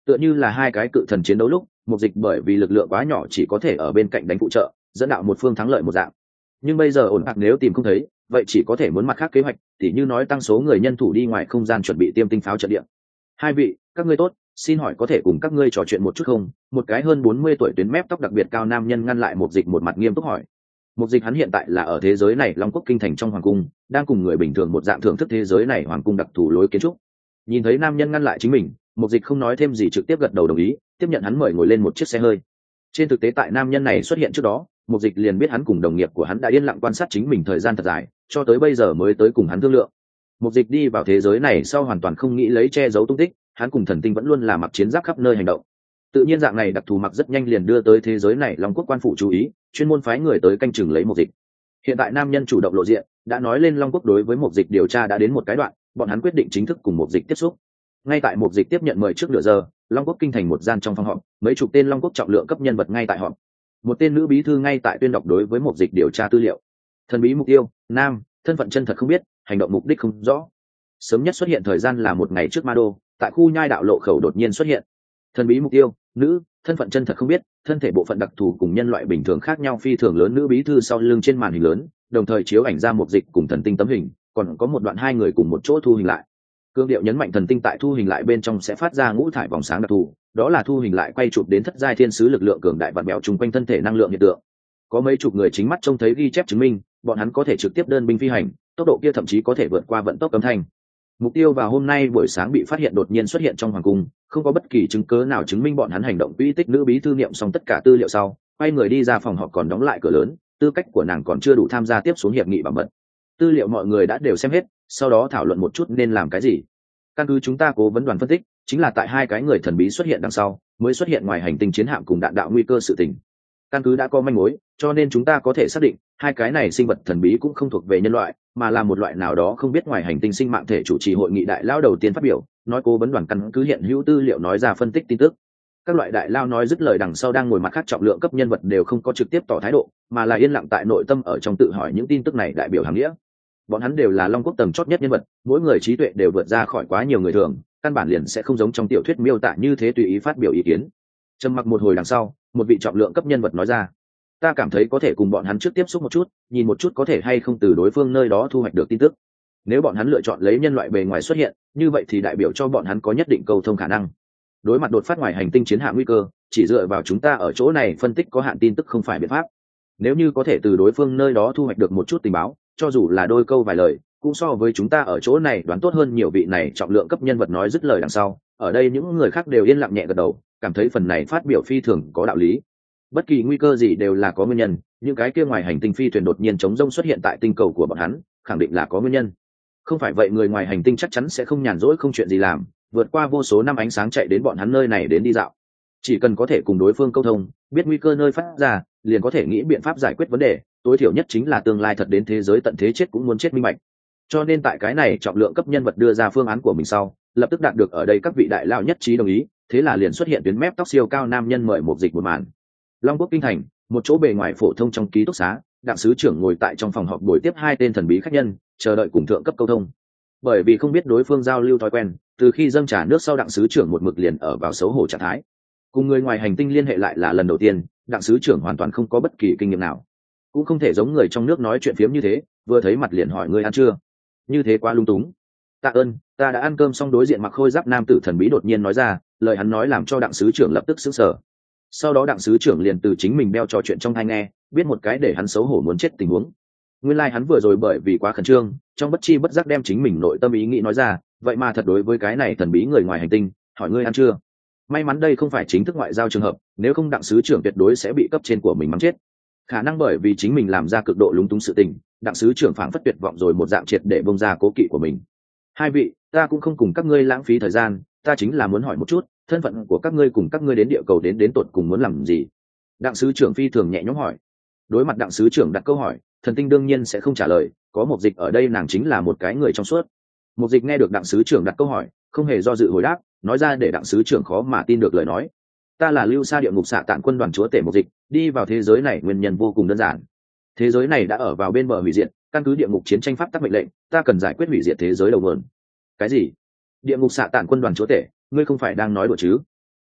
Speaker 1: Tựa như là hai cái cự thần chiến đấu lúc, mục dịch bởi vì lực lượng quá nhỏ chỉ có thể ở bên cạnh đánh phụ trợ, dẫn đạo một phương thắng lợi một dạng. Nhưng bây giờ ổn bạc nếu tìm không thấy, vậy chỉ có thể muốn mặt khác kế hoạch, tỉ như nói tăng số người nhân thủ đi ngoài không gian chuẩn bị tiêm tinh pháo trận địa. Hai vị, các ngươi tốt, xin hỏi có thể cùng các ngươi trò chuyện một chút không? Một cái hơn 40 tuổi tuyến mép tóc đặc biệt cao nam nhân ngăn lại mục dịch, một mặt nghiêm túc hỏi. Mục dịch hắn hiện tại là ở thế giới này Long Quốc kinh thành trong hoàng cung, đang cùng người bình thường một dạng thưởng thức thế giới này hoàng cung đặc thù lối kiến trúc. Nhìn thấy nam nhân ngăn lại chính mình, mục dịch không nói thêm gì trực tiếp gật đầu đồng ý, tiếp nhận hắn mời ngồi lên một chiếc xe hơi. Trên thực tế tại nam nhân này xuất hiện trước đó, mục dịch liền biết hắn cùng đồng nghiệp của hắn đã yên lặng quan sát chính mình thời gian thật dài, cho tới bây giờ mới tới cùng hắn thương lượng. Mục dịch đi vào thế giới này sau hoàn toàn không nghĩ lấy che giấu tung tích, hắn cùng thần tinh vẫn luôn là mặc chiến giáp khắp nơi hành động. Tự nhiên dạng này đặc thù mặc rất nhanh liền đưa tới thế giới này Long Quốc quan phủ chú ý, chuyên môn phái người tới canh chừng lấy mục dịch. Hiện tại nam nhân chủ động lộ diện, đã nói lên Long Quốc đối với mục dịch điều tra đã đến một cái đoạn, bọn hắn quyết định chính thức cùng mục dịch tiếp xúc. Ngay tại mục dịch tiếp nhận mời trước nửa giờ, Long Quốc kinh thành một gian trong phòng họp, mấy chục tên Long Quốc trọng lượng cấp nhân vật ngay tại họp. Một tên nữ bí thư ngay tại tuyên đọc đối với mục dịch điều tra tư liệu. Thần bí mục tiêu, nam, thân phận chân thật không biết, hành động mục đích không rõ. Sớm nhất xuất hiện thời gian là một ngày trước Ma Đô, tại khu nhai đạo lộ khẩu đột nhiên xuất hiện. Thần bí mục tiêu, nữ, thân phận chân thật không biết, thân thể bộ phận đặc thù cùng nhân loại bình thường khác nhau phi thường lớn. Nữ bí thư sau lưng trên màn hình lớn, đồng thời chiếu ảnh ra mục dịch cùng thần tinh tấm hình, còn có một đoạn hai người cùng một chỗ thu hình lại. Cương điệu nhấn mạnh thần tinh tại thu hình lại bên trong sẽ phát ra ngũ thải vòng sáng đặc thù, đó là thu hình lại quay chụp đến thất giai thiên sứ lực lượng cường đại vặn bẹo chung quanh thân thể năng lượng hiện tượng. Có mấy chục người chính mắt trông thấy ghi chép chứng minh, bọn hắn có thể trực tiếp đơn binh phi hành, tốc độ kia thậm chí có thể vượt qua vận tốc âm thanh. Mục tiêu vào hôm nay buổi sáng bị phát hiện đột nhiên xuất hiện trong hoàng cung, không có bất kỳ chứng cớ nào chứng minh bọn hắn hành động quỹ tích. Nữ bí thư niệm xong tất cả tư liệu sau, quay người đi ra phòng họp, còn đóng lại cửa lớn, tư cách của nàng còn chưa đủ tham gia tiếp xuống hiệp nghị bảo mật. Tư liệu mọi người đã đều xem hết, sau đó thảo luận một chút nên làm cái gì. Căn cứ chúng ta cố vấn đoàn phân tích, chính là tại hai cái người thần bí xuất hiện đằng sau, mới xuất hiện ngoài hành tinh chiến hạm cùng đạn đạo nguy cơ sự tình. Căn cứ đã có manh mối, cho nên chúng ta có thể xác định hai cái này sinh vật thần bí cũng không thuộc về nhân loại, mà là một loại nào đó không biết ngoài hành tinh sinh mạng thể. Chủ trì hội nghị đại lao đầu tiên phát biểu, nói cố vấn đoàn căn cứ hiện hữu tư liệu nói ra phân tích tin tức. Các loại đại lao nói dứt lời đằng sau, đang ngồi mặt khác trọng lượng cấp nhân vật đều không có trực tiếp tỏ thái độ, mà là yên lặng tại nội tâm ở trong tự hỏi những tin tức này đại biểu hàm nghĩa. Bọn hắn đều là Long Quốc tầm chót nhất nhân vật, mỗi người trí tuệ đều vượt ra khỏi quá nhiều người thường, căn bản liền sẽ không giống trong tiểu thuyết miêu tả như thế tùy ý phát biểu ý kiến. Trầm mặc một hồi đằng sau, một vị trọng lượng cấp nhân vật nói ra: ta cảm thấy có thể cùng bọn hắn trước tiếp xúc một chút, nhìn một chút có thể hay không từ đối phương nơi đó thu hoạch được tin tức. Nếu bọn hắn lựa chọn lấy nhân loại bề ngoài xuất hiện, như vậy thì đại biểu cho bọn hắn có nhất định cầu thông khả năng. Đối mặt đột phát ngoài hành tinh chiến hạm nguy cơ, chỉ dựa vào chúng ta ở chỗ này phân tích có hạn tin tức không phải biện pháp. Nếu như có thể từ đối phương nơi đó thu hoạch được một chút tình báo, cho dù là đôi câu vài lời, cũng so với chúng ta ở chỗ này đoán tốt hơn nhiều. Vị này trọng lượng cấp nhân vật nói dứt lời đằng sau, ở đây những người khác đều yên lặng nhẹ gật đầu, cảm thấy phần này phát biểu phi thường có đạo lý. Bất kỳ nguy cơ gì đều là có nguyên nhân, những cái kia ngoài hành tinh phi thuyền đột nhiên chống rông xuất hiện tại tinh cầu của bọn hắn, khẳng định là có nguyên nhân. Không phải vậy người ngoài hành tinh chắc chắn sẽ không nhàn rỗi không chuyện gì làm, vượt qua vô số năm ánh sáng chạy đến bọn hắn nơi này đến đi dạo. Chỉ cần có thể cùng đối phương câu thông, biết nguy cơ nơi phát ra, liền có thể nghĩ biện pháp giải quyết vấn đề, tối thiểu nhất chính là tương lai thật đến thế giới tận thế chết cũng muốn chết minh bạch. Cho nên tại cái này trọng lượng cấp nhân vật đưa ra phương án của mình sau, lập tức đạt được ở đây các vị đại lao nhất trí đồng ý, thế là liền xuất hiện tuyến mép tóc siêu cao nam nhân mời một dịch một màn. Long Quốc kinh thành, một chỗ bề ngoài phổ thông trong ký túc xá, đặng sứ trưởng ngồi tại trong phòng họp buổi tiếp hai tên thần bí khách nhân, chờ đợi cùng thượng cấp câu thông. Bởi vì không biết đối phương giao lưu thói quen, từ khi dâng trà nước sau, đặng sứ trưởng một mực liền ở vào xấu hổ trạng thái. Cùng người ngoài hành tinh liên hệ lại là lần đầu tiên, đặng sứ trưởng hoàn toàn không có bất kỳ kinh nghiệm nào, cũng không thể giống người trong nước nói chuyện phiếm như thế, vừa thấy mặt liền hỏi ngươi ăn chưa, như thế quá lung túng. Tạ ơn, ta đã ăn cơm xong. Đối diện mặc khôi giáp nam tử thần bí đột nhiên nói ra, lời hắn nói làm cho đặng sứ trưởng lập tức sững sờ. Sau đó đặng sứ trưởng liền từ chính mình đeo trò chuyện trong tai nghe, biết một cái để hắn xấu hổ muốn chết tình huống. Nguyên lai hắn vừa rồi bởi vì quá khẩn trương, trong bất chi bất giác đem chính mình nội tâm ý nghĩ nói ra, vậy mà thật đối với cái này thần bí người ngoài hành tinh, hỏi ngươi ăn chưa. May mắn đây không phải chính thức ngoại giao trường hợp, nếu không đặng sứ trưởng tuyệt đối sẽ bị cấp trên của mình mắng chết. Khả năng bởi vì chính mình làm ra cực độ lúng túng sự tình, đặng sứ trưởng phảng phất tuyệt vọng rồi một dạng triệt để bông ra cố kỵ của mình. Hai vị, ta cũng không cùng các ngươi lãng phí thời gian, ta chính là muốn hỏi một chút, thân phận của các ngươi cùng các ngươi đến địa cầu đến tột cùng muốn làm gì. Đặng sứ trưởng phi thường nhẹ nhõm hỏi. Đối mặt đặng sứ trưởng đặt câu hỏi, thần tinh đương nhiên sẽ không trả lời, có một dịch ở đây nàng chính là một cái người trong suốt. Một dịch nghe được đặng sứ trưởng đặt câu hỏi, không hề do dự hồi đáp, nói ra để đặng sứ trưởng khó mà tin được lời nói. Ta là lưu xa địa ngục xạ tản quân đoàn chúa tể một dịch, đi vào thế giới này nguyên nhân vô cùng đơn giản. Thế giới này đã ở vào bên bờ hủy diệt, căn cứ địa ngục chiến tranh pháp tắc mệnh lệnh, ta cần giải quyết hủy diệt thế giới đầu nguồn. Cái gì? Địa ngục xạ tản quân đoàn chúa tể, ngươi không phải đang nói đùa chứ?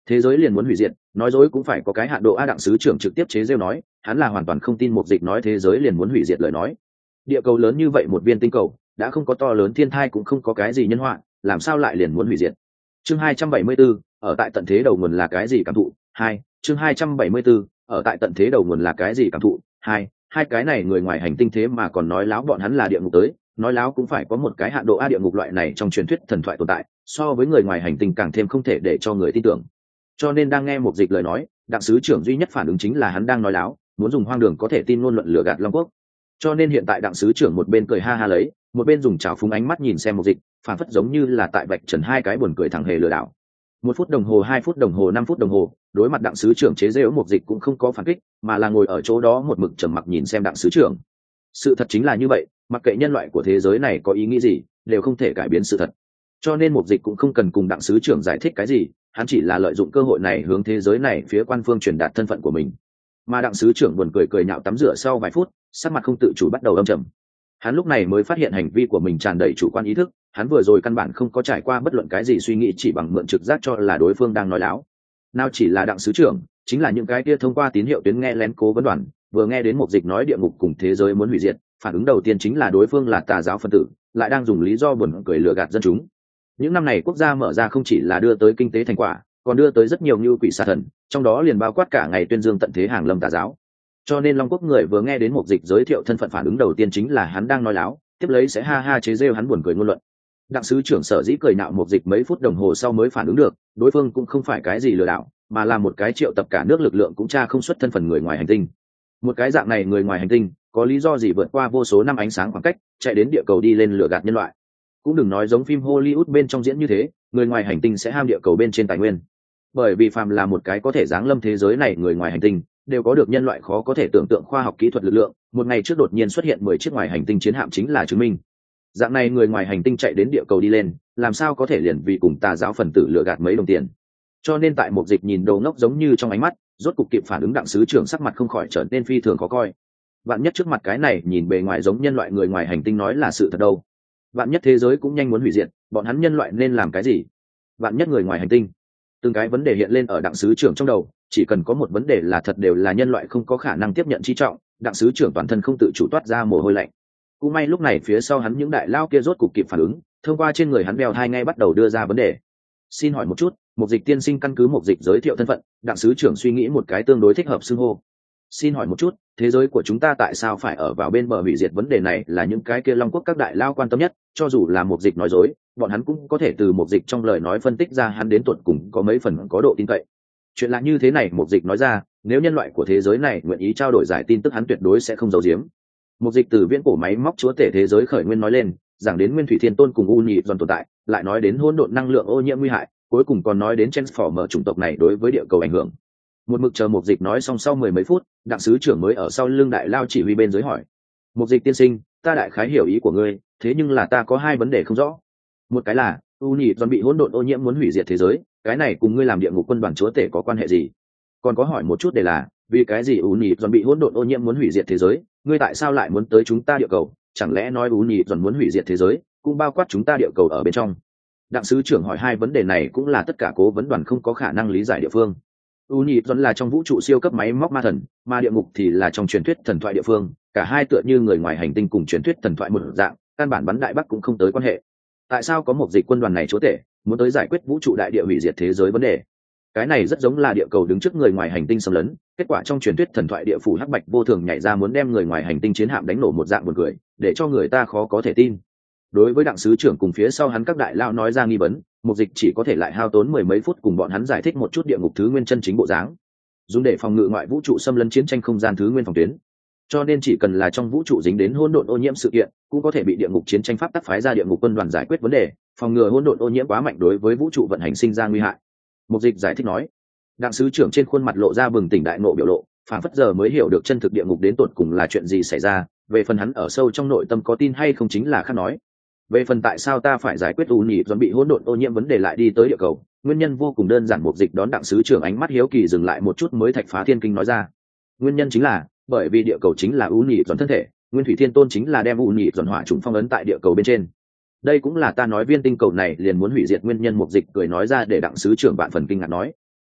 Speaker 1: thế giới liền muốn hủy diệt, nói dối cũng phải có cái hạn độ a. Đặng sứ trưởng trực tiếp chế rêu nói, hắn là hoàn toàn không tin Mục Dịch nói thế giới liền muốn hủy diệt lời nói. Địa cầu lớn như vậy một viên tinh cầu, đã không có to lớn thiên thai cũng không có cái gì nhân họa, làm sao lại liền muốn hủy diệt. Chương 274, ở tại tận thế đầu nguồn là cái gì cảm thụ? 2. Chương 274, ở tại tận thế đầu nguồn là cái gì cảm thụ? 2. Hai cái này người ngoài hành tinh thế mà còn nói láo bọn hắn là địa ngục tới, nói láo cũng phải có một cái hạn độ a. Địa ngục loại này trong truyền thuyết thần thoại tồn tại, so với người ngoài hành tinh càng thêm không thể để cho người tin tưởng. Cho nên đang nghe Mục Dịch lời nói, Đặng sứ trưởng duy nhất phản ứng chính là hắn đang nói láo, muốn dùng hoang đường có thể tin ngôn luận lừa gạt Long Quốc. Cho nên hiện tại Đặng sứ trưởng một bên cười ha ha lấy, một bên dùng trào phúng ánh mắt nhìn xem Mục Dịch, phản phất giống như là tại vạch trần hai cái buồn cười thẳng hề lừa đảo. 1 phút đồng hồ, 2 phút đồng hồ, 5 phút đồng hồ, đối mặt Đặng sứ trưởng chế giễu Mục Dịch cũng không có phản kích, mà là ngồi ở chỗ đó một mực trầm mặc nhìn xem Đặng sứ trưởng. Sự thật chính là như vậy, mặc kệ nhân loại của thế giới này có ý nghĩ gì, đều không thể cải biến sự thật. Cho nên Mục Dịch cũng không cần cùng Đặng sứ trưởng giải thích cái gì, hắn chỉ là lợi dụng cơ hội này hướng thế giới này phía quan phương truyền đạt thân phận của mình. Mà Đặng sứ trưởng buồn cười cười nhạo tắm rửa sau vài phút, sắc mặt không tự chủ bắt đầu âm trầm. Hắn lúc này mới phát hiện hành vi của mình tràn đầy chủ quan ý thức, hắn vừa rồi căn bản không có trải qua bất luận cái gì suy nghĩ, chỉ bằng mượn trực giác cho là đối phương đang nói láo. Nào chỉ là Đặng sứ trưởng, chính là những cái kia thông qua tín hiệu tuyến nghe lén cố vấn đoàn, vừa nghe đến Mục Dịch nói địa ngục cùng thế giới muốn hủy diệt, phản ứng đầu tiên chính là đối phương là tà giáo phân tử, lại đang dùng lý do buồn cười lừa gạt dân chúng. Những năm này quốc gia mở ra không chỉ là đưa tới kinh tế thành quả, còn đưa tới rất nhiều như quỷ xà thần, trong đó liền bao quát cả ngày tuyên dương tận thế hàng lâm tà giáo. Cho nên Long Quốc người vừa nghe đến Mục Dịch giới thiệu thân phận, phản ứng đầu tiên chính là hắn đang nói láo, tiếp lấy sẽ ha ha chế giễu hắn buồn cười ngôn luận. Đặng sứ trưởng sở dĩ cười nạo Mục Dịch mấy phút đồng hồ sau mới phản ứng được, đối phương cũng không phải cái gì lừa đảo, mà là một cái triệu tập cả nước lực lượng cũng tra không xuất thân phận người ngoài hành tinh. Một cái dạng này người ngoài hành tinh, có lý do gì vượt qua vô số năm ánh sáng khoảng cách, chạy đến địa cầu đi lên lừa gạt nhân loại? Cũng đừng nói giống phim Hollywood bên trong diễn như thế, người ngoài hành tinh sẽ ham địa cầu bên trên tài nguyên. Bởi vì phàm là một cái có thể giáng lâm thế giới này người ngoài hành tinh, đều có được nhân loại khó có thể tưởng tượng khoa học kỹ thuật lực lượng. Một ngày trước đột nhiên xuất hiện 10 chiếc ngoài hành tinh chiến hạm chính là chứng minh. Dạng này người ngoài hành tinh chạy đến địa cầu đi lên, làm sao có thể liền vì cùng tà giáo phần tử lừa gạt mấy đồng tiền? Cho nên tại Mục Dịch nhìn đầu ngốc giống như trong ánh mắt, rốt cục kịp phản ứng Đặng sứ trưởng sắc mặt không khỏi trở nên phi thường khó coi. Vạn nhất trước mặt cái này nhìn bề ngoài giống nhân loại người ngoài hành tinh nói là sự thật đâu? Vạn nhất thế giới cũng nhanh muốn hủy diệt, bọn hắn nhân loại nên làm cái gì? Vạn nhất người ngoài hành tinh, từng cái vấn đề hiện lên ở Đặng sứ trưởng trong đầu, chỉ cần có một vấn đề là thật, đều là nhân loại không có khả năng tiếp nhận chi trọng. Đặng sứ trưởng toàn thân không tự chủ toát ra mồ hôi lạnh. Cũng may lúc này phía sau hắn những đại lao kia rốt cục kịp phản ứng, thông qua trên người hắn đeo thai ngay bắt đầu đưa ra vấn đề. Xin hỏi một chút, Mục Dịch tiên sinh căn cứ Mục Dịch giới thiệu thân phận, Đặng sứ trưởng suy nghĩ một cái tương đối thích hợp xưng hô. Xin hỏi một chút, thế giới của chúng ta tại sao phải ở vào bên bờ hủy diệt? Vấn đề này là những cái kia Long Quốc các đại lao quan tâm nhất, cho dù là Mục Dịch nói dối, bọn hắn cũng có thể từ Mục Dịch trong lời nói phân tích ra hắn đến tuột cùng có mấy phần có độ tin cậy. Chuyện là như thế này, Mục Dịch nói ra, nếu nhân loại của thế giới này nguyện ý trao đổi giải tin tức, hắn tuyệt đối sẽ không giấu giếm. Mục Dịch từ viễn cổ máy móc chúa tể thế giới khởi nguyên nói lên, giảng đến Nguyên Thủy Thiên Tôn cùng U Nhị Giòn tồn tại, lại nói đến hỗn độn năng lượng ô nhiễm nguy hại, cuối cùng còn nói đến Transformer chủng tộc này đối với địa cầu ảnh hưởng. Một mực chờ Mục Dịch nói xong sau 10 mấy phút, Đặng sứ trưởng mới ở sau lưng đại lao chỉ huy bên dưới hỏi: Mục Dịch tiên sinh, ta đại khái hiểu ý của ngươi, thế nhưng là ta có hai vấn đề không rõ. Một cái là U Nhị Giòn bị hỗn độn ô nhiễm muốn hủy diệt thế giới, cái này cùng ngươi làm địa ngục quân đoàn chúa tể có quan hệ gì? Còn có hỏi một chút để là vì cái gì U Nhị Giòn bị hỗn độn ô nhiễm muốn hủy diệt thế giới, ngươi tại sao lại muốn tới chúng ta địa cầu? Chẳng lẽ nói U Nhị Giòn muốn hủy diệt thế giới cũng bao quát chúng ta địa cầu ở bên trong? Đặng sứ trưởng hỏi hai vấn đề này cũng là tất cả cố vấn đoàn không có khả năng lý giải địa phương. U Nhị Giòn là trong vũ trụ siêu cấp máy móc ma thần, mà địa ngục thì là trong truyền thuyết thần thoại địa phương, cả hai tựa như người ngoài hành tinh cùng truyền thuyết thần thoại một dạng, căn bản bắn đại bắc cũng không tới quan hệ. Tại sao có một dịch quân đoàn này chúa tể muốn tới giải quyết vũ trụ đại địa hủy diệt thế giới vấn đề? Cái này rất giống là địa cầu đứng trước người ngoài hành tinh xâm lấn, kết quả trong truyền thuyết thần thoại địa phủ hắc bạch vô thường nhảy ra muốn đem người ngoài hành tinh chiến hạm đánh nổ một dạng buồn cười, để cho người ta khó có thể tin. Đối với Đặng sứ trưởng cùng phía sau hắn các đại lao nói ra nghi vấn, Mục Dịch chỉ có thể lại hao tốn 10 mấy phút cùng bọn hắn giải thích một chút địa ngục thứ nguyên chân chính bộ dáng, dùng để phòng ngự ngoại vũ trụ xâm lấn chiến tranh không gian thứ nguyên phòng tuyến. Cho nên chỉ cần là trong vũ trụ dính đến hỗn độn ô nhiễm sự kiện, cũng có thể bị địa ngục chiến tranh pháp tắc phái ra địa ngục quân đoàn giải quyết vấn đề, phòng ngừa hỗn độn ô nhiễm quá mạnh đối với vũ trụ vận hành sinh ra nguy hại. Mục Dịch giải thích nói. Đặng sứ trưởng trên khuôn mặt lộ ra bừng tỉnh đại ngộ biểu lộ, phản phất giờ mới hiểu được chân thực địa ngục đến tột cùng là chuyện gì xảy ra. Về phần hắn ở sâu trong nội tâm có tin hay không chính là khác nói. Về phần tại sao ta phải giải quyết U Nhị Giòn bị hỗn độn ô nhiễm vấn đề lại đi tới địa cầu, nguyên nhân vô cùng đơn giản. Mục Dịch đón Đặng sứ trưởng ánh mắt hiếu kỳ dừng lại một chút mới thạch phá thiên kinh nói ra. Nguyên nhân chính là bởi vì địa cầu chính là U Nhị Giòn thân thể, Nguyên Thủy Thiên Tôn chính là đem U Nhị Giòn hỏa trùng phong ấn tại địa cầu bên trên. Đây cũng là ta nói viên tinh cầu này liền muốn hủy diệt nguyên nhân. Mục Dịch cười nói ra để Đặng sứ trưởng vạn phần kinh ngạc nói.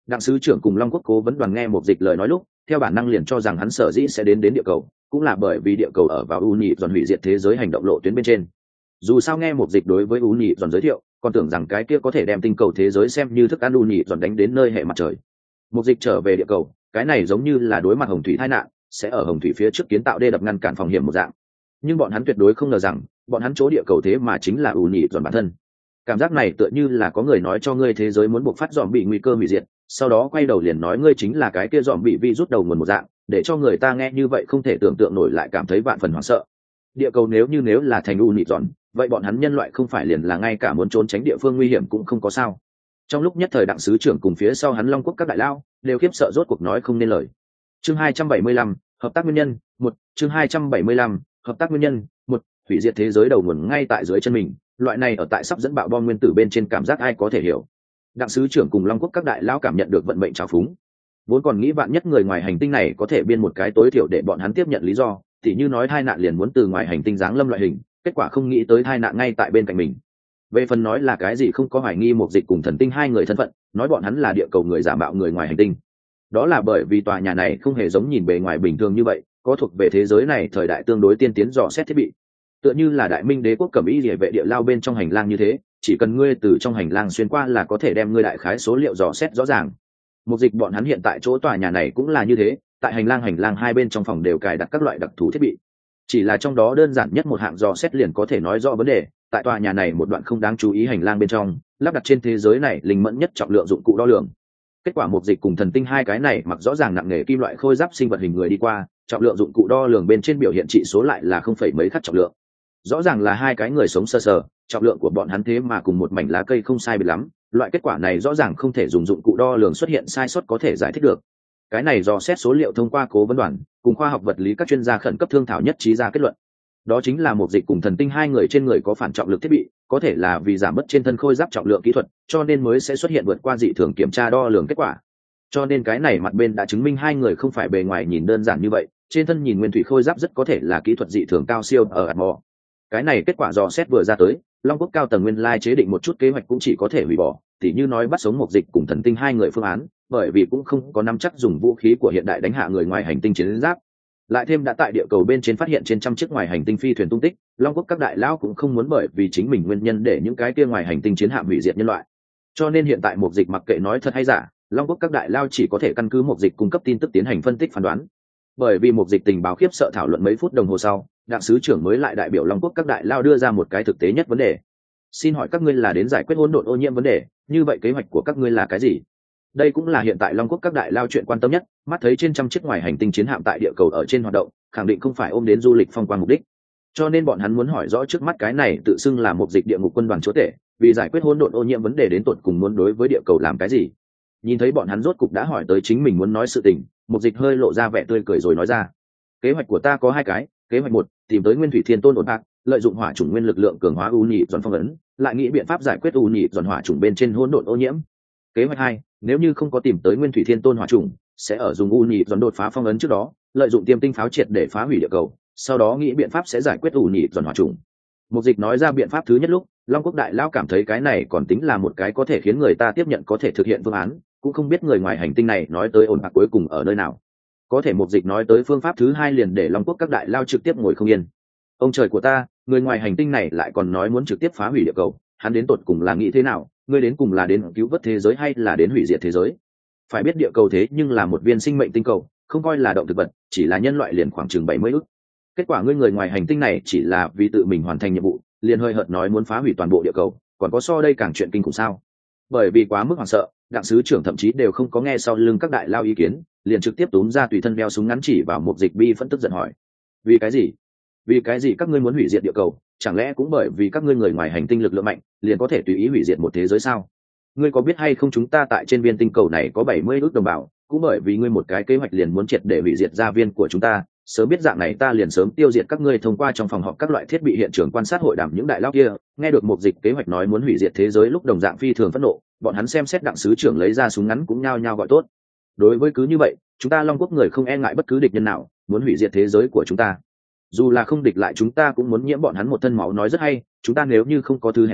Speaker 1: Đặng sứ trưởng cùng Long Quốc cố vấn đoàn nghe Mục Dịch lời nói lúc, theo bản năng liền cho rằng hắn sở dĩ sẽ đến địa cầu, cũng là bởi vì địa cầu ở vào u nhị dọn hủy diệt thế giới hành động lộ tuyến bên trên. Dù sao nghe Mục Dịch đối với u nhị dọn giới thiệu, còn tưởng rằng cái kia có thể đem tinh cầu thế giới xem như thức ăn u nhị dọn đánh đến nơi hệ mặt trời. Mục Dịch trở về địa cầu, cái này giống như là đối mặt hồng thủy tai nạn, sẽ ở hồng thủy phía trước kiến tạo đê đập ngăn cản phòng hiểm một dạng. Nhưng bọn hắn tuyệt đối không ngờ rằng, bọn hắn chỗ địa cầu thế mà chính là u nhị dọn bản thân. Cảm giác này tựa như là có người nói cho ngươi thế giới muốn buộc phát dòm bị nguy cơ hủy diệt, sau đó quay đầu liền nói ngươi chính là cái kia dòm bị virus đầu nguồn một dạng, để cho người ta nghe như vậy không thể tưởng tượng nổi, lại cảm thấy vạn phần hoảng sợ. Địa cầu nếu là thành u nhị dọn, vậy bọn hắn nhân loại không phải liền là ngay cả muốn trốn tránh địa phương nguy hiểm cũng không có sao. Trong lúc nhất thời Đặng sứ trưởng cùng phía sau hắn Long Quốc các đại lao đều khiếp sợ rốt cuộc nói không nên lời. Chương 275, hợp tác nguyên nhân, 1, chương 275, hợp tác nguyên nhân, 1, hủy diệt thế giới đầu nguồn ngay tại dưới chân mình, loại này ở tại sắp dẫn bạo bom nguyên tử bên trên cảm giác ai có thể hiểu. Đặng sứ trưởng cùng Long Quốc các đại lao cảm nhận được vận mệnh trào phúng. Vốn còn nghĩ bạn nhất người ngoài hành tinh này có thể biên một cái tối thiểu để bọn hắn tiếp nhận lý do, tỉ như nói tai nạn liền muốn từ ngoài hành tinh giáng lâm loại hình, kết quả không nghĩ tới tai nạn ngay tại bên cạnh mình. Về phần nói là cái gì không có hoài nghi Mục Dịch cùng Thần Tinh hai người thân phận, nói bọn hắn là địa cầu người giả mạo người ngoài hành tinh. Đó là bởi vì tòa nhà này không hề giống nhìn bề ngoài bình thường như vậy, có thuộc về thế giới này thời đại tương đối tiên tiến dò xét thiết bị. Tựa như là Đại Minh Đế quốc cẩm y liề vệ địa lao bên trong hành lang như thế, chỉ cần ngươi từ trong hành lang xuyên qua là có thể đem ngươi đại khái số liệu dò xét rõ ràng. Mục Dịch bọn hắn hiện tại chỗ tòa nhà này cũng là như thế, tại hành lang hai bên trong phòng đều cài đặt các loại đặc thù thiết bị. Chỉ là trong đó đơn giản nhất một hạng dò xét liền có thể nói rõ vấn đề, tại tòa nhà này một đoạn không đáng chú ý hành lang bên trong, lắp đặt trên thế giới này linh mẫn nhất trọng lượng dụng cụ đo lường. Kết quả Mục Dịch cùng Thần Tinh hai cái này mặc rõ ràng nặng nề kim loại khôi giáp sinh vật hình người đi qua, trọng lượng dụng cụ đo lường bên trên biểu hiện trị số lại là không phẩy mấy khắc trọng lượng. Rõ ràng là hai cái người sống sơ sờ, trọng lượng của bọn hắn thế mà cùng một mảnh lá cây không sai biệt lắm, loại kết quả này rõ ràng không thể dùng dụng cụ đo lường xuất hiện sai sót có thể giải thích được. Cái này dò xét số liệu thông qua cố vấn đoàn cùng khoa học vật lý các chuyên gia khẩn cấp thương thảo nhất trí ra kết luận, đó chính là Mục Dịch cùng Thần Tinh hai người trên người có phản trọng lực thiết bị, có thể là vì giảm bớt trên thân khôi giáp trọng lượng kỹ thuật, cho nên mới sẽ xuất hiện vượt qua dị thường kiểm tra đo lường kết quả. Cho nên cái này mặt bên đã chứng minh hai người không phải bề ngoài nhìn đơn giản như vậy, trên thân nhìn nguyên thủy khôi giáp rất có thể là kỹ thuật dị thường cao siêu ở Atmo. Cái này kết quả dò xét vừa ra tới, Long Quốc cao tầng nguyên lai chế định một chút kế hoạch cũng chỉ có thể hủy bỏ, tỉ như nói bắt sống Mục Dịch cùng Thần Tinh hai người phương án, bởi vì cũng không có nắm chắc dùng vũ khí của hiện đại đánh hạ người ngoài hành tinh chiến giáp. Lại thêm đã tại địa cầu bên trên phát hiện trên trăm chiếc ngoài hành tinh phi thuyền tung tích, Long Quốc các đại lão cũng không muốn bởi vì chính mình nguyên nhân để những cái kia ngoài hành tinh chiến hạm hủy diệt nhân loại. Cho nên hiện tại Mục Dịch mặc kệ nói thật hay giả, Long Quốc các đại lao chỉ có thể căn cứ Mục Dịch cung cấp tin tức tiến hành phân tích phán đoán. Bởi vì Mục Dịch tình báo khiếp sợ thảo luận mấy phút đồng hồ sau, Đặng sứ trưởng mới lại đại biểu Long Quốc các đại lao đưa ra một cái thực tế nhất vấn đề. Xin hỏi các ngươi là đến giải quyết hỗn độn ô nhiễm vấn đề, như vậy kế hoạch của các ngươi là cái gì? Đây cũng là hiện tại Long Quốc các đại lao chuyện quan tâm nhất, mắt thấy trên trăm chiếc ngoài hành tinh chiến hạm tại địa cầu ở trên hoạt động, khẳng định không phải ôm đến du lịch phong quang mục đích. Cho nên bọn hắn muốn hỏi rõ trước mắt cái này tự xưng là Mục Dịch địa ngục quân đoàn chúa tể, vì giải quyết hỗn độn ô nhiễm vấn đề đến tột cùng muốn đối với địa cầu làm cái gì. Nhìn thấy bọn hắn rốt cục đã hỏi tới chính mình muốn nói sự tình, Mục Dịch hơi lộ ra vẻ tươi cười rồi nói ra. Kế hoạch của ta có hai cái, kế hoạch một, tìm tới Nguyên Thủy Thiên Tôn ổn bạc, lợi dụng hỏa chủng nguyên lực lượng cường hóa u nhị dọn phong ấn, lại nghĩ biện pháp giải quyết u nhị dọn hỏa chủng bên trên hỗn độn ô nhiễm. Kế hoạch hai, nếu như không có tìm tới Nguyên Thủy Thiên Tôn hỏa chủng, sẽ ở dùng u nhị dọn đột phá phong ấn trước đó, lợi dụng tiêm tinh pháo triệt để phá hủy địa cầu, sau đó nghĩ biện pháp sẽ giải quyết u nhị dọn hỏa chủng. Mục Dịch nói ra biện pháp thứ nhất lúc, Long Quốc đại lão cảm thấy cái này còn tính là một cái có thể khiến người ta tiếp nhận có thể thực hiện phương án, cũng không biết người ngoài hành tinh này nói tới ổn bạc cuối cùng ở nơi nào. Có thể Mục Dịch nói tới phương pháp thứ hai liền để Long Quốc các đại lao trực tiếp ngồi không yên. Ông trời của ta, người ngoài hành tinh này lại còn nói muốn trực tiếp phá hủy địa cầu, hắn đến tột cùng là nghĩ thế nào? Ngươi đến cùng là đến cứu vớt thế giới hay là đến hủy diệt thế giới? Phải biết địa cầu thế nhưng là một viên sinh mệnh tinh cầu, không coi là động thực vật, chỉ là nhân loại liền khoảng chừng 70 ức. Kết quả ngươi người ngoài hành tinh này chỉ là vì tự mình hoàn thành nhiệm vụ, liền hơi hợt nói muốn phá hủy toàn bộ địa cầu, còn có so đây càng chuyện kinh khủng sao? Bởi vì quá mức hoảng sợ, Đặng sứ trưởng thậm chí đều không có nghe sau lưng các đại lao ý kiến, liền trực tiếp túm ra tùy thân đeo súng ngắn chỉ vào Mục Dịch bi phân tức giận hỏi: vì cái gì? Vì cái gì các ngươi muốn hủy diệt địa cầu? Chẳng lẽ cũng bởi vì các ngươi người ngoài hành tinh lực lượng mạnh, liền có thể tùy ý hủy diệt một thế giới sao? Ngươi có biết hay không chúng ta tại trên viên tinh cầu này có 70 ước đồng bào, cũng bởi vì ngươi một cái kế hoạch liền muốn triệt để hủy diệt gia viên của chúng ta, sớm biết dạng này ta liền sớm tiêu diệt các ngươi thông qua trong phòng họp các loại thiết bị hiện trường quan sát hội đàm những đại lao kia. Nghe được Mục Dịch kế hoạch nói muốn hủy diệt thế giới lúc đồng dạng phi thường phẫn nộ, bọn hắn xem xét Đặng sứ trưởng lấy ra súng ngắn cũng nhao nhao gọi tốt. Đối với cứ như vậy, chúng ta Long Quốc người không e ngại bất cứ địch nhân nào, muốn hủy diệt thế giới của chúng ta. Dù là không địch lại chúng ta cũng muốn nhiễm bọn hắn một thân máu nói rất hay, chúng ta nếu như không có thứ hèn nhát,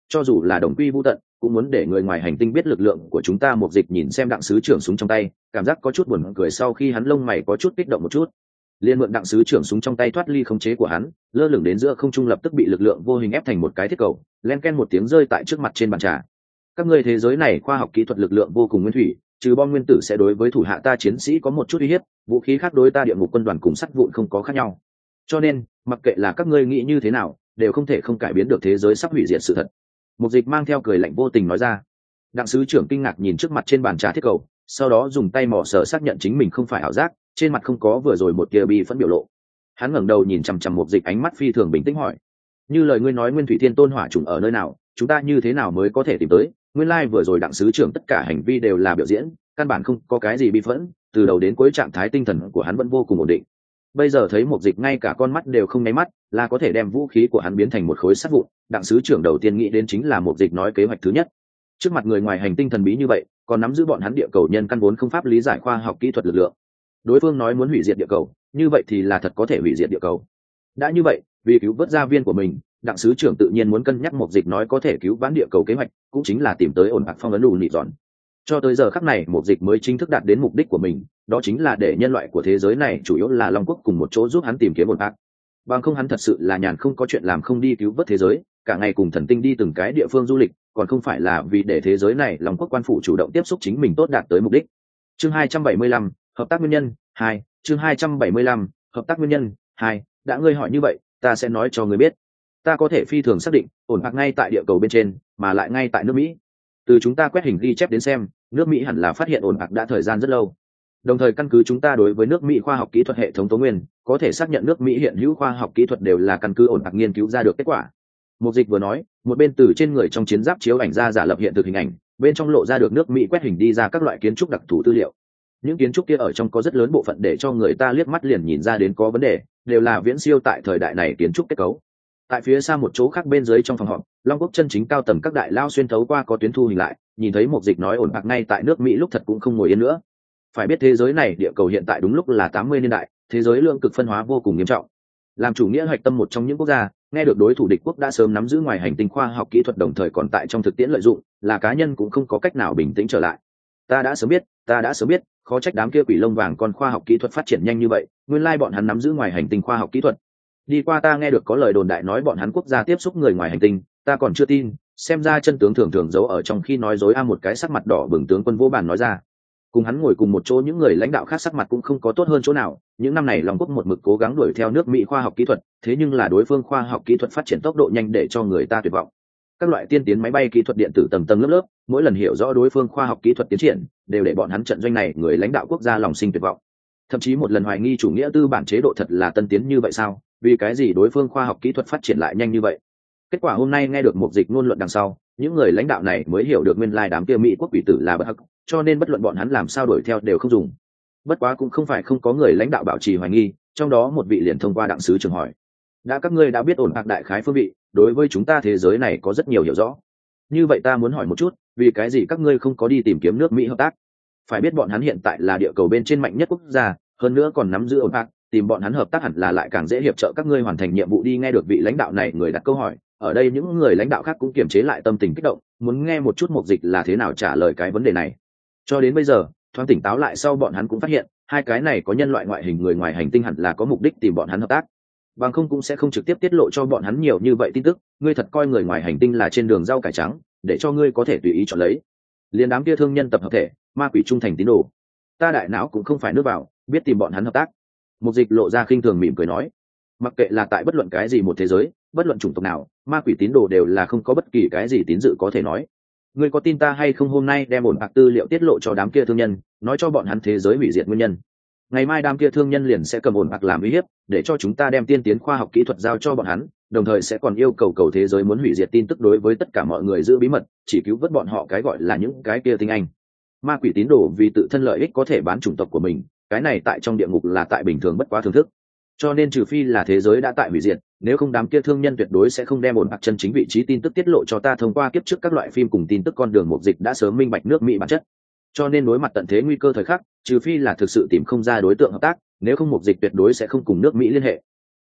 Speaker 1: cho dù là đồng quy vô tận cũng muốn để người ngoài hành tinh biết lực lượng của chúng ta. Mục dịch nhìn xem đặng sứ trưởng súng trong tay, cảm giác có chút buồn cười, sau khi hắn lông mày có chút kích động một chút, liền mượn đặng sứ trưởng súng trong tay thoát ly khống chế của hắn, lơ lửng đến giữa không trung, lập tức bị lực lượng vô hình ép thành một cái thiết cầu, len ken một tiếng rơi tại trước mặt trên bàn trà. Các ngươi thế giới này khoa học kỹ thuật lực lượng vô cùng nguyên thủy, trừ bom nguyên tử sẽ đối với thủ hạ ta chiến sĩ có một chút uy hiếp, vũ khí khác đối ta địa ngục quân đoàn cùng sắt vụn không có khác nhau. Cho nên mặc kệ là các ngươi nghĩ như thế nào, đều không thể không cải biến được thế giới sắp hủy diệt sự thật. Mục dịch mang theo cười lạnh vô tình nói ra. Đặng sứ trưởng kinh ngạc nhìn trước mặt trên bàn trà thiết cầu, sau đó dùng tay mò sờ xác nhận chính mình không phải ảo giác, trên mặt không có vừa rồi một tia bi phẫn biểu lộ. Hắn ngẩng đầu nhìn chằm chằm Mục dịch, ánh mắt phi thường bình tĩnh hỏi: như lời ngươi nói nguyên thủy thiên tôn hỏa trùng ở nơi nào, chúng ta như thế nào mới có thể tìm tới? Nguyên lai vừa rồi đặng sứ trưởng tất cả hành vi đều là biểu diễn, căn bản không có cái gì bi phẫn, từ đầu đến cuối trạng thái tinh thần của hắn vẫn vô cùng ổn định. Bây giờ thấy Mục dịch ngay cả con mắt đều không nháy mắt, là có thể đem vũ khí của hắn biến thành một khối sắt vụn. Đặng sứ trưởng đầu tiên nghĩ đến chính là Mục dịch nói kế hoạch thứ nhất. Trước mặt người ngoài hành tinh thần bí như vậy, còn nắm giữ bọn hắn địa cầu nhân căn vốn không pháp lý giải khoa học kỹ thuật lực lượng. Đối phương nói muốn hủy diệt địa cầu, như vậy thì là thật có thể hủy diệt địa cầu. Đã như vậy, vì cứu vớt gia viên của mình, đặng sứ trưởng tự nhiên muốn cân nhắc Mục dịch nói có thể cứu vãn địa cầu kế hoạch, cũng chính là tìm tới ổn bạc phong ấn đủ nị dọn. Cho tới giờ khắc này, Mục dịch mới chính thức đạt đến mục đích của mình, đó chính là để nhân loại của thế giới này chủ yếu là Long Quốc cùng một chỗ giúp hắn tìm kiếm ổn bạc. Bằng không hắn thật sự là nhàn không có chuyện làm không đi cứu vớt thế giới, cả ngày cùng thần tinh đi từng cái địa phương du lịch, còn không phải là vì để thế giới này Long Quốc quan phủ chủ động tiếp xúc chính mình tốt đạt tới mục đích. Chương 275, hợp tác nguyên nhân 2, chương 275, hợp tác nguyên nhân 2, đã ngươi hỏi như vậy, ta sẽ nói cho ngươi biết. Ta có thể phi thường xác định, ổn bạc ngay tại địa cầu bên trên, mà lại ngay tại nước Mỹ. Từ chúng ta quét hình ghi chép đến xem, nước Mỹ hẳn là phát hiện ổn bạc đã thời gian rất lâu. Đồng thời căn cứ chúng ta đối với nước Mỹ khoa học kỹ thuật hệ thống tố nguyên, có thể xác nhận nước Mỹ hiện hữu khoa học kỹ thuật đều là căn cứ ổn bạc nghiên cứu ra được kết quả. Mục dịch vừa nói, một bên từ trên người trong chiến giáp chiếu ảnh ra giả lập hiện thực hình ảnh, bên trong lộ ra được nước Mỹ quét hình đi ra các loại kiến trúc đặc thù tư liệu. Những kiến trúc kia ở trong có rất lớn bộ phận để cho người ta liếc mắt liền nhìn ra đến có vấn đề, đều là viễn siêu tại thời đại này kiến trúc kết cấu. Tại phía xa một chỗ khác bên dưới trong phòng họp, Long Quốc chân chính cao tầng các đại lao xuyên thấu qua có tuyến thu hình lại, nhìn thấy Mục dịch nói ổn bạc ngay tại nước Mỹ lúc thật cũng không ngồi yên nữa. Phải biết thế giới này địa cầu hiện tại đúng lúc là 80 niên đại, thế giới lượng cực phân hóa vô cùng nghiêm trọng. Làm chủ nghĩa hoạch tâm một trong những quốc gia, nghe được đối thủ địch quốc đã sớm nắm giữ ngoài hành tinh khoa học kỹ thuật, đồng thời còn tại trong thực tiễn lợi dụng, là cá nhân cũng không có cách nào bình tĩnh trở lại. Ta đã sớm biết, khó trách đám kia quỷ lông vàng con khoa học kỹ thuật phát triển nhanh như vậy, nguyên lai bọn hắn nắm giữ ngoài hành tinh khoa học kỹ thuật. Đi qua ta nghe được có lời đồn đại nói bọn hắn quốc gia tiếp xúc người ngoài hành tinh, ta còn chưa tin, xem ra chân tướng thường thường giấu ở trong khi nói dối. Một cái sắc mặt đỏ bừng tướng quân vô bàn nói ra. Cùng hắn ngồi cùng một chỗ những người lãnh đạo khác sắc mặt cũng không có tốt hơn chỗ nào. Những năm này Long Quốc một mực cố gắng đuổi theo nước Mỹ khoa học kỹ thuật, thế nhưng là đối phương khoa học kỹ thuật phát triển tốc độ nhanh để cho người ta tuyệt vọng. Các loại tiên tiến máy bay kỹ thuật điện tử tầng tầng lớp lớp, mỗi lần hiểu rõ đối phương khoa học kỹ thuật tiến triển, đều để bọn hắn trận doanh này người lãnh đạo quốc gia lòng sinh tuyệt vọng. Thậm chí một lần hoài nghi chủ nghĩa tư bản chế độ thật là tân tiến như vậy sao? Vì cái gì đối phương khoa học kỹ thuật phát triển lại nhanh như vậy? Kết quả hôm nay nghe được Mục dịch ngôn luận đằng sau, những người lãnh đạo này mới hiểu được nguyên lai đám kia Mỹ quốc quỷ tử là bất hắc, cho nên bất luận bọn hắn làm sao đuổi theo đều không dùng. Bất quá cũng không phải không có người lãnh đạo bảo trì hoài nghi, trong đó một vị liền thông qua đặng sứ trưởng hỏi: đã các ngươi đã biết ổn bạc đại khái phương vị, đối với chúng ta thế giới này có rất nhiều hiểu rõ, như vậy ta muốn hỏi một chút, vì cái gì các ngươi không có đi tìm kiếm nước Mỹ hợp tác? Phải biết bọn hắn hiện tại là địa cầu bên trên mạnh nhất quốc gia, hơn nữa còn nắm giữ ổn bạc, tìm bọn hắn hợp tác hẳn là lại càng dễ hiệp trợ các ngươi hoàn thành nhiệm vụ đi. Nghe được vị lãnh đạo này người đặt câu hỏi, ở đây những người lãnh đạo khác cũng kiềm chế lại tâm tình kích động, muốn nghe một chút Mục dịch là thế nào trả lời cái vấn đề này. Cho đến bây giờ thoáng tỉnh táo lại sau, bọn hắn cũng phát hiện hai cái này có nhân loại ngoại hình người ngoài hành tinh hẳn là có mục đích tìm bọn hắn hợp tác, bằng không cũng sẽ không trực tiếp tiết lộ cho bọn hắn nhiều như vậy tin tức. Ngươi thật coi người ngoài hành tinh là trên đường rau cải trắng, để cho ngươi có thể tùy ý chọn lấy? Liên đám kia thương nhân tập hợp thể, ma quỷ trung thành tín đồ, ta đại não cũng không phải nước vào, biết tìm bọn hắn hợp tác. Mục dịch lộ ra khinh thường mỉm cười nói: mặc kệ là tại bất luận cái gì một thế giới, bất luận chủng tộc nào, ma quỷ tín đồ đều là không có bất kỳ cái gì tín dự có thể nói. Ngươi có tin ta hay không hôm nay đem ổn bạc tư liệu tiết lộ cho đám kia thương nhân, nói cho bọn hắn thế giới hủy diệt nguyên nhân. Ngày mai đám kia thương nhân liền sẽ cầm ổn bạc làm uy hiếp, để cho chúng ta đem tiên tiến khoa học kỹ thuật giao cho bọn hắn, đồng thời sẽ còn yêu cầu thế giới muốn hủy diệt tin tức đối với tất cả mọi người giữ bí mật, chỉ cứu vớt bọn họ cái gọi là những cái kia tinh anh. Ma quỷ tín đồ vì tự thân lợi ích có thể bán chủng tộc của mình, cái này tại trong địa ngục là tại bình thường bất quá thưởng thức. Cho nên trừ phi là thế giới đã tại hủy diệt, nếu không đám kia thương nhân tuyệt đối sẽ không đem ổn bạc chân chính vị trí tin tức tiết lộ cho ta. Thông qua kiếp trước các loại phim cùng tin tức con đường, Mục dịch đã sớm minh bạch nước Mỹ bản chất. Cho nên đối mặt tận thế nguy cơ thời khắc, trừ phi là thực sự tìm không ra đối tượng hợp tác, nếu không Mục dịch tuyệt đối sẽ không cùng nước Mỹ liên hệ.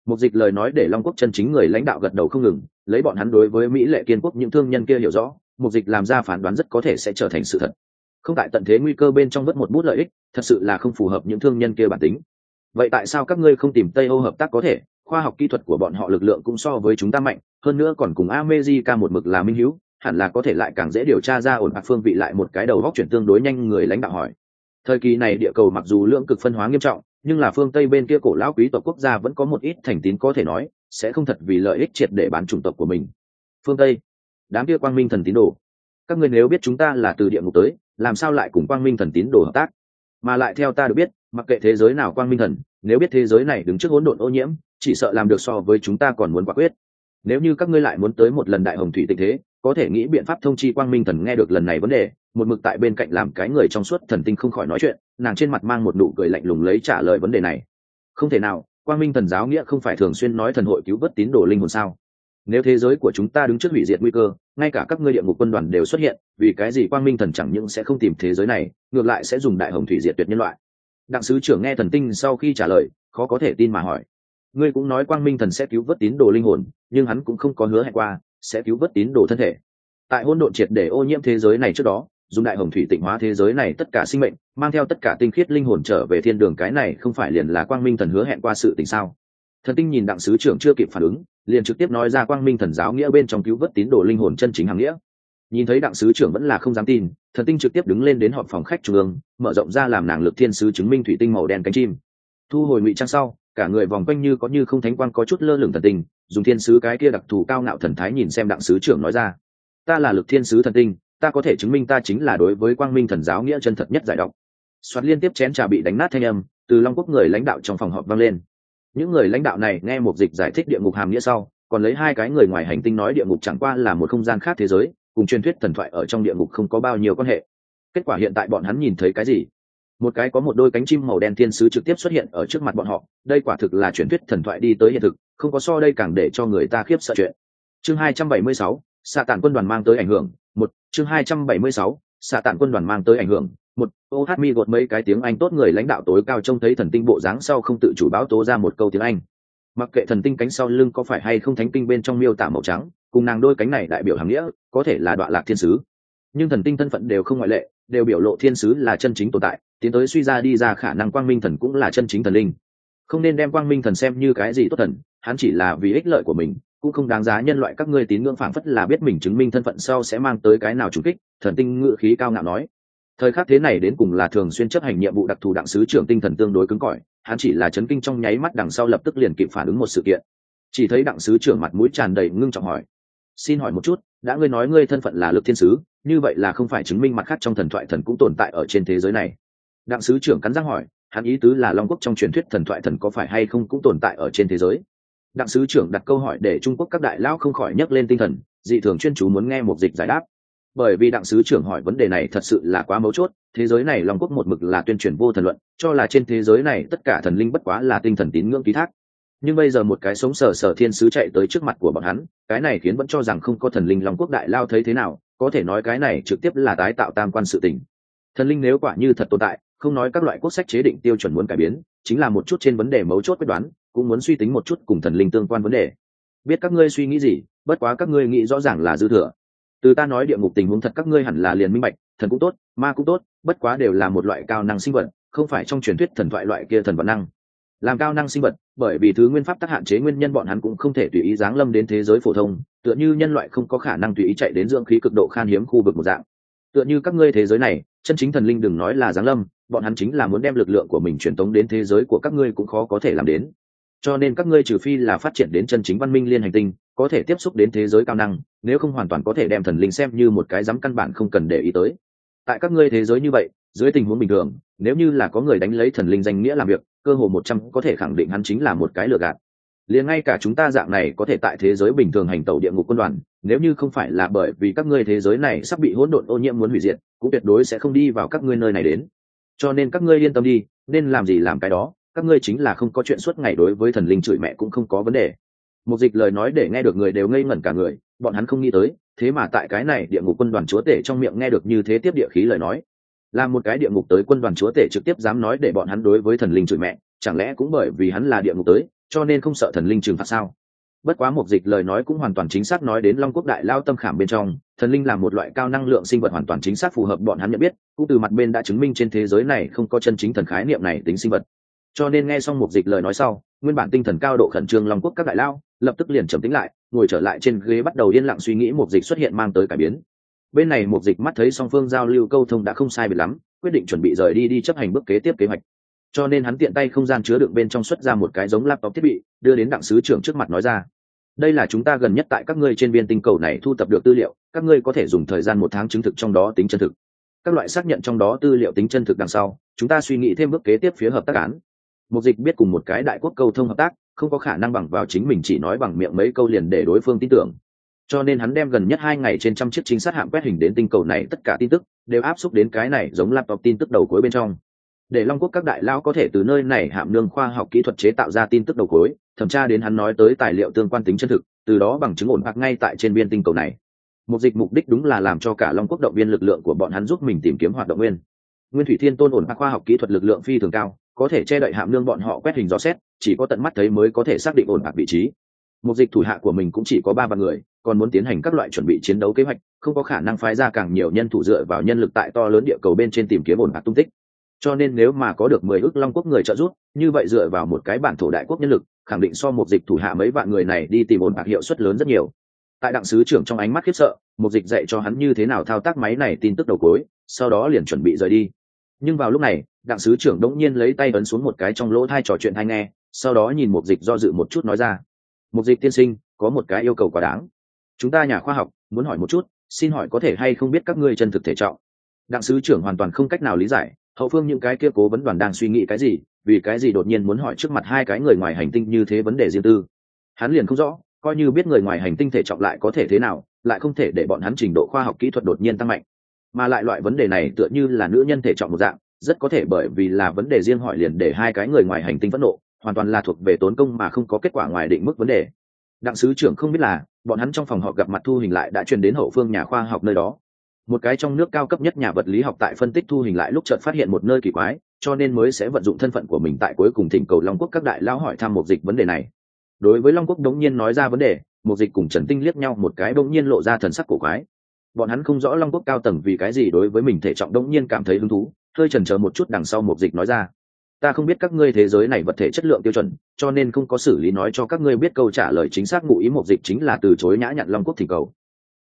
Speaker 1: Mục dịch lời nói để Long Quốc chân chính người lãnh đạo gật đầu không ngừng, lấy bọn hắn đối với Mỹ Lệ Kiên quốc những thương nhân kia hiểu rõ, mục dịch làm ra phán đoán rất có thể sẽ trở thành sự thật. Không tại tận thế nguy cơ bên trong vớt một bút lợi ích, thật sự là không phù hợp những thương nhân kia bản tính. Vậy tại sao các ngươi không tìm Tây Âu hợp tác? Có thể, khoa học kỹ thuật của bọn họ lực lượng cũng so với chúng ta mạnh, hơn nữa còn cùng America một mực là minh hữu, hẳn là có thể lại càng dễ điều tra ra ổn bạc phương vị. Lại một cái đầu góc chuyển tương đối nhanh người lãnh đạo hỏi. Thời kỳ này địa cầu mặc dù lượng cực phân hóa nghiêm trọng, nhưng là phương Tây bên kia cổ lão quý tộc quốc gia vẫn có một ít thành tín, có thể nói sẽ không thật vì lợi ích triệt để bán chủng tộc của mình. Phương Tây, đám kia quang minh thần tín đồ, các ngươi nếu biết chúng ta là từ địa ngục tới, làm sao lại cùng quang minh thần tín đồ hợp tác? Mà lại theo ta được biết, mặc kệ thế giới nào quang minh thần, nếu biết thế giới này đứng trước hỗn độn ô nhiễm, chỉ sợ làm được so với chúng ta còn muốn quả quyết. Nếu như các ngươi lại muốn tới một lần đại hồng thủy tịnh thế, có thể nghĩ biện pháp thông chi quang minh thần. Nghe được lần này vấn đề, một mực tại bên cạnh làm cái người trong suốt thần tinh không khỏi nói chuyện, nàng trên mặt mang một nụ cười lạnh lùng lấy trả lời vấn đề này. Không thể nào, quang minh thần giáo nghĩa không phải thường xuyên nói thần hội cứu vớt tín đồ linh hồn sao? Nếu thế giới của chúng ta đứng trước hủy diệt nguy cơ, ngay cả các ngươi địa ngục quân đoàn đều xuất hiện, vì cái gì quang minh thần chẳng những sẽ không tìm thế giới này, ngược lại sẽ dùng đại hồng thủy diệt tuyệt nhân loại? Đặng sứ trưởng nghe thần tinh sau khi trả lời, khó có thể tin mà hỏi. Ngươi cũng nói quang minh thần sẽ cứu vớt tín đồ linh hồn, nhưng hắn cũng không có hứa hẹn qua sẽ cứu vớt tín đồ thân thể. Tại hỗn độn triệt để ô nhiễm thế giới này trước đó, dùng đại hồng thủy tịnh hóa thế giới này tất cả sinh mệnh, mang theo tất cả tinh khiết linh hồn trở về thiên đường, cái này không phải liền là quang minh thần hứa hẹn qua sự tình sao? Thần tinh nhìn đặng sứ trưởng chưa kịp phản ứng, liền trực tiếp nói ra quang minh thần giáo nghĩa bên trong cứu vớt tín đồ linh hồn chân chính hàng nghĩa. Nhìn thấy đặng sứ trưởng vẫn là không dám tin, thần tinh trực tiếp đứng lên đến họp phòng khách trung ương, mở rộng ra làm nàng lực thiên sứ chứng minh thủy tinh màu đen cánh chim. Thu hồi ngụy trang sau, cả người vòng quanh như có như không thánh quang có chút lơ lửng thần tinh, dùng thiên sứ cái kia đặc thù cao ngạo thần thái nhìn xem đặng sứ trưởng nói ra: ta là lực thiên sứ thần tinh, ta có thể chứng minh ta chính là đối với quang minh thần giáo nghĩa chân thật nhất giải độc. Soạt liên tiếp chén trà bị đánh nát thanh âm từ Long Quốc người lãnh đạo trong phòng họp vang lên. Những người lãnh đạo này nghe một dịch giải thích địa ngục hàm nghĩa sau, còn lấy hai cái người ngoài hành tinh nói địa ngục chẳng qua là một không gian khác thế giới, cùng truyền thuyết thần thoại ở trong địa ngục không có bao nhiêu quan hệ. Kết quả hiện tại bọn hắn nhìn thấy cái gì? Một cái có một đôi cánh chim màu đen thiên sứ trực tiếp xuất hiện ở trước mặt bọn họ, đây quả thực là truyền thuyết thần thoại đi tới hiện thực, không có so đây càng để cho người ta khiếp sợ chuyện. Chương 276, xạ tản quân đoàn mang tới ảnh hưởng. Một chương 276, xạ tản quân đoàn mang tới ảnh hưởng. Một OH mi gột mấy cái tiếng Anh tốt người lãnh đạo tối cao trông thấy thần tinh bộ dáng sau không tự chủ báo tố ra một câu tiếng Anh. Mặc kệ thần tinh cánh sau lưng có phải hay không thánh kinh bên trong miêu tả màu trắng, cùng nàng đôi cánh này đại biểu hàm nghĩa, có thể là đoạn lạc thiên sứ, nhưng thần tinh thân phận đều không ngoại lệ, đều biểu lộ thiên sứ là chân chính tồn tại, tiến tới suy ra đi ra khả năng quang minh thần cũng là chân chính thần linh. Không nên đem quang minh thần xem như cái gì tốt thần, hắn chỉ là vì ích lợi của mình, cũng không đáng giá nhân loại các ngươi tín ngưỡng, phảng phất là biết mình chứng minh thân phận sau sẽ mang tới cái nào trùng kích. Thần tinh ngự khí cao ngạo nói. Thời khắc thế này đến cùng là thường xuyên chấp hành nhiệm vụ đặc thù đặng sứ trưởng tinh thần tương đối cứng cỏi, hắn chỉ là chấn kinh trong nháy mắt, đằng sau lập tức liền kịp phản ứng một sự kiện. Chỉ thấy đặng sứ trưởng mặt mũi tràn đầy ngưng trọng hỏi: xin hỏi một chút, đã ngươi nói ngươi thân phận là lực thiên sứ, như vậy là không phải chứng minh mặt khác trong thần thoại thần cũng tồn tại ở trên thế giới này? Đặng sứ trưởng cắn răng hỏi, hắn ý tứ là Long Quốc trong truyền thuyết thần thoại thần có phải hay không cũng tồn tại ở trên thế giới? Đặng sứ trưởng đặt câu hỏi để Trung Quốc các đại lão không khỏi nhấc lên tinh thần, dị thường chuyên chú muốn nghe một dịch giải đáp. Bởi vì đặng sứ trưởng hỏi vấn đề này thật sự là quá mấu chốt, thế giới này Long Quốc một mực là tuyên truyền vô thần luận, cho là trên thế giới này tất cả thần linh bất quá là tinh thần tín ngưỡng ký thác. Nhưng bây giờ một cái sống sờ sờ thiên sứ chạy tới trước mặt của bọn hắn, cái này khiến vẫn cho rằng không có thần linh Long Quốc đại lao thấy thế nào, có thể nói cái này trực tiếp là tái tạo tam quan sự tình. Thần linh nếu quả như thật tồn tại, không nói các loại quốc sách chế định tiêu chuẩn muốn cải biến, chính là một chút trên vấn đề mấu chốt quyết đoán, cũng muốn suy tính một chút cùng thần linh tương quan vấn đề. Biết các ngươi suy nghĩ gì, bất quá các ngươi nghĩ rõ ràng là dư thừa. Từ ta nói địa ngục tình huống thật các ngươi hẳn là liền minh bạch, thần cũng tốt, ma cũng tốt, bất quá đều là một loại cao năng sinh vật, không phải trong truyền thuyết thần thoại loại kia thần vật năng. Làm cao năng sinh vật, bởi vì thứ nguyên pháp tắc hạn chế nguyên nhân bọn hắn cũng không thể tùy ý giáng lâm đến thế giới phổ thông, tựa như nhân loại không có khả năng tùy ý chạy đến dưỡng khí cực độ khan hiếm khu vực một dạng. Tựa như các ngươi thế giới này, chân chính thần linh đừng nói là giáng lâm, bọn hắn chính là muốn đem lực lượng của mình truyền tống đến thế giới của các ngươi cũng khó có thể làm đến. Cho nên các ngươi trừ phi là phát triển đến chân chính văn minh liên hành tinh, có thể tiếp xúc đến thế giới cao năng, nếu không hoàn toàn có thể đem thần linh xem như một cái dám căn bản không cần để ý tới. Tại các ngươi thế giới như vậy, dưới tình huống bình thường, nếu như là có người đánh lấy thần linh danh nghĩa làm việc, cơ hồ 100 có thể khẳng định hắn chính là một cái lừa gạt. Liền ngay cả chúng ta dạng này có thể tại thế giới bình thường hành tẩu địa ngục quân đoàn, nếu như không phải là bởi vì các ngươi thế giới này sắp bị hỗn độn ô nhiễm muốn hủy diệt, cũng tuyệt đối sẽ không đi vào các ngươi nơi này đến. Cho nên các ngươi yên tâm đi, nên làm gì làm cái đó, các ngươi chính là không có chuyện suốt ngày đối với thần linh chửi mẹ cũng không có vấn đề. Một dịch lời nói để nghe được người đều ngây ngẩn cả người, bọn hắn không nghĩ tới, thế mà tại cái này địa ngục quân đoàn chúa tể trong miệng nghe được như thế tiếp địa khí lời nói. Là một cái địa ngục tới quân đoàn chúa tể trực tiếp dám nói để bọn hắn đối với thần linh chửi mẹ, chẳng lẽ cũng bởi vì hắn là địa ngục tới, cho nên không sợ thần linh trừng phạt sao? Bất quá Mục Dịch lời nói cũng hoàn toàn chính xác nói đến Long Quốc đại lao tâm khảm bên trong, thần linh là một loại cao năng lượng sinh vật hoàn toàn chính xác phù hợp bọn hắn nhận biết, cũng từ mặt bên đã chứng minh trên thế giới này không có chân chính thần khái niệm này tính sinh vật. Cho nên nghe xong Mục Dịch lời nói sau, nguyên bản tinh thần cao độ khẩn trương Long Quốc các đại lao lập tức liền trầm tĩnh lại, ngồi trở lại trên ghế bắt đầu yên lặng suy nghĩ Mục Dịch xuất hiện mang tới cải biến. Bên này Mục Dịch mắt thấy song phương giao lưu câu thông đã không sai biệt lắm, quyết định chuẩn bị rời đi chấp hành bước kế tiếp kế hoạch. Cho nên hắn tiện tay không gian chứa đựng bên trong xuất ra một cái giống laptop thiết bị, đưa đến đặng sứ trưởng trước mặt nói ra: đây là chúng ta gần nhất tại các ngươi trên viên tinh cầu này thu tập được tư liệu, các ngươi có thể dùng thời gian 1 tháng chứng thực trong đó tính chân thực. Các loại xác nhận trong đó tư liệu tính chân thực đằng sau, chúng ta suy nghĩ thêm bước kế tiếp phía hợp tác án. Mục Dịch biết cùng một cái đại quốc câu thông hợp tác không có khả năng bằng vào chính mình chỉ nói bằng miệng mấy câu liền để đối phương tin tưởng, cho nên hắn đem gần nhất 2 ngày trên trăm chiếc trinh sát hạm quét hình đến tinh cầu này tất cả tin tức đều áp xúc đến cái này giống laptop tin tức đầu cuối bên trong, để Long Quốc các đại lao có thể từ nơi này hạm nương khoa học kỹ thuật chế tạo ra tin tức đầu cuối, thẩm tra đến hắn nói tới tài liệu tương quan tính chân thực, từ đó bằng chứng ổn bạc ngay tại trên biên tinh cầu này. Mục Dịch mục đích đúng là làm cho cả Long Quốc động viên lực lượng của bọn hắn giúp mình tìm kiếm hoạt động nguyên thủy thiên tôn ổn bạc khoa học kỹ thuật lực lượng phi thường cao, có thể che đậy hạm nương bọn họ quét hình dò xét, chỉ có tận mắt thấy mới có thể xác định ổn bạc vị trí. Mục Dịch thủ hạ của mình cũng chỉ có 3 vạn người, còn muốn tiến hành các loại chuẩn bị chiến đấu kế hoạch, không có khả năng phái ra càng nhiều nhân thủ dựa vào nhân lực tại to lớn địa cầu bên trên tìm kiếm ổn bạc tung tích. Cho nên nếu mà có được 10 ức Long Quốc người trợ giúp, như vậy dựa vào một cái bản thổ đại quốc nhân lực, khẳng định so Mục Dịch thủ hạ mấy vạn người này đi tìm ổn bạc hiệu suất lớn rất nhiều. Tại đặng sứ trưởng trong ánh mắt khiếp sợ, Mục Dịch dạy cho hắn như thế nào thao tác máy này tin tức đầu cuối, sau đó liền chuẩn bị rời đi. Nhưng vào lúc này, đặng sứ trưởng đống nhiên lấy tay ấn xuống một cái trong lỗ tai trò chuyện tai nghe, sau đó nhìn Mục Dịch do dự một chút nói ra: Mục Dịch tiên sinh, có một cái yêu cầu quá đáng. Chúng ta nhà khoa học muốn hỏi một chút, xin hỏi có thể hay không biết các ngươi chân thực thể trọng? Đặng sứ trưởng hoàn toàn không cách nào lý giải hậu phương những cái kia cố vấn đoàn đang suy nghĩ cái gì, vì cái gì đột nhiên muốn hỏi trước mặt 2 cái người ngoài hành tinh như thế vấn đề riêng tư. Hắn liền không rõ, coi như biết người ngoài hành tinh thể trọng lại có thể thế nào, lại không thể để bọn hắn trình độ khoa học kỹ thuật đột nhiên tăng mạnh. Mà lại loại vấn đề này tựa như là nữ nhân thể trọng một dạng, rất có thể bởi vì là vấn đề riêng hỏi liền để 2 cái người ngoài hành tinh phẫn nộ, hoàn toàn là thuộc về tốn công mà không có kết quả ngoài định mức vấn đề. Đặng sứ trưởng không biết là bọn hắn trong phòng họp gặp mặt thu hình lại đã truyền đến hậu phương nhà khoa học nơi đó. Một cái trong nước cao cấp nhất nhà vật lý học tại phân tích thu hình lại lúc chợt phát hiện một nơi kỳ quái, cho nên mới sẽ vận dụng thân phận của mình tại cuối cùng thỉnh cầu Long Quốc các đại lão hỏi thăm Mục Dịch vấn đề này. Đối với Long Quốc đống nhiên nói ra vấn đề, Mục Dịch cùng Trần Tinh liếc nhau một cái, đống nhiên lộ ra thần sắc cổ quái. Bọn hắn không rõ Long Quốc cao tầng vì cái gì đối với mình thể trọng đống nhiên cảm thấy hứng thú, hơi chần chờ một chút đằng sau Mục Dịch nói ra: ta không biết các ngươi thế giới này vật thể chất lượng tiêu chuẩn, cho nên không có xử lý nói cho các ngươi biết câu trả lời chính xác. Ngụ ý Mục Dịch chính là từ chối nhã nhặn Long Quốc thỉnh cầu,